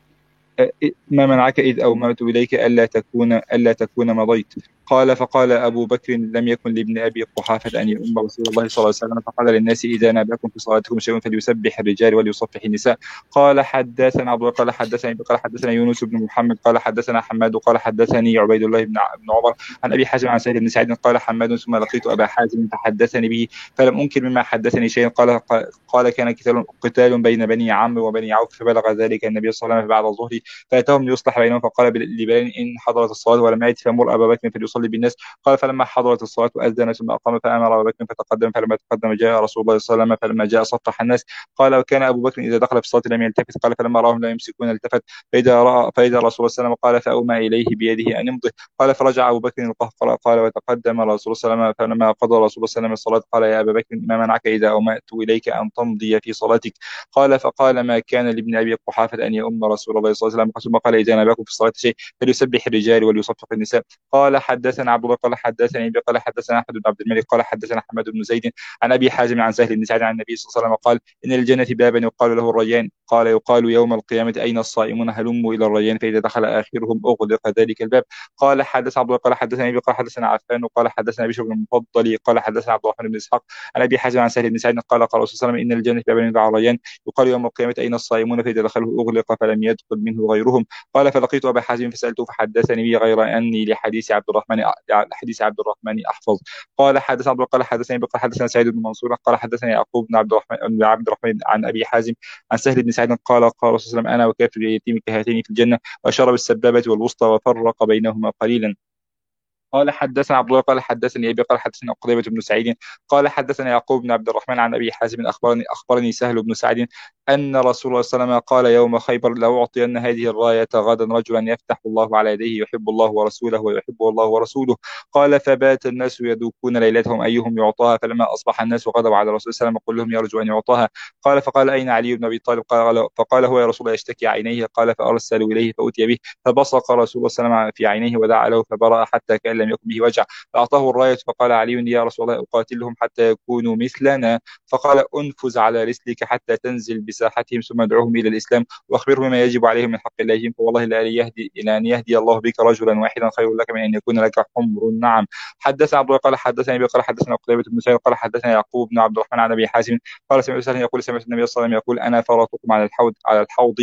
ما منعك إذ أومأت إليك ألا تكون مضيت؟ قال فقال أبو بكر لم يكن لابن أبي قحافة أن يؤم رسول الله صلى الله عليه وسلم فقال للناس إذا نابكم في صلاتكم شيء فليسبح الرجال وليصفح النساء. قال حدثنا عبد الله قال حدثنا يونس بن محمد قال حدثنا حماد قال حدثني عبيد الله بن عمر عن أبي حازم عن سهل بن سعيد قال حماد ثم لقيت أبا حازم فحدثني به فلم أنكر مما حدثني شيئا. قال كان قتال بين بني عمرو وبني عوف فبلغ ذلك النبي صلى الله عليه وسلم بعد الظهر فأتاهم ليصلح بينهم فقال لبلال إن حضرت الصلاة ولم يأت فمر أبا بكر فليصلي بالناس. قال فلما حضرت الصلاة أذن ثم أقام فأمر أبا بكر فتقدم فلما تقدم جاء رسول الله صلى الله عليه وسلم فلما جاء صفح الناس. قال وكان أبو بكر إذا دخل في الصلاة لم يلتفت. قال فلما رأهم لا يمسكون التفت فإذا رسول الله صلى الله عليه وسلم قال فأومى إليه بيده أن يمضه. قال فرجع أبو بكر القهقرى قال وتقدم رسول الله صلى الله عليه وسلم فلما قضى رسول الله صلى الله عليه وسلم الصلاة قال يا أبا بكر ما منعك إذا أومأت إليك أن تمضي في صلاتك؟ قال فقال ما كان لابن أبي قحافة أن يؤم رسول الله صلى الله عليه وسلم ثم قال إذا نابكم في الصلاة شيء فليسبح الرجال وليصفق النساء. قال حدثنا عبد الله قال حدثني أبي قال حدثنا أحمد بن عبد الملك قال حدثنا حماد بن زيد عن أبي حازم عن سهل بن سعد عن النبي صلى الله عليه وسلم قال إن الجنة بابا يقال له الريان قال يقال يوم القيامة أين الصائمون هلموا إلى الريان فإذا دخل آخرهم أغلق ذلك الباب. قال حدث عبد الله قال حدثنا أبي قال حدثنا عفان قال حدثنا بشر بن المفضل قال حدثنا عبد الرحمن بن إسحاق عن أبي حازم عن سهل بن سعد قال قال رسول الله إن الجنة بابا يدعى الريان يقال يوم القيامة أين الصائمون فإذا دخله أغلق فلم يدخل منه غيرهم. قال فلقيت أبا حازم فسألته فحدثني به غير أني لحديث عبد الرحمن أحفظ. قال حدث عبد الله قال حدثني قال حدثنا سعيد بن منصور قال حدثني يعقوب بن عبد الرحمن عن أبي حازم عن سهل بن سعد قال قال رسول الله أنا وكافر اليتيم كهاتين في الجنة وأشار بالسبابة والوسطى وفرق بينهما قليلا. قال حدثنا عبد الله قال حدثني أبي قال حدثنا قتيبة بن سعيد قال حدثنا يعقوب بن عبد الرحمن عن أبي حازم أخبرني سهل بن سعد أن رسول الله صلى الله عليه وسلم قال يوم خيبر لأعطين هذه الراية غدا رجلا يفتح الله على يديه يحب الله ورسوله ويحبه الله ورسوله. قال فبات الناس يدوكون ليلتهم أيهم يعطاها فلما أصبح الناس وغضب على الرسول صلى الله عليه وسلم كلهم يرجو أن يعطاها. قال فقال أين علي بن أبي طالب؟ فقال هو يا رسول الله يشتكي عينيه. قال فأرسلوا إليه فأتي به فبصق رسول الله صلى الله عليه وسلم في عينيه ودعا له فبرأ حتى كأن لم يكن به وجع فأعطاه الراية فقال علي يا رسول الله أقاتلهم حتى يكونوا مثلنا؟ فقال أنفذ على رسلك حتى تنزل بساحتهم ثم ادعوهم إلى الإسلام وأخبرهم ما يجب عليهم من حق الله فوالله إلى أن يهدي الله بك رجلا واحدا خير لك من أن يكون لك حمر النعم. حدثنا عبد الله قال حدثني أبي قال حدثنا قتيبة بن سعيد قال حدثنا يعقوب بن عبد الرحمن عن أبي حازم قال سمعت سهل يقول سمعت النبي صلى الله عليه وسلم يقول أنا فرطكم على الحوض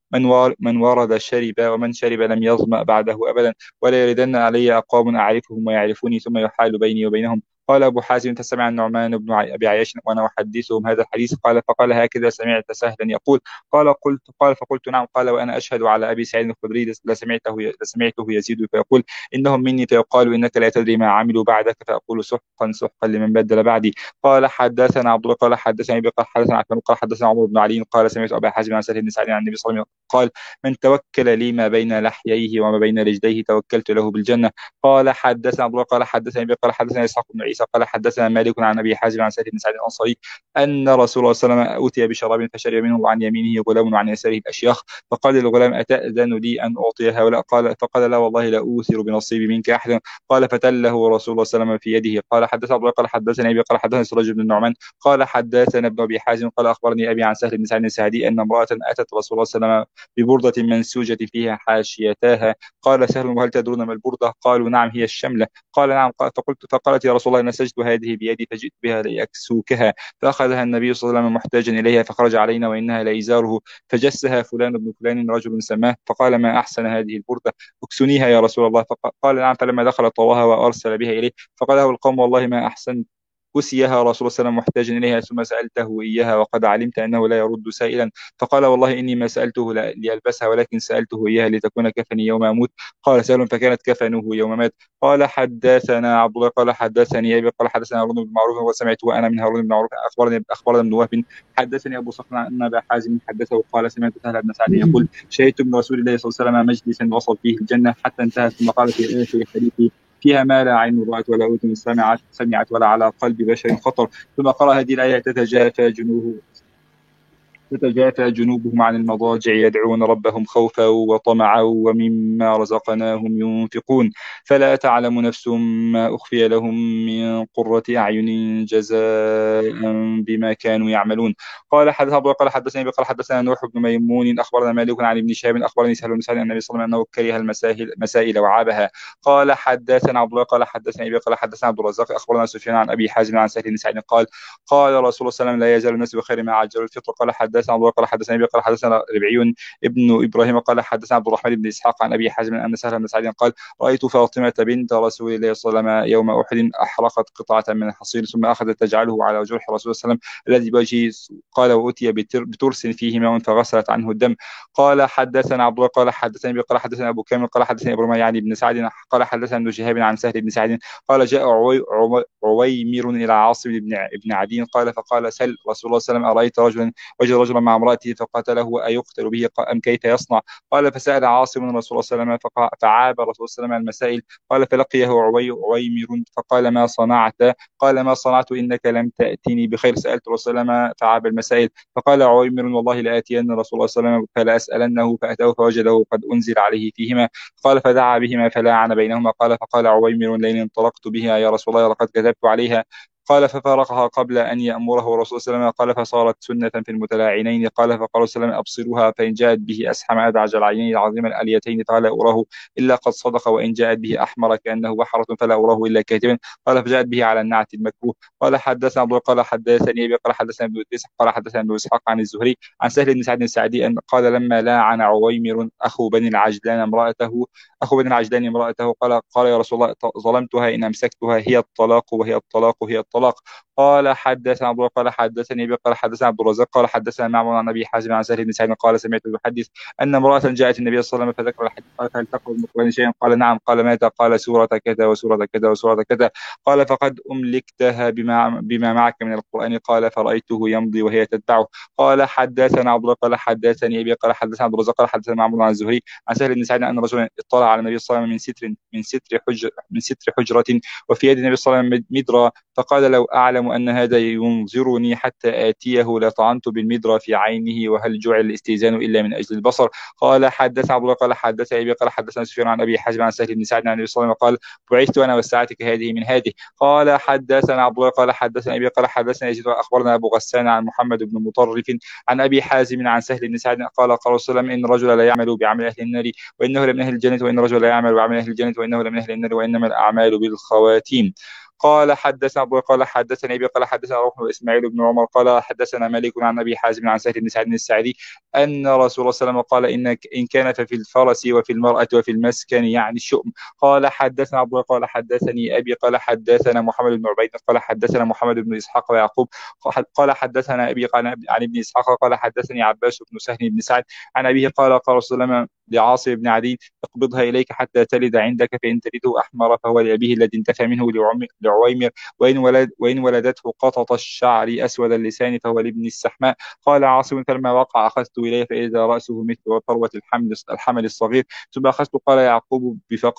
من ورد شرب ومن شرب لم يظمأ بعده أبدا ولا يردن علي أقوام أعرفهم ويعرفوني ثم يحال بيني وبينهم قال أبو حازم فسمع النعمان بن أبي عياش وأنا أحدثهم هذا الحديث قال فقال هكذا سمعت سهلا يقول قال فقلت نعم قال وأنا أشهد على أبي سعيد الخدري لسمعته يزيد فيقول إنهم مني فيقال إنك لا تدري ما عملوا بعدك فأقول سحقا سحقا لمن بدل بعدي. قال حدثنا عبد الله قال حدثني أبي قال حدثنا عفان قال حدثنا عمر بن علي قال سمعت أبا حازم عن سهل بن سعد عن النبي صلى الله عليه وسلم قال من توكل لي ما بين لحييه وما بين رجليه توكلت له بالجنة. قال حدثنا عبد الله قال حدثني أبي قال حدثنا إسحاق بن عيسى قال حدثنا مالك عن أبي حازم عن سهل بن سعد الأنصاري أن رسول الله صلى الله عليه وسلم أوتي بشراب فشرب منه وعن يمينه غلام وعن يساره الأشياخ فقال للغلام أتأذن لي أن أعطي هؤلاء فقال لا والله لا أوثر بنصيبي منك أحدا. قال فتله رسول الله صلى الله عليه وسلم في يده. قال حدثنا عبد الله قال حدثني أبي قال حدثنا سراج بن النعمان قال حدثنا ابن أبي حازم قال أخبرني أبي عن سهل بن سعد الساعدي أن امرأة أتت رسول الله صلى الله عليه وسلم ببردة منسوجة فيها حاشيتاها. قال سهل وهل تدرون ما البردة؟ قالوا نعم هي الشملة. قال نعم. فقالت يا رسول الله نسجت هذه بيدي فجئت بها لأكسوكها. فأخذها النبي صلى الله عليه وسلم محتاجا إليها فخرج علينا وإنها لإزاره فجسها فلان بن فلان رجل سماه فقال ما أحسن هذه البردة اكسنيها يا رسول الله. فقال نعم. فلما دخل طواها وأرسل بها إليه فقال له القوم والله ما أحسن كسيها رسول الله صلى الله عليه وسلم محتاجا إليها ثم سألته إياها وقد علمت أنه لا يرد سائلا. فقال والله إني ما سألته ليلبسها ولكن سألته إياها لتكون كفني يوم أموت. قال سهل فكانت كفنه يوم مات. قال حدثنا عبد الله قال حدثني أبي قال حدثنا هارون بن معروف وسمعت وأنا من هارون بن معروف أخبرنا ابن وهب حدثني أبو صخر أن أبا حازم حدثه قال سمعت سهل بن سعد يقول شهدت من رسول الله صلى الله عليه وسلم مجلسا وصل فيه الجنة حتى انتهى ثم قال في آخر الحديث فيها ما لا عين رأت ولا أذن سمعت ولا على قلب بشر خطر. ثم قرأ هذه الآية تتجافى جنوبهم عن المضاجع يدعون ربهم خوفا وطمعا ومما رزقناهم ينفقون فلا تعلم نفس ما أخفي لهم من قرة أعين جزاء بما كانوا يعملون. قال حدثنا أبو قال حدثني قال حدثنا نوح بن ميمون أخبرنا مالك عن ابن شهاب أخبرني سهل بن سعد النبي صلى الله عليه وسلم أنه كره المسائل وعابها. قال حدثنا عبد الله قال حدثني أبي قال حدثنا عبد الرزاق أخبرنا سفيان عن أبي حازم عن سهل بن سعد قال رسول الله صلى الله عليه وسلم لا يزال الناس بخير ما عجلوا الفطر. قال حدثنا عبد الله قال حدثنا أبي قال حدثنا ربعي ابن إبراهيم قال حدثنا عبد الرحمن بن إسحاق عن أبي حازم أن سهل بن سعد قال رأيت فاطمة بنت رسول الله صلى الله عليه وسلم يوم أحد أحرقت قطعة من الحصير ثم أخذت تجعله على جرح رسول الله صلى الله عليه وسلم الذي بوجهه قال وأتي بترس فيه ماء فغسلت عنه الدم. قال حدثنا عبد الله قال حدثني أبي قال حدثنا أبو كامل قال حدثني إبراهيم يعني بن سعد قال حدثنا ابن شهاب عن سهل بن سعد قال جاء عويمر إلى عاصم بن عدي قال فقال سل رسول الله صلى الله عليه وسلم أرأيت وجد رجلا مع امرأته فقتله أيقتل به أم كيف يصنع؟ قال فسأل عاصم رسول الله صلى الله عليه وسلم فعاب رسول الله صلى الله عليه وسلم المسائل. قال فلقيه عويمر فقال ما صنعت؟ قال ما صنعت إنك لم تأتني بخير. سألت رسول الله ما فعاب المسائل. فقال عويمر والله لآتين رسول الله صلى الله عليه وسلم فلا أسألنه فأتاه فوجده قد أنزل عليه فيهما. قال فدعا بهما فلاعن بينهما. قال فقال عويمر لئن انطلقت بها يا رسول الله لقد كذبت عليها. قال ففارقها قبل أن يأمره رسول الله صلى الله عليه وسلم. قال فصارت سنة في المتلاعنين. قال فقال صلى الله عليه وسلم أبصروها فإن جاءت به أسحم أدعج العينين العظيم الأليتين فلا أراه إلا قد صدق وإن جاءت به أحمر كأنه بحرة فلا أراه إلا كاذبا. قال فجاءت به على النعت المكروه. قال حدثنا عبد الله قال حدثني أبي قال حدثنا ابن إسحاق قال حدثنا ابن إسحاق عن الزهري عن سهل بن سعد الساعدي أن قال لما لاعن عويمر أخو بني العجلان امرأته قال يا رسول الله ظلمتها إن أمسكتها هي الطلاق وهي الطلاق وهي الطلاق. قال حدثنا عبد الله قال حدثني أبي قال حدثنا عبد الرزاق قال حدثنا معمر عن أبي حازم عن سهل بن سعد قال سمعته يحدث أن امرأة جاءت النبي صلى الله عليه وسلم فذكر الحديث قال هل تقرأ من القرآن شيئا؟ قال نعم. قال ماذا؟ قال سورة كذا وسورة كذا وسورة كذا. قال فقد أملكتها بما معك من القرآن. قال فرأيته يمضي وهي تتبعه. قال حدثنا عبد الله قال حدثني أبي قال حدثنا عبد الرزاق قال حدثنا معمر عن الزهري عن سهل بن سعد أن رجلا اطلع على النبي صلى الله عليه وسلم من ستر حجرة وفي يد النبي صلى الله عليه وسلم مدرة فقال لو أعلم أن هذا ينظرني حتى آتيه لطعنت بالمدرة في عينه وهل جعل الاستئذان إلا من أجل البصر. قال حدثنا عبد الله قال حدثنا أبي قال حدثنا سفيان عن أبي حازم عن سهل بن سعد عن النبي صلى الله عليه وسلم قال بعثت أنا والساعة كهذه من هذه. قال حدثنا عبد الله قال حدثنا أبي قال حدثنا يزيد أخبرنا أبو غسان عن محمد بن مطرف عن أبي حازم عن سهل بن سعد قال قال صلى الله عليه وسلم إن رجل لا يعمل بعمل أهل النار وإنه لمن أهل الجنة وإن رجل لا يعمل بعمل أهل الجنة وإنه لمن أهل النار وإنما الأعمال بالخواتيم. قال حدثنا أبو قال حدثني أبي قال حدثنا روح وإسماعيل بن عمر قال حدثنا مالك عن أبي حازم عن سهل بن سعد الساعدي أن رسول الله صلى الله عليه وسلم قال إن كان ففي الفرس وفي المرأة وفي المسكن يعني الشؤم. قال حدثنا أبو قال حدثني أبي قال حدثنا محمد بن عبيد قال حدثنا محمد بن إسحاق ويعقوب قال حدثنا أبي قال عن ابن إسحاق قال حدثني عباس بن سهل بن سعد عن أبيه قال رسول الله لعاصم بن عدي اقبضها إليك حتى تلد عندك فإن تلده أحمر فهو لأبيه الذي انتفى منه لعويمر وإن ولدته قطط الشعر أسود اللسان فهو لابن السحماء. قال عاصم فلما وقع أخذت إليه فإذا رأسه مثل ثروة الحمل الصغير ثم أخذت قال يعقوب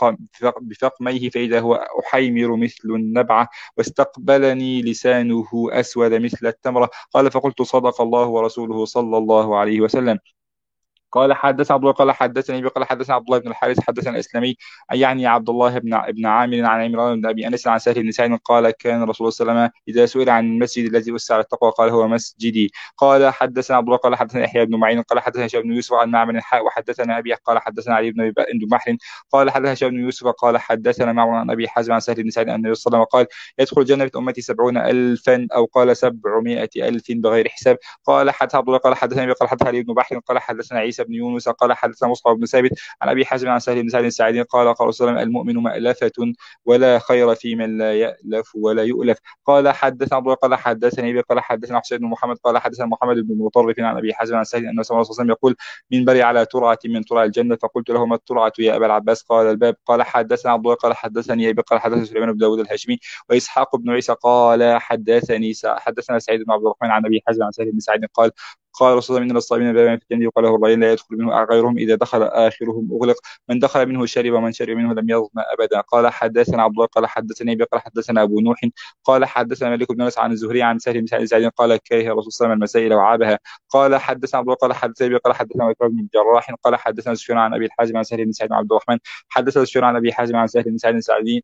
بفقميه فإذا هو أحيمر مثل النبعة واستقبلني لسانه أسود مثل التمرة. قال فقلت صدق الله ورسوله صلى الله عليه وسلم. قال حدثنا عبد الله قال حدثني ابي قال حدثنا عبد الله بن الحارث حدثنا الاسلامي يعني عبد الله بن عامر عن عمران بن ابي انس عن سهل بن سعد قال كان رسول الله صلى الله عليه وسلم اذا سئل عن المسجد الذي اسس على التقوى قال هو مسجدي. قال حدثنا عبد الله قال حدثنا يحيى بن معين قال حدثنا هشام بن يوسف عن معمر حاء وحدثنا ابي قال حدثنا علي بن محرم قال حدثنا هشام بن يوسف قال حدثنا معمر عن ابي حازم عن سهل بن سعد ان النبي صلى الله عليه وسلم قال يدخل الجنه امتي 70,000 او قال 700,000 بغير حساب. قال حدثنا عبد الله قال حدثنا ابي قال حدثنا علي بن محرم قال حدثنا عيسى بن يونس قال حدثنا مصعب بن ثابت عن ابي حازم عن سهل بن سعد الساعدي قال رسول الله المؤمن مألفة ولا خير في من لا يألف ولا يؤلف. قال حدثنا عبد الله قال حدثني ابي قال حدثنا حسين بن محمد قال حدثنا محمد بن مطرف عن ابي حازم عن سهل ان صلى الله عليه وسلم يقول من بري على ترعة من ترع الجنة فقلت له ما الترعة يا ابا العباس قال الباب. قال حدثنا عبد الله قال حدثني ابي قال حدثنا سليمان بن داود الهاشمي واسحاق بن عيسى قال حدثنا سعيد بن عبد الرحمن عن ابي حازم عن سهل بن سعد قال رسول الله من الصائمين بما في الجنة يقال له الرجل لا يدخل منه غيرهم إذا دخل آخرهم أغلق من دخل منه شرب ومن شرب منه لم يظمأ أبدا. قال حدثنا عبد الله قال حدثني أبي قال حدثنا أبو نوح قال حدثنا مالك بن أنس عن الزهري عن سهل بن سعد قال كره رسول الله صلى الله عليه وسلم المسائل وعابها. قال حدثنا عبد الله قال حدثنا أبي قال حدثنا وكيع بن الجراح قال حدثنا سفيان عن أبي الحازم عن سهل بن سعد عن عبد الرحمن حدثنا سفيان عن أبي حازم عن سهل بن سعد السعدي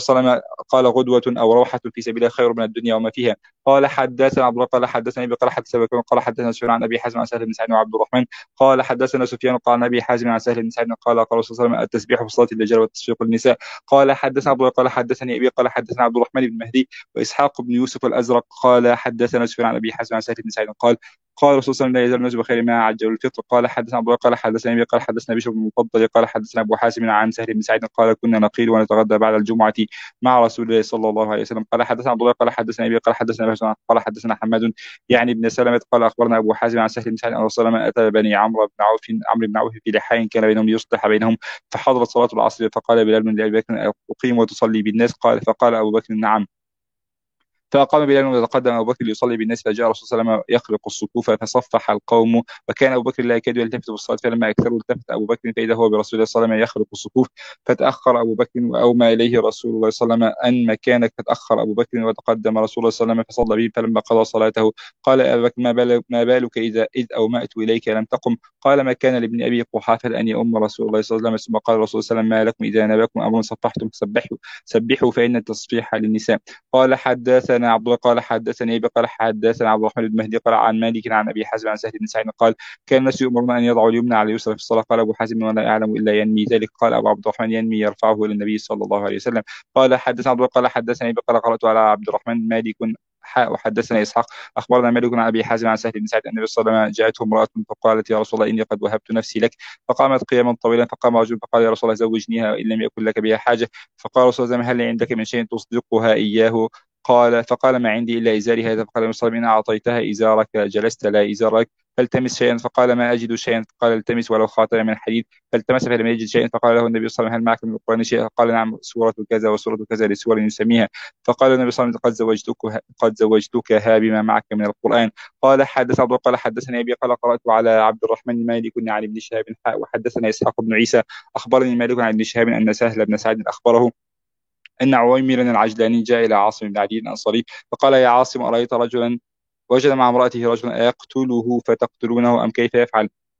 قال غدوة أو روحة في سبيل الله خير من الدنيا وما فيها. قال حدثنا عبد الله قال حدثنا أبي قال حدثنا قال حدثنا سفيان عن أبي حازم عن سهل بن سعد وعبد الرحمن قال حدثنا سفيان قال عن أبي حازم عن سهل بن سعد قال رسول الله صلى الله عليه وسلم التسبيح في صلاة الرجال والتصفيق النساء. قال حدثنا عبد الله قال حدثني أبي قال حدثنا عبد الرحمن بن مهدي وإسحاق بن يوسف الأزرق قال حدثنا سفيان عن أبي حازم عن سهل بن سعد قال رسول الله لا يزال الناس بخير ما عجل الفطر. قال حدثنا ابو قال حدثنا ابي قال حدثنا بشر بن المفضل قال حدثنا ابو حازم عن سهل بن سعيد قال كنا نقيل ونتغدى بعد الجمعه مع رسول الله صلى الله عليه وسلم. قال حدثنا عبد الله قال حدثنا ابي قال حدثنا بشر قال حدثنا حماد يعني ابن سلمة قال اخبرنا ابو حازم عن سهل بن سعيد ان رسول الله اتى بني عمرو بن عوف في لحاء كان بينهم ليصلح بينهم فحضرت صلاه العصر فقال بلال بن ابي بكر اقيم وتصلي بالناس فقال ابو بكر نعم. فقام بلال وتقدم أبو بكر ليصلي بالناس فجاء الرسول صلى الله عليه وسلم يخرق الصفوف فصفح القوم وكان أبو بكر لا يكاد يلتفت بالصلاة فلما أكثروا التفت أبو بكر فإذا هو برسول الله صلى الله عليه وسلم يخرق الصفوف فتأخر أبو بكر وأومى إليه رسول الله صلى الله عليه وسلم أن مكانك فتأخر أبو بكر وتقدم رسول الله صلى الله عليه وسلم فصلى به فلما قضى صلاته قال أبو بكر ما بالك إذ أومأت إليك لم تقم. قال ما كان لابن أبي قحافة أن يؤم رسول الله صلى الله عليه وسلم ثم قال رسول الله صلى الله عليه وسلم ما لكم إذا نباكم أمر صفحتم سبحوا فإن التصفيح للنساء. قال حدثنا عبد الله قال حدثني ابي قال حدثنا عبد الرحمن بن مهدي قال عن مالك عن ابي حازم عن سهل بن سعيد قال كان الناس يؤمرون ان يضعوا اليمنى على اليسرى في الصلاه. قال ابو حازم ولا اعلم الا ينمي ذلك. قال ابو عبد الرحمن ينمي يرفعه الى النبي صلى الله عليه وسلم. قال حدثنا عبد الله قال حدثني ابي قال قرات على عبد الرحمن مالك وحدثنا اسحاق اخبرنا مالك عن ابي حازم عن سهل بن سعيد ان النبي صلى الله عليه وسلم جاءته امراه فقالت يا رسول الله اني قد وهبت نفسي لك فقامت قياما طويلا فقام رجل فقال يا رسول الله زوجنيها وان لم يكن لك بها حاجه. فقال رسول الله هل عندك من شيء تصدقها اياه؟ فقال ما عندي إلا إزاري هذا. فقال المصلي إن أعطيتها إزارك جلست لا إزارك فالتمس شيئا. فقال ما أجد شيئا. فقال التمس ولو خاتم من حديد فالتمس فلم يجد شيئا. فقال له النبي صلى الله عليه وسلم هل معك من القرآن شيء؟ فقال نعم سورة كذا وسورة كذا لسور يسميها. فقال النبي صلى الله عليه وسلم قد زوجتكها بما معك من القرآن. قال حدث عبد الله قال حدثني أبي قال قرأت على عبد الرحمن مالك عن ابن شهاب وحدثنا إسحاق بن عيسى أخبرني مالك عن ابن شهاب أن سهل بن سعد أخبره أن عويمر العجلاني جاء إلى عاصم بن عدي الأنصاري فقال يا عاصم أرأيت رجلا وجد مع امرأته رجلا أيقتله فتقتلونه أم كيف يفعل؟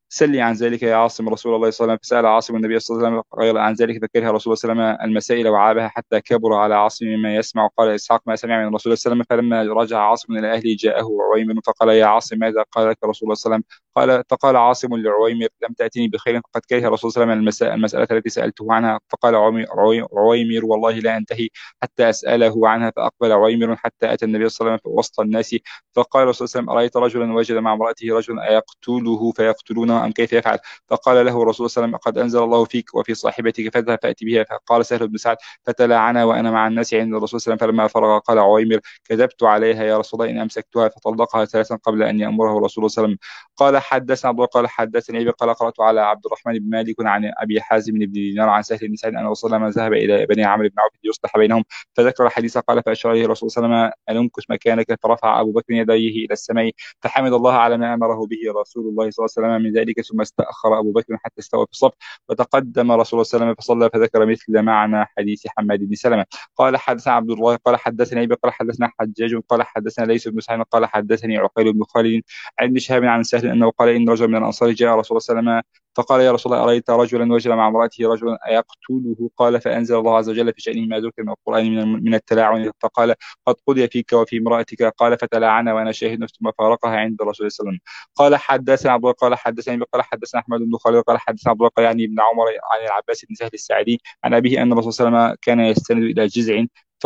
سلي عن ذلك يا عاصم رسول الله صلى الله عليه وسلم. فسأل عاصم النبي صلى الله عليه وسلم غير عن ذلك، فكره رسول الله صلى الله عليه وسلم المسائل وعابها حتى كبر على عاصم مما يسمع. قال إسحاق ما سمع من رسول الله صلى الله عليه وسلم. فلما رجع عاصم إلى أهله جاءه عويمر فقال يا عاصم ماذا قال لك رسول الله صلى الله عليه وسلم؟ فقال عاصم لعويمر لم تأتني بخير، فقد كره رسول الله صلى الله عليه وسلم المسألة التي سألته عنها. فقال عويمر والله لا أنتهي حتى أسأله عنها. فأقبل عويمر حتى أتى النبي صلى الله عليه وسلم في وسط الناس، فقال رسول الله صلى الله عليه وسلم أرأيت رجلا وجد مع امرأته رجلا أيقتله فيقتلونه أم كيف يفعل؟ فقال له رسول الله صلى الله عليه وسلم قد أنزل الله فيك وفي صاحبتك فاذهب فأتي بها. فقال سهل بن سعد فتلاعنا وأنا مع الناس عند الرسول صلى الله عليه وسلم. فلما فرغ قال عويمر كذبت عليها يا رسول الله إن أمسكتها، فطلقها ثلاثا قبل أن يأمره رسول الله صلى الله عليه وسلم. قال حدثنا عبد الله قال حدثني أبي قال قرأت على عبد الرحمن بن مالك عن أبي حازم بن دينار عن سهل بن سعد أن رسول الله ذهب إلى بني عمرو بن عوف ليصلح بينهم، فذكر الحديث قال فأشار إليه الرسول صلى الله عليه وسلم أن امكث مكانك، فرفع أبو بكر يديه إلى السماء فحمد الله على ما أمره به رسول الله صلى الله عليه وسلم من ذلك، ثم استأخر أبو بكر حتى استوى في الصف، وتقدم رسول الله صلى الله عليه وسلم فصلى، فذكر مثل معنى حديث حماد بن سلمة. قال حدثنا عبد الله قال حدثني أبي قال حدثنا حجاج قال حدثنا ليس بن سعد قال حدثني عقيل بن خالد عن ابن شهاب عن سهل أنه قال إن رجل من الأنصار جاء رسول الله صلى الله عليه وسلم فقال يا رسول الله أرأيت رجلا وجد مع امرأته رجلا أيقتله؟ قال فأنزل الله عز وجل في شأنه ما ذكر من القرآن من التلاعن، فقال قد قضي فيك وفي امرأتك. قال فتلاعن وأنا شاهد ثم فارقها عند الرسول صلى الله عليه وسلم. قال حدثنا عبد الله قال حدثني قال حدثنا أحمد بن خالد قال حدثنا عبد الله يعني ابن عمر عن العباس بن سهل الساعدي عن أبيه أن الرسول صلى الله عليه وسلم كان يستند إلى جزع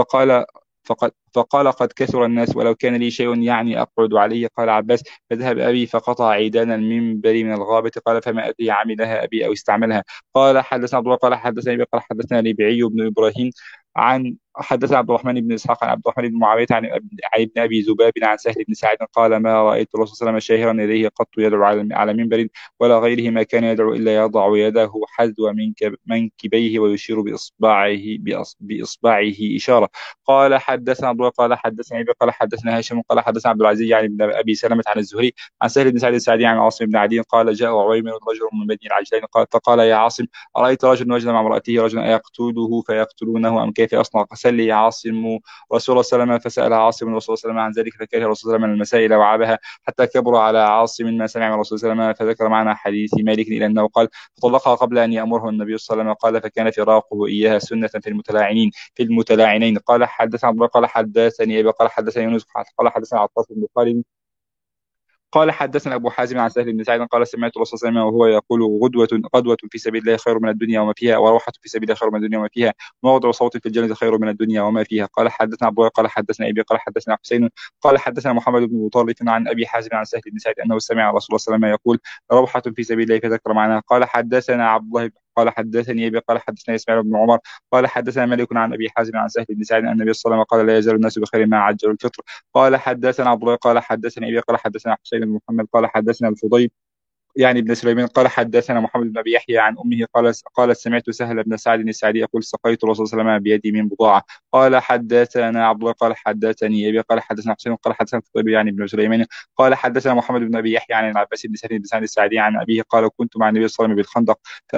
فقال قد كثر الناس ولو كان لي شيء يعني أقعد عليه. قال عباس فذهب أبي فقطع عيدان المنبر من الغابة. قال فما أدري عملها أبي أو استعملها. قال حدثنا عبد الله قال حدثني أبي قال حدثنا ربيعي بن إبراهيم عن حدثنا عبد الرحمن بن إسحاق عن عبد الرحمن بن معاوية عن ابن أبي ذباب عن سهل بن سعد قال ما رأيت الرسول صلى الله عليه وسلم شاهرا يديه قط يدعو على منبر ولا غيره ما كان يدعو إلا يضع يده حذو منكبيه ويشير بإصبعه إشارة. قال حدثنا عبد الله قال حدثنا أبي قال حدثنا هاشم قال حدثنا عبد العزيز يعني ابن أبي سلمة عن الزهري عن سهل بن سعد السعدي عن عاصم بن عدي قال جاء عويمر رجل من بني العجلين فقال يا عاصم أرأيت رجلا وجد مع امرأته رجلا أيقتله فيقتلونه أم كيف أصنع؟ فسلي عاصم رسول الله صلى الله عليه وسلم. فسأل عاصم الرسول صلى الله عليه وسلم عن ذلك فكره الرسول صلى الله عليه وسلم المسائل وعابها حتى كبر على عاصم ما سمع من الرسول صلى الله عليه وسلم. فذكر معنى حديث مالك إلى أنه قال فطلقها قبل أن يأمره النبي صلى الله عليه وسلم. قال فكان فراقه إياها سنة في المتلاعنين. قال حدثنا عبد الله قال حدثني أبي قال حدثني يونس قال حدثنا عطاف بن خالد قال حدثنا أبو حازم عن سهل بن سعد قال سمعت الرسول صلى الله عليه وسلم وهو يقول غدوة في سبيل الله خير من الدنيا وما فيها، وروحة في سبيل الله خير من الدنيا وما فيها، موضع صوت في الجنة خير من الدنيا وما فيها. قال حدثنا أبو قال حدثنا أبي قال حدثنا حسين قال حدثنا محمد بن مطرف عن أبي حازم عن سهل بن سعد أنه سمع رسول الله صلى الله عليه وسلم يقول روحة في سبيل الله فذكر معناها. قال حدثنا عبد الله قال حدثني أبي قال حدثنا إسماعيل بن عمر قال حدثنا مالك عن أبي حازم عن سهل بن سعد أن النبي صلى الله عليه وسلم قال لا يزال الناس بخير ما عجلوا الفطر. قال حدثنا عبد الله قال حدثني أبي قال حدثنا حسين بن محمد قال حدثنا الفضيل يعني ابن سليمان قال حدثنا محمد بن ابي يحيى عن امه قال سمعت سهل بن سعد السعدي يقول سقيت الرسول صلى الله عليه وسلم بيدي من بضاعه. قال حدثنا عبد الله قال حدثني ابي قال حدثنا حسين قال حدثنا الفضيل يعني ابن سليمان قال حدثنا محمد بن ابي يحيى عن العباس بن سعد السعدي عن ابيه قال كنت مع النبي صلى الله عليه وسلم بالخندق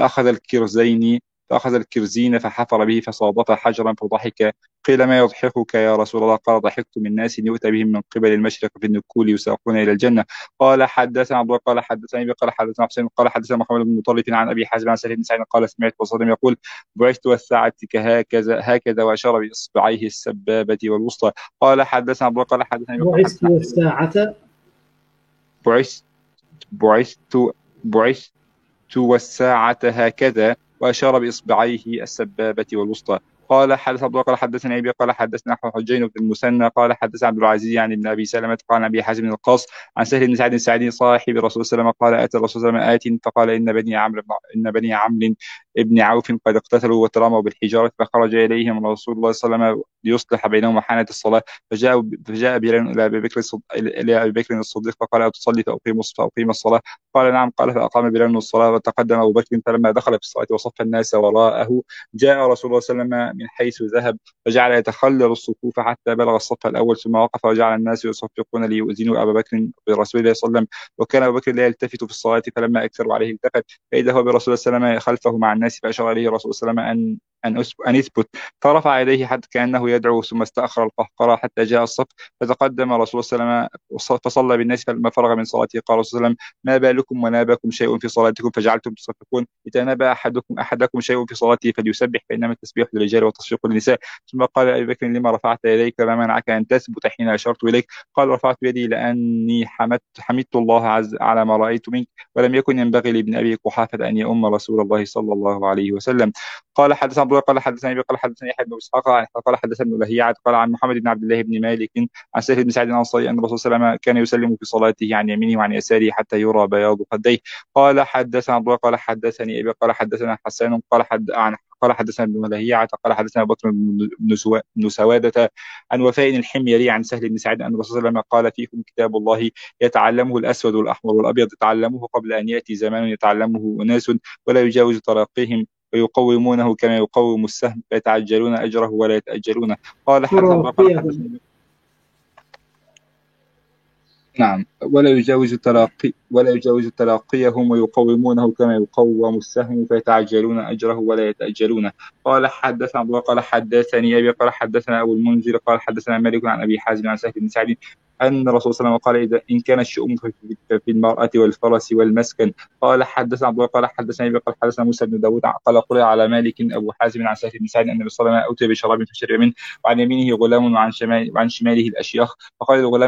فأخذ الكرزين فحفر به فصادف حجرا فضحك. قيل ما يضحكك يا رسول الله؟ قال ضحكت من ناس يؤتى بهم من قبل المشرق في النكول يساقون إلى الجنة. قال حدثنا عبد الله قال حدثنا أبي قال حدثنا حسين قال حدثنا محمد بن مطرف عن أبي حازم عن سهل بن سعد قال سمعت وصدم يقول بعثت والساعتك هكذا وأشار بإصبعيه السبابة والوسطى. قال حدثنا عبد الله قال حدثنا أبي بعثت والساعة بعثت والساعة هكذا وأشار بإصبعيه السبابة والوسطى. قال حدثنا عبد الله قال حدثنا أبي قال حدثنا حجين بن المثنى قال حدثنا عبد العزيز يعني ابن أبي سلمة قال عن أبي حازم القاص عن سهل بن سعد الساعدي صاحب الرسول صلى الله عليه وسلم قال أتى الرسول صلى الله عليه وسلم فقال إن بني عمرو ابن عوف قد اقتتلوا وتراموا بالحجارة فخرج إليهم رسول الله صلى الله عليه وسلم ليصلح بينهم وحانت الصلاة فجاء بلال إلى أبي بكر الصديق فقال أتصلي فأقيم الصلاة؟ قال نعم. قال فأقام بلال الصلاة وتقدم أبو بكر فلما دخل في الصلاة وصف الناس وراءه جاء رسول الله صلى الله عليه وسلم من حيث ذهب فجعل يتخلل الصفوف حتى بلغ الصف الأول ثم وقف وجعل الناس يصفقون ليؤذنوا أبا بكر برسول الله صلى الله عليه وسلم وكان أبو بكر لا يلتفت في الصلاة فلما أكثروا عليه التفت فإذا هو برسول الله صلى الله عليه وسلم خلفه مع الناس فأشار إليه رسول الله صلى الله عليه وسلم أن اثبت. فرفع يديه حتى كأنه يدعو، ثم استأخر القهقرى حتى جاء الصف، فتقدم رسول الله صلى الله عليه وسلم فصلى بالناس. فلما فرغ من صلاته قال رسول الله صلى الله عليه وسلم: ما بالكم ونابكم شيء في صلاتكم فجعلتم تصفقون؟ إذا نبى أحدكم شيء في صلاته فليسبح، فإنما التسبيح للرجال والتصفيق للنساء. ثم قال أبي بكر: لما رفعت يديك؟ ما منعك أن تثبت حين أشرت إليك؟ قال: رفعت يدي لأني حمدت الله على ما رأيت منك، ولم يكن ينبغي لابن أبي قحافة أن يؤم رسول الله صلى الله عليه وسلم. قال حدثنا عبد الله قال حدثني أبي قال حدثني يحيى بن إسحاق قال حدثني ابن لهيعة قال عن محمد بن عبد الله بن مالك عن سهل بن سعد الأنصاري أن الرسول صلى الله عليه وسلم كان يسلم في صلاته عن يمينه وعن يساره حتى يرى بياض خديه. قال حدثنا عبد الله قال حدثني أبي قال حدثنا حسان قال حدثنا ابن لهيعة قال حدثنا أبو بكر بن سوادة عن وفاء الحميري عن سهل بن سعد أن الرسول صلى الله عليه وسلم قال: فيكم كتاب الله يتعلمه الأسود والأحمر والأبيض، يتعلمه قبل أن يأتي زمان يتعلمه أناس ولا يجاوز تراقيهم ويقومونه كما يقوم السهم، فيتعجلون أجره ولا يتأجلونه. قال حدثنا نعم ولا يجاوز تلاقيهم ويقومونه كما يقوم السهم، فيتعجلون أجره ولا يتأجلونه. قال حدثنا عبد الله قال حدثني أبي قال حدثنا أبو المنذر قال حدثنا مالك عن أبي حازم عن سهل بن سعد أن الرسول صلى الله عليه وسلم قال: إن كان الشؤم في المرأة والفرس والمسكن. قال حدثنا عبد الله قال حدثنا أبي قال حدثنا موسى بن داود قال قرئ على مالك أبو حازم عن سهل بن سعد أن النبي صلى الله عليه وسلم أتي بشراب فشرب منه، وعن يمينه غلام وعن شماله الأشياخ. فقال الغلام: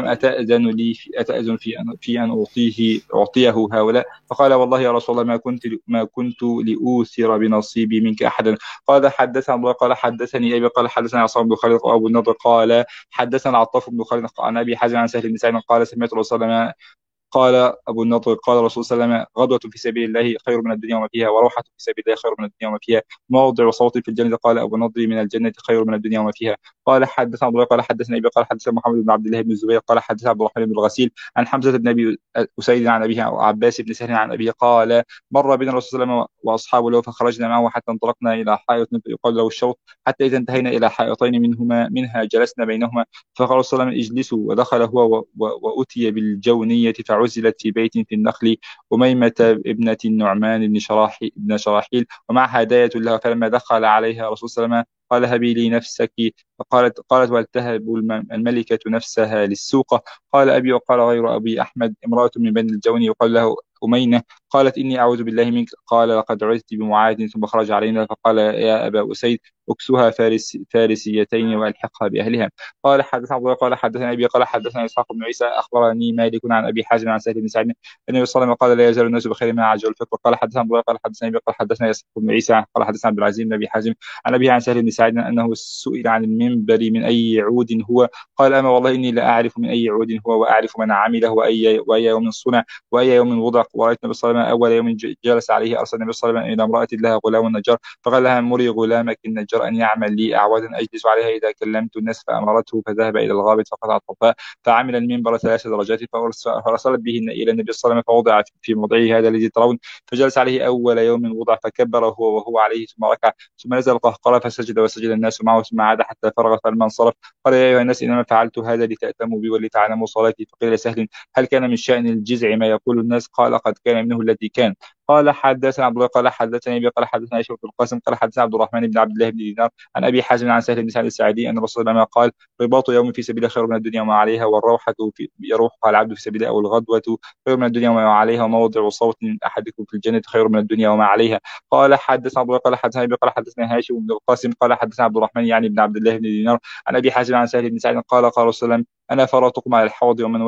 أتأذن في أن أعطيه هؤلاء؟ فقال: والله يا رسول الله ما كنت لأوثر بنصيبي منك أحدا. قال حدثنا عبد الله قال حدثني أبي قال حدثنا عصام بن خالد وأبو النضر قال حدثنا عطاف بن خالد عن أبي حازم عن سهل بن سعد قال: سمعت الرسول صلى الله عليه وسلم قال أبو النضر قال الرسول صلى الله عليه وسلم: غدوة في سبيل الله خير من الدنيا وما فيها، وروحة في سبيل الله خير من الدنيا وما فيها، موضع صوت في الجنة. قال أبو النضر: من الجنة خير من الدنيا وما فيها. قال حدثنا عبد الله قال حدثنا أبي قال حدثنا محمد بن عبد الله بن الزبير قال حدثنا عبد الرحمن بن الغسيل عن حمزة بن أبي أسيد عن أبيه عباس بن سهل عن أبيه قال: مر بنا الرسول صلى الله عليه وسلم وأصحابه له فخرجنا معه حتى انطلقنا إلى حائط يقال له الشوط، حتى إذا انتهينا إلى حائطين منها جلسنا بينهما. فقال صلى الله عليه وسلم: اجلسوا. ودخل هو وأتي بالجونية فعزلت في بيت في النخل أميمة ابنة النعمان بن شراحيل ومعها هداية لها. فلما دخل عليها رسول صلى الله عليه وسلم قال: هبي لي نفسك. قالت: والتهب الملكة نفسها للسوقة. قال أبي وقال غير أبي أحمد امرأة من بني الجوني يقال له أمينة قالت: إني أعوذ بالله منك. قال: لقد عذت بمعاذ. ثم خرج علينا فقال: يا أبا أسيد اكسوها فارسيتين والحقها بأهلها. قال حدثنا عبد الله قال حدثنا أبي قال حدثنا إسحاق بن عيسى أخبرني مالك عن أبي حازم عن سهل بن سعد النبي صلى الله عليه وسلم قال: لا يزال الناس بخير ما عجل الفطر. قال حدثنا عبد الله قال حدثنا أبي قال حدثنا إسحاق بن عيسى قال حدثنا عبد العزيز بن أبي حازم عن أبي عن سهل بن سعد أنه سئل عن المنبر من أي عود هو. قال: أما والله إني لا أعرف من أي عود هو، وأعرف من عمله وأي يوم صنع وأي يوم وضع. ورأيت النبي صلى الله عليه وسلم أول يوم جلس عليه أرسل النبي صلى الله عليه وسلم إلى امرأة لها غلام نجار فقال لها: مري غلامك النجار أن يعمل لي أعوادا أجلس عليها إذا كلمت الناس. فأمرته فذهب إلى الغابة فقطع الطفاء فعمل المنبر 3 درجات فأرسلت به إلى النبي صلى الله عليه وسلم فوضع في موضعه هذا الذي ترون. فجلس عليه أول يوم وضع فكبر وهو عليه ثم ركع ثم نزل القهقرى فسجد وسجد الناس معه ثم عاد حتى فرغ. فلما انصرف قال: يا أيها الناس إنما فعلت هذا لتأتموا بي ولتعلموا صلاتي. فقيل سهل: هل كان من شأن الجزع ما يقول الناس؟ قال: قد كان منه الذي كان. قال حدثنا عبد الله قال حدثني أبي قال حدثنا هشام بن القاسم قال حدثنا عبد الرحمن بن عبد الله بن دينار عن أبي حازم عن سهل بن سعد الساعدي أن الرسول صلى الله عليه وسلم قال: رباط يوم في سبيل خير من الدنيا وما عليها، والروحة يروحها العبد في سبيل أو الغدوة خير من الدنيا وما عليها، وموضع صوت من أحدكم في الجنة خير من الدنيا وما عليها. قال حدثنا عبد الله قال حدثنا أبي قال حدثنا هاشم بن القاسم قال حدثنا عبد الرحمن يعني بن عبد الله بن دينار عن أبي حازم عن سهل بن سعد قال: قال رسول الله: أنا فرطكم على الحوض، ومن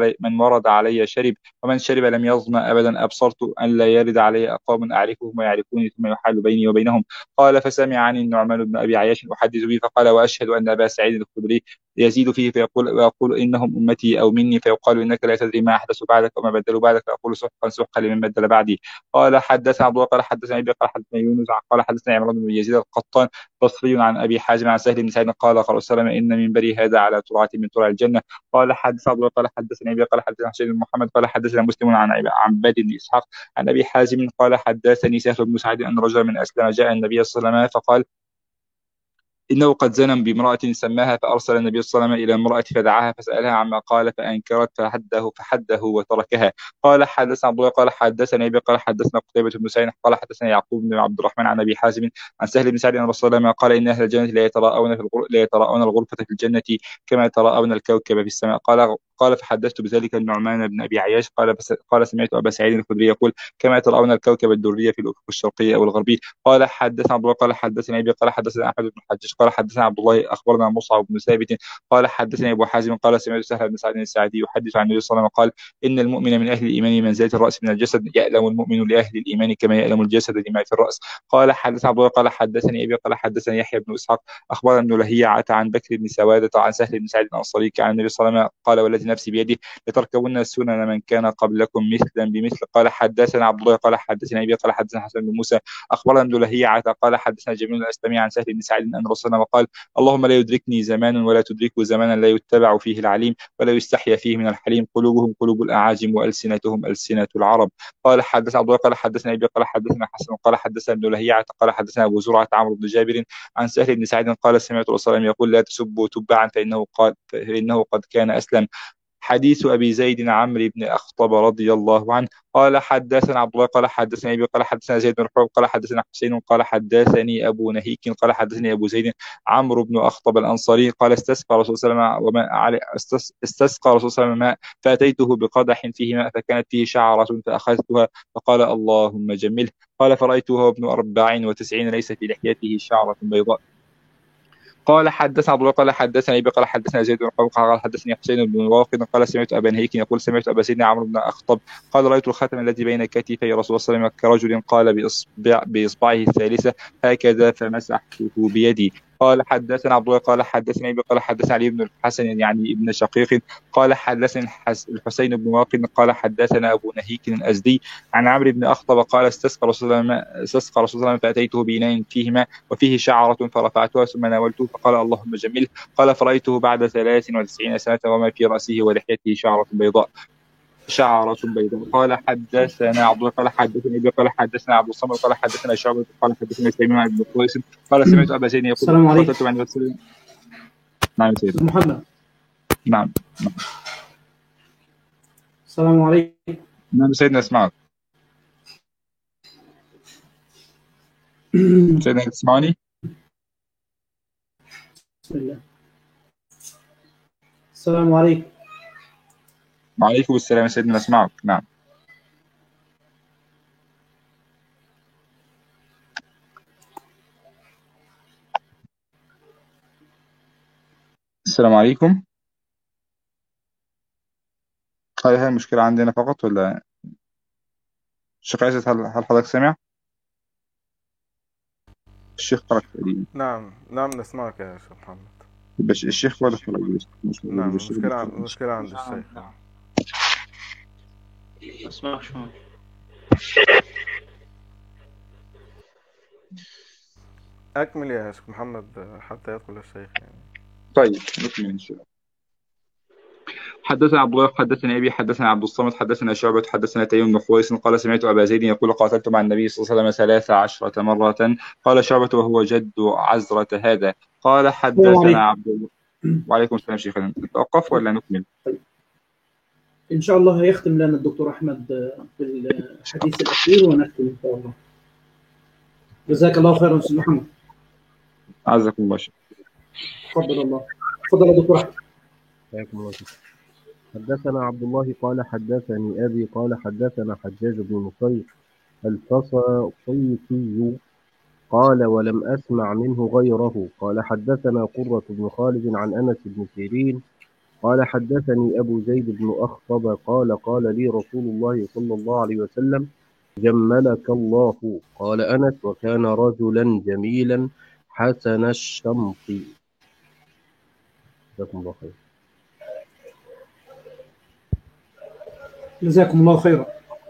ورد علي شرب، ومن شرب لم يظمأ أبدا. أبصرت أن لا يرد علي أقوام أعرفهم ويعرفوني ثم يحال بيني وبينهم. قال: فسمعني النعمان بن أبي عياش أحدث به فقال: وأشهد أن أبا سعيد الخدري يزيد فيه ويقول إنهم أمتي أو مني، فيقال إنك لا تدري ما أحدث بعدك وما بدلوا بعدك، فأقول سحقا سحقا لمن بدل بعدي. قال حدثنا عبد الله قال حدثنا أبي قال حدثنا يونس قال حدثنا عمران بن يزيد القطان بصري عن أبي حازم عن سهل بن سعد قال: قال وسلم: إن منبري هذا على ترعة من ترع الجنة. قال حدثنا عبد الله قال حدثنا أبي قال حدثنا حسين بن محمد قال حدثنا مسلم عن بدر بن إسحاق عن أبي حازم قال: حدثني سهل بن سعد أن رجلا من أسلم جاء النبي صلى الله عليه وسلم فقال: إنه قد زنى بامرأة سماها، فأرسل النبي صلى الله عليه وسلم إلى المرأة فدعاها فسألها عما قال فأنكرت فحده وتركها. قال حدثنا عبد الله قال حدثنا أبي قال حدثنا قتيبة بن سعيد قال حدثنا يعقوب بن عبد الرحمن عن أبي حازم عن سهل بن سعد أن رسول الله قال إن أهل الجنة لا يتراءون الغرفة في الجنة كما يتراءون الكوكب في السماء. قال فحدثت بذلك النعمان بن أبي عياش قال سمعت أبا سعيد الخدري يقول كما يتراءون الكوكب الدري في الأفق الشرقي أو الغربي. قال حدثنا عبد الله قال حدثنا أبي قال حدثنا أحمد بن الحجاج قال حدثنا عبد الله أخبرنا مصعب بن ثابت قال حدثني أبو حازم قال سمعت سهل بن سعد الساعدي يحدث عن النبي صلى الله عليه وسلم قال إن المؤمن من أهل الإيمان منزلة الرأس من الجسد يألم المؤمن لأهل الإيمان كما يألم الجسد لما في الرأس. قال حدثنا عبد الله قال حدثني أبي قال حدثني يحيى بن إسحاق أخبرنا ابن لهيعة عن بكر بن سوادة عن سهل بن سعد الأنصاري عن النبي صلى الله عليه وسلم قال والذي نفسي بيده لتركبن سنن من كان قبلكم مثلا بمثل. قال حدثنا عبد الله قال حدثنا أبي قال حدثنا حسن بن موسى أخبرنا ابن لهيعة قال حدثنا جميل الأسلمي عن سهل بن سعد أن رسولنا قال اللهم لا يدركني زمان ولا تدركه زمانا لا يتبع فيه العليم ولا يستحيا فيه من الحليم قلوبهم قلوب الأعاجم وألسنتهم ألسنة العرب. قال حدثنا عبد الله قال حدثنا أبي قال حدثنا حسن قال حدثنا ابن لهيعة قال حدثنا أبو زرعة عمرو بن جابر عن سهل بن سعد قال سمعت رسول الله يقول لا تسبوا تبعا فإنه قد كان أسلم. حديث أبي زيد عمرو بن أخطب رضي الله عنه. قال حدثنا عبد الله قال حدثنا أبي قال حدثنا زيد بن حبيب قال حدثنا حسين قال حدثني أبو نهيك قال حدثني أبو زيد عمرو بن أخطب الأنصاري قال استسقى رسول الله صلى الله عليه وسلم استسقى رسول الله صلى الله عليه وسلم ماء فأتيته بقدح فيه ماء فكانت فيه شعرة فأخذتها فقال اللهم جمله. قال فرأيته هو ابن 94 ليس في لحيته شعرة بيضاء. قال حدثنا عبد الله قال حدثنا أبي قال حدثنا زيد بن حبيب قال حدثني حسين بن واقد قال سمعت أبا نهيك يقول سمعت أبا سيدنا عمرو بن أخطب قال رأيت الخاتم الذي بين كتفي رسول الله صلى الله عليه وسلم كرجل قال بإصبعه الثالثة هكذا فمسحته بيدي. قال حدثنا عبد الله قال حدثنا أبي قال حدثنا علي بن الحسن يعني ابن شقيق قال حدثنا الحسين بن واقد قال حدثنا أبو نهيك الأزدي عن عمرو بن أخطب قال استسقى رسول الله فأتيته بإناء فيه ماء وفيه شعرة فرفعتها ثم ناولته فقال اللهم جمله. قال فرأيته بعد 93 سنة وما في رأسه ولحيته شعرة بيضاء. قال حدثنا عبد الله قال حدثني أبي قال حدثنا عبد الصمد قال حدثنا شعبة قال حدثنا سليمان بن قيس قال سمعت أبا زيد يقول السلام عليكم. نعم سيدنا محمد. نعم السلام عليكم. نعم سيدنا اسمعك. سيدنا تسمعني؟ بسم الله. السلام عليكم. وعليكم السلام سيدنا اسمعك. نعم السلام عليكم. هل المشكلة عندنا فقط ولا الشيخ عزت هل حضرتك سمع؟ الشيخ خرج تقريبا. نعم نسمعك يا شيخ محمد. بس الشيخ واضح خرج. نعم مشكلة عند الشيخ. اسمعك شوي. أكمل يا شيخ محمد حتى يدخل الشيخ يعني. طيب نكمل إن شاء الله. حدثنا عبد الله حدثنا أبي حدثنا عبد الصمد حدثنا شعبة حدثنا تيم بن خويس قال سمعت أبا زيد يقول قاتلت مع النبي صلى الله عليه وسلم 13 مرة. قال شعبة وهو جد عزرة هذا. قال حدثنا عبد الله. وعليكم السلام شيخنا. نتوقف ولا نكمل؟ إن شاء الله هيختم لنا الدكتور أحمد بالحديث الأخير ونختم إن شاء الله. جزاك الله خيرا أستاذ محمد. عزكم الله. تفضل الله. تفضل يا دكتور أحمد. حياكم الله. حدثنا عبد الله قال حدثني أبي قال حدثنا حجاج بن مصيف الفصيطي قال ولم أسمع منه غيره. قال حدثنا قرة بن خالد عن أنس بن سيرين قال حدثني أبو زيد بن أخطب قال لي رسول الله صلى الله عليه وسلم جملك الله. قال أنس وكان رجلا جميلا حسن الشمط. جزاكم الله خير. جزاكم الله خيرا.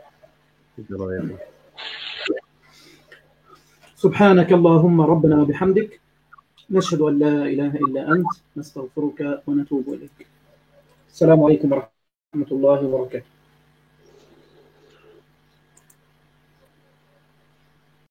سبحانك اللهم ربنا وبحمدك نشهد أن لا إله إلا أنت نستغفرك ونتوب إليك. السلام عليكم ورحمة الله وبركاته.